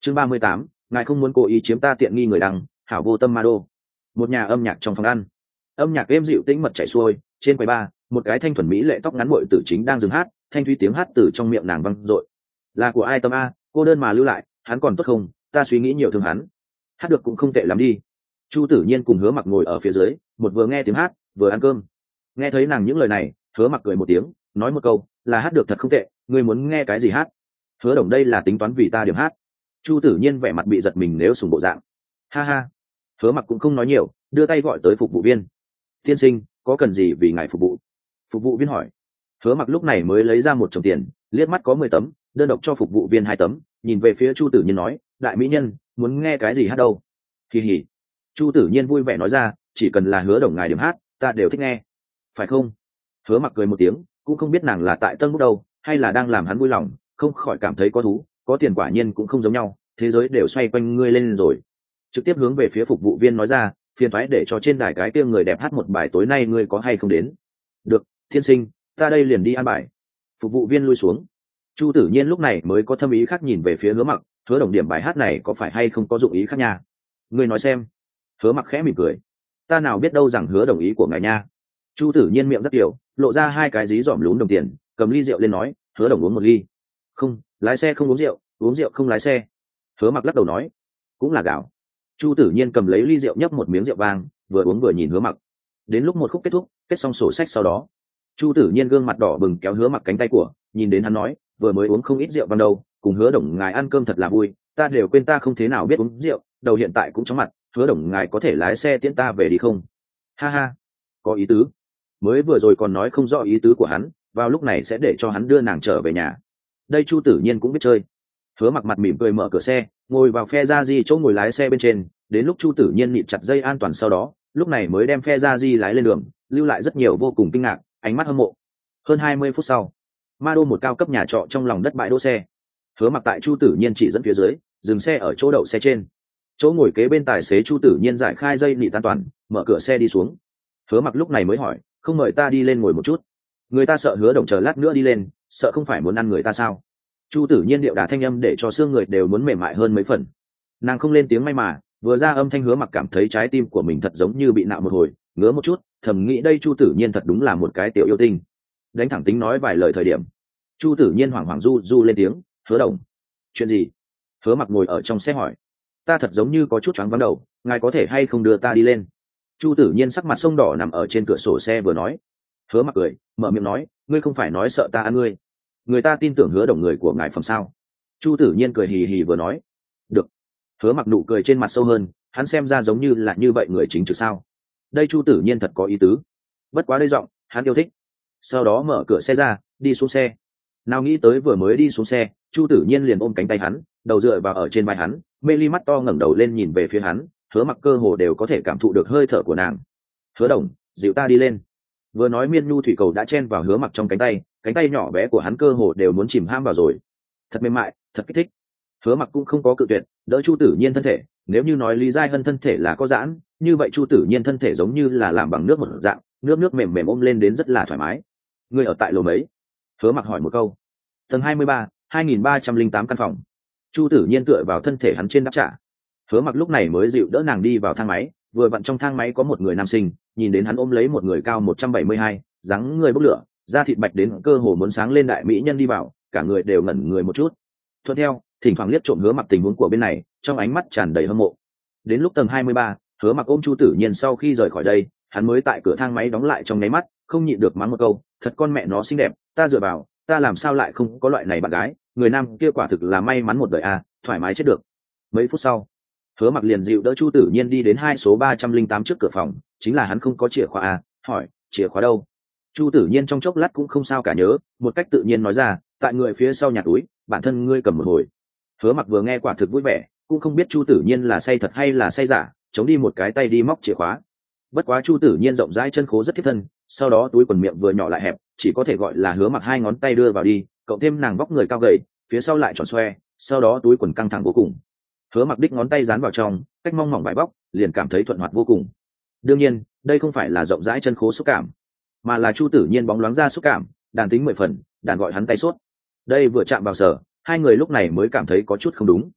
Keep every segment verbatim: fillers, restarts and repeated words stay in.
chương ba mươi tám, ngài không muốn cố ý chiếm ta tiện nghi người đăng, hảo vô tâm ma đô. Một nhà âm nhạc trong phòng ăn, âm nhạc êm dịu tĩnh mật chảy xuôi, trên quầy bar một cái thanh thuần mỹ lệ tóc ngắn muội tử chính đang dừng hát, thanh thúy tiếng hát từ trong miệng nàng vang dội. Là của ai tâm a, cô đơn mà lưu lại, hắn còn tốt không, ta suy nghĩ nhiều thương hắn. Hát được cũng không tệ lắm đi. Chu Tử Nhiên cùng Hứa Mặc ngồi ở phía dưới, một vừa nghe tiếng hát vừa ăn cơm. Nghe thấy nàng những lời này, Hứa Mặc cười một tiếng, nói một câu, là hát được thật không tệ, ngươi muốn nghe cái gì hát? Hứa Đồng đây là tính toán vì ta điểm hát. Chu Tử Nhiên vẻ mặt bị giật mình nếu sùng bộ dạng. Ha ha. Hứa Mặc cũng không nói nhiều, đưa tay gọi tới phục vụ viên. Tiên sinh, có cần gì vì ngài phục vụ? Phục vụ viên hỏi. Hứa Mặc lúc này mới lấy ra một chồng tiền, liếc mắt có mười tấm, đơn độc cho phục vụ viên hai tấm, nhìn về phía Chu Tử Nhiên nói, đại mỹ nhân, muốn nghe cái gì hát đâu? Kỳ hỉ. Chu Tử Nhiên vui vẻ nói ra, chỉ cần là Hứa Đồng ngài điểm hát, ta đều thích nghe. Phải không? Hứa Mặc cười một tiếng, cũng không biết nàng là tại tân bút đâu, hay là đang làm hắn vui lòng, không khỏi cảm thấy có thú, có tiền quả nhiên cũng không giống nhau, thế giới đều xoay quanh ngươi lên rồi. Trực tiếp hướng về phía phục vụ viên nói ra, phiền thoái để cho trên đài cái kia người đẹp hát một bài tối nay ngươi có hay không đến? Được, thiên sinh, ta đây liền đi ăn bài. Phục vụ viên lui xuống. Chu Tử Nhiên lúc này mới có thâm ý khác nhìn về phía Hứa Mặc, Hứa Đồng điểm bài hát này có phải hay không có dụng ý khác nha? Ngươi nói xem. Hứa Mặc khẽ mỉm cười. Ta nào biết đâu rằng Hứa đồng ý của ngài nha. Chu Tử Nhiên miệng rất kiểu, lộ ra hai cái dí dỏm lún đồng tiền, cầm ly rượu lên nói, Hứa Đồng uống một ly. Không, lái xe không uống rượu, uống rượu không lái xe. Hứa Mặc lắc đầu nói, cũng là gạo. Chu Tử Nhiên cầm lấy ly rượu nhấp một miếng rượu vang, vừa uống vừa nhìn Hứa Mặc. Đến lúc một khúc kết thúc, kết xong sổ sách sau đó, Chu Tử Nhiên gương mặt đỏ bừng kéo Hứa Mặc cánh tay của, nhìn đến hắn nói, vừa mới uống không ít rượu ban đầu, cùng Hứa Đồng ngài ăn cơm thật là vui, ta đều quên ta không thế nào biết uống rượu, đầu hiện tại cũng chóng mặt, Hứa Đồng ngài có thể lái xe tiễn ta về đi không? Ha ha, có ý tứ. Mới vừa rồi còn nói không rõ ý tứ của hắn, vào lúc này sẽ để cho hắn đưa nàng trở về nhà. Đây Chu Tử Nhiên cũng biết chơi. Hứa Mặc mặt mỉm cười mở cửa xe, ngồi vào phe ra di chỗ ngồi lái xe bên trên, đến lúc Chu Tử Nhiên nịt chặt dây an toàn sau đó, lúc này mới đem phe ra di lái lên đường, lưu lại rất nhiều vô cùng kinh ngạc, ánh mắt hâm mộ. Hơn hai mươi phút sau, Ma Đô một cao cấp nhà trọ trong lòng đất bãi đỗ xe. Hứa Mặc tại Chu Tử Nhiên chỉ dẫn phía dưới, dừng xe ở chỗ đậu xe trên. Chỗ ngồi kế bên tài xế Chu Tử Nhiên giải khai dây nịt an toàn, mở cửa xe đi xuống. Hứa Mặc lúc này mới hỏi, không mời ta đi lên ngồi một chút? Người ta sợ Hứa Đồng chờ lát nữa đi lên, sợ không phải muốn ăn người ta sao? Chu Tử Nhiên điệu đà thanh âm để cho xương người đều muốn mềm mại hơn mấy phần. Nàng không lên tiếng may mà, vừa ra âm thanh Hứa Mặc cảm thấy trái tim của mình thật giống như bị nạo một hồi, ngứa một chút, thầm nghĩ đây Chu Tử Nhiên thật đúng là một cái tiểu yêu tinh. Đánh thẳng tính nói vài lời thời điểm, Chu Tử Nhiên hoảng hoảng du du lên tiếng, Hứa Đồng. Chuyện gì? Hứa Mặc ngồi ở trong xe hỏi. Ta thật giống như có chút choáng váng đầu, ngài có thể hay không đưa ta đi lên? Chu Tử Nhiên sắc mặt sông đỏ nằm ở trên cửa sổ xe vừa nói. Hứa Mặc cười, mở miệng nói, ngươi không phải nói sợ ta ăn ngươi? Người ta tin tưởng Hứa Đồng người của ngài phẩm sao? Chu Tử Nhiên cười hì hì vừa nói. Được. Hứa Mặc nụ cười trên mặt sâu hơn, hắn xem ra giống như là như vậy người chính trực sao? Đây Chu Tử Nhiên thật có ý tứ. Bất quá đây giọng, hắn yêu thích. Sau đó mở cửa xe ra, đi xuống xe. Nào nghĩ tới vừa mới đi xuống xe, Chu Tử Nhiên liền ôm cánh tay hắn, đầu dựa vào ở trên vai hắn, mê ly mắt to ngẩng đầu lên nhìn về phía hắn, Hứa Mặc cơ hồ đều có thể cảm thụ được hơi thở của nàng. Hứa Đồng, dịu ta đi lên. Vừa nói miên nhu thủy cầu đã chen vào Hứa Mặc trong cánh tay, cánh tay nhỏ bé của hắn cơ hồ đều muốn chìm ham vào rồi. Thật mềm mại, thật kích thích. Hứa Mặc cũng không có cự tuyệt, đỡ Chu Tử Nhiên thân thể. Nếu như nói Lý Giai Hân thân thể là có giãn, như vậy Chu Tử Nhiên thân thể giống như là làm bằng nước một dạng, nước nước mềm mềm ôm lên đến rất là thoải mái. Ngươi ở tại lầu mấy? Hứa Mặc hỏi một câu. Tầng hai mươi ba, hai nghìn ba trăm linh tám căn phòng. Chu Tử Nhiên tựa vào thân thể hắn trên đáp trả. Hứa Mặc lúc này mới dịu đỡ nàng đi vào thang máy, vừa vặn trong thang máy có một người nam sinh, nhìn đến hắn ôm lấy một người cao một trăm bảy mươi hai, dáng người bốc lửa, da thịt bạch đến cơ hồ muốn sáng lên đại mỹ nhân đi vào, cả người đều ngẩn người một chút. Thuận theo, thỉnh thoảng liếc trộm Hứa Mặc tình huống của bên này, trong ánh mắt tràn đầy hâm mộ. Đến lúc tầng hai mươi ba, Hứa Mặc ôm Chu Tử Nhiên sau khi rời khỏi đây, hắn mới tại cửa thang máy đóng lại trong nháy mắt, không nhịn được mắng một câu, thật con mẹ nó xinh đẹp, ta dựa vào, ta làm sao lại không có loại này bạn gái, người nam kia quả thực là may mắn một đời à, thoải mái chết được. Mấy phút sau, Hứa Mặc liền dịu đỡ Chu Tử Nhiên đi đến hai số ba trăm linh tám trước cửa phòng, chính là hắn không có chìa khóa à, hỏi, chìa khóa đâu? Chu Tử Nhiên trong chốc lát cũng không sao cả nhớ, một cách tự nhiên nói ra, tại người phía sau nhà túi, bản thân ngươi cầm một hồi. Hứa Mặc vừa nghe quả thực vui vẻ, cũng không biết Chu Tử Nhiên là say thật hay là say giả, chống đi một cái tay đi móc chìa khóa. Bất quá Chu Tử Nhiên rộng rãi chân khố rất thiết thân, sau đó túi quần miệng vừa nhỏ lại hẹp, chỉ có thể gọi là Hứa Mặc hai ngón tay đưa vào đi, cộng thêm nàng vóc người cao gầy, phía sau lại tròn xoe, sau đó túi quần căng thẳng vô cùng. Hứa Mặc đích ngón tay dán vào trong, cách mong mỏng vải bóc, liền cảm thấy thuận hoạt vô cùng. Đương nhiên, đây không phải là rộng rãi chân khố xúc cảm, mà là Chu Tử Nhiên bóng loáng ra xúc cảm, đàn tính mười phần, đàn gọi hắn tay sốt. Đây vừa chạm vào sở, hai người lúc này mới cảm thấy có chút không đúng.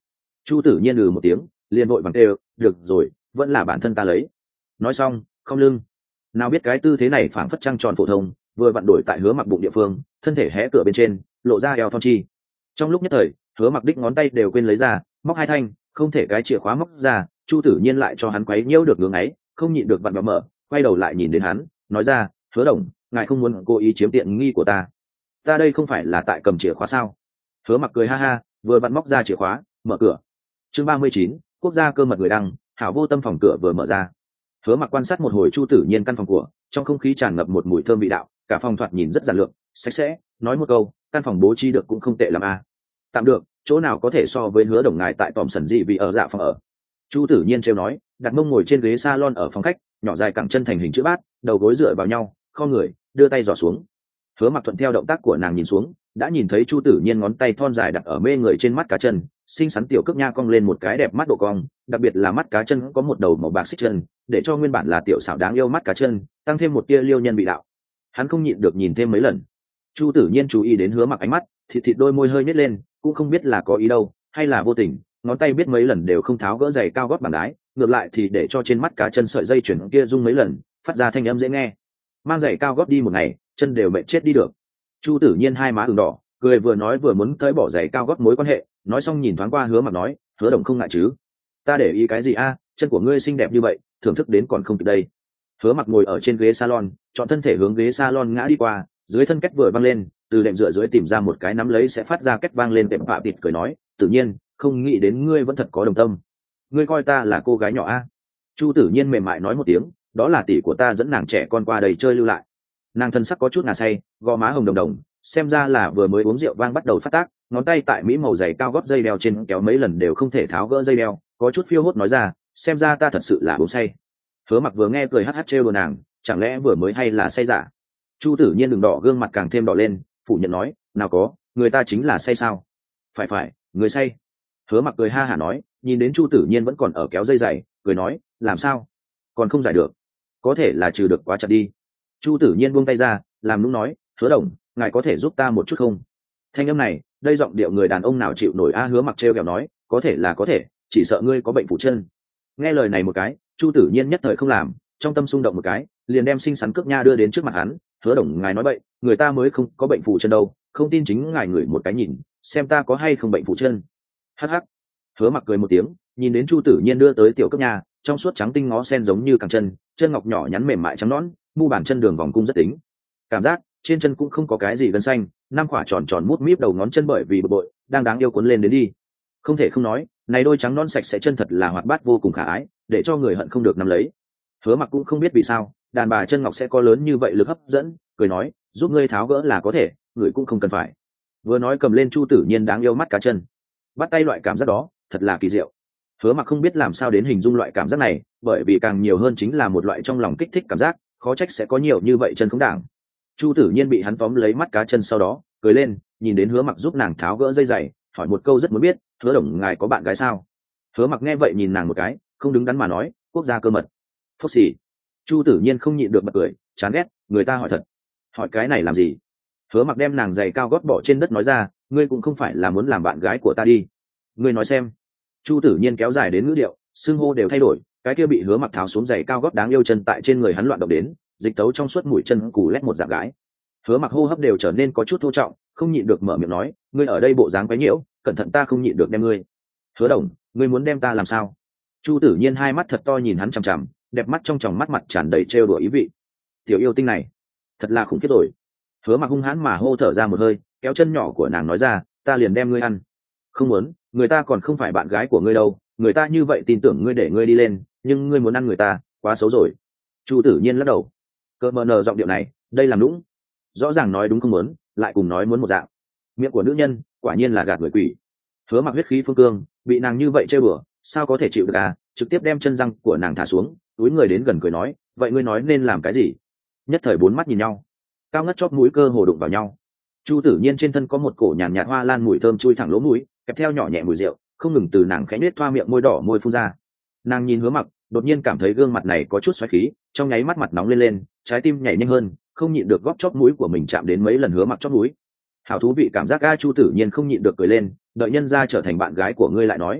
Chu tử nhiên lừ một tiếng, liền vội bằng kêu, được rồi, vẫn là bản thân ta lấy. Nói xong không lưng, nào biết cái tư thế này phảng phất trăng tròn phổ thông, vừa vặn đổi tại Hứa Mặc bụng địa phương, thân thể hé cửa bên trên, lộ ra eo thon chi. Trong lúc nhất thời, Hứa Mặc đích ngón tay đều quên lấy ra, móc hai thanh, không thể cái chìa khóa móc ra, Chu tử nhiên lại cho hắn quấy nhiễu được ngưỡng ấy, không nhịn được vặn vẹo mở, quay đầu lại nhìn đến hắn, nói ra, Hứa Đồng, ngài không muốn cố ý chiếm tiện nghi của ta. Ta đây không phải là tại cầm chìa khóa sao? Hứa Mặc cười ha ha, vừa vặn móc ra chìa khóa, mở cửa. Chương ba mươi chín, quốc gia cơ mật người đăng, hảo vô tâm phòng cửa vừa mở ra. Hứa Mặc quan sát một hồi Chu tử nhiên căn phòng của, trong không khí tràn ngập một mùi thơm vị đạo, cả phòng thoạt nhìn rất giản lược, sạch sẽ, nói một câu, căn phòng bố trí được cũng không tệ lắm a. À. Tạm được, chỗ nào có thể so với Hứa Đồng ngài tại tòm sần gì vì ở dạ phòng ở. Chu tử nhiên trêu nói, đặt mông ngồi trên ghế salon ở phòng khách, nhỏ dài cẳng chân thành hình chữ bát, đầu gối dựa vào nhau, kho người, đưa tay giỏ xuống. Hứa Mặc thuận theo động tác của nàng nhìn xuống, đã nhìn thấy Chu tử nhiên ngón tay thon dài đặt ở mê người trên mắt cá chân, xinh xắn tiểu cước nha cong lên một cái đẹp mắt độ cong, đặc biệt là mắt cá chân có một đầu màu bạc xích chân, để cho nguyên bản là tiểu xảo đáng yêu mắt cá chân tăng thêm một tia liêu nhân bị đạo. Hắn không nhịn được nhìn thêm mấy lần. Chu tử nhiên chú ý đến Hứa Mặc ánh mắt, thịt thịt đôi môi hơi nhếch lên, cũng không biết là có ý đâu hay là vô tình, ngón tay biết mấy lần đều không tháo gỡ giày cao gót bàn đái, ngược lại thì để cho trên mắt cá chân sợi dây chuyển kia rung mấy lần, phát ra thanh âm dễ nghe. Mang giày cao gót đi một ngày, chân đều mệt chết đi được. Chu tử nhiên hai má ửng đỏ, cười vừa nói vừa muốn tới bỏ giày cao gót mối quan hệ, nói xong nhìn thoáng qua Hứa Mặc nói, Hứa Đồng không ngại chứ? Ta để ý cái gì a, chân của ngươi xinh đẹp như vậy, thưởng thức đến còn không kịp đây. Hứa Mặc ngồi ở trên ghế salon, chọn thân thể hướng ghế salon ngã đi qua, dưới thân két vừa văng lên, từ đệm dựa dưới tìm ra một cái nắm lấy sẽ phát ra két vang lên, tệm bạ tịt cười nói, tự nhiên, không nghĩ đến ngươi vẫn thật có đồng tâm. Ngươi coi ta là cô gái nhỏ a? Chu tử nhiên mềm mại nói một tiếng, đó là tỷ của ta dẫn nàng trẻ con qua đây chơi lưu lại. Nàng thân sắc có chút ngà say, gò má hồng đồng đồng, xem ra là vừa mới uống rượu vang bắt đầu phát tác, ngón tay tại mỹ màu giày cao gót dây đeo trên kéo mấy lần đều không thể tháo gỡ dây đeo, có chút phiêu hốt nói ra, xem ra ta thật sự là uống say. Hứa Mặc vừa nghe cười hắt hắt trêu đùa nàng, chẳng lẽ vừa mới hay là say giả? Chu tử nhiên đường đỏ gương mặt càng thêm đỏ lên, phủ nhận nói, nào có, người ta chính là say sao? Phải phải, người say. Hứa Mặc cười ha hả nói, nhìn đến Chu tử nhiên vẫn còn ở kéo dây giày, cười nói, làm sao? Còn không giải được? Có thể là trừ được quá chặt đi. Chu tử nhiên buông tay ra, làm nũng nói, Hứa Đồng, ngài có thể giúp ta một chút không? Thanh âm này, đây giọng điệu người đàn ông nào chịu nổi a? Hứa Mặc trêu ghẹo nói, có thể là có thể, chỉ sợ ngươi có bệnh phủ chân. Nghe lời này một cái, Chu tử nhiên nhất thời không làm, trong tâm xung động một cái, liền đem xinh xắn cước nha đưa đến trước mặt hắn, Hứa Đồng ngài nói bậy, người ta mới không có bệnh phủ chân đâu, không tin chính ngài ngửi một cái nhìn, xem ta có hay không bệnh phủ chân. Hắc hắc. Hứa Mặc cười một tiếng, nhìn đến Chu tử nhiên đưa tới tiểu cước nha, trong suốt trắng tinh ngó sen giống như cẳng chân, chân ngọc nhỏ nhắn mềm mại trắng nõn, mu bàn chân đường vòng cung rất tính. Cảm giác trên chân cũng không có cái gì gân xanh, năm quả tròn tròn mút míp đầu ngón chân bởi vì bực bội đang đáng yêu cuốn lên đến đi. Không thể không nói, này đôi trắng non sạch sẽ chân thật là hoạt bát vô cùng khả ái, để cho người hận không được nắm lấy. Hứa Mặc cũng không biết vì sao đàn bà chân ngọc sẽ có lớn như vậy lực hấp dẫn, cười nói, giúp ngươi tháo gỡ là có thể, người cũng không cần phải. Vừa nói cầm lên Chu tử nhiên đáng yêu mắt cá chân, bắt tay loại cảm giác đó thật là kỳ diệu. Hứa Mặc không biết làm sao đến hình dung loại cảm giác này, bởi vì càng nhiều hơn chính là một loại trong lòng kích thích cảm giác, khó trách sẽ có nhiều như vậy chân không đảng. Chu tử nhiên bị hắn tóm lấy mắt cá chân sau đó cười lên, nhìn đến Hứa Mặc giúp nàng tháo gỡ dây giày, hỏi một câu rất muốn biết, Hứa Đồng ngài có bạn gái sao? Hứa Mặc nghe vậy nhìn nàng một cái, không đứng đắn mà nói, quốc gia cơ mật. Phốc xì. Chu tử nhiên không nhịn được bật cười, chán ghét, người ta hỏi thật. Hỏi cái này làm gì? Hứa Mặc đem nàng giày cao gót bỏ trên đất nói ra, ngươi cũng không phải là muốn làm bạn gái của ta đi. Ngươi nói xem. Chu tử nhiên kéo dài đến ngữ điệu, xương hô đều thay đổi, cái kia bị Hứa Mặc tháo xuống giày cao gót đáng yêu chân tại trên người hắn loạn động đến, dịch tấu trong suốt mũi chân cù lét một dạng gái. Hứa Mặc hô hấp đều trở nên có chút thô trọng, không nhịn được mở miệng nói, ngươi ở đây bộ dáng quấy nhiễu, cẩn thận ta không nhịn được đem ngươi. Hứa Đồng, ngươi muốn đem ta làm sao? Chu tử nhiên hai mắt thật to nhìn hắn chằm chằm, đẹp mắt trong tròng mắt mặt tràn đầy trêu đùa ý vị. Tiểu yêu tinh này thật là khủng khiếp rồi. Hứa Mặc hung hãn mà hô thở ra một hơi, kéo chân nhỏ của nàng nói ra, ta liền đem ngươi ăn. Không muốn, người ta còn không phải bạn gái của ngươi đâu, người ta như vậy tin tưởng ngươi để ngươi đi lên, nhưng ngươi muốn ăn người ta, quá xấu rồi. Chu tử nhiên lắc đầu, cợt mờ nờ giọng điệu này, đây làm lũng, rõ ràng nói đúng không muốn, lại cùng nói muốn một dạng. Miệng của nữ nhân quả nhiên là gạt người quỷ. Hứa Mặc huyết khí phương cương, bị nàng như vậy chơi bừa, sao có thể chịu được à? Trực tiếp đem chân răng của nàng thả xuống, túi người đến gần cười nói, vậy ngươi nói nên làm cái gì? Nhất thời bốn mắt nhìn nhau, cao ngất chóp mũi cơ hồ đụng vào nhau. Chu tử nhiên trên thân có một cổ nhàn nhạt hoa lan mùi thơm chui thẳng lỗ mũi, kèm theo nhỏ nhẹ mùi rượu, không ngừng từ nàng khẽ nết thoa miệng môi đỏ môi phun ra. Nàng nhìn Hứa Mặc, đột nhiên cảm thấy gương mặt này có chút xoáy khí, trong nháy mắt mặt nóng lên lên, trái tim nhảy nhanh hơn, không nhịn được góp chóp mũi của mình chạm đến mấy lần Hứa Mặc chóp mũi. Hảo thú vị cảm giác a. Chu tử nhiên không nhịn được cười lên, đợi nhân ra trở thành bạn gái của ngươi lại nói.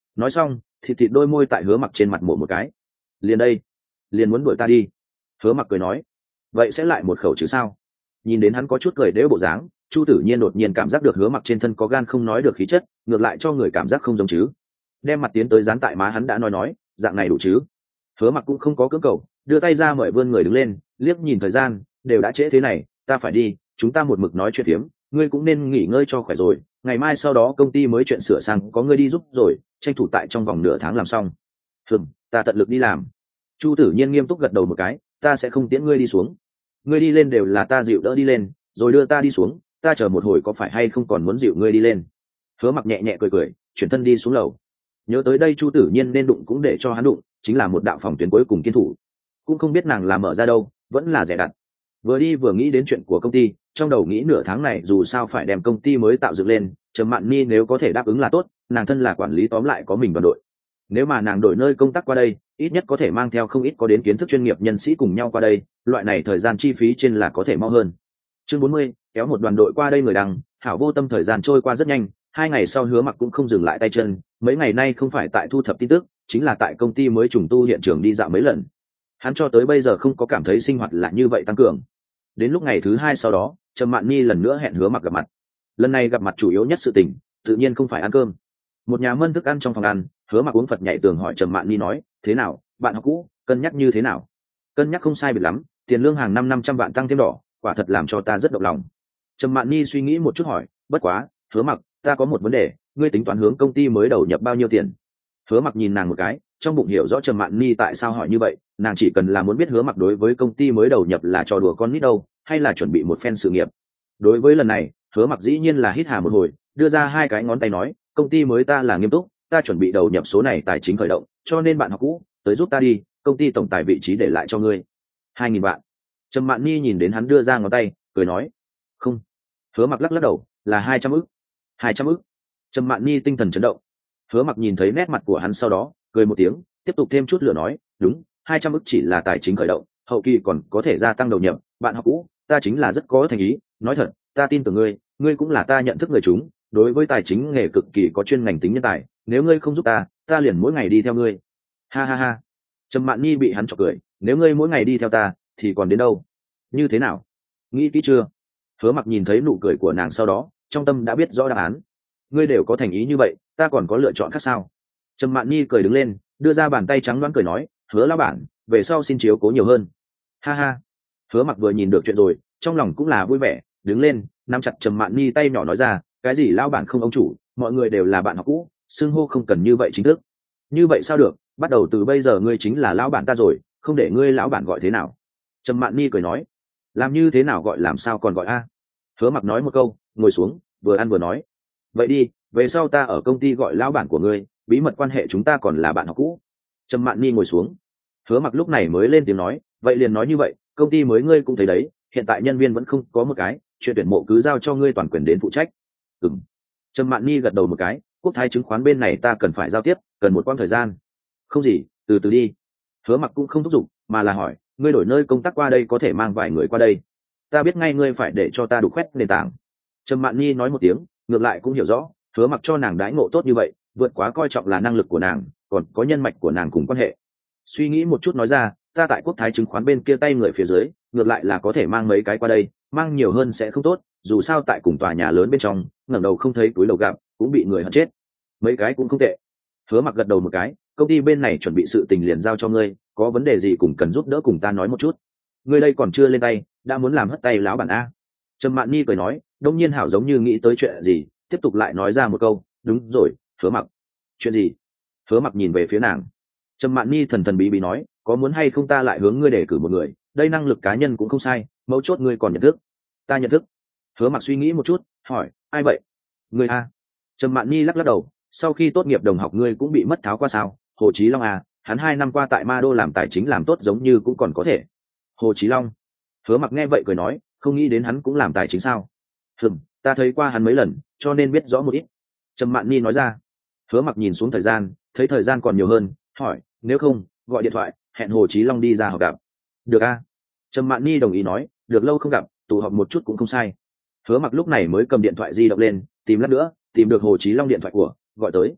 nói xong thịt thịt đôi môi tại Hứa Mặc trên mặt mổ một cái. Liền đây, liền muốn đuổi ta đi. Hứa Mặc cười nói, vậy sẽ lại một khẩu chứ sao? Nhìn đến hắn có chút cười đễu bộ dáng, Chu Tử Nhiên đột nhiên cảm giác được Hứa Mặc trên thân có gan không nói được khí chất, ngược lại cho người cảm giác không giống chứ. Đem mặt tiến tới dán tại má hắn đã nói nói, dạng này đủ chứ? Hứa Mặc cũng không có cưỡng cầu, đưa tay ra mời vươn người đứng lên, liếc nhìn thời gian, đều đã trễ thế này, ta phải đi, chúng ta một mực nói chuyện phiếm, ngươi cũng nên nghỉ ngơi cho khỏe rồi, ngày mai sau đó công ty mới chuyện sửa sang có ngươi đi giúp rồi, tranh thủ tại trong vòng nửa tháng làm xong. Hừm, ta tận lực đi làm. Chu Tử Nhiên nghiêm túc gật đầu một cái, ta sẽ không tiễn ngươi đi xuống. Ngươi đi lên đều là ta dịu đỡ đi lên, rồi đưa ta đi xuống, ta chờ một hồi có phải hay không còn muốn dịu ngươi đi lên. Hứa Mặc nhẹ nhẹ cười cười, chuyển thân đi xuống lầu. Nhớ tới đây Chu Tử Nhiên nên đụng cũng để cho hắn đụng, chính là một đạo phòng tuyến cuối cùng kiên thủ. Cũng không biết nàng làm mở ra đâu, vẫn là rẻ đặt. Vừa đi vừa nghĩ đến chuyện của công ty, trong đầu nghĩ nửa tháng này dù sao phải đem công ty mới tạo dựng lên, Trầm Mạn Ni nếu có thể đáp ứng là tốt, nàng thân là quản lý tóm lại có mình đoàn đội. Nếu mà nàng đổi nơi công tác qua đây, ít nhất có thể mang theo không ít có đến kiến thức chuyên nghiệp nhân sĩ cùng nhau qua đây, loại này thời gian chi phí trên là có thể mau hơn. Chương bốn mươi, kéo một đoàn đội qua đây người đằng, hảo vô tâm. Thời gian trôi qua rất nhanh, hai ngày sau Hứa Mặc cũng không dừng lại tay chân, mấy ngày nay không phải tại thu thập tin tức, chính là tại công ty mới trùng tu hiện trường đi dạo mấy lần. Hắn cho tới bây giờ không có cảm thấy sinh hoạt là như vậy tăng cường. Đến lúc ngày thứ hai sau đó, Trầm Mạn Ni lần nữa hẹn Hứa Mặc gặp mặt. Lần này gặp mặt chủ yếu nhất sự tình, tự nhiên không phải ăn cơm. Một nhà mân thức ăn trong phòng ăn, Hứa Mặc uống Phật nhảy tường hỏi Trầm Mạn Ni nói, thế nào, bạn học cũ, cân nhắc như thế nào? Cân nhắc không sai biệt lắm, tiền lương hàng năm năm trăm vạn tăng thêm đỏ, quả thật làm cho ta rất động lòng. Trầm Mạn Ni suy nghĩ một chút hỏi, bất quá, Hứa Mặc, ta có một vấn đề, ngươi tính toán hướng công ty mới đầu nhập bao nhiêu tiền? Hứa Mặc nhìn nàng một cái, trong bụng hiểu rõ Trầm Mạn Ni tại sao hỏi như vậy, nàng chỉ cần là muốn biết Hứa Mặc đối với công ty mới đầu nhập là trò đùa con nít đâu, hay là chuẩn bị một phen sự nghiệp. Đối với lần này, Hứa Mặc dĩ nhiên là hít hà một hồi, đưa ra hai cái ngón tay nói, công ty mới ta là nghiêm túc, ta chuẩn bị đầu nhập số này tài chính khởi động, cho nên bạn học cũ, tới giúp ta đi, công ty tổng tài vị trí để lại cho ngươi. Hai nghìn vạn. Trầm Mạn Ni nhìn đến hắn đưa ra ngón tay, cười nói, không. Hứa Mặc lắc lắc đầu, là hai trăm ức. Hai trăm ức. Trầm Mạn Ni tinh thần chấn động. Hứa Mặc nhìn thấy nét mặt của hắn sau đó, cười một tiếng, tiếp tục thêm chút lửa nói, đúng, hai trăm ức chỉ là tài chính khởi động, hậu kỳ còn có thể gia tăng đầu nhập, bạn học cũ, ta chính là rất có thành ý, nói thật, ta tin tưởng ngươi, ngươi cũng là ta nhận thức người chúng, đối với tài chính nghề cực kỳ có chuyên ngành tính nhân tài, nếu ngươi không giúp ta, ta liền mỗi ngày đi theo ngươi. Ha ha ha. Trầm Mạn Ni bị hắn chọc cười, nếu ngươi mỗi ngày đi theo ta, thì còn đến đâu? Như thế nào? Nghĩ kỹ chưa? Hứa Mặc nhìn thấy nụ cười của nàng sau đó, trong tâm đã biết rõ đáp án. Ngươi đều có thành ý như vậy, ta còn có lựa chọn khác sao? Trầm Mạn Ni cười đứng lên, đưa ra bàn tay trắng đoán cười nói, Hứa lão bản, về sau xin chiếu cố nhiều hơn. Ha ha. Hứa Mặc vừa nhìn được chuyện rồi, trong lòng cũng là vui vẻ, đứng lên, nắm chặt Trầm Mạn Ni tay nhỏ nói ra, cái gì lão bản không ông chủ, mọi người đều là bạn học cũ, xưng hô không cần như vậy chính thức. Như vậy sao được, bắt đầu từ bây giờ ngươi chính là lão bản ta rồi, không để ngươi lão bản gọi thế nào? Trầm Mạn Ni cười nói, làm như thế nào gọi làm sao còn gọi a? Hứa Mặc nói một câu, ngồi xuống, vừa ăn vừa nói, vậy đi, về sau ta ở công ty gọi lão bản của ngươi, bí mật quan hệ chúng ta còn là bạn học cũ. Trầm Mạn Ni ngồi xuống. Hứa Mặc lúc này mới lên tiếng nói, vậy liền nói như vậy, công ty mới ngươi cũng thấy đấy, hiện tại nhân viên vẫn không có một cái, chuyện tuyển mộ cứ giao cho ngươi toàn quyền đến phụ trách. Ừm. Trầm Mạn Ni gật đầu một cái, quốc thái chứng khoán bên này ta cần phải giao tiếp, cần một quãng thời gian. Không gì, từ từ đi. Hứa Mặc cũng không thúc giục, mà là hỏi, ngươi đổi nơi công tác qua đây có thể mang vài người qua đây. Ta biết ngay ngươi phải để cho ta đủ khoét nền tảng. Trầm Mạn Ni nói một tiếng, ngược lại cũng hiểu rõ, Hứa Mặc cho nàng đãi ngộ tốt như vậy, vượt quá coi trọng là năng lực của nàng, còn có nhân mạch của nàng cùng quan hệ. Suy nghĩ một chút nói ra, ta tại quốc thái chứng khoán bên kia tay người phía dưới, ngược lại là có thể mang mấy cái qua đây, mang nhiều hơn sẽ không tốt, dù sao tại cùng tòa nhà lớn bên trong, ngẩng đầu không thấy túi lầu gặp, cũng bị người hận chết. Mấy cái cũng không tệ. Hứa Mặc gật đầu một cái, công ty bên này chuẩn bị sự tình liền giao cho ngươi, có vấn đề gì cũng cần giúp đỡ cùng ta nói một chút. Ngươi đây còn chưa lên tay, đã muốn làm hất tay láo bản a. Trầm Mạn Ni cười nói, đông nhiên hảo giống như nghĩ tới chuyện gì, tiếp tục lại nói ra một câu, đúng rồi, Hứa Mặc. Chuyện gì? Hứa Mặc nhìn về phía nàng. Trầm Mạn Ni thần thần bí bí nói, có muốn hay không ta lại hướng ngươi đề cử một người, đây năng lực cá nhân cũng không sai, mấu chốt ngươi còn nhận thức. Ta nhận thức. Hứa Mặc suy nghĩ một chút, hỏi, ai vậy? Ngươi a. Trầm Mạn Ni lắc lắc đầu, sau khi tốt nghiệp đồng học ngươi cũng bị mất tháo qua sao? Hồ Chí Long à, hắn hai năm qua tại Ma Đô làm tài chính làm tốt giống như cũng còn có thể. Hồ Chí Long. Hứa Mặc nghe vậy cười nói, không nghĩ đến hắn cũng làm tài chính sao? Hừm, ta thấy qua hắn mấy lần, cho nên biết rõ một ít. Trầm Mạn Ni nói ra. Hứa Mặc nhìn xuống thời gian, thấy thời gian còn nhiều hơn, hỏi, nếu không, gọi điện thoại, hẹn Hồ Chí Long đi ra họp gặp. Được a. Trầm Mạn Ni đồng ý nói, được lâu không gặp, tụ họp một chút cũng không sai. Hứa Mặc lúc này mới cầm điện thoại di động lên, tìm lát nữa, tìm được Hồ Chí Long điện thoại của, gọi tới.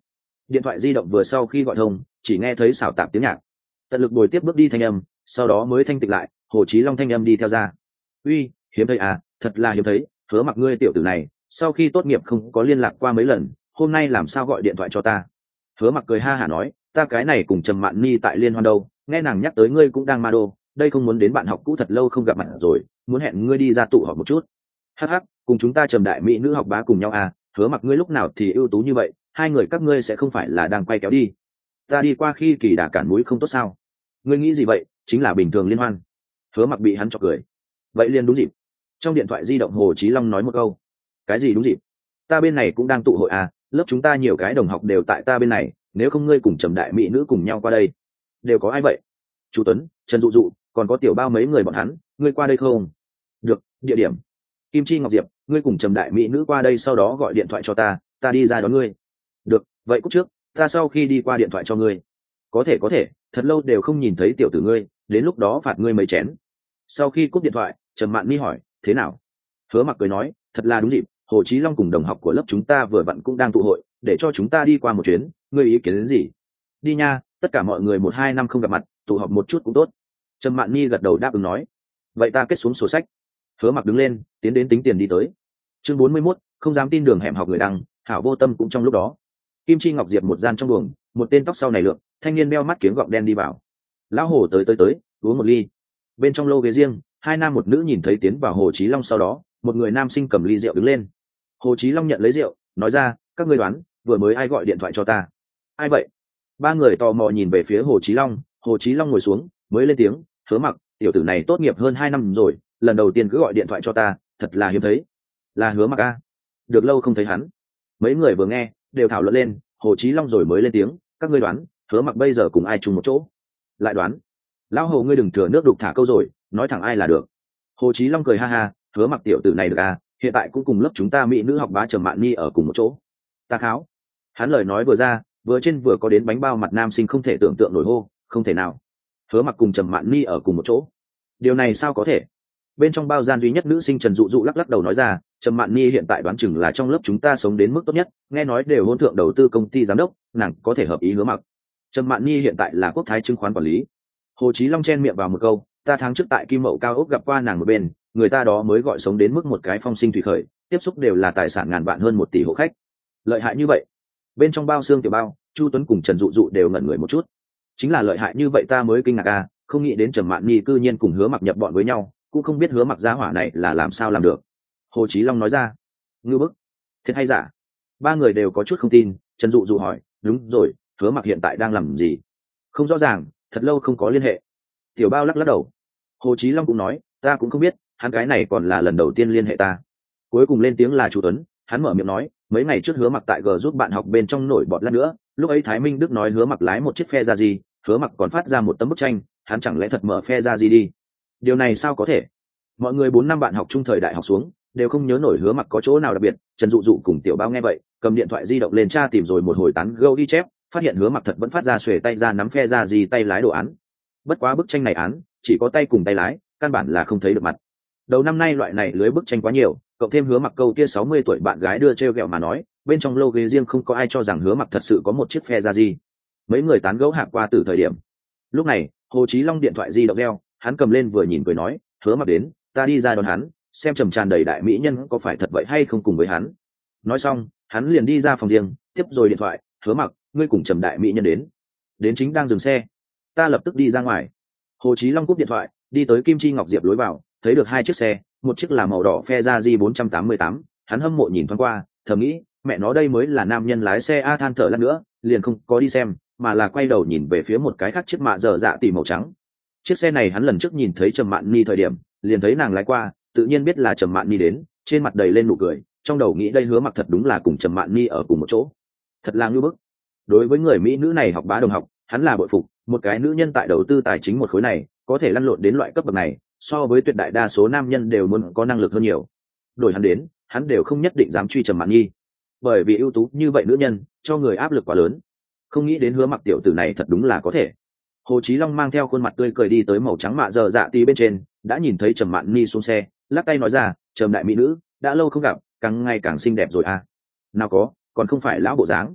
Điện thoại di động vừa sau khi gọi thông, chỉ nghe thấy xào tạp tiếng nhạc. Tận lực bồi tiếp bước đi thanh âm, sau đó mới thanh tịnh lại, Hồ Chí Long thanh âm đi theo ra. Uy, hiếm thấy à, thật là hiếm thấy, Hứa Mặc ngươi tiểu tử này, sau khi tốt nghiệp không có liên lạc qua mấy lần, hôm nay làm sao gọi điện thoại cho ta? Hứa Mặc cười ha hả nói, ta cái này cùng Trầm Mạn Ni tại liên hoan đâu, nghe nàng nhắc tới ngươi cũng đang ma đô, đây không muốn đến bạn học cũ thật lâu không gặp mặt rồi, muốn hẹn ngươi đi ra tụ họp một chút. Hắc hắc, cùng chúng ta Trầm đại mỹ nữ học bá cùng nhau à, Hứa Mặc ngươi lúc nào thì ưu tú như vậy, hai người các ngươi sẽ không phải là đang quay kéo đi? Ta đi qua khi kỳ đà cản mũi không tốt sao? Ngươi nghĩ gì vậy, chính là bình thường liên hoan. Hứa Mặc bị hắn chọc cười. Vậy liền đúng dịp. Trong điện thoại di động Hồ Chí Long nói một câu. Cái gì đúng dịp? Ta bên này cũng đang tụ hội à, lớp chúng ta nhiều cái đồng học đều tại ta bên này, nếu không ngươi cùng Trầm đại mỹ nữ cùng nhau qua đây. Đều có ai vậy? Chu Tuấn, Trần Dụ Dụ, còn có tiểu bao mấy người bọn hắn, ngươi qua đây không? Được, địa điểm. Kim Chi Ngọc Diệp, ngươi cùng Trầm đại mỹ nữ qua đây sau đó gọi điện thoại cho ta, ta đi ra đón ngươi. Được, vậy cúc trước, ta sau khi đi qua điện thoại cho ngươi. Có thể có thể, thật lâu đều không nhìn thấy tiểu tử ngươi, đến lúc đó phạt ngươi mấy chén. Sau khi cúp điện thoại, Trầm Mạn Ni hỏi, thế nào? Hứa Mặc cười nói, thật là đúng dịp, Hồ Chí Long cùng đồng học của lớp chúng ta vừa vặn cũng đang tụ hội, để cho chúng ta đi qua một chuyến, ngươi ý kiến đến gì? Đi nha, tất cả mọi người một hai năm không gặp mặt, tụ họp một chút cũng tốt. Trầm Mạn Ni gật đầu đáp ứng nói, vậy ta kết xuống sổ sách. Hứa Mặc đứng lên, tiến đến tính tiền đi tới. Chương bốn mươi mốt, không dám tin đường hẻm học người đăng, Hảo Vô Tâm cũng trong lúc đó. Kim Chi Ngọc Diệp một gian trong buồng, một tên tóc sau này lượng, thanh niên đeo mắt kiếng gọng đen đi vào. Lão Hồ tới tới tới, uống một ly. Bên trong lô ghế riêng, hai nam một nữ nhìn thấy tiến vào Hồ Chí Long sau đó, một người nam sinh cầm ly rượu đứng lên. Hồ Chí Long nhận lấy rượu, nói ra, các ngươi đoán, vừa mới ai gọi điện thoại cho ta? Ai vậy? Ba người tò mò nhìn về phía Hồ Chí Long, Hồ Chí Long ngồi xuống, mới lên tiếng, Hứa Mặc, tiểu tử này tốt nghiệp hơn hai năm rồi, lần đầu tiên cứ gọi điện thoại cho ta, thật là hiếm thấy. Là Hứa Mặc a? Được lâu không thấy hắn. Mấy người vừa nghe, đều thảo luận lên, Hồ Chí Long rồi mới lên tiếng, các ngươi đoán, Hứa Mặc bây giờ cùng ai chung một chỗ? Lại đoán. Lão Hồ ngươi đừng thừa nước đục thả câu rồi, nói thẳng ai là được. Hồ Chí Long cười ha ha, Hứa Mặc tiểu tử này được à, hiện tại cũng cùng lớp chúng ta mỹ nữ học bá Trầm Mạn Ni ở cùng một chỗ. Ta kháo. Hắn lời nói vừa ra, vừa trên vừa có đến bánh bao mặt nam sinh không thể tưởng tượng nổi hô, không thể nào. Hứa Mặc cùng Trầm Mạn Ni ở cùng một chỗ. Điều này sao có thể? Bên trong bao gian duy nhất nữ sinh Trần Dụ Dụ lắc lắc đầu nói ra, Trầm Mạn Ni hiện tại đoán chừng là trong lớp chúng ta sống đến mức tốt nhất, nghe nói đều hôn thượng đầu tư công ty giám đốc, nàng có thể hợp ý Hứa Mặc. Trầm Mạn Ni hiện tại là Quốc Thái chứng khoán quản lý. Hồ Chí Long chen miệng vào một câu, ta tháng trước tại Kim Mậu Cao ốc gặp qua nàng một bên, người ta đó mới gọi sống đến mức một cái phong sinh thủy khởi, tiếp xúc đều là tài sản ngàn vạn hơn một tỷ hộ khách. Lợi hại như vậy. Bên trong bao xương tiểu bao, Chu Tuấn cùng Trần Dụ Dụ đều ngẩn người một chút. Chính là lợi hại như vậy ta mới kinh ngạc à, không nghĩ đến Trầm Mạn Ni cư nhiên cùng Hứa Mặc nhập bọn với nhau, cũng không biết Hứa Mặc giá hỏa này là làm sao làm được. Hồ Chí Long nói ra. Ngư bức. Thiệt hay giả? Ba người đều có chút không tin. Trần Dụ Dụ hỏi, đúng rồi, Hứa Mặc hiện tại đang làm gì? Không rõ ràng, thật lâu không có liên hệ. Tiểu bao lắc lắc đầu. Hồ Chí Long cũng nói, ta cũng không biết, hắn cái này còn là lần đầu tiên liên hệ ta. Cuối cùng lên tiếng là Chu Tuấn, hắn mở miệng nói, mấy ngày trước Hứa Mặc tại G giúp bạn học bên trong nổi bọt lát nữa, lúc ấy Thái Minh Đức nói Hứa Mặc lái một chiếc phe ra gì, Hứa Mặc còn phát ra một tấm bức tranh, hắn chẳng lẽ thật mở phe ra gì đi? Điều này sao có thể? Mọi người bốn năm bạn học chung thời đại học xuống, đều không nhớ nổi Hứa Mặc có chỗ nào đặc biệt. Trần Dụ Dụ cùng Tiểu Bao nghe vậy, cầm điện thoại di động lên tra tìm rồi một hồi tán gẫu ghi chép, phát hiện Hứa Mặc thật vẫn phát ra xuề tay ra nắm phe ra gì tay lái đồ án. Bất quá bức tranh này án chỉ có tay cùng tay lái, căn bản là không thấy được mặt. Đầu năm nay loại này lưới bức tranh quá nhiều, cộng thêm Hứa Mặc câu kia sáu mươi tuổi bạn gái đưa treo gẹo mà nói, bên trong lô ghế riêng không có ai cho rằng Hứa Mặc thật sự có một chiếc phe ra gì. Mấy người tán gẫu hạp qua từ thời điểm. Lúc này, Hồ Chí Long điện thoại di động reo, hắn cầm lên vừa nhìn cười nói, Hứa Mặc đến, ta đi ra đón hắn, xem trầm tràn đầy đại mỹ nhân có phải thật vậy hay không cùng với hắn. Nói xong, hắn liền đi ra phòng riêng, tiếp rồi điện thoại, Hứa Mặc, ngươi cùng trầm đại mỹ nhân đến. Đến chính đang dừng xe. Ta lập tức đi ra ngoài. Hồ Chí Long cúp điện thoại, đi tới Kim Chi Ngọc Diệp lối vào, thấy được hai chiếc xe, một chiếc là màu đỏ phe ra di bốn trăm tám mươi tám, hắn hâm mộ nhìn thoáng qua, thầm nghĩ, mẹ nó đây mới là nam nhân lái xe a, than thở lát nữa, liền không có đi xem, mà là quay đầu nhìn về phía một cái khác chiếc mạ dở dạ tỉ màu trắng. Chiếc xe này hắn lần trước nhìn thấy Trầm Mạn Ni thời điểm, liền thấy nàng lái qua, tự nhiên biết là Trầm Mạn Ni đến, trên mặt đầy lên nụ cười, trong đầu nghĩ đây Hứa Mặc thật đúng là cùng Trầm Mạn Ni ở cùng một chỗ. Thật là ngưu bức. Đối với người mỹ nữ này học bá đồng học, hắn là bội phục, một cái nữ nhân tại đầu tư tài chính một khối này, có thể lăn lộn đến loại cấp bậc này, so với tuyệt đại đa số nam nhân đều muốn có năng lực hơn nhiều. Đổi hắn đến, hắn đều không nhất định dám truy Trầm Mạn Nhi, bởi vì ưu tú như vậy nữ nhân, cho người áp lực quá lớn. Không nghĩ đến Hứa Mặc tiểu tử này thật đúng là có thể. Hồ Chí Long mang theo khuôn mặt tươi cười đi tới màu trắng mạ dở dạ tí bên trên, đã nhìn thấy Trầm Mạn Nhi xuống xe, lắc tay nói ra, Trầm đại mỹ nữ, đã lâu không gặp, càng ngày càng xinh đẹp rồi à. Nào có, còn không phải lão bộ dáng.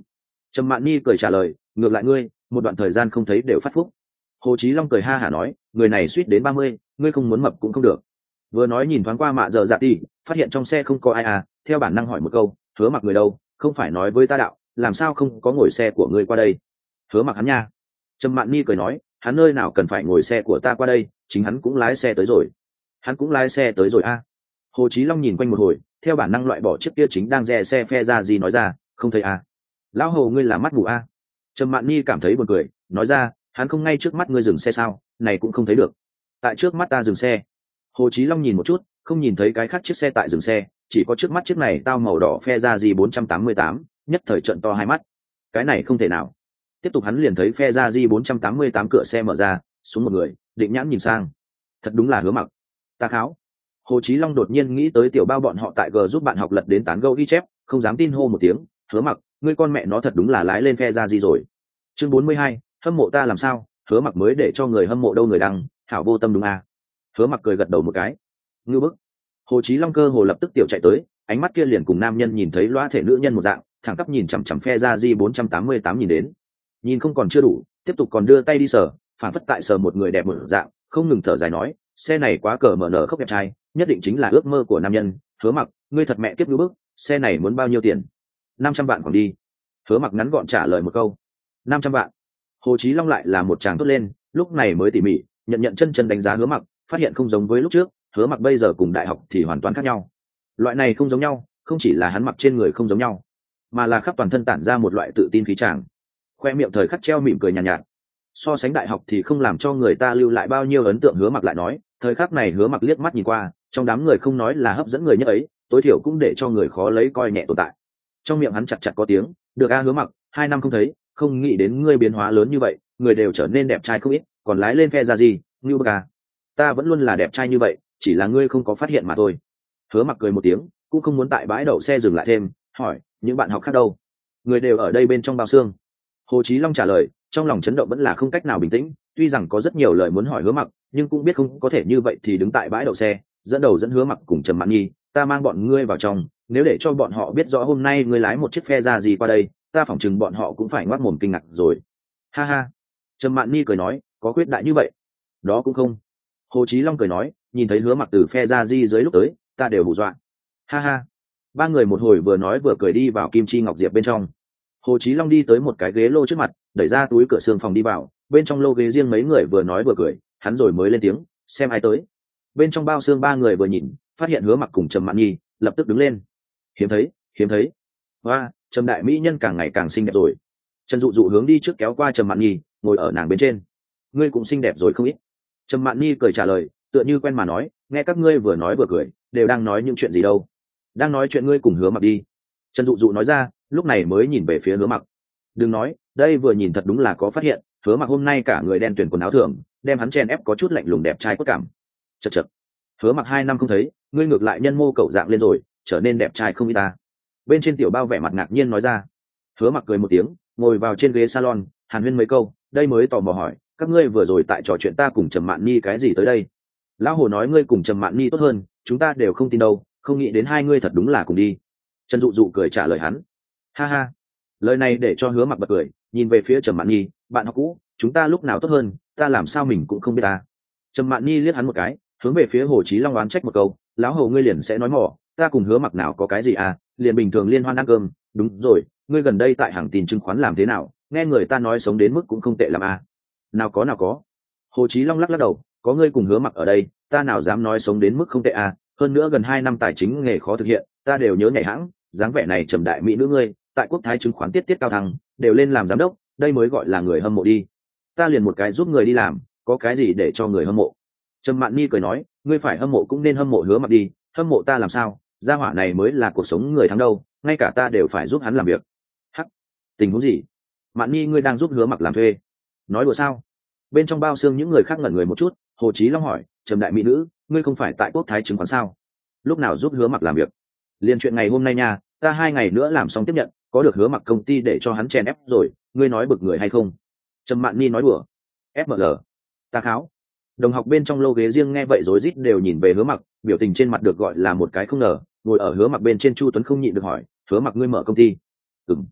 Trầm Mạn Nhi cười trả lời, ngược lại ngươi một đoạn thời gian không thấy đều phát phúc. Hồ Chí Long cười ha hả nói, người này suýt đến ba mươi, ngươi không muốn mập cũng không được. Vừa nói nhìn thoáng qua Mạ Giờ Dạ Tỷ, phát hiện trong xe không có ai à, theo bản năng hỏi một câu, Hứa Mặc người đâu, không phải nói với ta đạo, làm sao không có ngồi xe của ngươi qua đây? Hứa Mặc hắn nha. Trầm Mạn Nhi cười nói, hắn nơi nào cần phải ngồi xe của ta qua đây, chính hắn cũng lái xe tới rồi. Hắn cũng lái xe tới rồi a. À. Hồ Chí Long nhìn quanh một hồi, theo bản năng loại bỏ chiếc kia chính đang dè xe phe ra gì nói ra, không thấy à? Lão Hồ ngươi là mắt mù a. À. Trầm Mạn Nhi cảm thấy buồn cười, nói ra, hắn không ngay trước mắt ngươi dừng xe sao, này cũng không thấy được. Tại trước mắt ta dừng xe. Hồ Chí Long nhìn một chút, không nhìn thấy cái khác chiếc xe tại dừng xe, chỉ có trước mắt chiếc này tao màu đỏ phe ra gì bốn trăm tám mươi tám, nhất thời trợn to hai mắt. Cái này không thể nào. Tiếp tục hắn liền thấy phe ra di bốn trăm tám mươi tám cửa xe mở ra, xuống một người, định nhãn nhìn sang. Thật đúng là Hứa Mặc. Ta kháo. Hồ Chí Long đột nhiên nghĩ tới tiểu bao bọn họ tại G giúp bạn học lật đến tán gẫu ghi chép, không dám tin hô một tiếng, Hứa Mặc, ngươi con mẹ nó thật đúng là lái lên phe ra gì rồi. Chương bốn mươi hai, hâm mộ ta làm sao, Hứa Mặc mới để cho người hâm mộ đâu người đăng, hảo vô tâm đúng à. Hứa Mặc cười gật đầu một cái. Ngưu bức. Hồ Chí Long cơ hồ lập tức tiểu chạy tới, ánh mắt kia liền cùng nam nhân nhìn thấy loa thể nữ nhân một dạng, thẳng tắp nhìn chằm chằm phe ra di bốn trăm tám mươi tám nhìn đến. Nhìn không còn chưa đủ, tiếp tục còn đưa tay đi sờ, phản phất tại sờ một người đẹp một dạng, không ngừng thở dài nói, xe này quá cờ mở nở khóc đẹp trai, nhất định chính là ước mơ của nam nhân. Hứa Mặc, ngươi thật mẹ kiếp ngưu bức, xe này muốn bao nhiêu tiền? Năm trăm vạn còn đi. Hứa Mặc ngắn gọn trả lời một câu. Năm trăm vạn. Hồ Chí Long lại là một tràng tốt lên, lúc này mới tỉ mỉ nhận nhận chân chân đánh giá Hứa Mặc, phát hiện không giống với lúc trước, Hứa Mặc bây giờ cùng đại học thì hoàn toàn khác nhau. Loại này không giống nhau, không chỉ là hắn mặc trên người không giống nhau, mà là khắp toàn thân tản ra một loại tự tin khí tràng. Khoe miệng thời khắc treo mỉm cười nhàn nhạt, nhạt. So sánh đại học thì không làm cho người ta lưu lại bao nhiêu ấn tượng. Hứa Mặc lại nói, thời khắc này Hứa Mặc liếc mắt nhìn qua, trong đám người không nói là hấp dẫn người nhất ấy, tối thiểu cũng để cho người khó lấy coi nhẹ tồn tại. Trong miệng hắn chặt chặt có tiếng, được a Hứa Mặc, hai năm không thấy, không nghĩ đến ngươi biến hóa lớn như vậy, người đều trở nên đẹp trai không ít, còn lái lên phe ra gì, như bậc à. Ta vẫn luôn là đẹp trai như vậy, chỉ là ngươi không có phát hiện mà thôi. Hứa Mặc cười một tiếng, cũng không muốn tại bãi đậu xe dừng lại thêm, hỏi, những bạn học khác đâu? Người đều ở đây bên trong bao xương. Hồ Chí Long trả lời, trong lòng chấn động vẫn là không cách nào bình tĩnh, tuy rằng có rất nhiều lời muốn hỏi Hứa Mặc, nhưng cũng biết không có thể như vậy thì đứng tại bãi đậu xe, dẫn đầu dẫn Hứa Mặc cùng Trầm Mạn Nhi, ta mang bọn ngươi vào trong, nếu để cho bọn họ biết rõ hôm nay ngươi lái một chiếc phe ra gì qua đây, ta phỏng chừng bọn họ cũng phải ngoác mồm kinh ngạc rồi. Ha ha. Trầm Mạn Nhi cười nói, có quyết đại như vậy? Đó cũng không. Hồ Chí Long cười nói, nhìn thấy Hứa Mặc từ phe ra di dưới lúc tới, ta đều hù dọa. Ha ha. Ba người một hồi vừa nói vừa cười đi vào Kim Chi Ngọc Diệp bên trong. Hồ Chí Long đi tới một cái ghế lô trước mặt, đẩy ra túi cửa xương phòng đi vào, bên trong lô ghế riêng mấy người vừa nói vừa cười, hắn rồi mới lên tiếng, xem ai tới. Bên trong bao xương ba người vừa nhìn, phát hiện Hứa Mặc cùng Trầm Mạn Nhi, lập tức đứng lên. Hiếm thấy, hiếm thấy. Hoa, Trầm đại mỹ nhân càng ngày càng xinh đẹp rồi. Trần Dụ Dụ hướng đi trước kéo qua Trầm Mạn Nhi, ngồi ở nàng bên trên. Ngươi cũng xinh đẹp rồi không ít. Trầm Mạn Nhi cười trả lời, tựa như quen mà nói, nghe các ngươi vừa nói vừa cười, đều đang nói những chuyện gì đâu? Đang nói chuyện ngươi cùng Hứa Mặc đi. Trần Dụ Dụ nói ra, lúc này mới nhìn về phía Hứa Mặc. Đừng nói, đây vừa nhìn thật đúng là có phát hiện, Hứa Mặc hôm nay cả người đen tuyển quần áo thường, đem hắn chen ép có chút lạnh lùng đẹp trai cốt cảm. Chậc chậc. Hứa Mặc hai năm không thấy, ngươi ngược lại nhân mô cậu dạng lên rồi, trở nên đẹp trai không ít ta. Bên trên tiểu bao vẻ mặt ngạc nhiên nói ra. Hứa Mặc cười một tiếng, ngồi vào trên ghế salon, hàn huyên mấy câu, đây mới tò mò hỏi, các ngươi vừa rồi tại trò chuyện ta cùng Trầm Mạn Nhi cái gì tới đây? Lão Hồ nói ngươi cùng Trầm Mạn Nhi tốt hơn, chúng ta đều không tin đâu, không nghĩ đến hai ngươi thật đúng là cùng đi. Trần Dụ Dụ cười trả lời hắn. Ha ha. Lời này để cho Hứa Mặc bật cười, nhìn về phía Trầm Mạn Nhi, bạn học cũ, chúng ta lúc nào tốt hơn, ta làm sao mình cũng không biết ta. Trầm Mạn Nhi liếc hắn một cái, hướng về phía Hồ Chí Long oán trách một câu, lão Hồ ngươi liền sẽ nói mỏ, ta cùng Hứa Mặc nào có cái gì à, liền bình thường liên hoan ăn cơm, đúng rồi, ngươi gần đây tại hàng tin chứng khoán làm thế nào, nghe người ta nói sống đến mức cũng không tệ lắm à. Nào có nào có. Hồ Chí Long lắc lắc đầu, có ngươi cùng Hứa Mặc ở đây, ta nào dám nói sống đến mức không tệ à, hơn nữa gần hai năm tài chính nghề khó thực hiện, ta đều nhớ nhảy hãng, dáng vẻ này Trầm đại mỹ nữ ngươi, tại Quốc Thái chứng khoán tiết tiết cao thăng, đều lên làm giám đốc, đây mới gọi là người hâm mộ đi. Ta liền một cái giúp người đi làm, có cái gì để cho người hâm mộ? Trầm Mạn Nhi cười nói, ngươi phải hâm mộ cũng nên hâm mộ Hứa Mặc đi, hâm mộ ta làm sao? Gia hỏa này mới là cuộc sống người thắng đâu, ngay cả ta đều phải giúp hắn làm việc. Hắc, tình huống gì? Mạn Nhi ngươi đang giúp Hứa Mặc làm thuê? Nói đùa sao? Bên trong bao xương những người khác ngẩn người một chút, Hồ Chí Long hỏi, Trầm đại mỹ nữ, ngươi không phải tại Quốc Thái chứng khoán sao? Lúc nào giúp Hứa Mặc làm việc? Liên chuyện ngày hôm nay nha, ta hai ngày nữa làm xong tiếp nhận, có được Hứa Mặc công ty để cho hắn chèn ép rồi, ngươi nói bực người hay không? Trầm Mạn Nhi nói đùa. ép em lờ. Ta kháo. Đồng học bên trong lô ghế riêng nghe vậy rối rít đều nhìn về Hứa Mặc, biểu tình trên mặt được gọi là một cái không ngờ, ngồi ở Hứa Mặc bên trên Chu Tuấn không nhịn được hỏi, Hứa Mặc ngươi mở công ty? Ừm.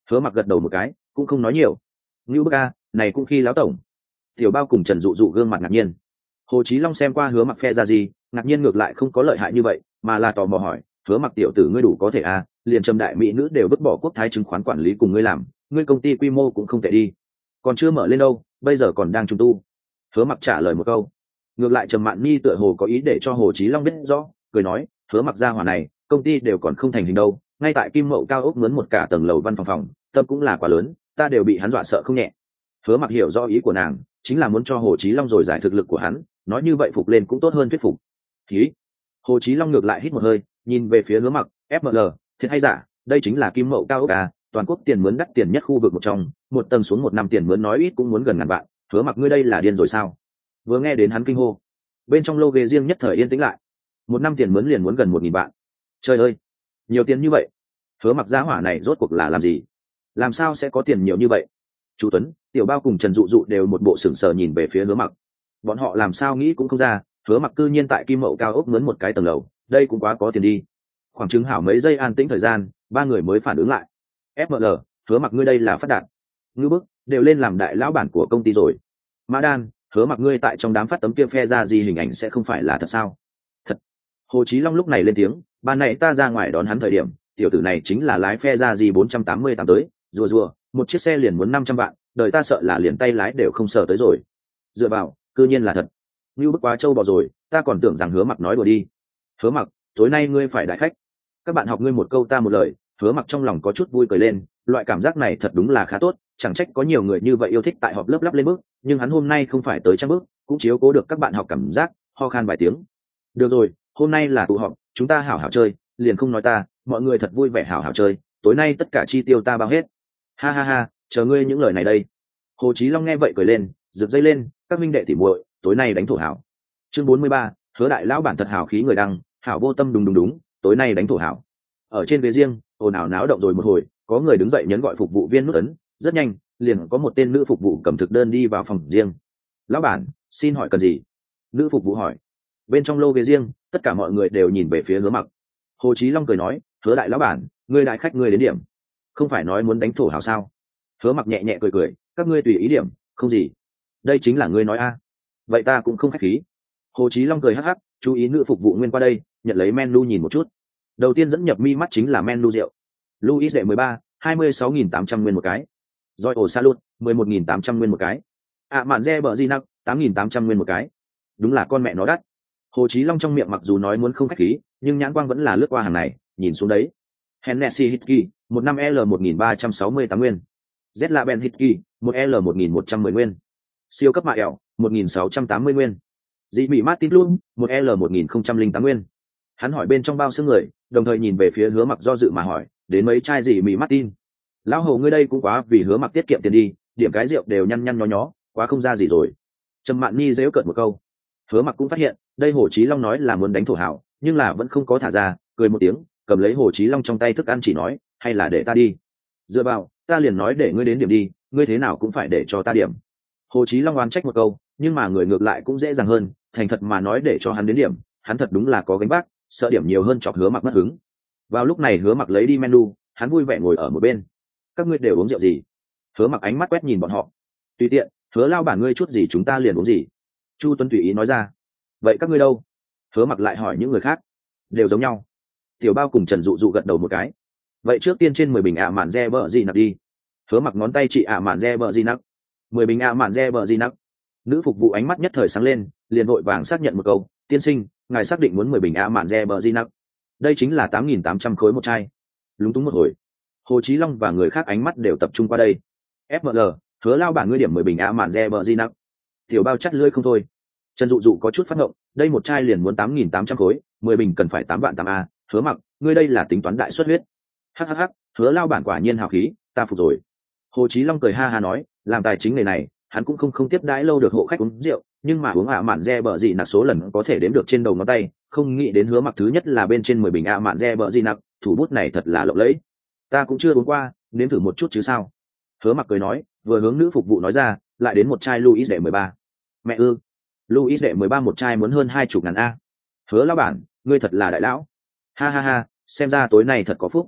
Hứa Mặc gật đầu một cái, cũng không nói nhiều. Ngưu bức a, này cũng khi lão tổng. Tiểu Bao cùng Trần Dụ Dụ gương mặt ngạc nhiên. Hồ Chí Long xem qua Hứa Mặc phe ra gì, ngạc nhiên ngược lại không có lợi hại như vậy, mà là tò mò hỏi, Hứa Mặc tiểu tử ngươi đủ có thể a, liền trầm đại mỹ nữ đều vứt bỏ quốc thái chứng khoán quản lý cùng ngươi làm, ngươi công ty quy mô cũng không tệ đi. Còn chưa mở lên đâu, bây giờ còn đang trùng tu. Hứa Mặc trả lời một câu. Ngược lại Trầm Mạn Nhi tựa hồ có ý để cho Hồ Chí Long biết rõ, cười nói, Hứa Mặc gia hỏa này, công ty đều còn không thành hình đâu, ngay tại Kim Mậu cao ốc mướn một cả tầng lầu văn phòng phòng, tâm cũng là quá lớn, ta đều bị hắn dọa sợ không nhẹ. Hứa Mặc hiểu rõ ý của nàng, chính là muốn cho Hồ Chí Long rồi giải thực lực của hắn, nói như vậy phục lên cũng tốt hơn thuyết phục. Khí. Hồ Chí Long ngược lại hít một hơi, nhìn về phía Hứa Mặc, ép em lờ, thiệt hay giả, đây chính là Kim Mậu cao ốc à, toàn quốc tiền mướn đắt tiền nhất khu vực một trong, một tầng xuống một năm tiền mướn nói ít cũng muốn gần ngàn vạn, Hứa Mặc ngươi đây là điên rồi sao? Vừa nghe đến hắn kinh hô, bên trong lô ghế riêng nhất thời yên tĩnh lại. Một năm tiền mướn liền muốn gần một nghìn vạn. Trời ơi, nhiều tiền như vậy. Hứa Mặc giá hỏa này rốt cuộc là làm gì? Làm sao sẽ có tiền nhiều như vậy? Chu Tuấn, Tiểu Bao cùng Trần Dụ Dụ đều một bộ sững sờ nhìn về phía Hứa Mặc. Bọn họ làm sao nghĩ cũng không ra, Hứa Mặc cư nhiên tại Kim Mậu cao ốc mướn một cái tầng lầu, đây cũng quá có tiền đi. Khoảng chừng hảo mấy giây an tĩnh thời gian, ba người mới phản ứng lại. ép em lờ, Hứa Mặc ngươi đây là phát đạt. Ngư bức, đều lên làm đại lão bản của công ty rồi. Mã Đan, Hứa Mặc ngươi tại trong đám phát tấm kia phe ra gì hình ảnh sẽ không phải là thật sao? Thật. Hồ Chí Long lúc này lên tiếng, ban nãy ta ra ngoài đón hắn thời điểm, tiểu tử này chính là lái phe ra gì bốn trăm tám mươi tám tới, rùa rùa, một chiếc xe liền muốn năm trăm vạn, đời ta sợ là liền tay lái đều không sợ tới rồi. Dựa vào, cư nhiên là thật. Như bức quá trâu bò rồi, ta còn tưởng rằng Hứa Mặc nói đùa đi. Hứa Mặc, tối nay ngươi phải đại khách. Các bạn học ngươi một câu ta một lời, Hứa Mặc trong lòng có chút vui cười lên, loại cảm giác này thật đúng là khá tốt, chẳng trách có nhiều người như vậy yêu thích tại họp lớp lắp lên bước, nhưng hắn hôm nay không phải tới trang bước, cũng chiếu cố được các bạn học cảm giác, ho khan vài tiếng. Được rồi, hôm nay là tụ họp, chúng ta hảo hảo chơi, liền không nói ta, mọi người thật vui vẻ hảo hảo chơi, tối nay tất cả chi tiêu ta bao hết. Ha ha ha, chờ ngươi những lời này đây. Hồ Chí Long nghe vậy cười lên, giật dây lên, các minh đệ tỉ muội, tối nay đánh thổ hảo. Chương bốn mươi ba, Hứa đại lão bản thật hảo khí người đăng, hảo vô tâm đúng đúng đúng, tối nay đánh thổ hảo. Ở trên ghế riêng, ồn ào náo động rồi một hồi, có người đứng dậy nhấn gọi phục vụ viên nút ấn, rất nhanh, liền có một tên nữ phục vụ cầm thực đơn đi vào phòng riêng. Lão bản, xin hỏi cần gì? Nữ phục vụ hỏi. Bên trong lô ghế riêng, tất cả mọi người đều nhìn về phía Hứa Mặc. Hồ Chí Long cười nói, Hứa đại lão bản, ngươi đại khách ngươi đến điểm, không phải nói muốn đánh thổ hảo sao? Hứa Mặc nhẹ nhẹ cười cười, các ngươi tùy ý điểm, không gì. Đây chính là ngươi nói a. Vậy ta cũng không khách khí. Hồ Chí Long cười hắc hắc, chú ý nữ phục vụ nguyên qua đây, nhận lấy menu nhìn một chút. Đầu tiên dẫn nhập mi mắt chính là menu rượu. Louis đệ mười ba, hai mươi sáu nghìn tám trăm nguyên một cái. Royal Salute, mười một nghìn tám trăm nguyên một cái. À mạn re bờ di nặc, tám nghìn tám trăm nguyên một cái. Đúng là con mẹ nó đắt. Hồ Chí Long trong miệng mặc dù nói muốn không khách khí, nhưng nhãn quang vẫn là lướt qua hàng này, nhìn xuống đấy. Hennessy Hitki, một năm L một nghìn ba trăm sáu mươi tám nguyên. Zlaben Hitki, một L một nghìn một trăm mười nguyên. Siêu cấp mạ ẻo, một nghìn sáu trăm tám mươi nguyên. Dị Mỹ Martin Lum, một L một nghìn không trăm lẻ tám nguyên. Hắn hỏi bên trong bao xương người, đồng thời nhìn về phía Hứa Mặc do dự mà hỏi, đến mấy chai Dị Mỹ Martin? Lão Hồ ngươi đây cũng quá vì Hứa Mặc tiết kiệm tiền đi, điểm cái rượu đều nhăn nhăn nhó nhó, quá không ra gì rồi. Trầm Mạn Nhi giễu cợt một câu. Hứa Mặc cũng phát hiện, đây Hồ Chí Long nói là muốn đánh thổ hảo, nhưng là vẫn không có thả ra, cười một tiếng, cầm lấy Hồ Chí Long trong tay thức ăn chỉ nói, hay là để ta đi. Dựa vào, ta liền nói để ngươi đến điểm đi, ngươi thế nào cũng phải để cho ta điểm. Hồ Chí Long oán trách một câu, nhưng mà người ngược lại cũng dễ dàng hơn, thành thật mà nói để cho hắn đến điểm, hắn thật đúng là có gánh vác, sợ điểm nhiều hơn chọc Hứa Mặc mất hứng. Vào lúc này Hứa Mặc lấy đi menu, hắn vui vẻ ngồi ở một bên. Các ngươi đều uống rượu gì? Hứa Mặc ánh mắt quét nhìn bọn họ. Tùy tiện, Hứa lao bản ngươi chút gì chúng ta liền uống gì. Chu Tuấn tùy ý nói ra. Vậy các ngươi đâu? Hứa Mặc lại hỏi những người khác. Đều giống nhau. Tiểu Bao cùng Trần Dụ Dụ gật đầu một cái. Vậy trước tiên trên mười bình ạ mạn re bờ gì nặc đi. Hứa Mặc ngón tay chị ạ mạn re bờ gì nặc. Mười bình ạ mạn re bờ gì nặc. Nữ phục vụ ánh mắt nhất thời sáng lên, liền vội vàng xác nhận một câu, tiên sinh, ngài xác định muốn mười bình ạ mạn re bờ gì nặc. Đây chính là tám nghìn tám trăm khối một chai. Lúng túng một hồi, Hồ Chí Long và người khác ánh mắt đều tập trung qua đây. ép em lờ, Hứa lao bản ngươi điểm mười bình ạ mạn re bờ gì nặc. Tiểu Bao chắt lưỡi không thôi. Trần Dụ Dụ có chút phát ngộng, đây một chai liền muốn tám nghìn tám trăm khối, mười bình cần phải tám vạn tám a, Hứa Mặc, ngươi đây là tính toán đại suất huyết. Hắc hắc hắc, Hứa lao bản quả nhiên hào khí, ta phục rồi. Hồ Chí Long cười ha ha nói, làm tài chính nghề này, hắn cũng không không tiếp đãi lâu được hộ khách uống rượu, nhưng mà uống ạ mạn re bờ gì nặc số lần có thể đếm được trên đầu ngón tay, không nghĩ đến Hứa Mặc thứ nhất là bên trên mười bình ạ mạn re bờ gì nặc, thủ bút này thật là lộng lẫy. Ta cũng chưa uống qua, nếm thử một chút chứ sao. Hứa Mặc cười nói, vừa hướng nữ phục vụ nói ra, lại đến một chai Louis đệ mười ba. Mẹ ư, Louis đệ mười ba một chai muốn hơn hai chục ngàn a. Hứa lão bản, ngươi thật là đại lão. Ha ha ha, xem ra tối nay thật có phúc.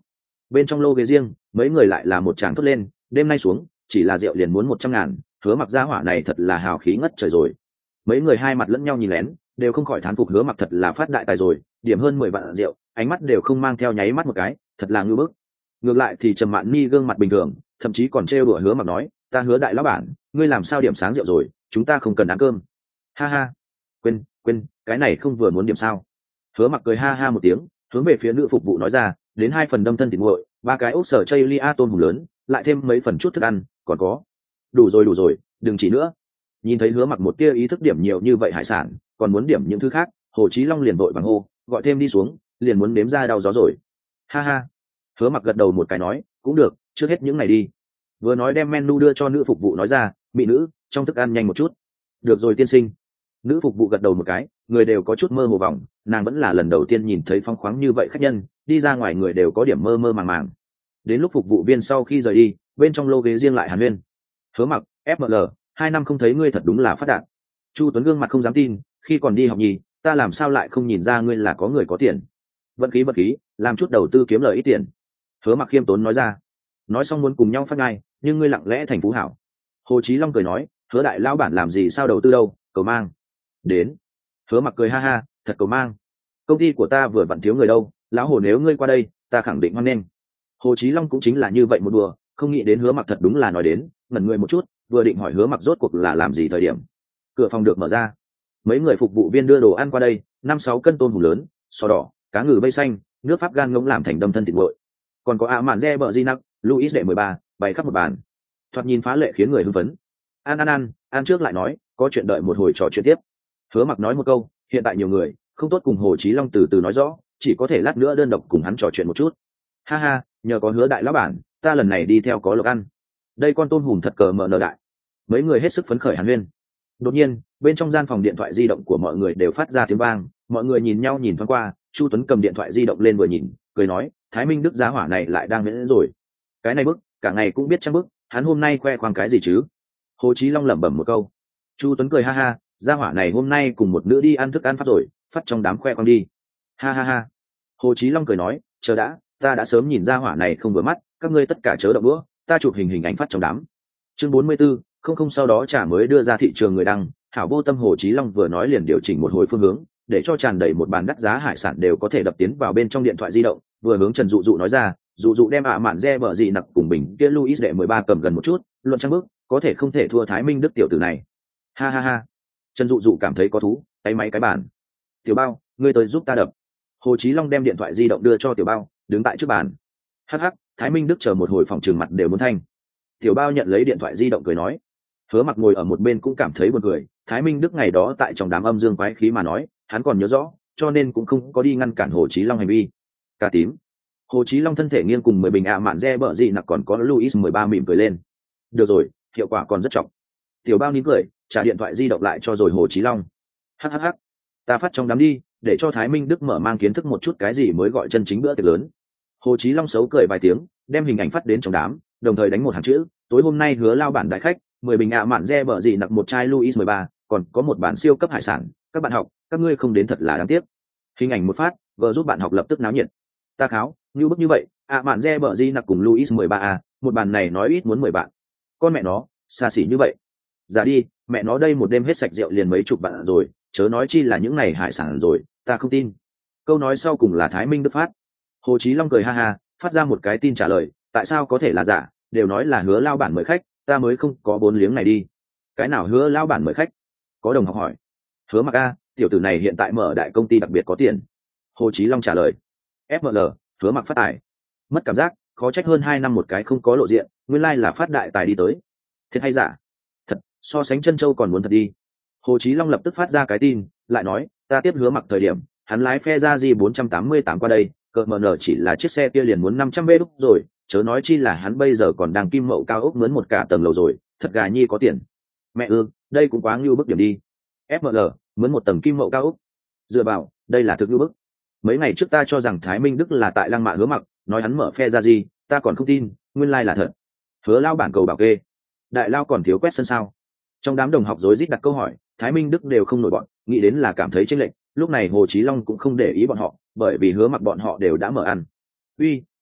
Bên trong lô ghế riêng mấy người lại là một tràng thốt lên, đêm nay xuống chỉ là rượu liền muốn một trăm ngàn, Hứa Mặc gia hỏa này thật là hào khí ngất trời rồi. Mấy người hai mặt lẫn nhau nhìn lén, đều không khỏi thán phục Hứa Mặc thật là phát đại tài rồi, điểm hơn mười vạn rượu, ánh mắt đều không mang theo nháy mắt một cái, thật là ngưu bức. Ngược lại thì Trầm Mạn Ni gương mặt bình thường, thậm chí còn trêu đùa Hứa Mặc nói, ta Hứa đại lão bản, ngươi làm sao điểm sáng rượu rồi, chúng ta không cần ăn cơm. Ha ha, quên quên, cái này không vừa muốn điểm sao? Hứa Mặc cười ha ha một tiếng, hướng về phía nữ phục vụ nói ra, đến hai phần đâm thân thịt nguội, ba cái ốc sở chây lia tôm hùm lớn, lại thêm mấy phần chút thức ăn, còn có. Đủ rồi đủ rồi, đừng chỉ nữa. Nhìn thấy Hứa Mặc một tia ý thức điểm nhiều như vậy hải sản, còn muốn điểm những thứ khác, Hồ Chí Long liền vội vàng hô, gọi thêm đi xuống, liền muốn nếm ra đau gió rồi. Ha ha. Hứa Mặc gật đầu một cái nói, cũng được, trước hết những ngày đi. Vừa nói đem menu đưa cho nữ phục vụ nói ra, mỹ nữ, trong thức ăn nhanh một chút. Được rồi tiên sinh. Nữ phục vụ gật đầu một cái, người đều có chút mơ hồ vọng, nàng vẫn là lần đầu tiên nhìn thấy phong khoáng như vậy khách nhân, đi ra ngoài người đều có điểm mơ mơ màng màng. Đến lúc phục vụ viên sau khi rời đi, bên trong lô ghế riêng lại hàn huyên. Hứa Mặc, ép em lờ, hai năm không thấy ngươi thật đúng là phát đạt. Chu Tuấn gương mặt không dám tin, khi còn đi học nhì, ta làm sao lại không nhìn ra ngươi là có người có tiền. Vận khí vận khí, làm chút đầu tư kiếm lời ít tiền. Hứa Mặc khiêm tốn nói ra. Nói xong muốn cùng nhau phát ngay, nhưng ngươi lặng lẽ thành phú hảo. Hồ Chí Long cười nói, Hứa đại lão bản làm gì sao đầu tư đâu, cầu mang. Đến. Hứa Mặc cười ha ha, thật cầu mang. Công ty của ta vừa vặn thiếu người đâu, lão Hồ nếu ngươi qua đây, ta khẳng định hoan nghênh. Hồ Chí Long cũng chính là như vậy một đùa, không nghĩ đến Hứa Mặc thật đúng là nói đến, ngẩn người một chút, vừa định hỏi Hứa Mặc rốt cuộc là làm gì thời điểm. Cửa phòng được mở ra, mấy người phục vụ viên đưa đồ ăn qua đây, năm sáu cân tôm hùm lớn, sò đỏ, cá ngừ vây xanh, nước pháp gan ngỗng làm thành đâm thân thịt nguội, còn có ạ mạn re bờ di nặc, Luis đệ mười ba, bày khắp một bàn. Thoạt nhìn phá lệ khiến người hưng phấn. Ăn ăn ăn, ăn trước lại nói, có chuyện đợi một hồi trò chuyện tiếp. Hứa Mặc nói một câu, hiện tại nhiều người, không tốt cùng Hồ Chí Long từ từ nói rõ, chỉ có thể lát nữa đơn độc cùng hắn trò chuyện một chút. Ha ha, nhờ có Hứa đại lão bản, ta lần này đi theo có lộc ăn. Đây con tôm hùm thật cờ mở nở đại. Mấy người hết sức phấn khởi hàn huyên. Đột nhiên, bên trong gian phòng điện thoại di động của mọi người đều phát ra tiếng vang, mọi người nhìn nhau nhìn thoáng qua, Chu Tuấn cầm điện thoại di động lên vừa nhìn, cười nói, Thái Minh Đức giá hỏa này lại đang miễn rồi. Cái này bức, cả ngày cũng biết chăng bức, hắn hôm nay khoe khoang cái gì chứ? Hồ Chí Long lẩm bẩm một câu. Chu Tuấn cười ha ha, gia hỏa này hôm nay cùng một nữ đi ăn thức ăn phát rồi, phát trong đám khoe khoang đi. Ha ha ha. Hồ Chí Long cười nói, chờ đã, ta đã sớm nhìn gia hỏa này không vừa mắt, các ngươi tất cả chớ động đũa, ta chụp hình hình ảnh phát trong đám. Chương bốn mươi 44, không không sau đó trả mới đưa ra thị trường người đăng, hảo vô tâm Hồ Chí Long vừa nói liền điều chỉnh một hồi phương hướng, để cho tràn đầy một bàn đắt giá hải sản đều có thể đập tiến vào bên trong điện thoại di động, vừa hướng Trần Dụ Dụ nói ra, Dụ Dụ đem ạ mạn re bờ gì nặc cùng bình kia Luis đệ mười ba cầm gần một chút, luận trang bước, có thể không thể thua Thái Minh Đức tiểu tử này. Ha ha ha. Trần Dụ Dụ cảm thấy có thú, tay máy cái bàn. Tiểu Bao, ngươi tới giúp ta đập. Hồ Chí Long đem điện thoại di động đưa cho Tiểu Bao, đứng tại trước bàn. Hắc hắc, Thái Minh Đức chờ một hồi phòng trường mặt đều muốn thanh. Tiểu Bao nhận lấy điện thoại di động cười nói. Hứa Mặc ngồi ở một bên cũng cảm thấy buồn cười, Thái Minh Đức ngày đó tại trong đám âm dương quái khí mà nói, hắn còn nhớ rõ, cho nên cũng không có đi ngăn cản Hồ Chí Long hành vi. Cả tím. Hồ Chí Long thân thể nghiêng cùng mười bình ạ mạn re bợ gì nặc còn có Luis mười ba mỉm cười lên. Được rồi, hiệu quả còn rất trọng. Tiểu Bao nín cười, trả điện thoại di động lại cho rồi Hồ Chí Long. Hắc hắc hắc, ta phát trong đám đi, để cho Thái Minh Đức mở mang kiến thức một chút cái gì mới gọi chân chính bữa tiệc lớn. Hồ Chí Long xấu cười vài tiếng, đem hình ảnh phát đến trong đám, đồng thời đánh một hàng chữ, tối hôm nay Hứa lao bản đại khách, mười bình ạ mạn re bợ gì nặc một chai Luis mười ba, còn có một bản siêu cấp hải sản, các bạn học, các ngươi không đến thật là đáng tiếc. Hình ảnh một phát, vợ giúp bạn học lập tức náo nhiệt. Ta kháo, như bức như vậy, ạ mạn re bợ gì nặc cùng Luis mười ba a, một bàn này nói ít muốn mười bạn. Con mẹ nó, xa xỉ như vậy. Giả đi, mẹ nó đây một đêm hết sạch rượu liền mấy chục bạn rồi, chớ nói chi là những ngày hải sản rồi, ta không tin. Câu nói sau cùng là Thái Minh Đức phát. Hồ Chí Long cười ha ha, phát ra một cái tin trả lời, tại sao có thể là giả, đều nói là Hứa lao bản mời khách, ta mới không có bốn liếng này đi. Cái nào Hứa lao bản mời khách? Có đồng học hỏi. Hứa Mặc a, tiểu tử này hiện tại mở đại công ty đặc biệt có tiền. Hồ Chí Long trả lời. ép em lờ, Hứa Mặc phát tài. Mất cảm giác, khó trách hơn hai năm một cái không có lộ diện, nguyên lai là phát đại tài đi tới. Thiệt hay giả? Thật, so sánh chân châu còn muốn thật đi. Hồ Chí Long lập tức phát ra cái tin, lại nói, ta tiếp Hứa Mặc thời điểm, hắn lái phe ra G bốn trăm tám mươi tám qua đây, cỡ mờ nở chỉ là chiếc xe kia liền muốn năm trăm bê đúc rồi, chớ nói chi là hắn bây giờ còn đang kim mậu cao ốc mướn một cả tầng lầu rồi, thật gà nhi có tiền. Mẹ ư, đây cũng quá ngưu bức điểm đi. ép em lờ, mướn một tầng kim mậu cao ốc. Dựa vào, đây là thực ngưu bức. Mấy ngày trước ta cho rằng Thái Minh Đức là tại Lăng Mạ Hứa Mặc, nói hắn mở phe ra gì, ta còn không tin, nguyên lai là thật. Hứa lao bản cầu bảo kê. Đại lao còn thiếu quét sân sao? Trong đám đồng học rối rít đặt câu hỏi, Thái Minh Đức đều không nổi bọn, nghĩ đến là cảm thấy chênh lệch, lúc này Hồ Chí Long cũng không để ý bọn họ, bởi vì Hứa Mặc bọn họ đều đã mở ăn. Uy,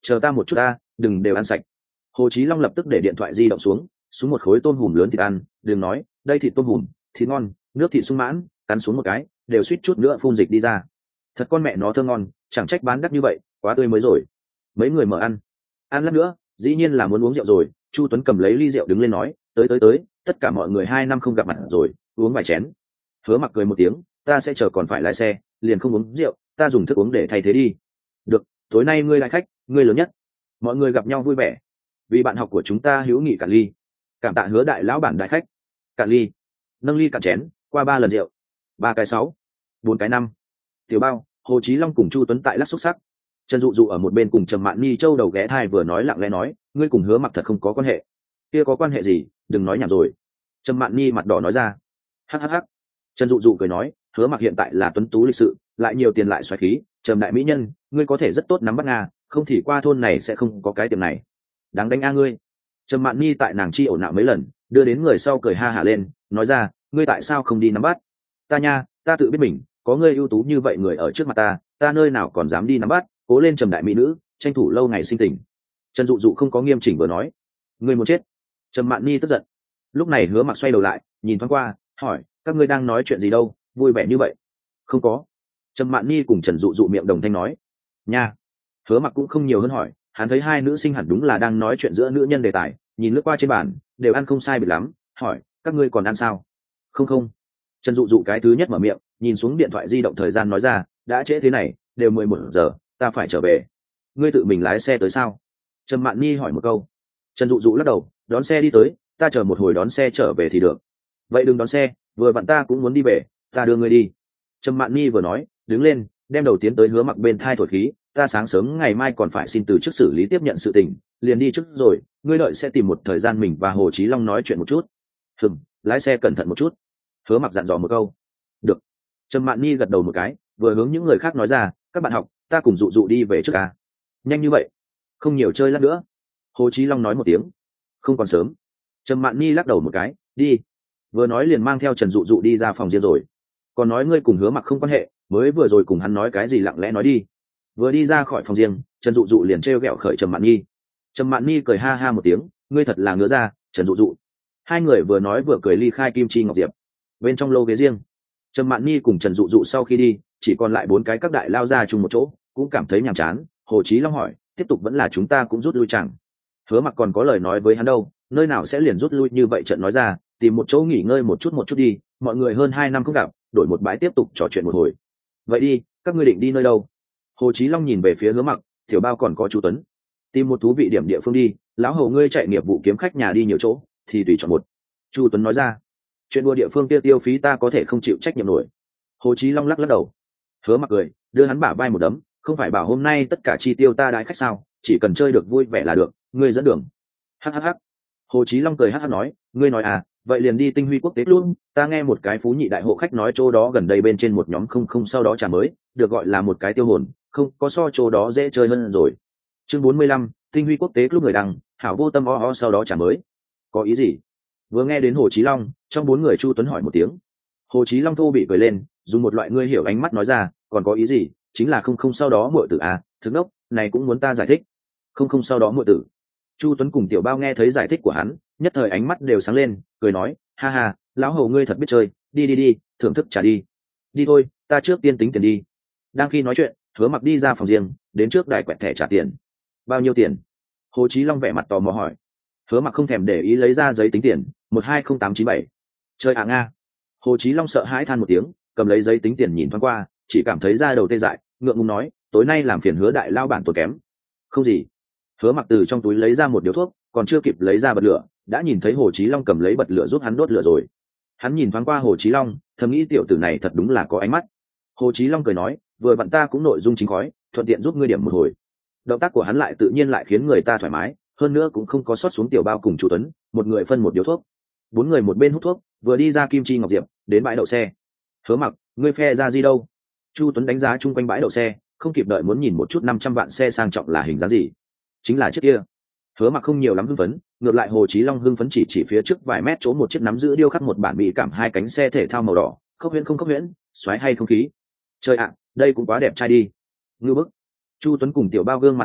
chờ ta một chút ta, đừng đều ăn sạch. Hồ Chí Long lập tức để điện thoại di động xuống, xuống một khối tôm hùm lớn thịt ăn, đừng nói, đây thịt tôm hùm, thịt ngon, nước thịt sung mãn, cắn xuống một cái, đều suýt chút nữa phun dịch đi ra. Thật con mẹ nó thơm ngon, chẳng trách bán đắt như vậy, quá tươi mới rồi. Mấy người mở ăn, ăn lát nữa, dĩ nhiên là muốn uống rượu rồi. Chu Tuấn cầm lấy ly rượu đứng lên nói, tới tới tới, tất cả mọi người hai năm không gặp mặt rồi, uống vài chén. Hứa Mặc cười một tiếng, ta sẽ chờ còn phải lái xe, liền không uống rượu, ta dùng thức uống để thay thế đi. Được, tối nay ngươi lại khách, ngươi lớn nhất. Mọi người gặp nhau vui vẻ. Vì bạn học của chúng ta hữu nghị cạn ly. Cảm tạ Hứa đại lão bản đại khách. Cạn ly. Nâng ly cạn chén, qua ba lần rượu. Ba cái sáu, bốn cái năm. Tiểu Bao, Hồ Chí Long cùng Chu Tuấn tại lắc xúc sắc. Trần Dụ Dụ ở một bên cùng Trầm Mạn Nhi châu đầu ghé thai vừa nói lặng lẽ nói, ngươi cùng Hứa Mặc thật không có quan hệ. Kia có quan hệ gì, đừng nói nhảm rồi. Trầm Mạn Nhi mặt đỏ nói ra. Hắc hắc hắc. Trần Dụ Dụ cười nói, Hứa Mặc hiện tại là tuấn tú lịch sự, lại nhiều tiền lại xoáy khí, Trầm đại mỹ nhân, ngươi có thể rất tốt nắm bắt nga, không thì qua thôn này sẽ không có cái tiệm này. Đáng đánh a ngươi. Trầm Mạn Nhi tại nàng chi ổn nạo mấy lần, đưa đến người sau cười ha hả lên, nói ra, ngươi tại sao không đi nắm bắt? Ta nha, ta tự biết mình, có ngươi ưu tú như vậy người ở trước mặt ta, ta nơi nào còn dám đi nắm bắt, cố lên Trầm đại mỹ nữ, tranh thủ lâu ngày sinh tình. Trần Dụ Dụ không có nghiêm chỉnh vừa nói, ngươi muốn chết. Trầm Mạn Nhi tức giận. Lúc này Hứa Mặc xoay đầu lại, nhìn thoáng qua, hỏi, các ngươi đang nói chuyện gì đâu, vui vẻ như vậy? Không có. Trầm Mạn Nhi cùng Trần Dụ Dụ miệng đồng thanh nói. Nha. Hứa Mặc cũng không nhiều hơn hỏi, hắn thấy hai nữ sinh hẳn đúng là đang nói chuyện giữa nữ nhân đề tài, nhìn lướt qua trên bàn, đều ăn không sai biệt lắm, hỏi, các ngươi còn ăn sao? Không không. Trần Dụ Dụ cái thứ nhất mở miệng, nhìn xuống điện thoại di động thời gian nói ra, đã trễ thế này, đều mười một giờ, ta phải trở về. Ngươi tự mình lái xe tới sao? Trầm Mạn Nhi hỏi một câu. Trần Dụ Dụ lắc đầu, đón xe đi tới, ta chờ một hồi đón xe trở về thì được. Vậy đừng đón xe, vừa vặn ta cũng muốn đi về, ta đưa ngươi đi. Trầm Mạn Nhi vừa nói, đứng lên, đem đầu tiến tới Hứa Mặc bên thai thổi khí, ta sáng sớm ngày mai còn phải xin từ chức xử lý tiếp nhận sự tình, liền đi trước rồi, ngươi đợi sẽ tìm một thời gian mình và Hồ Chí Long nói chuyện một chút. Hừm, lái xe cẩn thận một chút. Hứa Mặc dặn dò một câu. Được. Trầm Mạn Nhi gật đầu một cái, vừa hướng những người khác nói ra, các bạn học, ta cùng Dụ Dụ đi về trước à? Nhanh như vậy? Không nhiều chơi lát nữa. Hồ Chí Long nói một tiếng. Không còn sớm. Trầm Mạn Nhi lắc đầu một cái, đi. Vừa nói liền mang theo Trần Dụ Dụ đi ra phòng riêng rồi. Còn nói ngươi cùng Hứa Mặc không quan hệ, mới vừa rồi cùng hắn nói cái gì lặng lẽ nói đi. Vừa đi ra khỏi phòng riêng, Trần Dụ Dụ liền trêu ghẹo khởi Trầm Mạn Nhi. Trầm Mạn Nhi cười ha ha một tiếng, ngươi thật là ngứa ra, Trần Dụ Dụ. Hai người vừa nói vừa cười ly khai Kim Chi Ngọc Diệp. Bên trong lô ghế riêng, Trầm Mạn Nhi cùng Trần Dụ Dụ sau khi đi, chỉ còn lại bốn cái các đại lao ra chung một chỗ, cũng cảm thấy nhàm chán. Hồ Chí Long hỏi, tiếp tục vẫn là chúng ta cũng rút lui chẳng? Hứa Mặc còn có lời nói với hắn đâu, nơi nào sẽ liền rút lui như vậy? Trận nói ra, tìm một chỗ nghỉ ngơi một chút một chút đi, mọi người hơn hai năm không gặp, đổi một bãi tiếp tục trò chuyện một hồi. Vậy đi, các ngươi định đi nơi đâu? Hồ Chí Long nhìn về phía Hứa Mặc, Tiểu Bao còn có Chu Tuấn, tìm một thú vị điểm địa phương đi, lão hầu ngươi chạy nghiệp vụ kiếm khách nhà đi nhiều chỗ, thì tùy chọn một. Chu Tuấn nói ra, chuyện đua địa phương kia tiêu phí ta có thể không chịu trách nhiệm nổi. Hồ Chí Long lắc lắc đầu. Hứa Mặc cười, đưa hắn bả vai một đấm, không phải bảo hôm nay tất cả chi tiêu ta đãi khách sao, chỉ cần chơi được vui vẻ là được, ngươi dẫn đường. Hắc hắc hắc. Hồ Chí Long cười hắc hắc nói, ngươi nói à, vậy liền đi Tinh Huy Quốc tế luôn, ta nghe một cái phú nhị đại hộ khách nói chỗ đó gần đây bên trên một nhóm không không sau đó trả mới, được gọi là một cái tiêu hồn, không có so chỗ đó dễ chơi hơn rồi. Chương bốn mươi lăm, Tinh Huy Quốc tế lúc người đăng, hảo vô tâm o o sau đó trả mới. Có ý gì? Vừa nghe đến Hồ Chí Long, trong bốn người Chu Tuấn hỏi một tiếng. Hồ Chí Long thô bị cười lên, dùng một loại ngươi hiểu ánh mắt nói ra, còn có ý gì, chính là không không sau đó muội tử à, thức đốc, này cũng muốn ta giải thích. Không không sau đó muội tử. Chu Tuấn cùng Tiểu Bao nghe thấy giải thích của hắn, nhất thời ánh mắt đều sáng lên, cười nói, ha ha, lão hầu ngươi thật biết chơi, đi đi đi, thưởng thức trả đi. Đi thôi, ta trước tiên tính tiền đi. Đang khi nói chuyện, Hứa Mặc đi ra phòng riêng, đến trước đài quẹt thẻ trả tiền. Bao nhiêu tiền? Hồ Chí Long vẻ mặt tò mò hỏi. Hứa Mặc không thèm để ý lấy ra giấy tính tiền, một hai không tám chín bảy. Chơi ạ nga. Hồ Chí Long sợ hãi than một tiếng, cầm lấy giấy tính tiền nhìn thoáng qua, chỉ cảm thấy da đầu tê dại, ngượng ngùng nói, tối nay làm phiền Hứa đại lao bản tốn kém. Không gì. Hứa Mặc từ trong túi lấy ra một điếu thuốc, còn chưa kịp lấy ra bật lửa, đã nhìn thấy Hồ Chí Long cầm lấy bật lửa giúp hắn đốt lửa rồi. Hắn nhìn thoáng qua Hồ Chí Long, thầm nghĩ tiểu tử này thật đúng là có ánh mắt. Hồ Chí Long cười nói, vừa vặn ta cũng nội dung chính khói, thuận tiện giúp ngươi điểm một hồi. Động tác của hắn lại tự nhiên lại khiến người ta thoải mái, hơn nữa cũng không có sót xuống Tiểu Bao cùng Chu Tuấn, một người phân một điếu thuốc. Bốn người một bên hút thuốc, vừa đi ra Kim Chi Ngọc Diệp, đến bãi đậu xe. Hứa Mặc, ngươi phe ra gì đâu? Chu Tuấn đánh giá chung quanh bãi đậu xe, không kịp đợi muốn nhìn một chút năm trăm vạn xe sang trọng là hình dáng gì. Chính là chiếc kia. Hứa Mặc không nhiều lắm hưng phấn, ngược lại Hồ Chí Long hưng phấn chỉ chỉ phía trước vài mét chỗ một chiếc nắm giữ điêu khắc một bản mỹ cảm hai cánh xe thể thao màu đỏ, khốc huyễn không khốc huyễn, xoáy hay không khí. Trời ạ, đây cũng quá đẹp trai đi. Ngư bức. Chu Tuấn cùng Tiểu Bao gương mặt hâm mộ,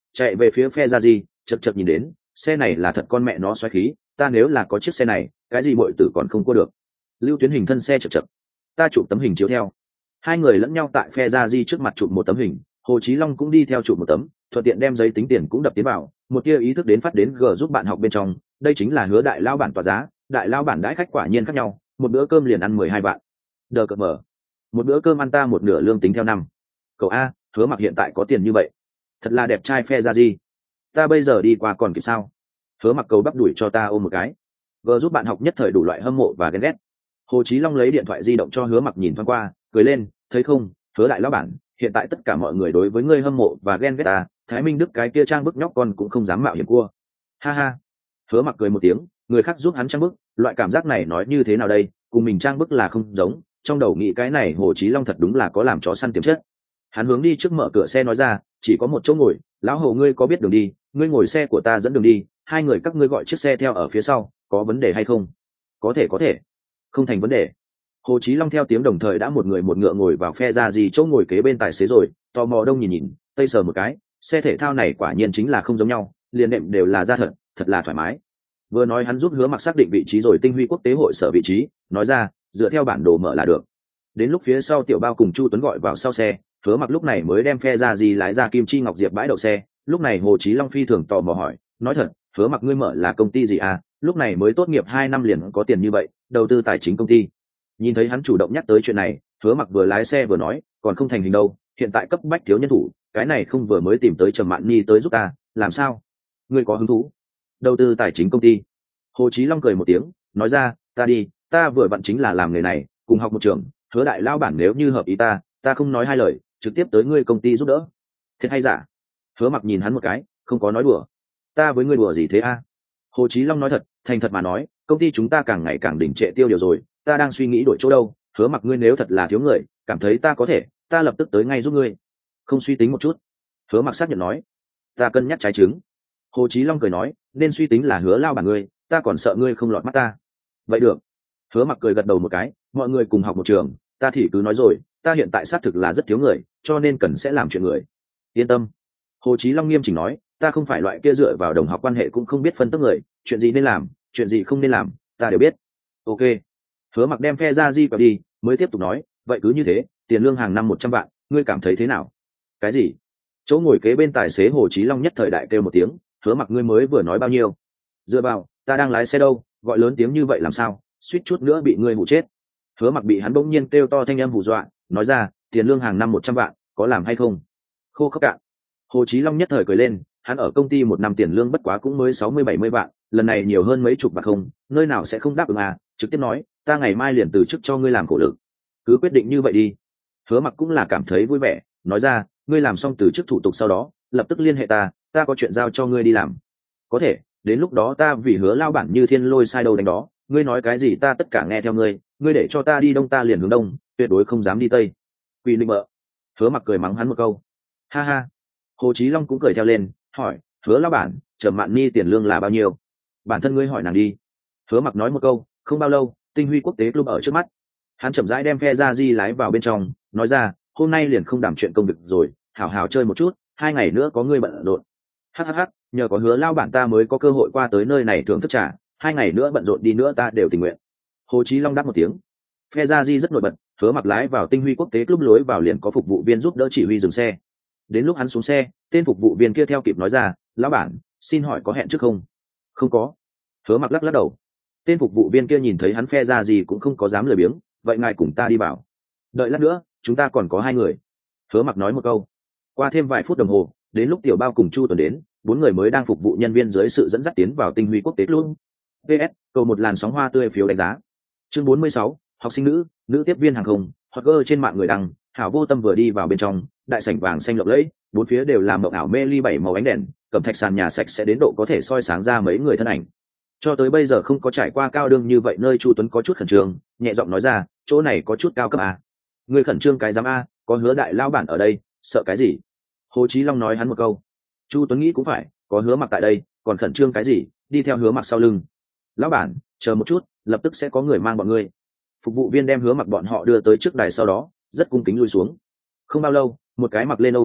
chạy về phía phe ra gì, chật chật nhìn đến, xe này là thật con mẹ nó xoáy khí, ta nếu là có chiếc xe này, cái gì muội tử còn không cua được. Lưu Tuyến hình thân xe chật chật, ta chụp tấm hình chiếu theo. Hai người lẫn nhau tại phe ra di trước mặt chụp một tấm hình, Hồ Chí Long cũng đi theo chụp một tấm, thuận tiện đem giấy tính tiền cũng đập tiến vào, một tia ý thức đến phát đến g giúp bạn học bên trong, đây chính là Hứa đại lao bản tỏa giá, đại lao bản đãi khách quả nhiên khác nhau, một bữa cơm liền ăn mười hai vạn. Đờ cợt mở, một bữa cơm ăn ta một nửa lương tính theo năm. Cậu a, Hứa Mặc hiện tại có tiền như vậy, thật là đẹp trai phe ra gì. Ta bây giờ đi qua còn kịp sao? Hứa Mặc cầu bắp đuổi cho ta ôm một cái. G giúp bạn học nhất thời đủ loại hâm mộ và ghen ghét. Hồ Chí Long lấy điện thoại di động cho Hứa Mặc nhìn thoáng qua, cười lên, thấy không, Hứa đại lão bản, hiện tại tất cả mọi người đối với ngươi hâm mộ và ghen ghét ta, Thái Minh Đức cái kia trang bức nhóc con cũng không dám mạo hiểm cua. Ha ha. Hứa Mặc cười một tiếng, người khác giúp hắn trang bức, loại cảm giác này nói như thế nào đây, cùng mình trang bức là không giống, trong đầu nghĩ cái này Hồ Chí Long thật đúng là có làm chó săn tiềm chất. Hắn hướng đi trước mở cửa xe nói ra, chỉ có một chỗ ngồi, lão Hồ ngươi có biết đường đi, ngươi ngồi xe của ta dẫn đường đi, hai người các ngươi gọi chiếc xe theo ở phía sau, có vấn đề hay không? Có thể có thể, không thành vấn đề. Hồ Chí Long theo tiếng đồng thời đã một người một ngựa ngồi vào phe ra gì chỗ ngồi kế bên tài xế rồi, tò mò đông nhìn nhìn, tây sờ một cái, xe thể thao này quả nhiên chính là không giống nhau, liền đệm đều là da thật, thật là thoải mái. Vừa nói hắn giúp Hứa Mặc xác định vị trí rồi tinh huy quốc tế hội sở vị trí, nói ra, dựa theo bản đồ mở là được. Đến lúc phía sau Tiểu Bao cùng Chu Tuấn gọi vào sau xe, Hứa Mặc lúc này mới đem phe ra gì lái ra Kim Chi Ngọc Diệp bãi đậu xe, lúc này Hồ Chí Long phi thường tò mò hỏi, nói thật, Hứa Mặc ngươi mở là công ty gì à, lúc này mới tốt nghiệp hai năm liền có tiền như vậy, đầu tư tài chính công ty. Nhìn thấy hắn chủ động nhắc tới chuyện này, Hứa Mặc vừa lái xe vừa nói, còn không thành hình đâu, hiện tại cấp bách thiếu nhân thủ, cái này không vừa mới tìm tới Trầm Mạn Nhi tới giúp ta, làm sao? Ngươi có hứng thú? Đầu tư tài chính công ty. Hồ Chí Long cười một tiếng, nói ra, ta đi, ta vừa vặn chính là làm nghề này, cùng học một trường, Hứa đại lao bản nếu như hợp ý ta, ta không nói hai lời, trực tiếp tới ngươi công ty giúp đỡ. Thiệt hay giả? Hứa Mặc nhìn hắn một cái, không có nói đùa. Ta với ngươi đùa gì thế a? Hồ Chí Long nói thật, thành thật mà nói, công ty chúng ta càng ngày càng đỉnh trệ tiêu điều rồi, ta đang suy nghĩ đổi chỗ đâu, Hứa Mặc ngươi nếu thật là thiếu người, cảm thấy ta có thể, ta lập tức tới ngay giúp ngươi. Không suy tính một chút. Hứa Mặc xác nhận nói, ta cân nhắc trái trứng. Hồ Chí Long cười nói, nên suy tính là Hứa lao bản ngươi, ta còn sợ ngươi không lọt mắt ta. Vậy được. Hứa Mặc cười gật đầu một cái, mọi người cùng học một trường, ta thì cứ nói rồi, ta hiện tại xác thực là rất thiếu người, cho nên cần sẽ làm chuyện người. Yên tâm. Hồ Chí Long nghiêm chỉnh nói, ta không phải loại kia dựa vào đồng học quan hệ cũng không biết phân tích người, chuyện gì nên làm, chuyện gì không nên làm, ta đều biết. Ok. Hứa Mặc đem phe ra di vào đi, mới tiếp tục nói, vậy cứ như thế, tiền lương hàng năm một trăm vạn, ngươi cảm thấy thế nào? Cái gì? Chỗ ngồi kế bên tài xế Hồ Chí Long nhất thời đại kêu một tiếng, Hứa Mặc ngươi mới vừa nói bao nhiêu? Dựa vào, ta đang lái xe đâu, gọi lớn tiếng như vậy làm sao, suýt chút nữa bị ngươi hù chết. Hứa Mặc bị hắn bỗng nhiên kêu to thanh âm hù dọa, nói ra, tiền lương hàng năm một trăm vạn, có làm hay không? Khô khốc cạn. Hồ Chí Long nhất thời cười lên, hắn ở công ty một năm tiền lương bất quá cũng mới sáu mươi bảy mươi vạn, lần này nhiều hơn mấy chục vạn không, nơi nào sẽ không đáp ứng à, trực tiếp nói, ta ngày mai liền từ chức cho ngươi làm khổ lực. Cứ quyết định như vậy đi. Hứa Mặc cũng là cảm thấy vui vẻ, nói ra, ngươi làm xong từ chức thủ tục sau đó, lập tức liên hệ ta, ta có chuyện giao cho ngươi đi làm. Có thể, đến lúc đó ta vì Hứa lao bản như thiên lôi sai đâu đánh đó, ngươi nói cái gì ta tất cả nghe theo ngươi, ngươi để cho ta đi đông ta liền hướng đông, tuyệt đối không dám đi tây. Quỷ định bợ. Hứa Mặc cười mắng hắn một câu. Ha ha. Hồ Chí Long cũng cười theo lên, hỏi, Hứa lao bản, Trầm Mạn Nhi tiền lương là bao nhiêu? Bản thân ngươi hỏi nàng đi. Hứa Mặc nói một câu, không bao lâu, tinh huy quốc tế club ở trước mắt. Hắn chậm rãi đem phe ra di lái vào bên trong, nói ra, hôm nay liền không đảm chuyện công việc rồi, hảo hảo chơi một chút, hai ngày nữa có ngươi bận rộn. Hắc hắc hắc, nhờ có Hứa lao bản ta mới có cơ hội qua tới nơi này thưởng thức trà, hai ngày nữa bận rộn đi nữa ta đều tình nguyện. Hồ Chí Long đáp một tiếng. Phe ra di rất nổi bật, Hứa Mặc lái vào tinh huy quốc tế club lối vào liền có phục vụ viên giúp đỡ chỉ huy dừng xe. Đến lúc hắn xuống xe, tên phục vụ viên kia theo kịp nói ra, lão bản, xin hỏi có hẹn trước không? Không có. Hứa Mặc lắc lắc đầu. Tên phục vụ viên kia nhìn thấy hắn phe ra gì cũng không có dám lười biếng, vậy ngài cùng ta đi vào. Đợi lát nữa, chúng ta còn có hai người. Hứa Mặc nói một câu. Qua thêm vài phút đồng hồ, đến lúc Tiểu Bao cùng Chu Tuấn đến, bốn người mới đang phục vụ nhân viên dưới sự dẫn dắt tiến vào tinh huy quốc tế luôn. pê ét, cầu một làn sóng hoa tươi phiếu đánh giá. Chương bốn mươi sáu, học sinh nữ, nữ tiếp viên hàng không, hoặc gơ trên mạng người đăng, Hảo Vô Tâm vừa đi vào bên trong, đại sảnh vàng xanh lộng lẫy, bốn phía đều là mộng ảo mê ly bảy màu ánh đèn, cẩm thạch sàn nhà sạch sẽ đến độ có thể soi sáng ra mấy người thân ảnh. Cho tới bây giờ không có trải qua cao đương như vậy nơi Chu Tuấn có chút khẩn trương, nhẹ giọng nói ra, chỗ này có chút cao cấp à? Người khẩn trương cái giám a, có Hứa đại lao bản ở đây, sợ cái gì? Hồ Chí Long nói hắn một câu. Chu Tuấn nghĩ cũng phải, có Hứa Mặc tại đây, còn khẩn trương cái gì? Đi theo Hứa Mặc sau lưng. Lão bản, chờ một chút, lập tức sẽ có người mang bọn ngươi. Phục vụ viên đem Hứa Mặc bọn họ đưa tới trước đài sau đó, rất cung kính lui xuống. Không bao lâu, một cái mặc lên âu phục,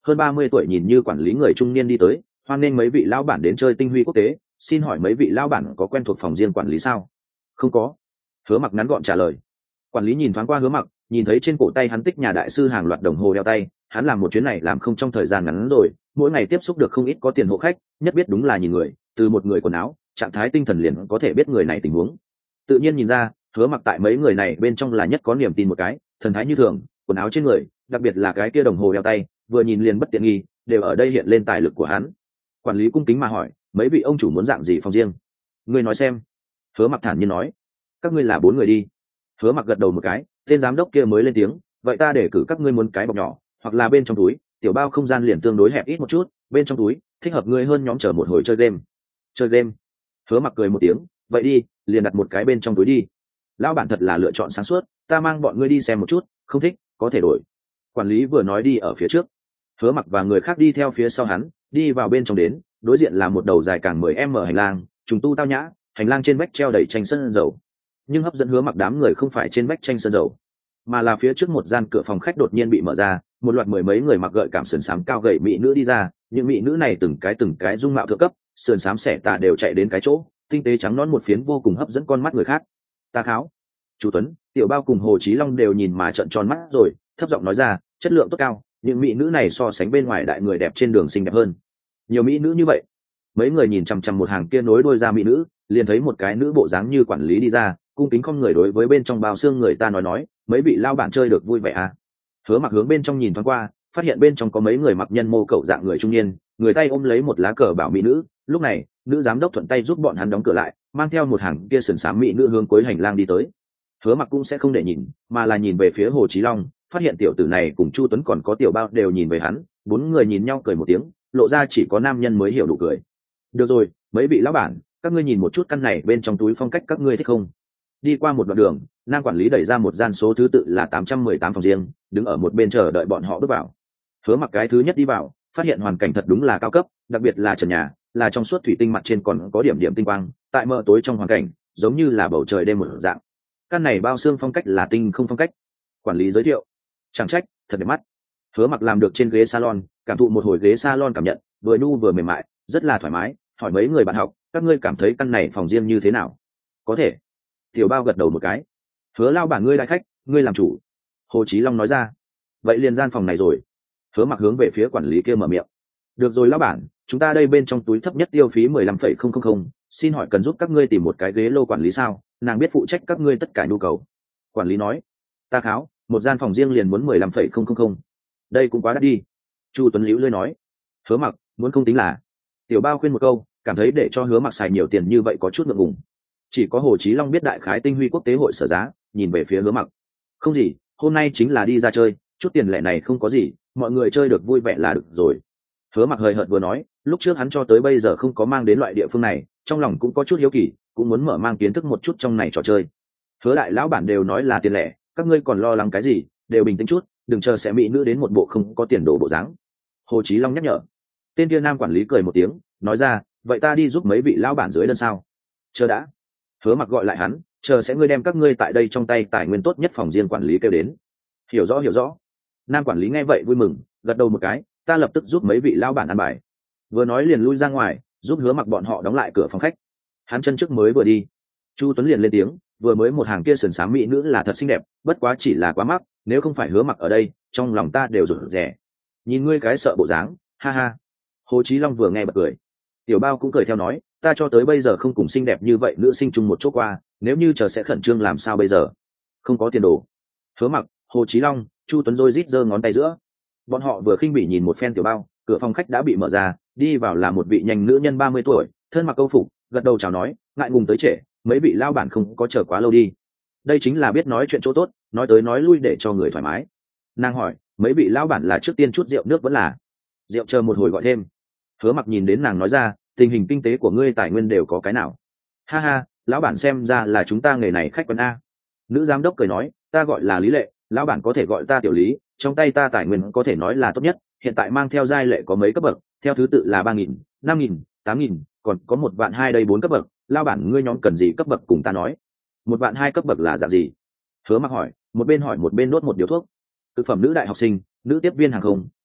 hơn ba mươi tuổi nhìn như quản lý người trung niên đi tới, hoan nghênh mấy vị lão bản đến chơi tinh huy quốc tế, xin hỏi mấy vị lão bản có quen thuộc phòng riêng quản lý sao? Không có. Hứa Mặc ngắn gọn trả lời. Quản lý nhìn thoáng qua Hứa Mặc, nhìn thấy trên cổ tay hắn tích nhà đại sư hàng loạt đồng hồ đeo tay, hắn làm một chuyến này làm không trong thời gian ngắn rồi, mỗi ngày tiếp xúc được không ít có tiền hộ khách, nhất biết đúng là nhìn người, từ một người quần áo, trạng thái tinh thần liền có thể biết người này tình huống. Tự nhiên nhìn ra, Hứa Mặc tại mấy người này bên trong là nhất có niềm tin một cái, thần thái như thường, quần áo trên người, đặc biệt là cái kia đồng hồ đeo tay, vừa nhìn liền bất tiện nghi, đều ở đây hiện lên tài lực của hắn. Quản lý cung kính mà hỏi, mấy vị ông chủ muốn dạng gì phòng riêng? Ngươi nói xem. Hứa Mặc thản nhiên nói, các ngươi là bốn người đi. Hứa Mặc gật đầu một cái, tên giám đốc kia mới lên tiếng, vậy ta để cử các ngươi muốn cái bọc nhỏ, hoặc là bên trong túi, tiểu bao không gian liền tương đối hẹp ít một chút, bên trong túi thích hợp ngươi hơn nhóm chờ một hồi chơi game. Chơi game? Hứa Mặc cười một tiếng, vậy đi, liền đặt một cái bên trong túi đi. Lão bản thật là lựa chọn sáng suốt, ta mang bọn ngươi đi xem một chút, không thích có thể đổi. Quản lý vừa nói đi ở phía trước, Hứa Mặc và người khác đi theo phía sau hắn, đi vào bên trong đến, đối diện là một đầu dài càng mười mét hành lang, trùng tu tao nhã, hành lang trên vách treo đầy tranh sơn dầu. Nhưng hấp dẫn Hứa Mặc đám người không phải trên vách tranh sơn dầu, mà là phía trước một gian cửa phòng khách đột nhiên bị mở ra, một loạt mười mấy người mặc gợi cảm sườn xám cao gầy mỹ nữ đi ra, những mỹ nữ này từng cái từng cái dung mạo thượng cấp, sườn xám xẻ tà đều chạy đến cái chỗ, tinh tế trắng nõn một phiến vô cùng hấp dẫn con mắt người khác. Ta kháo. Chu Tuấn, Tiểu Bao cùng Hồ Chí Long đều nhìn mà trợn tròn mắt rồi, thấp giọng nói ra, chất lượng tốt cao, những mỹ nữ này so sánh bên ngoài đại người đẹp trên đường xinh đẹp hơn. Nhiều mỹ nữ như vậy. Mấy người nhìn chằm chằm một hàng kia nối đôi ra mỹ nữ, liền thấy một cái nữ bộ dáng như quản lý đi ra, cung kính không người đối với bên trong bao xương người ta nói nói, mấy vị lao bản chơi được vui vẻ à? Hứa Mặc hướng bên trong nhìn thoáng qua, phát hiện bên trong có mấy người mặc nhân mô cậu dạng người trung niên, người tay ôm lấy một lá cờ bảo mỹ nữ. Lúc này, nữ giám đốc thuận tay giúp bọn hắn đóng cửa lại, mang theo một hàng kia sườn xám mỹ nữ hướng cuối hành lang đi tới. Hứa Mặc cũng sẽ không để nhìn, mà là nhìn về phía Hồ Chí Long, phát hiện tiểu tử này cùng Chu Tuấn còn có Tiểu Bao đều nhìn về hắn, bốn người nhìn nhau cười một tiếng, lộ ra chỉ có nam nhân mới hiểu đủ cười. Được rồi, mấy vị lão bản, các ngươi nhìn một chút căn này bên trong túi phong cách các ngươi thích không? Đi qua một đoạn đường, nam quản lý đẩy ra một gian số thứ tự là tám trăm mười tám phòng riêng, đứng ở một bên chờ đợi bọn họ bước vào. Hứa Mặc cái thứ nhất đi vào, phát hiện hoàn cảnh thật đúng là cao cấp, đặc biệt là trần nhà, là trong suốt thủy tinh, mặt trên còn có điểm điểm tinh quang, tại mờ tối trong hoàn cảnh, giống như là bầu trời đêm một dạng. Căn này bao xương phong cách là tinh không phong cách. Quản lý giới thiệu. Chẳng trách, thật đẹp mắt. Hứa Mặc làm được trên ghế salon, cảm thụ một hồi ghế salon cảm nhận, vừa nhu vừa mềm mại, rất là thoải mái. Hỏi mấy người bạn học, các ngươi cảm thấy căn này phòng riêng như thế nào? Có thể. Tiểu Bao gật đầu một cái. Hứa lao bản ngươi đại khách, ngươi làm chủ. Hồ Chí Long nói ra. Vậy liền gian phòng này rồi. Hứa Mặc hướng về phía quản lý kia mở miệng. Được rồi lão bản, chúng ta đây bên trong túi thấp nhất tiêu phí mười lăm phẩy không không không, xin hỏi cần giúp các ngươi tìm một cái ghế lô quản lý sao? Nàng biết phụ trách các ngươi tất cả nhu cầu. Quản lý nói. Ta kháo, một gian phòng riêng liền muốn mười lăm phẩy không không không. Đây cũng quá đắt đi. Chu Tuấn liễu lơi nói. Hứa Mặc, muốn không tính là. Tiểu Bao khuyên một câu, cảm thấy để cho Hứa Mặc xài nhiều tiền như vậy có chút ngượng ngùng. Chỉ có Hồ Chí Long biết đại khái tinh huy quốc tế hội sở giá, nhìn về phía Hứa Mặc. Không gì, hôm nay chính là đi ra chơi, chút tiền lẻ này không có gì, mọi người chơi được vui vẻ là được rồi. Hứa Mặc hời hợt vừa nói, lúc trước hắn cho tới bây giờ không có mang đến loại địa phương này, trong lòng cũng có chút hiếu kỳ, cũng muốn mở mang kiến thức một chút trong này trò chơi. Hứa đại lão bản đều nói là tiền lẻ, các ngươi còn lo lắng cái gì, đều bình tĩnh chút, đừng chờ sẽ mỹ nữ đến một bộ không có tiền đồ bộ dáng. Hồ Chí Long nhắc nhở. Tên kia nam quản lý cười một tiếng, nói ra, vậy ta đi giúp mấy vị lão bản dưới đơn sao? Chờ đã. Hứa Mặc gọi lại hắn, chờ sẽ ngươi đem các ngươi tại đây trong tay tài nguyên tốt nhất phòng riêng quản lý kêu đến. Hiểu rõ hiểu rõ. Nam quản lý nghe vậy vui mừng, gật đầu một cái, ta lập tức giúp mấy vị lão bản ăn bài. Vừa nói liền lui ra ngoài, giúp Hứa Mặc bọn họ đóng lại cửa phòng khách. Hắn chân trước mới vừa đi, Chu Tuấn liền lên tiếng, vừa mới một hàng kia sườn xám mỹ nữ là thật xinh đẹp, bất quá chỉ là quá mắc, nếu không phải Hứa Mặc ở đây, trong lòng ta đều rụt rè. Nhìn ngươi cái sợ bộ dáng, ha ha. Hồ Chí Long vừa nghe bật cười. Tiểu Bao cũng cười theo nói, ta cho tới bây giờ không cùng xinh đẹp như vậy nữ sinh chung một chỗ qua, nếu như chờ sẽ khẩn trương làm sao bây giờ? Không có tiền đồ. Hứa Mặc, Hồ Chí Long, Chu Tuấn rôi rít giơ ngón tay giữa. Bọn họ vừa khinh bỉ nhìn một phen Tiểu Bao, cửa phòng khách đã bị mở ra, đi vào là một vị nhanh nữ nhân ba mươi tuổi, thân mặc câu phục, gật đầu chào nói, ngại ngùng tới trễ, mấy vị lao bản không có chờ quá lâu đi. Đây chính là biết nói chuyện chỗ tốt, nói tới nói lui để cho người thoải mái. Nàng hỏi, mấy vị lao bản là trước tiên chút rượu nước vẫn là? Rượu chờ một hồi gọi thêm. Hứa Mặc nhìn đến nàng nói ra, tình hình kinh tế của ngươi tài nguyên đều có cái nào? Ha ha, lão bản xem ra là chúng ta nghề này khách quen a. Nữ giám đốc cười nói, ta gọi là Lý Lệ, lão bản có thể gọi ta Tiểu Lý, trong tay ta tài nguyên có thể nói là tốt nhất, hiện tại mang theo giai lệ có mấy cấp bậc, theo thứ tự là ba nghìn, năm nghìn, tám nghìn, còn có một vạn hai đây bốn cấp bậc, lão bản ngươi nhóm cần gì cấp bậc cùng ta nói. Một vạn hai cấp bậc là dạng gì? Hứa Mặc hỏi, một bên hỏi một bên đốt một điếu thuốc. Thực phẩm nữ đại học sinh, nữ tiếp viên hàng không,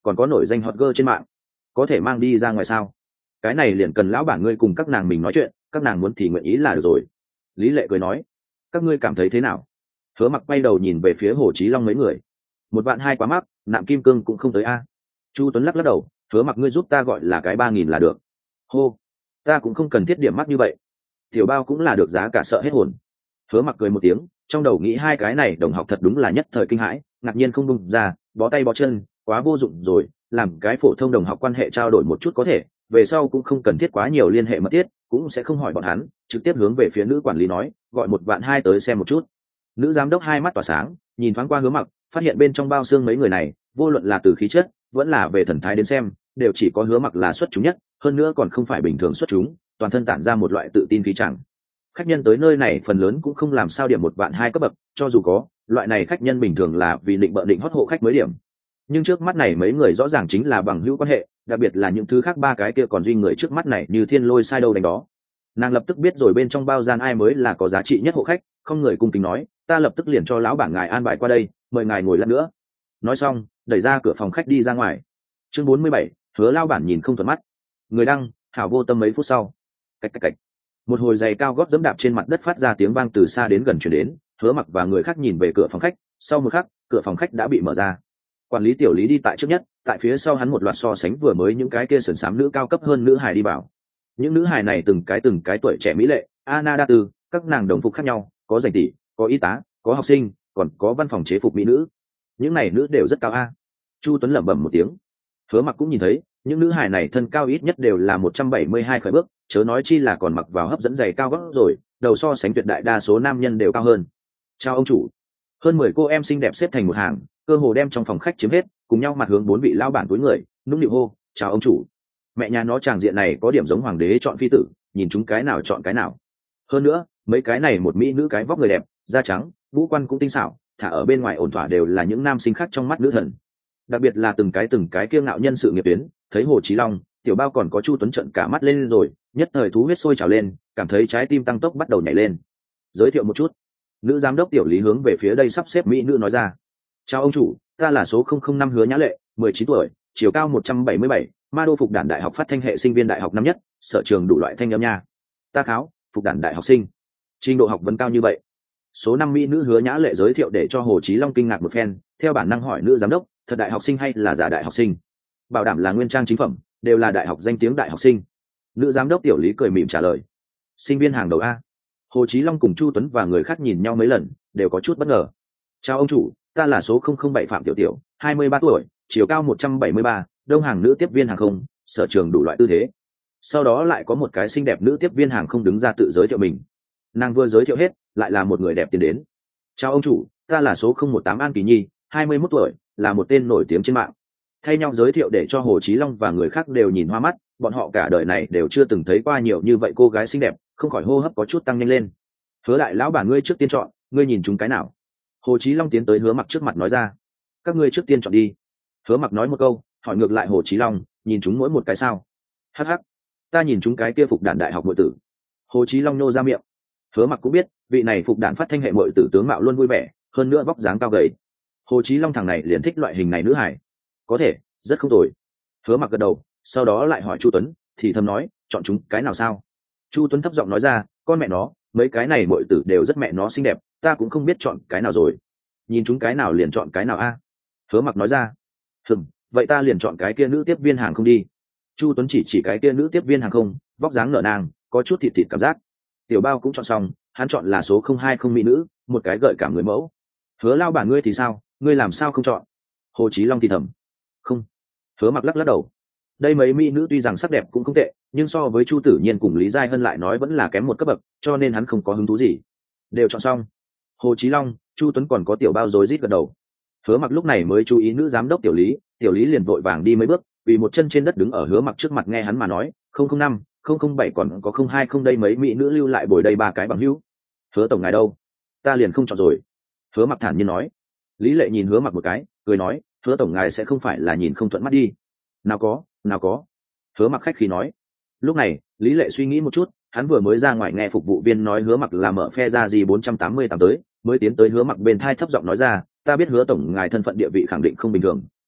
còn có nổi danh hot girl trên mạng, có thể mang đi ra ngoài sao? Cái này liền cần lão bản ngươi cùng các nàng mình nói chuyện, các nàng muốn thì nguyện ý là được rồi. Lý Lệ cười nói, các ngươi cảm thấy thế nào? Hứa Mặc quay đầu nhìn về phía Hồ Chí Long mấy người. Một vạn hai quá mắc, nạm kim cương cũng không tới a. Chu Tuấn lắc lắc đầu, Hứa Mặc ngươi giúp ta gọi là cái ba nghìn là được. Hô, ta cũng không cần thiết điểm mắc như vậy. Tiểu Bao cũng là được giá cả sợ hết hồn. Hứa Mặc cười một tiếng, trong đầu nghĩ hai cái này đồng học thật đúng là nhất thời kinh hãi, ngạc nhiên không bung ra, bó tay bó chân, quá vô dụng rồi, làm cái phổ thông đồng học quan hệ trao đổi một chút có thể, về sau cũng không cần thiết quá nhiều liên hệ mật thiết, cũng sẽ không hỏi bọn hắn, trực tiếp hướng về phía nữ quản lý nói, gọi một vạn hai tới xem một chút. Nữ giám đốc hai mắt tỏa sáng, nhìn thoáng qua Hứa Mặc, phát hiện bên trong bao xương mấy người này, vô luận là từ khí chất, vẫn là về thần thái đến xem, đều chỉ có Hứa Mặc là xuất chúng nhất, hơn nữa còn không phải bình thường xuất chúng, toàn thân tản ra một loại tự tin khí chẳng. Khách nhân tới nơi này phần lớn cũng không làm sao điểm một vạn hai cấp bậc, cho dù có, loại này khách nhân bình thường là vì định bợ định hót hộ khách mới điểm. Nhưng trước mắt này mấy người rõ ràng chính là bằng hữu quan hệ, đặc biệt là những thứ khác ba cái kia còn duy người trước mắt này như thiên lôi sai đâu đánh đó. Nàng lập tức biết rồi bên trong bao gian ai mới là có giá trị nhất hộ khách, không người cung kính nói, ta lập tức liền cho lão bản ngài an bài qua đây, mời ngài ngồi lát nữa. Nói xong, đẩy ra cửa phòng khách đi ra ngoài. Chương bốn mươi bảy, Hứa lão bản nhìn không thuận mắt. Người đăng, hảo vô tâm mấy phút sau. Cách cách cách. Một hồi giày cao gót dẫm đạp trên mặt đất phát ra tiếng vang từ xa đến gần truyền đến, Hứa Mặc và người khác nhìn về cửa phòng khách, sau một khắc, cửa phòng khách đã bị mở ra. Quản lý tiểu Lý đi tại trước nhất, tại phía sau hắn một loạt so sánh vừa mới những cái kia sườn xám nữ cao cấp hơn nữ hài đi vào. Những nữ hài này từng cái từng cái tuổi trẻ mỹ lệ, Ana đa tư, các nàng đồng phục khác nhau, có giành tỷ, có y tá, có học sinh, còn có văn phòng chế phục mỹ nữ. Những này nữ đều rất cao a. Chu Tuấn lẩm bẩm một tiếng. Hứa Mặc cũng nhìn thấy, những nữ hài này thân cao ít nhất đều là một trăm bảy mươi hai khởi bước, chớ nói chi là còn mặc vào hấp dẫn giày cao gót rồi, đầu so sánh tuyệt đại đa số nam nhân đều cao hơn. Chào ông chủ. Hơn mười cô em xinh đẹp xếp thành một hàng, cơ hồ đem trong phòng khách chiếm hết, cùng nhau mặt hướng bốn vị lao bản túi người, nũng nịu hô, chào ông chủ. Mẹ nhà nó tràng diện này có điểm giống hoàng đế chọn phi tử, nhìn chúng cái nào chọn cái nào. Hơn nữa, mấy cái này một mỹ nữ cái vóc người đẹp, da trắng, ngũ quan cũng tinh xảo, thả ở bên ngoài ổn thỏa đều là những nam sinh khác trong mắt nữ thần. Đặc biệt là từng cái từng cái kiêu ngạo nhân sự nghiệp tuyến, thấy Hồ Chí Long, Tiểu Bao còn có Chu Tuấn trận cả mắt lên rồi, nhất thời thú huyết sôi trào lên, cảm thấy trái tim tăng tốc bắt đầu nhảy lên. Giới thiệu một chút, nữ giám đốc Tiểu Lý hướng về phía đây sắp xếp mỹ nữ nói ra, chào ông chủ, ta là số không không năm Hứa Nhã Lệ, mười chín tuổi, chiều cao một trăm bảy mươi bảy, ma đô phục đản đại học phát thanh hệ sinh viên đại học năm nhất, sở trường đủ loại thanh âm nha. Ta kháo, phục đản đại học sinh, trình độ học vấn cao như vậy. Số năm mỹ nữ Hứa Nhã Lệ giới thiệu để cho Hồ Chí Long kinh ngạc một phen, theo bản năng hỏi nữ giám đốc, thật đại học sinh hay là giả đại học sinh? Bảo đảm là nguyên trang chính phẩm, đều là đại học danh tiếng đại học sinh. Nữ giám đốc Tiểu Lý cười mỉm trả lời, sinh viên hàng đầu a. Hồ Chí Long cùng Chu Tuấn và người khác nhìn nhau mấy lần, đều có chút bất ngờ. Chào ông chủ, ta là số không không bảy Phạm Tiểu Tiểu, hai mươi ba tuổi, chiều cao một trăm bảy mươi ba, đông hàng nữ tiếp viên hàng không, sở trường đủ loại tư thế. Sau đó lại có một cái xinh đẹp nữ tiếp viên hàng không đứng ra tự giới thiệu mình. Nàng vừa giới thiệu hết, lại là một người đẹp tiến đến. Chào ông chủ, ta là số không một tám An Kỳ Nhi, hai mươi mốt tuổi, là một tên nổi tiếng trên mạng. Thay nhau giới thiệu để cho Hồ Chí Long và người khác đều nhìn hoa mắt, bọn họ cả đời này đều chưa từng thấy qua nhiều như vậy cô gái xinh đẹp, không khỏi hô hấp có chút tăng nhanh lên. Hứa đại lão bản ngươi trước tiên chọn, ngươi nhìn chúng cái nào? Hồ Chí Long tiến tới Hứa Mặc trước mặt nói ra, các ngươi trước tiên chọn đi. Hứa Mặc nói một câu, hỏi ngược lại Hồ Chí Long, nhìn chúng mỗi một cái sao? Hắc hắc, ta nhìn chúng cái kia phục đản đại học muội tử. Hồ Chí Long nô ra miệng. Hứa Mặc cũng biết, vị này phục đản phát thanh hệ muội tử tướng mạo luôn vui vẻ, hơn nữa vóc dáng cao gầy. Hồ Chí Long thằng này liền thích loại hình này nữ hải. Có thể, rất không tồi. Hứa Mặc gật đầu, sau đó lại hỏi Chu Tuấn, thì thầm nói, chọn chúng cái nào sao? Chu Tuấn thấp giọng nói ra, con mẹ nó, mấy cái này muội tử đều rất mẹ nó xinh đẹp, ta cũng không biết chọn cái nào rồi. Nhìn chúng cái nào liền chọn cái nào a. Hứa Mặc nói ra, hừm, vậy ta liền chọn cái kia nữ tiếp viên hàng không đi. Chu Tuấn chỉ chỉ cái kia nữ tiếp viên hàng không, vóc dáng nở nang, có chút thịt thịt cảm giác. Tiểu Bao cũng chọn xong, hắn chọn là số không hai không mỹ nữ, một cái gợi cảm người mẫu. Hứa lao bản ngươi thì sao, ngươi làm sao không chọn? Hồ Chí Long thì thầm, không. Hứa Mặc lắc lắc đầu. Đây mấy mỹ nữ tuy rằng sắc đẹp cũng không tệ, nhưng so với Chu Tử Nhiên cùng Lý Giai Hân lại nói vẫn là kém một cấp bậc, cho nên hắn không có hứng thú gì. Đều chọn xong. Hồ Chí Long, Chu Tuấn còn có Tiểu Bao rối rít gật đầu. Hứa Mặc lúc này mới chú ý nữ giám đốc Tiểu Lý, Tiểu Lý liền vội vàng đi mấy bước, vì một chân trên đất đứng ở Hứa Mặc trước mặt nghe hắn mà nói, không không năm, không không bảy còn có không hai không đây mấy mỹ nữ lưu lại bồi đây ba cái bằng hữu. Hứa tổng ngài đâu? Ta liền không chọn rồi. Hứa Mặc thản nhiên nói. Lý Lệ nhìn Hứa Mặc một cái, cười nói, Hứa tổng ngài sẽ không phải là nhìn không thuận mắt đi? Nào có, nào có. Hứa Mặc khách khí nói. Lúc này, Lý Lệ suy nghĩ một chút, hắn vừa mới ra ngoài nghe phục vụ viên nói Hứa Mặc là mở phe ra gì bốn trăm tám mươi tám tới, mới tiến tới Hứa Mặc bên thai thấp giọng nói ra, ta biết Hứa tổng ngài thân phận địa vị khẳng định không bình thường,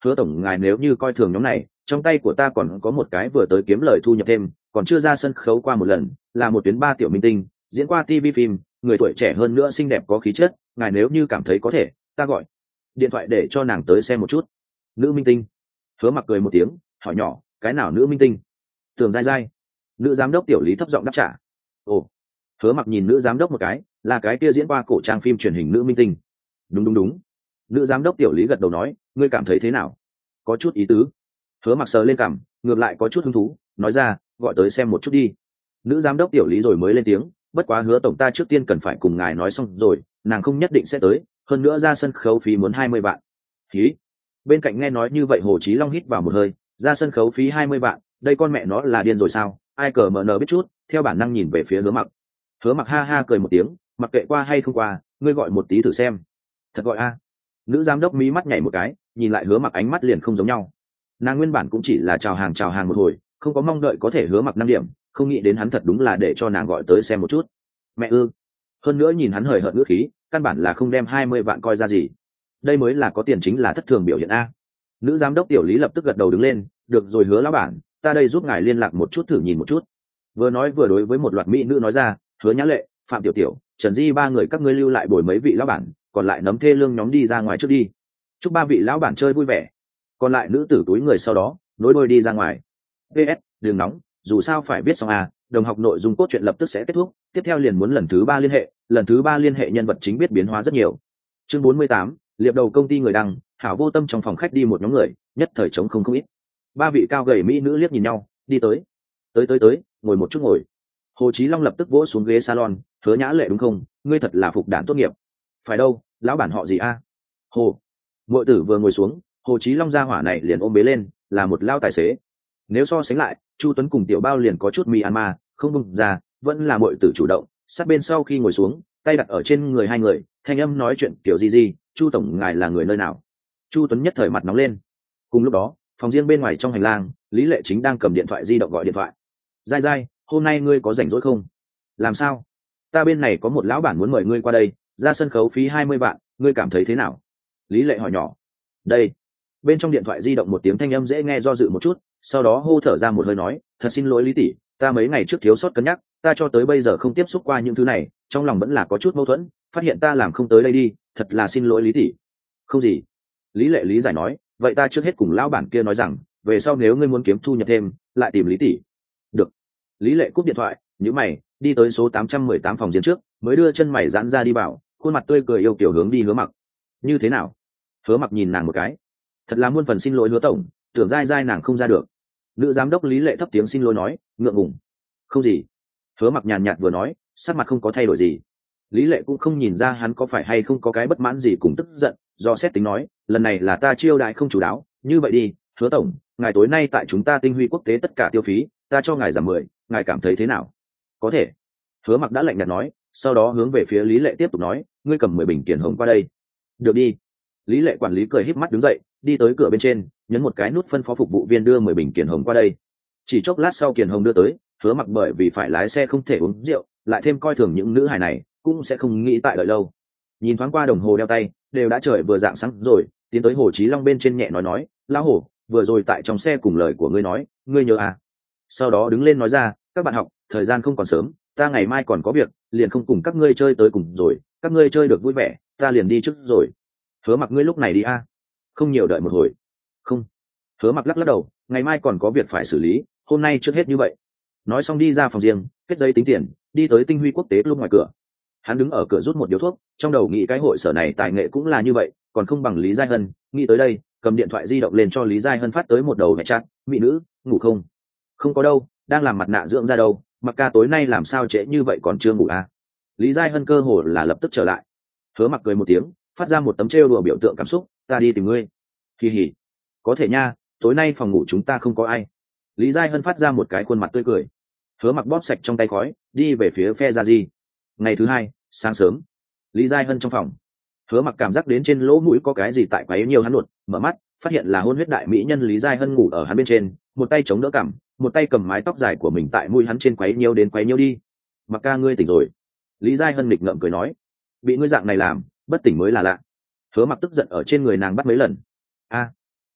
Hứa tổng ngài nếu như coi thường nhóm này, trong tay của ta còn có một cái vừa tới kiếm lời thu nhập thêm, còn chưa ra sân khấu qua một lần, là một tuyến ba tiểu minh tinh, diễn qua ti vi phim, người tuổi trẻ hơn nữa xinh đẹp có khí chất, ngài nếu như cảm thấy có thể, ta gọi điện thoại để cho nàng tới xem một chút. Nữ minh tinh. Hứa Mặc cười một tiếng, hỏi nhỏ, cái nào nữ minh tinh? Tường Giai Giai. Nữ giám đốc tiểu Lý thấp giọng đáp trả. Ồ. Hứa Mặc nhìn nữ giám đốc một cái, là cái kia diễn qua cổ trang phim truyền hình nữ minh tinh. Đúng đúng đúng. Nữ giám đốc tiểu Lý gật đầu nói, ngươi cảm thấy thế nào? Có chút ý tứ. Hứa Mặc sờ lên cằm, ngược lại có chút hứng thú, nói ra, gọi tới xem một chút đi. Nữ giám đốc tiểu Lý rồi mới lên tiếng, bất quá Hứa tổng ta trước tiên cần phải cùng ngài nói xong rồi, nàng không nhất định sẽ tới, hơn nữa ra sân khấu phí muốn hai mươi vạn. Phí. Bên cạnh nghe nói như vậy Hồ Chí Long hít vào một hơi, ra sân khấu phí hai mươi vạn, đây con mẹ nó là điên rồi sao? Ai cờ mờ nờ biết chút, theo bản năng nhìn về phía Hứa Mặc. Hứa Mặc ha ha cười một tiếng, mặc kệ qua hay không qua, ngươi gọi một tí thử xem. Thật gọi a? Nữ giám đốc mí mắt nhảy một cái, nhìn lại Hứa Mặc ánh mắt liền không giống nhau. Nàng nguyên bản cũng chỉ là chào hàng chào hàng một hồi, không có mong đợi có thể Hứa Mặc năm điểm, không nghĩ đến hắn thật đúng là để cho nàng gọi tới xem một chút. Mẹ ư? Hơn nữa nhìn hắn hời hợt ngữ khí, căn bản là không đem hai mươi vạn coi ra gì. Đây mới là có tiền chính là thất thường biểu hiện a. Nữ giám đốc tiểu Lý lập tức gật đầu đứng lên, được rồi Hứa lão bản, ta đây giúp ngài liên lạc một chút thử nhìn một chút. Vừa nói vừa đối với một loạt mỹ nữ nói ra, Hứa Nhã Lệ, Phạm Tiểu Tiểu, Trần Di ba người các ngươi lưu lại bồi mấy vị lão bản, còn lại nấm thê lương nhóm đi ra ngoài trước đi. Chúc ba vị lão bản chơi vui vẻ. Còn lại nữ tử túi người sau đó nối đôi đi ra ngoài. pê ét đừng nóng, dù sao phải viết xong à, đồng học nội dung cốt truyện lập tức sẽ kết thúc, tiếp theo liền muốn lần thứ ba liên hệ, lần thứ ba liên hệ nhân vật chính biết biến hóa rất nhiều. Chương bốn mươi tám, liệp đầu công ty người đăng, Hảo Vô Tâm trong phòng khách đi một nhóm người, nhất thời trống không không ít. Ba vị cao gầy mỹ nữ liếc nhìn nhau, đi tới. Tới tới tới, ngồi một chút ngồi. Hồ Chí Long lập tức vỗ xuống ghế salon, Hứa Nhã Lệ đúng không? Ngươi thật là phục đản tốt nghiệp. Phải đâu, lão bản họ gì a? Hồ. Muội tử vừa ngồi xuống, Hồ Chí Long ra hỏa này liền ôm bế lên, là một lao tài xế. Nếu so sánh lại, Chu Tuấn cùng Tiểu Bao liền có chút Myanmar, không bùng ra, vẫn là muội tử chủ động, sát bên sau khi ngồi xuống, tay đặt ở trên người hai người, thanh âm nói chuyện kiểu gì gì, Chu tổng ngài là người nơi nào? Chu Tuấn nhất thời mặt nóng lên. Cùng lúc đó, phòng riêng bên ngoài trong hành lang, Lý Lệ chính đang cầm điện thoại di động gọi điện thoại. Giai Giai, hôm nay ngươi có rảnh rỗi không? Làm sao? Ta bên này có một lão bản muốn mời ngươi qua đây, ra sân khấu phí hai mươi vạn, ngươi cảm thấy thế nào? Lý Lệ hỏi nhỏ. Đây. Bên trong điện thoại di động một tiếng thanh âm dễ nghe do dự một chút, sau đó hô thở ra một hơi nói, thật xin lỗi Lý tỷ, ta mấy ngày trước thiếu sót cân nhắc, ta cho tới bây giờ không tiếp xúc qua những thứ này, trong lòng vẫn là có chút mâu thuẫn, phát hiện ta làm không tới đây đi, thật là xin lỗi Lý tỷ. Không gì. Lý Lệ lý giải nói, vậy ta trước hết cùng lão bản kia nói rằng, về sau nếu ngươi muốn kiếm thu nhập thêm, lại tìm Lý tỷ. Được. Lý Lệ cúp điện thoại, nhíu mày, đi tới số tám trăm mười tám phòng riêng trước, mới đưa chân mày giãn ra đi vào, khuôn mặt tươi cười yêu kiều hướng đi Hứa Mặc. Như thế nào? Hứa Mặc nhìn nàng một cái. Thật là muôn phần xin lỗi Hứa tổng, tưởng Giai Giai nàng không ra được. Nữ giám đốc Lý Lệ thấp tiếng xin lỗi nói, ngượng ngùng. Không gì. Hứa Mặc nhàn nhạt vừa nói, sắc mặt không có thay đổi gì. Lý Lệ cũng không nhìn ra hắn có phải hay không có cái bất mãn gì cùng tức giận, do xét tính nói, lần này là ta chiêu đãi không chủ đáo, như vậy đi, Hứa tổng, ngài tối nay tại chúng ta Tinh Huy quốc tế tất cả tiêu phí, ta cho ngài giảm mười, ngài cảm thấy thế nào? Có thể. Hứa Mặc đã lạnh nhạt nói, sau đó hướng về phía Lý Lệ tiếp tục nói, ngươi cầm mười bình kiển hồng qua đây. Được đi. Lý Lệ quản lý cười híp mắt đứng dậy, đi tới cửa bên trên, nhấn một cái nút phân phó phục vụ viên đưa mười bình kiển hồng qua đây. Chỉ chốc lát sau kiển hồng đưa tới, Hứa Mặc bởi vì phải lái xe không thể uống rượu, lại thêm coi thường những nữ hài này, cũng sẽ không nghĩ tại đợi lâu. Nhìn thoáng qua đồng hồ đeo tay, đều đã trời vừa rạng sáng rồi, tiến tới Hồ Chí Long bên trên nhẹ nói nói, lão Hồ, vừa rồi tại trong xe cùng lời của ngươi nói, ngươi nhớ à? Sau đó đứng lên nói ra, các bạn học, thời gian không còn sớm, ta ngày mai còn có việc, liền không cùng các ngươi chơi tới cùng rồi, các ngươi chơi được vui vẻ, ta liền đi trước rồi. Hứa Mặc ngươi lúc này đi à? Không nhiều đợi một hồi. Không. Hứa Mặc lắc lắc đầu, ngày mai còn có việc phải xử lý, hôm nay trước hết như vậy. Nói xong đi ra phòng riêng, kết giấy tính tiền, đi tới Tinh Huy quốc tế lúc ngoài cửa. Hắn đứng ở cửa rút một điếu thuốc, trong đầu nghĩ cái hội sở này tài nghệ cũng là như vậy, còn không bằng Lý Giai Hân, nghĩ tới đây, cầm điện thoại di động lên cho Lý Giai Hân phát tới một đầu mẹ chat, mỹ nữ, ngủ không? Không có đâu, đang làm mặt nạ dưỡng ra đâu, Mặc ca tối nay làm sao trễ như vậy còn chưa ngủ à? Lý Giai Hân cơ hồ là lập tức trở lại. Hứa Mặc cười một tiếng, phát ra một tấm trêu đùa biểu tượng cảm xúc, ta đi tìm ngươi. Kỳ hỉ. Có thể nha, tối nay phòng ngủ chúng ta không có ai. Lý Giai Hân phát ra một cái khuôn mặt tươi cười. Hứa Mặc bóp sạch trong tay khói, đi về phía phe Gia Di. Ngày thứ hai, sáng sớm, Lý Giai Hân trong phòng. Hứa Mặc cảm giác đến trên lỗ mũi có cái gì tại quấy nhiều hắn nuột, mở mắt, phát hiện là hôn huyết đại mỹ nhân Lý Giai Hân ngủ ở hắn bên trên, một tay chống đỡ cằm, một tay cầm mái tóc dài của mình tại mũi hắn trên quấy nhiều đến quấy nhiều đi. Mặc ca ngươi tỉnh rồi. Lý Giai Hân nghịch ngợm cười nói, bị ngươi dạng này làm, bất tỉnh mới là lạ. Hứa Mặc tức giận ở trên người nàng bắt mấy lần. A,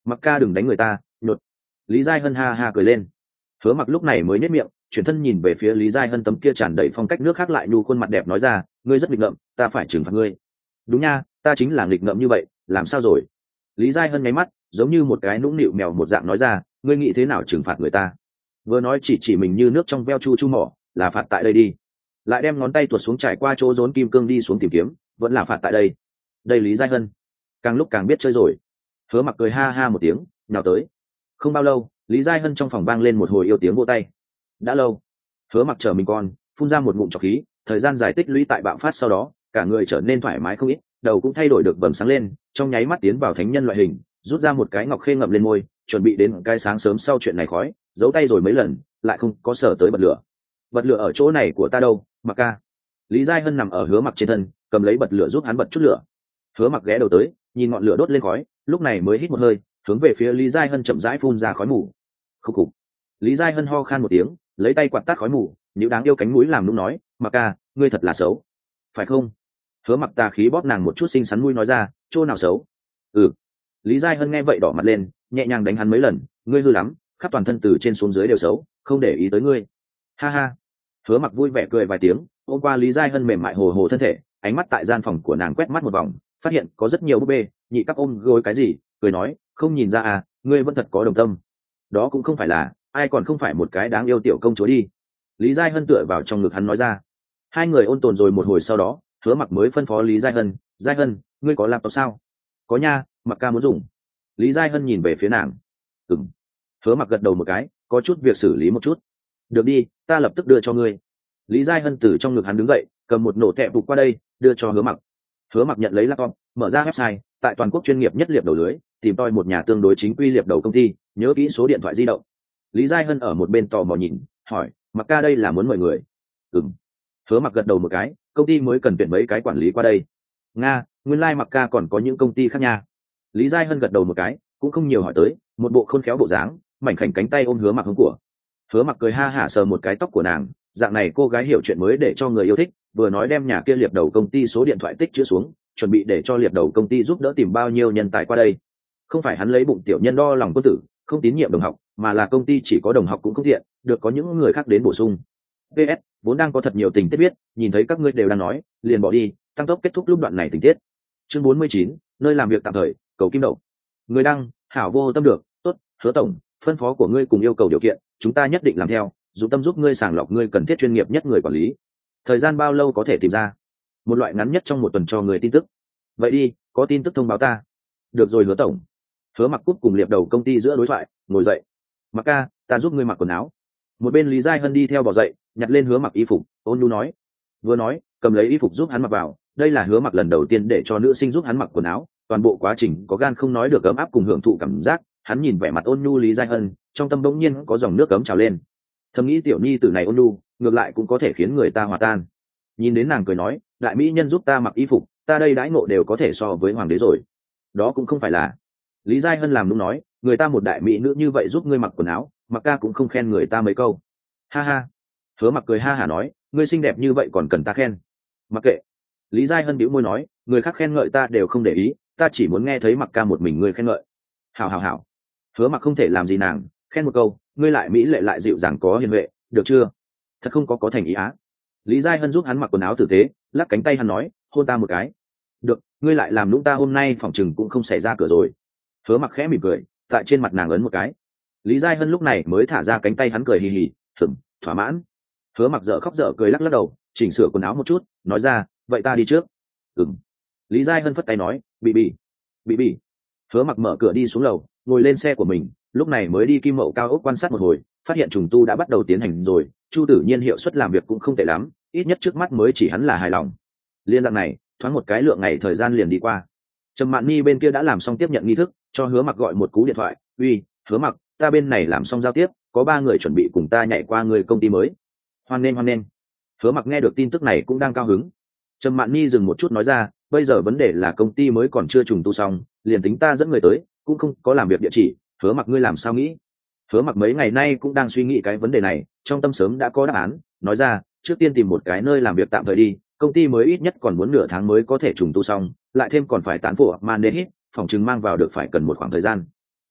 Mặc ca đừng đánh người ta, nhột. Lý Giai Hân ha ha cười lên. Hứa Mặc lúc này mới nhếch miệng, chuyển thân nhìn về phía Lý Giai Hân tấm kia tràn đầy phong cách nước khác lại nhu khuôn mặt đẹp nói ra, ngươi rất nghịch ngợm, ta phải trừng phạt ngươi. Đúng nha, ta chính là nghịch ngợm như vậy, làm sao rồi? Lý Giai Hân nháy mắt, giống như một cái nũng nịu mèo một dạng nói ra, ngươi nghĩ thế nào trừng phạt người ta? Vừa nói chỉ chỉ mình như nước trong veo chu chu mỏ, là phạt tại đây đi. Lại đem ngón tay tuột xuống trải qua chỗ rốn kim cương đi xuống tìm kiếm, vẫn là phạt tại đây. Đây Lý Giai Hân, càng lúc càng biết chơi rồi. Hứa Mặc cười ha ha một tiếng, nhào tới. Không bao lâu, Lý Giai Hân trong phòng vang lên một hồi yêu tiếng vỗ tay. Đã lâu. Hứa Mặc trở mình con, phun ra một ngụm trọc khí, thời gian dài tích lũy tại bạo phát sau đó, cả người trở nên thoải mái không ít, đầu cũng thay đổi được vầng sáng lên, trong nháy mắt tiến vào thánh nhân loại hình, rút ra một cái ngọc khê ngậm lên môi, chuẩn bị đến cái sáng sớm sau chuyện này khói, giấu tay rồi mấy lần, lại không có sở tới bật lửa. Bật lửa ở chỗ này của ta đâu, Mặc ca. Lý Giai Hân nằm ở Hứa Mặc trên thân, cầm lấy bật lửa giúp hắn bật chút lửa. Hứa Mặc ghé đầu tới, nhìn ngọn lửa đốt lên khói, lúc này mới hít một hơi, hướng về phía Lý Giai Hân chậm rãi phun ra khói mù. Khục khục. Lý Giai Hân ho khan một tiếng, lấy tay quạt tắt khói mù, nếu đáng yêu cánh mũi làm nũng nói, Mặc ca, ngươi thật là xấu, phải không? Hứa Mặc tà khí bóp nàng một chút xinh xắn mũi nói ra, chỗ nào xấu? Ừ. Lý Giai Hân nghe vậy đỏ mặt lên, nhẹ nhàng đánh hắn mấy lần, ngươi hư lắm, khắp toàn thân từ trên xuống dưới đều xấu, không để ý tới ngươi. Ha ha. Hứa Mặc vui vẻ cười vài tiếng, ôm qua Lý Giai Hân mềm mại hồ hồ thân thể, ánh mắt tại gian phòng của nàng quét mắt một vòng, phát hiện có rất nhiều búp bê, nhị cắp ôm gối cái gì, cười nói, không nhìn ra à, ngươi vẫn thật có đồng tâm. Đó cũng không phải là, ai còn không phải một cái đáng yêu tiểu công chúa đi. Lý Giai Hân tựa vào trong ngực hắn nói ra. Hai người ôn tồn rồi một hồi sau đó, Hứa Mặc mới phân phó Lý Giai Hân, Giai Hân, ngươi có laptop sao? Có nha, Mặc ca muốn dùng. Lý Giai Hân nhìn về phía nàng. Ừm. Hứa Mặc gật đầu một cái, có chút việc xử lý một chút. Được đi, ta lập tức đưa cho ngươi. Lý Giai Hân từ trong ngực hắn đứng dậy, cầm một nổ tẹp phục qua đây, đưa cho Hứa Mặc. Hứa Mặc nhận lấy laptop, mở ra website, tại toàn quốc chuyên nghiệp nhất liệp đầu lưới, tìm toi một nhà tương đối chính quy liệp đầu công ty, nhớ kỹ số điện thoại di động. Lý Giai Hân ở một bên tò mò nhìn, hỏi, Mặc ca đây là muốn mời người? Ừm. Hứa Mặc gật đầu một cái, công ty mới cần tuyển mấy cái quản lý qua đây. Nga, nguyên lai like Mặc ca còn có những công ty khác nha. Lý Giai Hân gật đầu một cái, cũng không nhiều hỏi tới, một bộ khôn khéo bộ dáng, mảnh khảnh cánh tay ôm Hứa Mặc hướng của. Hứa Mặc cười ha hả sờ một cái tóc của nàng, dạng này cô gái hiểu chuyện mới để cho người yêu thích, vừa nói đem nhà kia liệp đầu công ty số điện thoại tích chữ xuống, chuẩn bị để cho liệp đầu công ty giúp đỡ tìm bao nhiêu nhân tài qua đây. Không phải hắn lấy bụng tiểu nhân đo lòng quân tử, không tín nhiệm đồng học, mà là công ty chỉ có đồng học cũng không thiện, được có những người khác đến bổ sung. pê ét, vốn đang có thật nhiều tình tiết viết, nhìn thấy các ngươi đều đang nói, liền bỏ đi, tăng tốc kết thúc lúc đoạn này tình tiết. Chương bốn mươi chín, nơi làm việc tạm thời, cầu kim đậu. Người đăng, hảo vô tâm được, tốt, Hứa tổng, phân phó của ngươi cùng yêu cầu điều kiện, chúng ta nhất định làm theo, dụng tâm giúp ngươi sàng lọc ngươi cần thiết chuyên nghiệp nhất người quản lý. Thời gian bao lâu có thể tìm ra? Một loại ngắn nhất trong một tuần cho người tin tức. Vậy đi, có tin tức thông báo ta. Được rồi Hứa tổng. Hứa Mặc cúp cùng liệp đầu công ty giữa đối thoại, ngồi dậy. Mặc ca, ta giúp ngươi mặc quần áo. Một bên Lý Giai Hân đi theo bỏ dậy, nhặt lên Hứa Mặc y phục, ôn nhu nói. Vừa nói, cầm lấy y phục giúp hắn mặc vào. Đây là Hứa Mặc lần đầu tiên để cho nữ sinh giúp hắn mặc quần áo, toàn bộ quá trình có gan không nói được ấm áp cùng hưởng thụ cảm giác. Hắn nhìn vẻ mặt ôn nhu Lý Giai Hân, trong tâm bỗng nhiên có dòng nước cấm trào lên. Thầm nghĩ tiểu nhi tử này ôn nhu, ngược lại cũng có thể khiến người ta hòa tan. Nhìn đến nàng cười nói, đại mỹ nhân giúp ta mặc y phục, ta đây đãi ngộ đều có thể so với hoàng đế rồi. Đó cũng không phải là. Lý Giai Hân làm đúng nói, người ta một đại mỹ nữ như vậy giúp ngươi mặc quần áo, Mặc ca cũng không khen người ta mấy câu. Ha ha. Hứa Mặc cười ha hả nói, ngươi xinh đẹp như vậy còn cần ta khen? Mặc kệ. Lý Giai Hân bĩu môi nói, người khác khen ngợi ta đều không để ý, ta chỉ muốn nghe thấy Mặc ca một mình ngươi khen ngợi. Hảo hảo hảo. Hứa Mặc không thể làm gì nàng, khen một câu, ngươi lại mỹ lệ lại dịu dàng có hiền huệ, được chưa? Thật không có có thành ý á. Lý Giai Hân giúp hắn mặc quần áo tử tế, lắc cánh tay hắn nói, hôn ta một cái. Được, ngươi lại làm lũng ta hôm nay phỏng chừng cũng không xảy ra cửa rồi. Hứa Mặc khẽ mỉm cười, tại trên mặt nàng ấn một cái. Lý Giai Hân lúc này mới thả ra cánh tay hắn cười hì hì, thừng, thỏa mãn. Hứa Mặc dở khóc dở cười lắc lắc đầu, chỉnh sửa quần áo một chút, nói ra, vậy ta đi trước. Ừm. Lý Giai Hân phất tay nói, bị bị, bị bị. Hứa Mặc mở cửa đi xuống lầu, ngồi lên xe của mình, lúc này mới đi kim mậu cao ốc quan sát một hồi, phát hiện trùng tu đã bắt đầu tiến hành rồi, Chu Tử Nhiên hiệu suất làm việc cũng không tệ lắm, ít nhất trước mắt mới chỉ hắn là hài lòng. Liên dạng này, thoáng một cái lượng ngày thời gian liền đi qua. Trầm Mạn Ni bên kia đã làm xong tiếp nhận nghi thức, cho Hứa Mặc gọi một cú điện thoại, uy, Hứa Mặc, ta bên này làm xong giao tiếp, có ba người chuẩn bị cùng ta nhảy qua người công ty mới. Hoan nghênh hoan nghênh. Hứa Mặc nghe được tin tức này cũng đang cao hứng. Trầm Mạn Ni dừng một chút nói ra, bây giờ vấn đề là công ty mới còn chưa trùng tu xong, liền tính ta dẫn người tới, cũng không có làm việc địa chỉ, Hứa Mặc ngươi làm sao nghĩ? Hứa Mặc mấy ngày nay cũng đang suy nghĩ cái vấn đề này, trong tâm sớm đã có đáp án, nói ra, trước tiên tìm một cái nơi làm việc tạm thời đi, công ty mới ít nhất còn muốn nửa tháng mới có thể trùng tu xong, lại thêm còn phải tán phổ Mandehit, phòng chứng mang vào được phải cần một khoảng thời gian.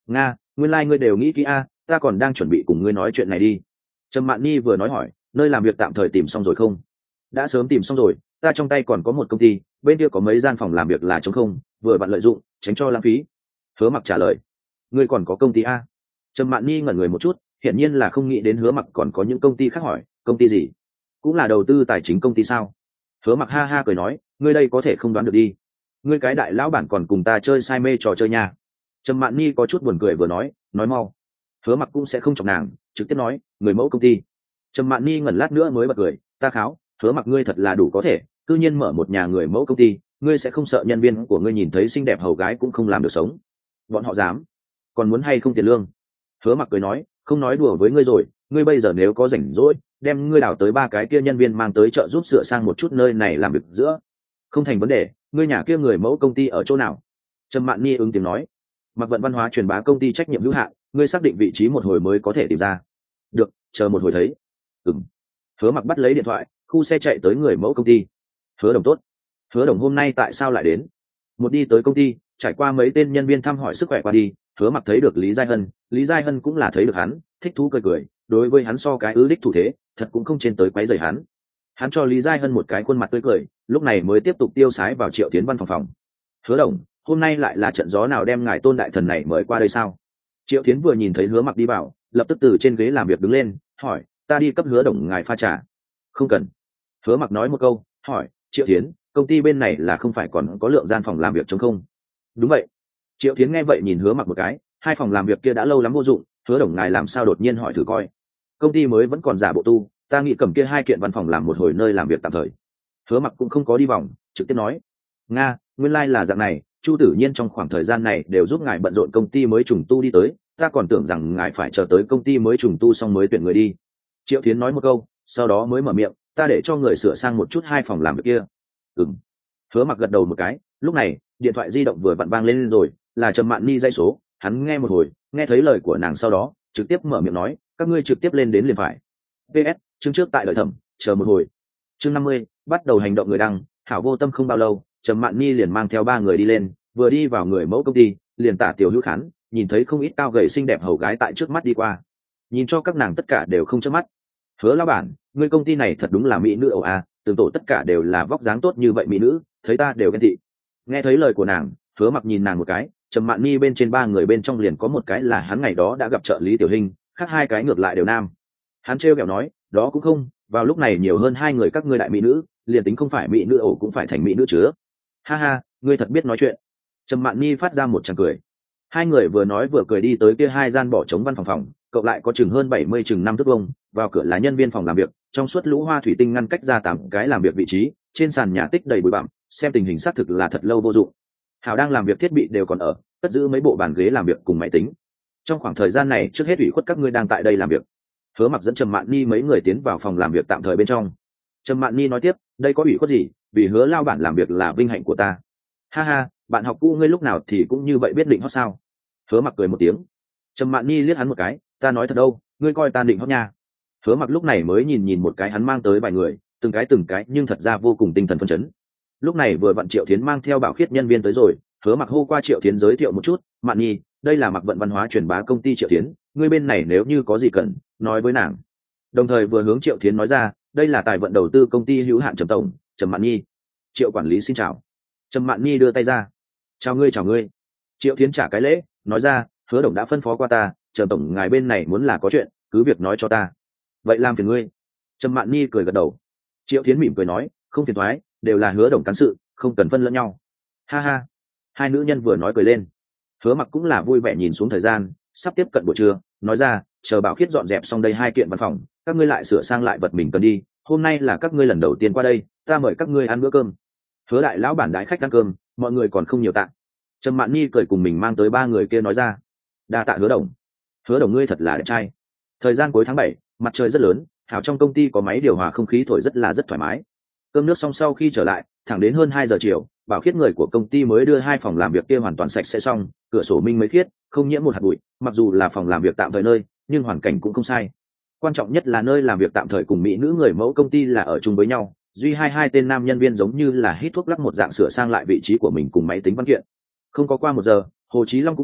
nga nguyên lai、like、ngươi đều nghĩ kỹ a, ta còn đang chuẩn bị cùng ngươi nói chuyện này đi. Trầm Mạn Nhi vừa nói hỏi, nơi làm việc tạm thời tìm xong rồi không? Đã sớm tìm xong rồi, ta trong tay còn có một công ty, bên kia có mấy gian phòng làm việc là trống không, vừa bạn lợi dụng, tránh cho lãng phí. Hứa Mặc trả lời. Ngươi còn có công ty a? Trầm Mạn Nhi ngẩn người một chút, hiển nhiên là không nghĩ đến Hứa Mặc còn có những công ty khác, hỏi, công ty gì? Cũng là đầu tư tài chính công ty sao? Hứa Mặc ha ha cười nói, ngươi đây có thể không đoán được đi. Ngươi cái đại lão bản còn cùng ta chơi say mê trò chơi nha. Trầm Mạn Nhi có chút buồn cười vừa nói, nói mau. Hứa Mặc cũng sẽ không chọc nàng, trực tiếp nói, người mẫu công ty. Trầm Mạn Nhi ngẩn lát nữa mới bật cười, ta kháo, Hứa Mặc ngươi thật là đủ có thể, cư nhiên mở một nhà người mẫu công ty, ngươi sẽ không sợ nhân viên của ngươi nhìn thấy xinh đẹp hầu gái cũng không làm được sống? Bọn họ dám? Còn muốn hay không tiền lương? Hứa Mặc cười nói, không nói đùa với ngươi rồi, ngươi bây giờ nếu có rảnh rỗi, đem ngươi đào tới ba cái kia nhân viên mang tới chợ giúp sửa sang một chút nơi này làm việc giữa. Không thành vấn đề, ngươi nhà kia người mẫu công ty ở chỗ nào? Trầm Mạn Nhi ứng tiếng nói, Mặc Vận văn hóa truyền bá công ty trách nhiệm hữu hạn, ngươi xác định vị trí một hồi mới có thể tìm ra. Được, chờ một hồi thấy. Ừm. Hứa Mặc bắt lấy điện thoại, khu xe chạy tới người mẫu công ty. Hứa Đồng tốt. Hứa Đồng hôm nay tại sao lại đến? Một đi tới công ty, trải qua mấy tên nhân viên thăm hỏi sức khỏe qua đi, Hứa Mặc thấy được Lý Giai Hân, Lý Giai Hân cũng là thấy được hắn, thích thú cười cười, đối với hắn so cái ứ đích thủ thế, thật cũng không trên tới quấy rầy hắn. Hắn cho Lý Giai Hân một cái khuôn mặt tươi cười, lúc này mới tiếp tục tiêu sái vào Triệu Tiến văn phòng phòng. Hứa Đồng, hôm nay lại là trận gió nào đem ngài Tôn đại thần này mời qua đây sao? Triệu Tiến vừa nhìn thấy Hứa Mặc đi vào, lập tức từ trên ghế làm việc đứng lên, hỏi, ta đi cấp Hứa Đồng ngài pha trà. Không cần. Hứa Mặc nói một câu, hỏi, Triệu Tiến, công ty bên này là không phải còn có lượng gian phòng làm việc trống không? Đúng vậy. Triệu Tiến nghe vậy nhìn Hứa Mặc một cái, hai phòng làm việc kia đã lâu lắm vô dụng, Hứa Đồng ngài làm sao đột nhiên hỏi thử coi? Công ty mới vẫn còn giả bộ tu, ta nghĩ cầm kia hai kiện văn phòng làm một hồi nơi làm việc tạm thời. Hứa Mặc cũng không có đi vòng, trực tiếp nói, nga, nguyên lai là dạng này, Chu Tử Nhiên trong khoảng thời gian này đều giúp ngài bận rộn công ty mới trùng tu đi tới, ta còn tưởng rằng ngài phải chờ tới công ty mới trùng tu xong mới tuyển người đi. Triệu Thiến nói một câu, sau đó mới mở miệng, ta để cho người sửa sang một chút hai phòng làm việc kia. Ừm. Hứa Mặc gật đầu một cái, lúc này điện thoại di động vừa vặn vang lên rồi, là Trầm Mạn Ni dây số, hắn nghe một hồi, nghe thấy lời của nàng sau đó, trực tiếp mở miệng nói, các ngươi trực tiếp lên đến liền phải. pê ét, chương trước tại đợi thẩm, chờ một hồi. Chương năm mươi, bắt đầu hành động người đăng, hảo vô tâm không bao lâu, Trầm Mạn Ni liền mang theo ba người đi lên, vừa đi vào người mẫu công ty, liền tả tiểu hữu khán, nhìn thấy không ít cao gầy xinh đẹp hầu gái tại trước mắt đi qua. Nhìn cho các nàng tất cả đều không chớp mắt. Hứa lão bản, người công ty này thật đúng là mỹ nữ ẩu a, từng tổ tất cả đều là vóc dáng tốt như vậy mỹ nữ, thấy ta đều ghen tị. Nghe thấy lời của nàng, Hứa Mặc nhìn nàng một cái, Trầm Mạn Ni bên trên ba người bên trong liền có một cái là hắn ngày đó đã gặp trợ lý Tiểu Hình, khác hai cái ngược lại đều nam. Hắn trêu ghẹo nói, đó cũng không, vào lúc này nhiều hơn hai người các ngươi đại mỹ nữ, liền tính không phải mỹ nữ ẩu cũng phải thành mỹ nữ chứa. Ha ha, ngươi thật biết nói chuyện. Trầm Mạn Ni phát ra một tràng cười. Hai người vừa nói vừa cười đi tới kia hai gian bỏ trống văn phòng phòng, cậu lại có chừng hơn bảy mươi chừng năm thước vuông, vào cửa là nhân viên phòng làm việc, trong suốt lũ hoa thủy tinh ngăn cách ra tám cái làm việc vị trí, trên sàn nhà tích đầy bụi bặm, xem tình hình xác thực là thật lâu vô dụng. Hảo đang làm việc thiết bị đều còn ở, cất giữ mấy bộ bàn ghế làm việc cùng máy tính. Trong khoảng thời gian này trước hết ủy khuất các ngươi đang tại đây làm việc. Hứa Mặc dẫn Trầm Mạn Ni mấy người tiến vào phòng làm việc tạm thời bên trong. Trầm Mạn Ni nói tiếp, đây có ủy khuất gì, vì Hứa lao bản làm việc là vinh hạnh của ta. Ha ha, bạn học cũ ngươi lúc nào thì cũng như vậy biết định hót sao? Hứa Mặc cười một tiếng. Trầm Mạn Ni liếc hắn một cái, ta nói thật đâu, ngươi coi ta định hót nha. Hứa Mặc lúc này mới nhìn nhìn một cái hắn mang tới vài người, từng cái từng cái nhưng thật ra vô cùng tinh thần phấn chấn. Lúc này vừa vặn Triệu Thiến mang theo Bảo Khiết nhân viên tới rồi, Hứa Mặc hô qua Triệu Thiến giới thiệu một chút, Mạn Nhi, đây là Mặc Vận văn hóa truyền bá công ty Triệu Thiến, ngươi bên này nếu như có gì cần, nói với nàng. Đồng thời vừa hướng Triệu Thiến nói ra, đây là tài vận đầu tư công ty hữu hạn Trầm tổng, Trầm Mạn Nhi. Triệu quản lý xin chào. Trầm Mạn Nhi đưa tay ra, chào ngươi chào ngươi. Triệu Thiến trả cái lễ, nói ra, Hứa Đồng đã phân phó qua ta, Trầm tổng ngài bên này muốn là có chuyện, cứ việc nói cho ta. Vậy làm phiền ngươi. Trầm Mạn Nhi cười gật đầu. Triệu Thiến mỉm cười nói, không phiền toái, đều là Hứa Đồng cán sự, không cần phân lẫn nhau. Ha ha. Hai nữ nhân vừa nói cười lên. Hứa Mặc cũng là vui vẻ nhìn xuống thời gian, sắp tiếp cận buổi trưa, nói ra, chờ Bảo Khiết dọn dẹp xong đây hai kiện văn phòng, các ngươi lại sửa sang lại vật mình cần đi, hôm nay là các ngươi lần đầu tiên qua đây, ta mời các ngươi ăn bữa cơm. Hứa đại lão bản đái khách ăn cơm, mọi người còn không nhiều tạ. Trầm Mạn Nhi cười cùng mình mang tới ba người kia nói ra, đa tạ Hứa Đồng. Hứa Đồng ngươi thật là đẹp trai. Thời gian cuối tháng bảy, mặt trời rất lớn, hảo trong công ty có máy điều hòa không khí thổi rất là rất thoải mái. Cơm nước xong sau khi trở lại, thẳng đến hơn hai giờ chiều, Bảo Khiết người của công ty mới đưa hai phòng làm việc kia hoàn toàn sạch sẽ xong, cửa sổ minh mới khiết, không nhiễm một hạt bụi, mặc dù là phòng làm việc tạm thời nơi, nhưng hoàn cảnh cũng không sai. Quan trọng nhất là nơi làm việc tạm thời cùng mỹ nữ người mẫu công ty là ở chung với nhau, duy hai hai tên nam nhân viên giống như là hít thuốc lắc một dạng sửa sang lại vị trí của mình cùng máy tính văn kiện. Không có qua một giờ, Hồ Chí Long cũng tới,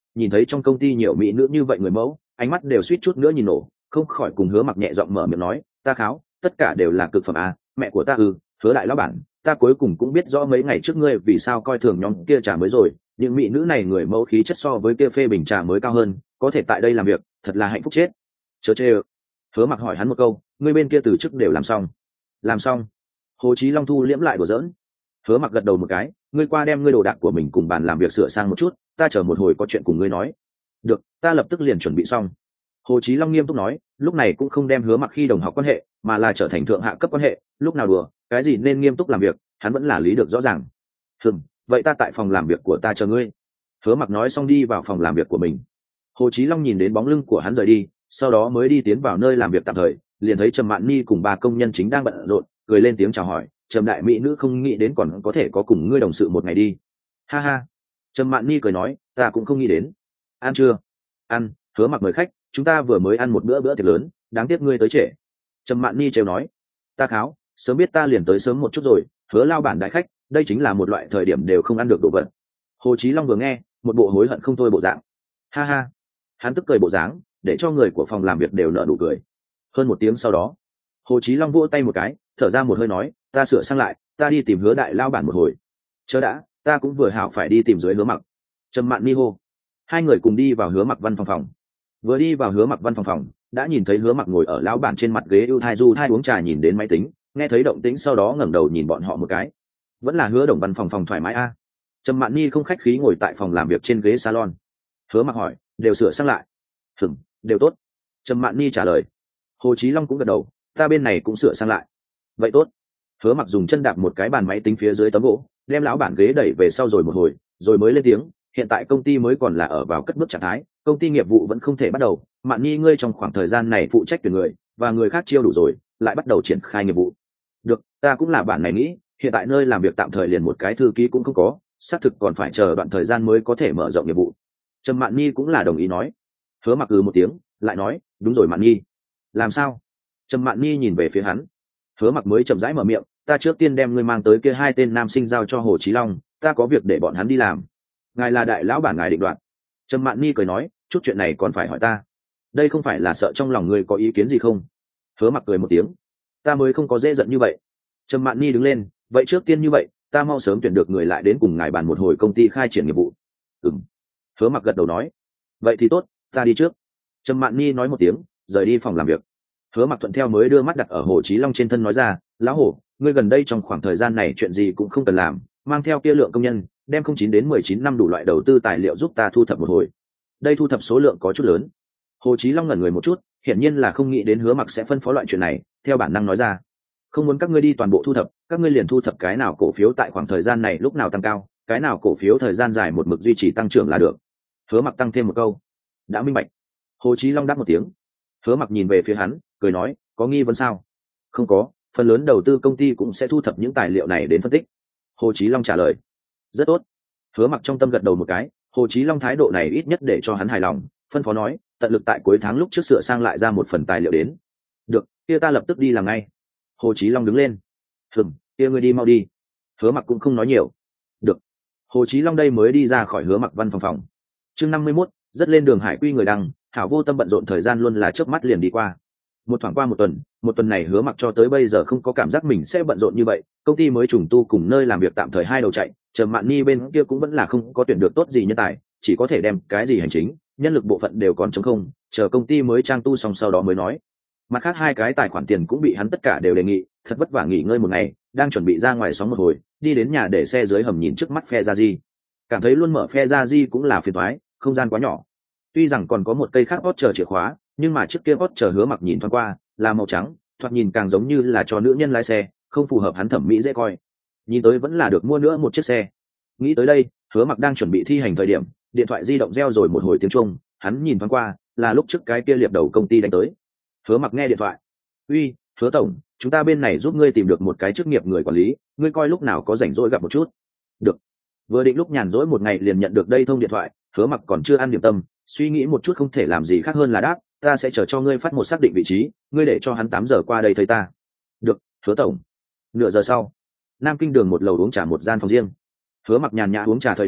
nhìn thấy trong công ty nhiều mỹ nữ như vậy người mẫu, ánh mắt đều suýt chút nữa nhìn nổ, không khỏi cùng Hứa Mặc nhẹ giọng mở miệng nói, ta kháo, tất cả đều là cực phẩm à, mẹ của ta ư? Hứa đại lão bản, ta cuối cùng cũng biết rõ mấy ngày trước ngươi vì sao coi thường nhóm kia trà mới rồi, những mỹ nữ này người mẫu khí chất so với kia phê bình trà mới cao hơn, có thể tại đây làm việc, thật là hạnh phúc chết. Chớ chê. Hứa Mặc hỏi hắn một câu, ngươi bên kia từ chức đều làm xong? Làm xong. Hồ Chí Long thu liễm lại đùa giỡn. Hứa Mặc gật đầu một cái, ngươi qua đem ngươi đồ đạc của mình cùng bàn làm việc sửa sang một chút, ta chờ một hồi có chuyện cùng ngươi nói. Được, ta lập tức liền chuẩn bị xong. Hồ Chí Long nghiêm túc nói, lúc này cũng không đem Hứa Mặc khi đồng học quan hệ, mà là trở thành thượng hạ cấp quan hệ, lúc nào đùa, cái gì nên nghiêm túc làm việc, hắn vẫn là lý được rõ ràng. Hừm, vậy ta tại phòng làm việc của ta chờ ngươi. Hứa Mặc nói xong đi vào phòng làm việc của mình. Hồ Chí Long nhìn đến bóng lưng của hắn rời đi, sau đó mới đi tiến vào nơi làm việc tạm thời, liền thấy Trầm Mạn Ni cùng ba công nhân chính đang bận rộn, cười lên tiếng chào hỏi, Trầm đại mỹ nữ không nghĩ đến còn có thể có cùng ngươi đồng sự một ngày đi. Ha ha. Trầm Mạn Ni cười nói, ta cũng không nghĩ đến. Ăn chưa? Ăn. Hứa Mặc mời khách, chúng ta vừa mới ăn một bữa bữa tiệc lớn, đáng tiếc ngươi tới trễ. Trầm Mạn Ni trêu nói, ta kháo, sớm biết ta liền tới sớm một chút rồi. Hứa lao bản đại khách, đây chính là một loại thời điểm đều không ăn được đồ vật. Hồ Chí Long vừa nghe, một bộ hối hận không thôi bộ dạng. Ha ha. Hắn tức cười bộ dáng, để cho người của phòng làm việc đều nở nụ cười. Hơn một tiếng sau đó, Hồ Chí Long vỗ tay một cái, thở ra một hơi nói, ta sửa sang lại, ta đi tìm Hứa đại lao bản một hồi. Chớ đã, ta cũng vừa hảo phải đi tìm dưới Hứa Mặc. Trầm Mạn Ni hô. Hai người cùng đi vào Hứa Mặc văn phòng phòng. Vừa đi vào Hứa Mặc văn phòng phòng, đã nhìn thấy Hứa Mặc ngồi ở lão bản trên mặt ghế ưu thai du thai uống trà nhìn đến máy tính, nghe thấy động tĩnh sau đó ngẩng đầu nhìn bọn họ một cái. Vẫn là Hứa Đồng văn phòng phòng thoải mái a. À. Trầm Mạn Ni không khách khí ngồi tại phòng làm việc trên ghế salon. Hứa Mặc hỏi, đều sửa sang lại? Hừm, đều tốt. Trầm Mạn Ni trả lời. Hồ Chí Long cũng gật đầu, ta bên này cũng sửa sang lại. Vậy tốt. Hứa Mặc dùng chân đạp một cái bàn máy tính phía dưới tấm gỗ, đem lão bản ghế đẩy về sau rồi một hồi, rồi mới lên tiếng, hiện tại công ty mới còn là ở vào cất bước trạng thái, công ty nghiệp vụ vẫn không thể bắt đầu. Mạn Nhi ngươi trong khoảng thời gian này phụ trách tuyển người và người khác chiêu đủ rồi, lại bắt đầu triển khai nghiệp vụ. Được, ta cũng là bản này nghĩ, hiện tại nơi làm việc tạm thời liền một cái thư ký cũng không có, xác thực còn phải chờ đoạn thời gian mới có thể mở rộng nghiệp vụ. Trầm Mạn Nhi cũng là đồng ý nói. Hứa Mặc ừ một tiếng, lại nói, đúng rồi Mạn Nhi. Làm sao? Trầm Mạn Nhi nhìn về phía hắn. Hứa Mặc mới chậm rãi mở miệng, ta trước tiên đem ngươi mang tới kia hai tên nam sinh giao cho Hồ Chí Long, ta có việc để bọn hắn đi làm. Ngài là đại lão bản ngài định đoạt. Trầm Mạn Ni cười nói, chút chuyện này còn phải hỏi ta, đây không phải là sợ trong lòng ngươi có ý kiến gì không? Hứa Mặc cười một tiếng, ta mới không có dễ giận như vậy. Trầm Mạn Ni đứng lên, vậy trước tiên như vậy, ta mau sớm tuyển được người lại đến cùng ngài bàn một hồi công ty khai triển nghiệp vụ. Ừm. Hứa Mặc gật đầu nói, vậy thì tốt, ta đi trước. Trầm Mạn Ni nói một tiếng, rời đi phòng làm việc. Hứa Mặc thuận theo mới đưa mắt đặt ở Hồ Chí Long trên thân nói ra, lão Hồ, ngươi gần đây trong khoảng thời gian này chuyện gì cũng không cần làm, mang theo kia lượng công nhân, đem không chín đến mười chín năm đủ loại đầu tư tài liệu giúp ta thu thập một hồi. Đây thu thập số lượng có chút lớn. Hồ Chí Long ngẩn người một chút, hiển nhiên là không nghĩ đến Hứa Mặc sẽ phân phó loại chuyện này, theo bản năng nói ra, không muốn các ngươi đi toàn bộ thu thập, các ngươi liền thu thập cái nào cổ phiếu tại khoảng thời gian này lúc nào tăng cao, cái nào cổ phiếu thời gian dài một mực duy trì tăng trưởng là được. Hứa Mặc tăng thêm một câu, đã minh bạch. Hồ Chí Long đáp một tiếng. Hứa Mặc nhìn về phía hắn, cười nói, có nghi vấn sao? Không có, phần lớn đầu tư công ty cũng sẽ thu thập những tài liệu này đến phân tích. Hồ Chí Long trả lời. Rất tốt. Hứa Mặc trong tâm gật đầu một cái, Hồ Chí Long thái độ này ít nhất để cho hắn hài lòng, phân phó nói, tận lực tại cuối tháng lúc trước sửa sang lại ra một phần tài liệu đến. Được, kia ta lập tức đi làm ngay. Hồ Chí Long đứng lên. Hừm, kia ngươi đi mau đi. Hứa Mặc cũng không nói nhiều. Được. Hồ Chí Long đây mới đi ra khỏi Hứa Mặc văn phòng phòng. Chương năm mươi mốt, rất lên đường hải quy người đăng, hảo vô tâm bận rộn thời gian luôn là chớp mắt liền đi qua. Một thoáng qua một tuần, một tuần này Hứa Mặc cho tới bây giờ không có cảm giác mình sẽ bận rộn như vậy, công ty mới trùng tu cùng nơi làm việc tạm thời hai đầu chạy, Trầm Mạn Ni bên kia cũng vẫn là không có tuyển được tốt gì nhân tài, chỉ có thể đem cái gì hành chính, nhân lực bộ phận đều còn trống không, chờ công ty mới trang tu xong sau đó mới nói. Mặt khác hai cái tài khoản tiền cũng bị hắn tất cả đều đề nghị, thật vất vả nghỉ ngơi một ngày, đang chuẩn bị ra ngoài sóng một hồi, đi đến nhà để xe dưới hầm nhìn trước mắt phe ra di, cảm thấy luôn mở phe ra di cũng là phiền toái, không gian quá nhỏ. Tuy rằng còn có một cây khác hot chờ chìa khóa, nhưng mà chiếc kia hot chờ Hứa Mặc nhìn thoáng qua, là màu trắng, thoạt nhìn càng giống như là cho nữ nhân lái xe, không phù hợp hắn thẩm mỹ dễ coi. Nhìn tới vẫn là được mua nữa một chiếc xe. Nghĩ tới đây, Hứa Mặc đang chuẩn bị thi hành thời điểm, điện thoại di động reo rồi một hồi tiếng chuông, hắn nhìn thoáng qua, là lúc trước cái kia liệp đầu công ty đánh tới. Hứa Mặc nghe điện thoại. Uy, Hứa tổng, chúng ta bên này giúp ngươi tìm được một cái chức nghiệp người quản lý, ngươi coi lúc nào có rảnh rỗi gặp một chút. Được. Vừa định lúc nhàn rỗi một ngày liền nhận được đây thông điện thoại, Hứa Mặc còn chưa ăn điểm tâm, suy nghĩ một chút không thể làm gì khác hơn là đáp, ta sẽ chờ cho ngươi phát một xác định vị trí, ngươi để cho hắn tám giờ qua đây thấy ta. Được, Hứa tổng. Nửa giờ sau, Nam Kinh đường một lầu uống trà một gian phòng riêng. Hứa Mặc nhàn nhã uống trà thời điểm,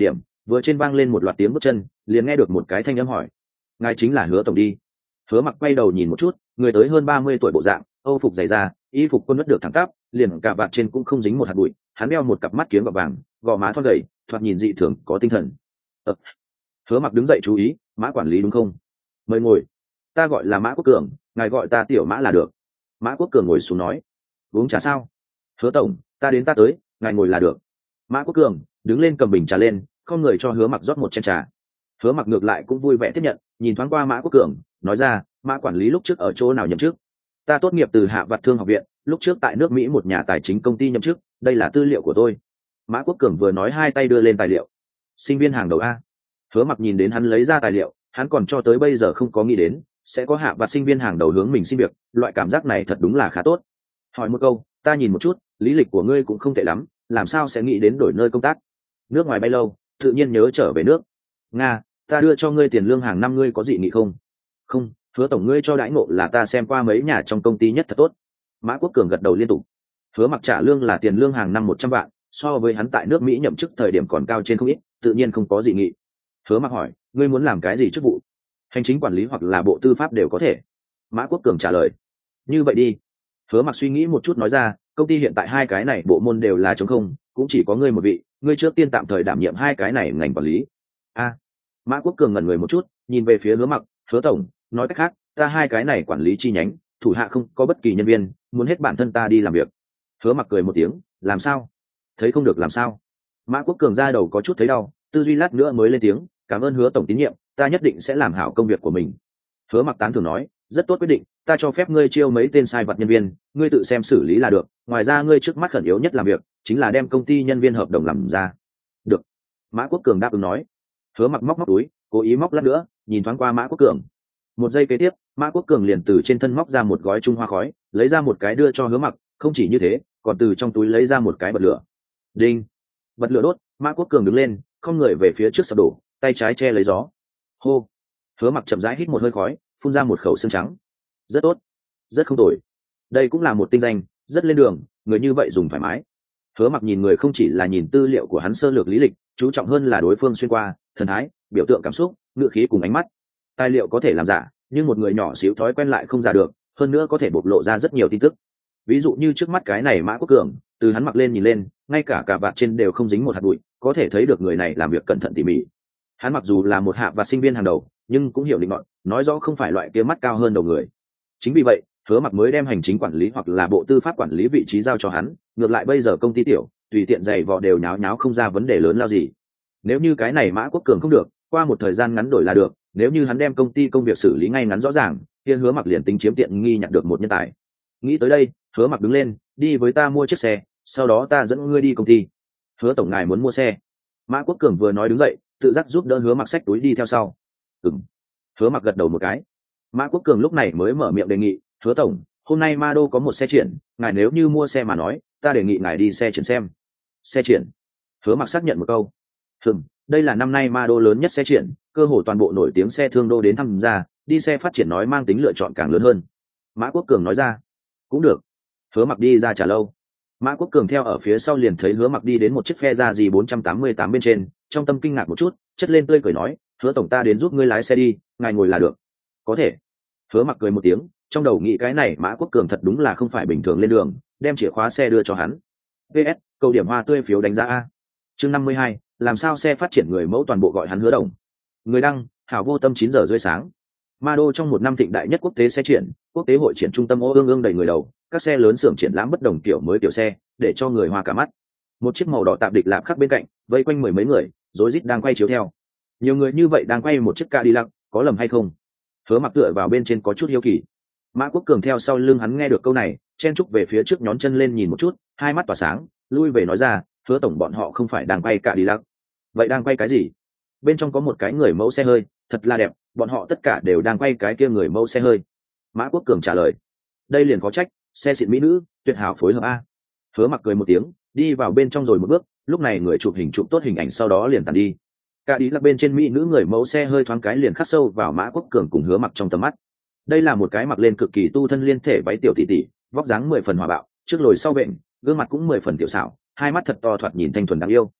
vừa trên vang lên một loạt tiếng bước chân, liền nghe được một cái thanh âm hỏi: ngài chính là Hứa tổng đi? Hứa Mặc quay đầu nhìn một chút, người tới hơn ba mươi tuổi bộ dạng, âu phục dày da, y phục quân đất được thẳng tắp, liền cả vạt trên cũng không dính một hạt bụi, hắn đeo một cặp mắt kiếng gọt vàng, gò má thon gầy, thoạt nhìn dị thường có tinh thần. Ờ. Hứa Mặc đứng dậy chú ý: Mã quản lý đúng không? Mời ngồi. Ta gọi là Mã Quốc Cường, ngài gọi ta tiểu Mã là được. Mã Quốc Cường ngồi xuống nói: uống trà sao? Hứa tổng, ta đến ta tới, ngài ngồi là được. Mã Quốc Cường đứng lên cầm bình trà lên, không người cho Hứa Mặc rót một chén trà. Hứa Mặc ngược lại cũng vui vẻ tiếp nhận, nhìn thoáng qua Mã Quốc Cường, nói ra: Mã quản lý lúc trước ở chỗ nào nhậm chức? Ta tốt nghiệp từ Hạ Vặt Thương học viện, lúc trước tại nước Mỹ một nhà tài chính công ty nhậm chức, đây là tư liệu của tôi. Mã Quốc Cường vừa nói hai tay đưa lên tài liệu. Sinh viên hàng đầu a. Hứa Mặc nhìn đến hắn lấy ra tài liệu, hắn còn cho tới bây giờ không có nghĩ đến sẽ có Hạ Vặt sinh viên hàng đầu hướng mình xin việc, loại cảm giác này thật đúng là khá tốt. Hỏi một câu, ta nhìn một chút, lý lịch của ngươi cũng không tệ lắm, làm sao sẽ nghĩ đến đổi nơi công tác? Nước ngoài bay lâu, tự nhiên nhớ trở về nước. Nga, ta đưa cho ngươi tiền lương hàng năm, ngươi có dị nghị không? Không, Hứa tổng ngươi cho đãi ngộ là ta xem qua mấy nhà trong công ty nhất thật tốt. Mã Quốc Cường gật đầu liên tục. Hứa Mặc trả lương là tiền lương hàng năm một trăm vạn, so với hắn tại nước Mỹ nhậm chức thời điểm còn cao trên không ít, tự nhiên không có dị nghị. Hứa Mặc hỏi, ngươi muốn làm cái gì chức vụ? Hành chính quản lý hoặc là bộ tư pháp đều có thể. Mã Quốc Cường trả lời. Như vậy đi. Hứa Mặc suy nghĩ một chút nói ra, công ty hiện tại hai cái này bộ môn đều là trống không, cũng chỉ có ngươi một vị, ngươi trước tiên tạm thời đảm nhiệm hai cái này ngành quản lý. A. Mã Quốc Cường ngẩn người một chút, nhìn về phía Hứa Mặc, Hứa tổng, nói cách khác, ta hai cái này quản lý chi nhánh, thủ hạ không có bất kỳ nhân viên, muốn hết bản thân ta đi làm việc. Hứa Mặc cười một tiếng, làm sao? Thấy không được làm sao? Mã Quốc Cường ra đầu có chút thấy đau, tư duy lát nữa mới lên tiếng, cảm ơn Hứa tổng tín nhiệm, ta nhất định sẽ làm hảo công việc của mình. Hứa Mặc tán thưởng nói, rất tốt quyết định, ta cho phép ngươi chiêu mấy tên sai vặt nhân viên, ngươi tự xem xử lý là được, ngoài ra ngươi trước mắt khẩn yếu nhất làm việc chính là đem công ty nhân viên hợp đồng làm ra. Được. Mã Quốc Cường đáp ứng nói. Hứa Mặc móc móc túi, cố ý móc lát nữa, nhìn thoáng qua Mã Quốc Cường. Một giây kế tiếp, Mã Quốc Cường liền từ trên thân móc ra một gói trung hoa khói, lấy ra một cái đưa cho Hứa Mặc, không chỉ như thế, còn từ trong túi lấy ra một cái bật lửa. Đinh. Bật lửa đốt, Mã Quốc Cường đứng lên, không người về phía trước sập đổ, tay trái che lấy gió. Hô. Hứa Mặc chậm rãi hít một hơi khói, phun ra một khẩu xương trắng. Rất tốt, rất không tồi. Đây cũng là một tinh danh, rất lên đường, người như vậy dùng thoải mái. Hứa Mặc nhìn người không chỉ là nhìn tư liệu của hắn sơ lược lý lịch, chú trọng hơn là đối phương xuyên qua, thần thái, biểu tượng cảm xúc, ngữ khí cùng ánh mắt. Tài liệu có thể làm giả, nhưng một người nhỏ xíu thói quen lại không giả được, hơn nữa có thể bộc lộ ra rất nhiều tin tức. Ví dụ như trước mắt cái này Mã Quốc Cường, từ hắn mặc lên nhìn lên, ngay cả cả vạt trên đều không dính một hạt bụi, có thể thấy được người này làm việc cẩn thận tỉ mỉ. Hắn mặc dù là một hạ và sinh viên hàng đầu, nhưng cũng hiểu định ngọn, nói rõ không phải loại kia mắt cao hơn đầu người. Chính vì vậy, Hứa Mặc mới đem hành chính quản lý hoặc là bộ tư pháp quản lý vị trí giao cho hắn, ngược lại bây giờ công ty tiểu, tùy tiện giày vò đều nháo nháo không ra vấn đề lớn lao gì. Nếu như cái này Mã Quốc Cường không được, qua một thời gian ngắn đổi là được, nếu như hắn đem công ty công việc xử lý ngay ngắn rõ ràng, kia Hứa Mặc liền tính chiếm tiện nghi nhặt được một nhân tài. Nghĩ tới đây, Hứa Mặc đứng lên, đi với ta mua chiếc xe, sau đó ta dẫn ngươi đi công ty. Hứa tổng ngài muốn mua xe? Mã Quốc Cường vừa nói đứng dậy, tự giác giúp đỡ Hứa Mặc xách túi đi theo sau. Ừm. Hứa Mặc gật đầu một cái. Mã Quốc Cường lúc này mới mở miệng đề nghị, Hứa tổng, hôm nay Ma Đô có một xe triển, ngài nếu như mua xe mà nói, ta đề nghị ngài đi xe triển xem. Xe triển? Hứa Mặc xác nhận một câu. Hừm, đây là năm nay Ma Đô lớn nhất xe triển, cơ hồ toàn bộ nổi tiếng xe thương đô đến tham gia, đi xe phát triển nói mang tính lựa chọn càng lớn hơn. Mã Quốc Cường nói ra. Cũng được. Hứa Mặc đi ra trả lâu. Mã Quốc Cường theo ở phía sau liền thấy Hứa Mặc đi đến một chiếc phe ra gì bốn trăm tám mươi tám bên trên, trong tâm kinh ngạc một chút, chất lên tươi cười nói, Hứa tổng ta đến giúp ngươi lái xe đi, ngài ngồi là được. Có thể. Hứa Mặc cười một tiếng, trong đầu nghĩ cái này Mã Quốc Cường thật đúng là không phải bình thường lên đường, đem chìa khóa xe đưa cho hắn. vê ét câu điểm hoa tươi phiếu đánh giá a. Chương năm mươi hai, làm sao xe phát triển người mẫu toàn bộ gọi hắn Hứa đồng. Người đăng, Hảo Vô Tâm chín giờ rưỡi sáng. Ma Đô trong một năm thịnh đại nhất quốc tế xe triển, quốc tế hội triển trung tâm ô ương ương đầy người đầu, các xe lớn xưởng triển lãm bất đồng kiểu mới kiểu xe, để cho người hoa cả mắt. Một chiếc màu đỏ tạp địch lạp khắc bên cạnh, vây quanh mười mấy người, rối rít đang quay chiếu theo. Nhiều người như vậy đang quay một chiếc Cadillac, có lầm hay không? Hứa Mặc tựa vào bên trên có chút hiếu kỳ. Mã Quốc Cường theo sau lưng hắn nghe được câu này, chen chúc về phía trước nhón chân lên nhìn một chút, hai mắt tỏa sáng, lui về nói ra, Hứa tổng bọn họ không phải đang quay Cadillac. Vậy đang quay cái gì? Bên trong có một cái người mẫu xe hơi, thật là đẹp, bọn họ tất cả đều đang quay cái kia người mẫu xe hơi. Mã Quốc Cường trả lời. Đây liền có trách, xe xịn mỹ nữ, tuyệt hảo phối hợp a. Hứa Mặc cười một tiếng, đi vào bên trong rồi một bước, lúc này người chụp hình chụp tốt hình ảnh sau đó liền tàn đi. Cả đi là bên trên mỹ nữ người mẫu xe hơi thoáng cái liền khắc sâu vào Mã Quốc Cường cùng Hứa Mặc trong tầm mắt. Đây là một cái mặc lên cực kỳ tu thân liên thể váy tiểu tỷ tỷ, vóc dáng mười phần hòa bạo, trước lồi sau vện, gương mặt cũng mười phần tiểu xảo, hai mắt thật to thoạt nhìn thanh thuần đáng yêu.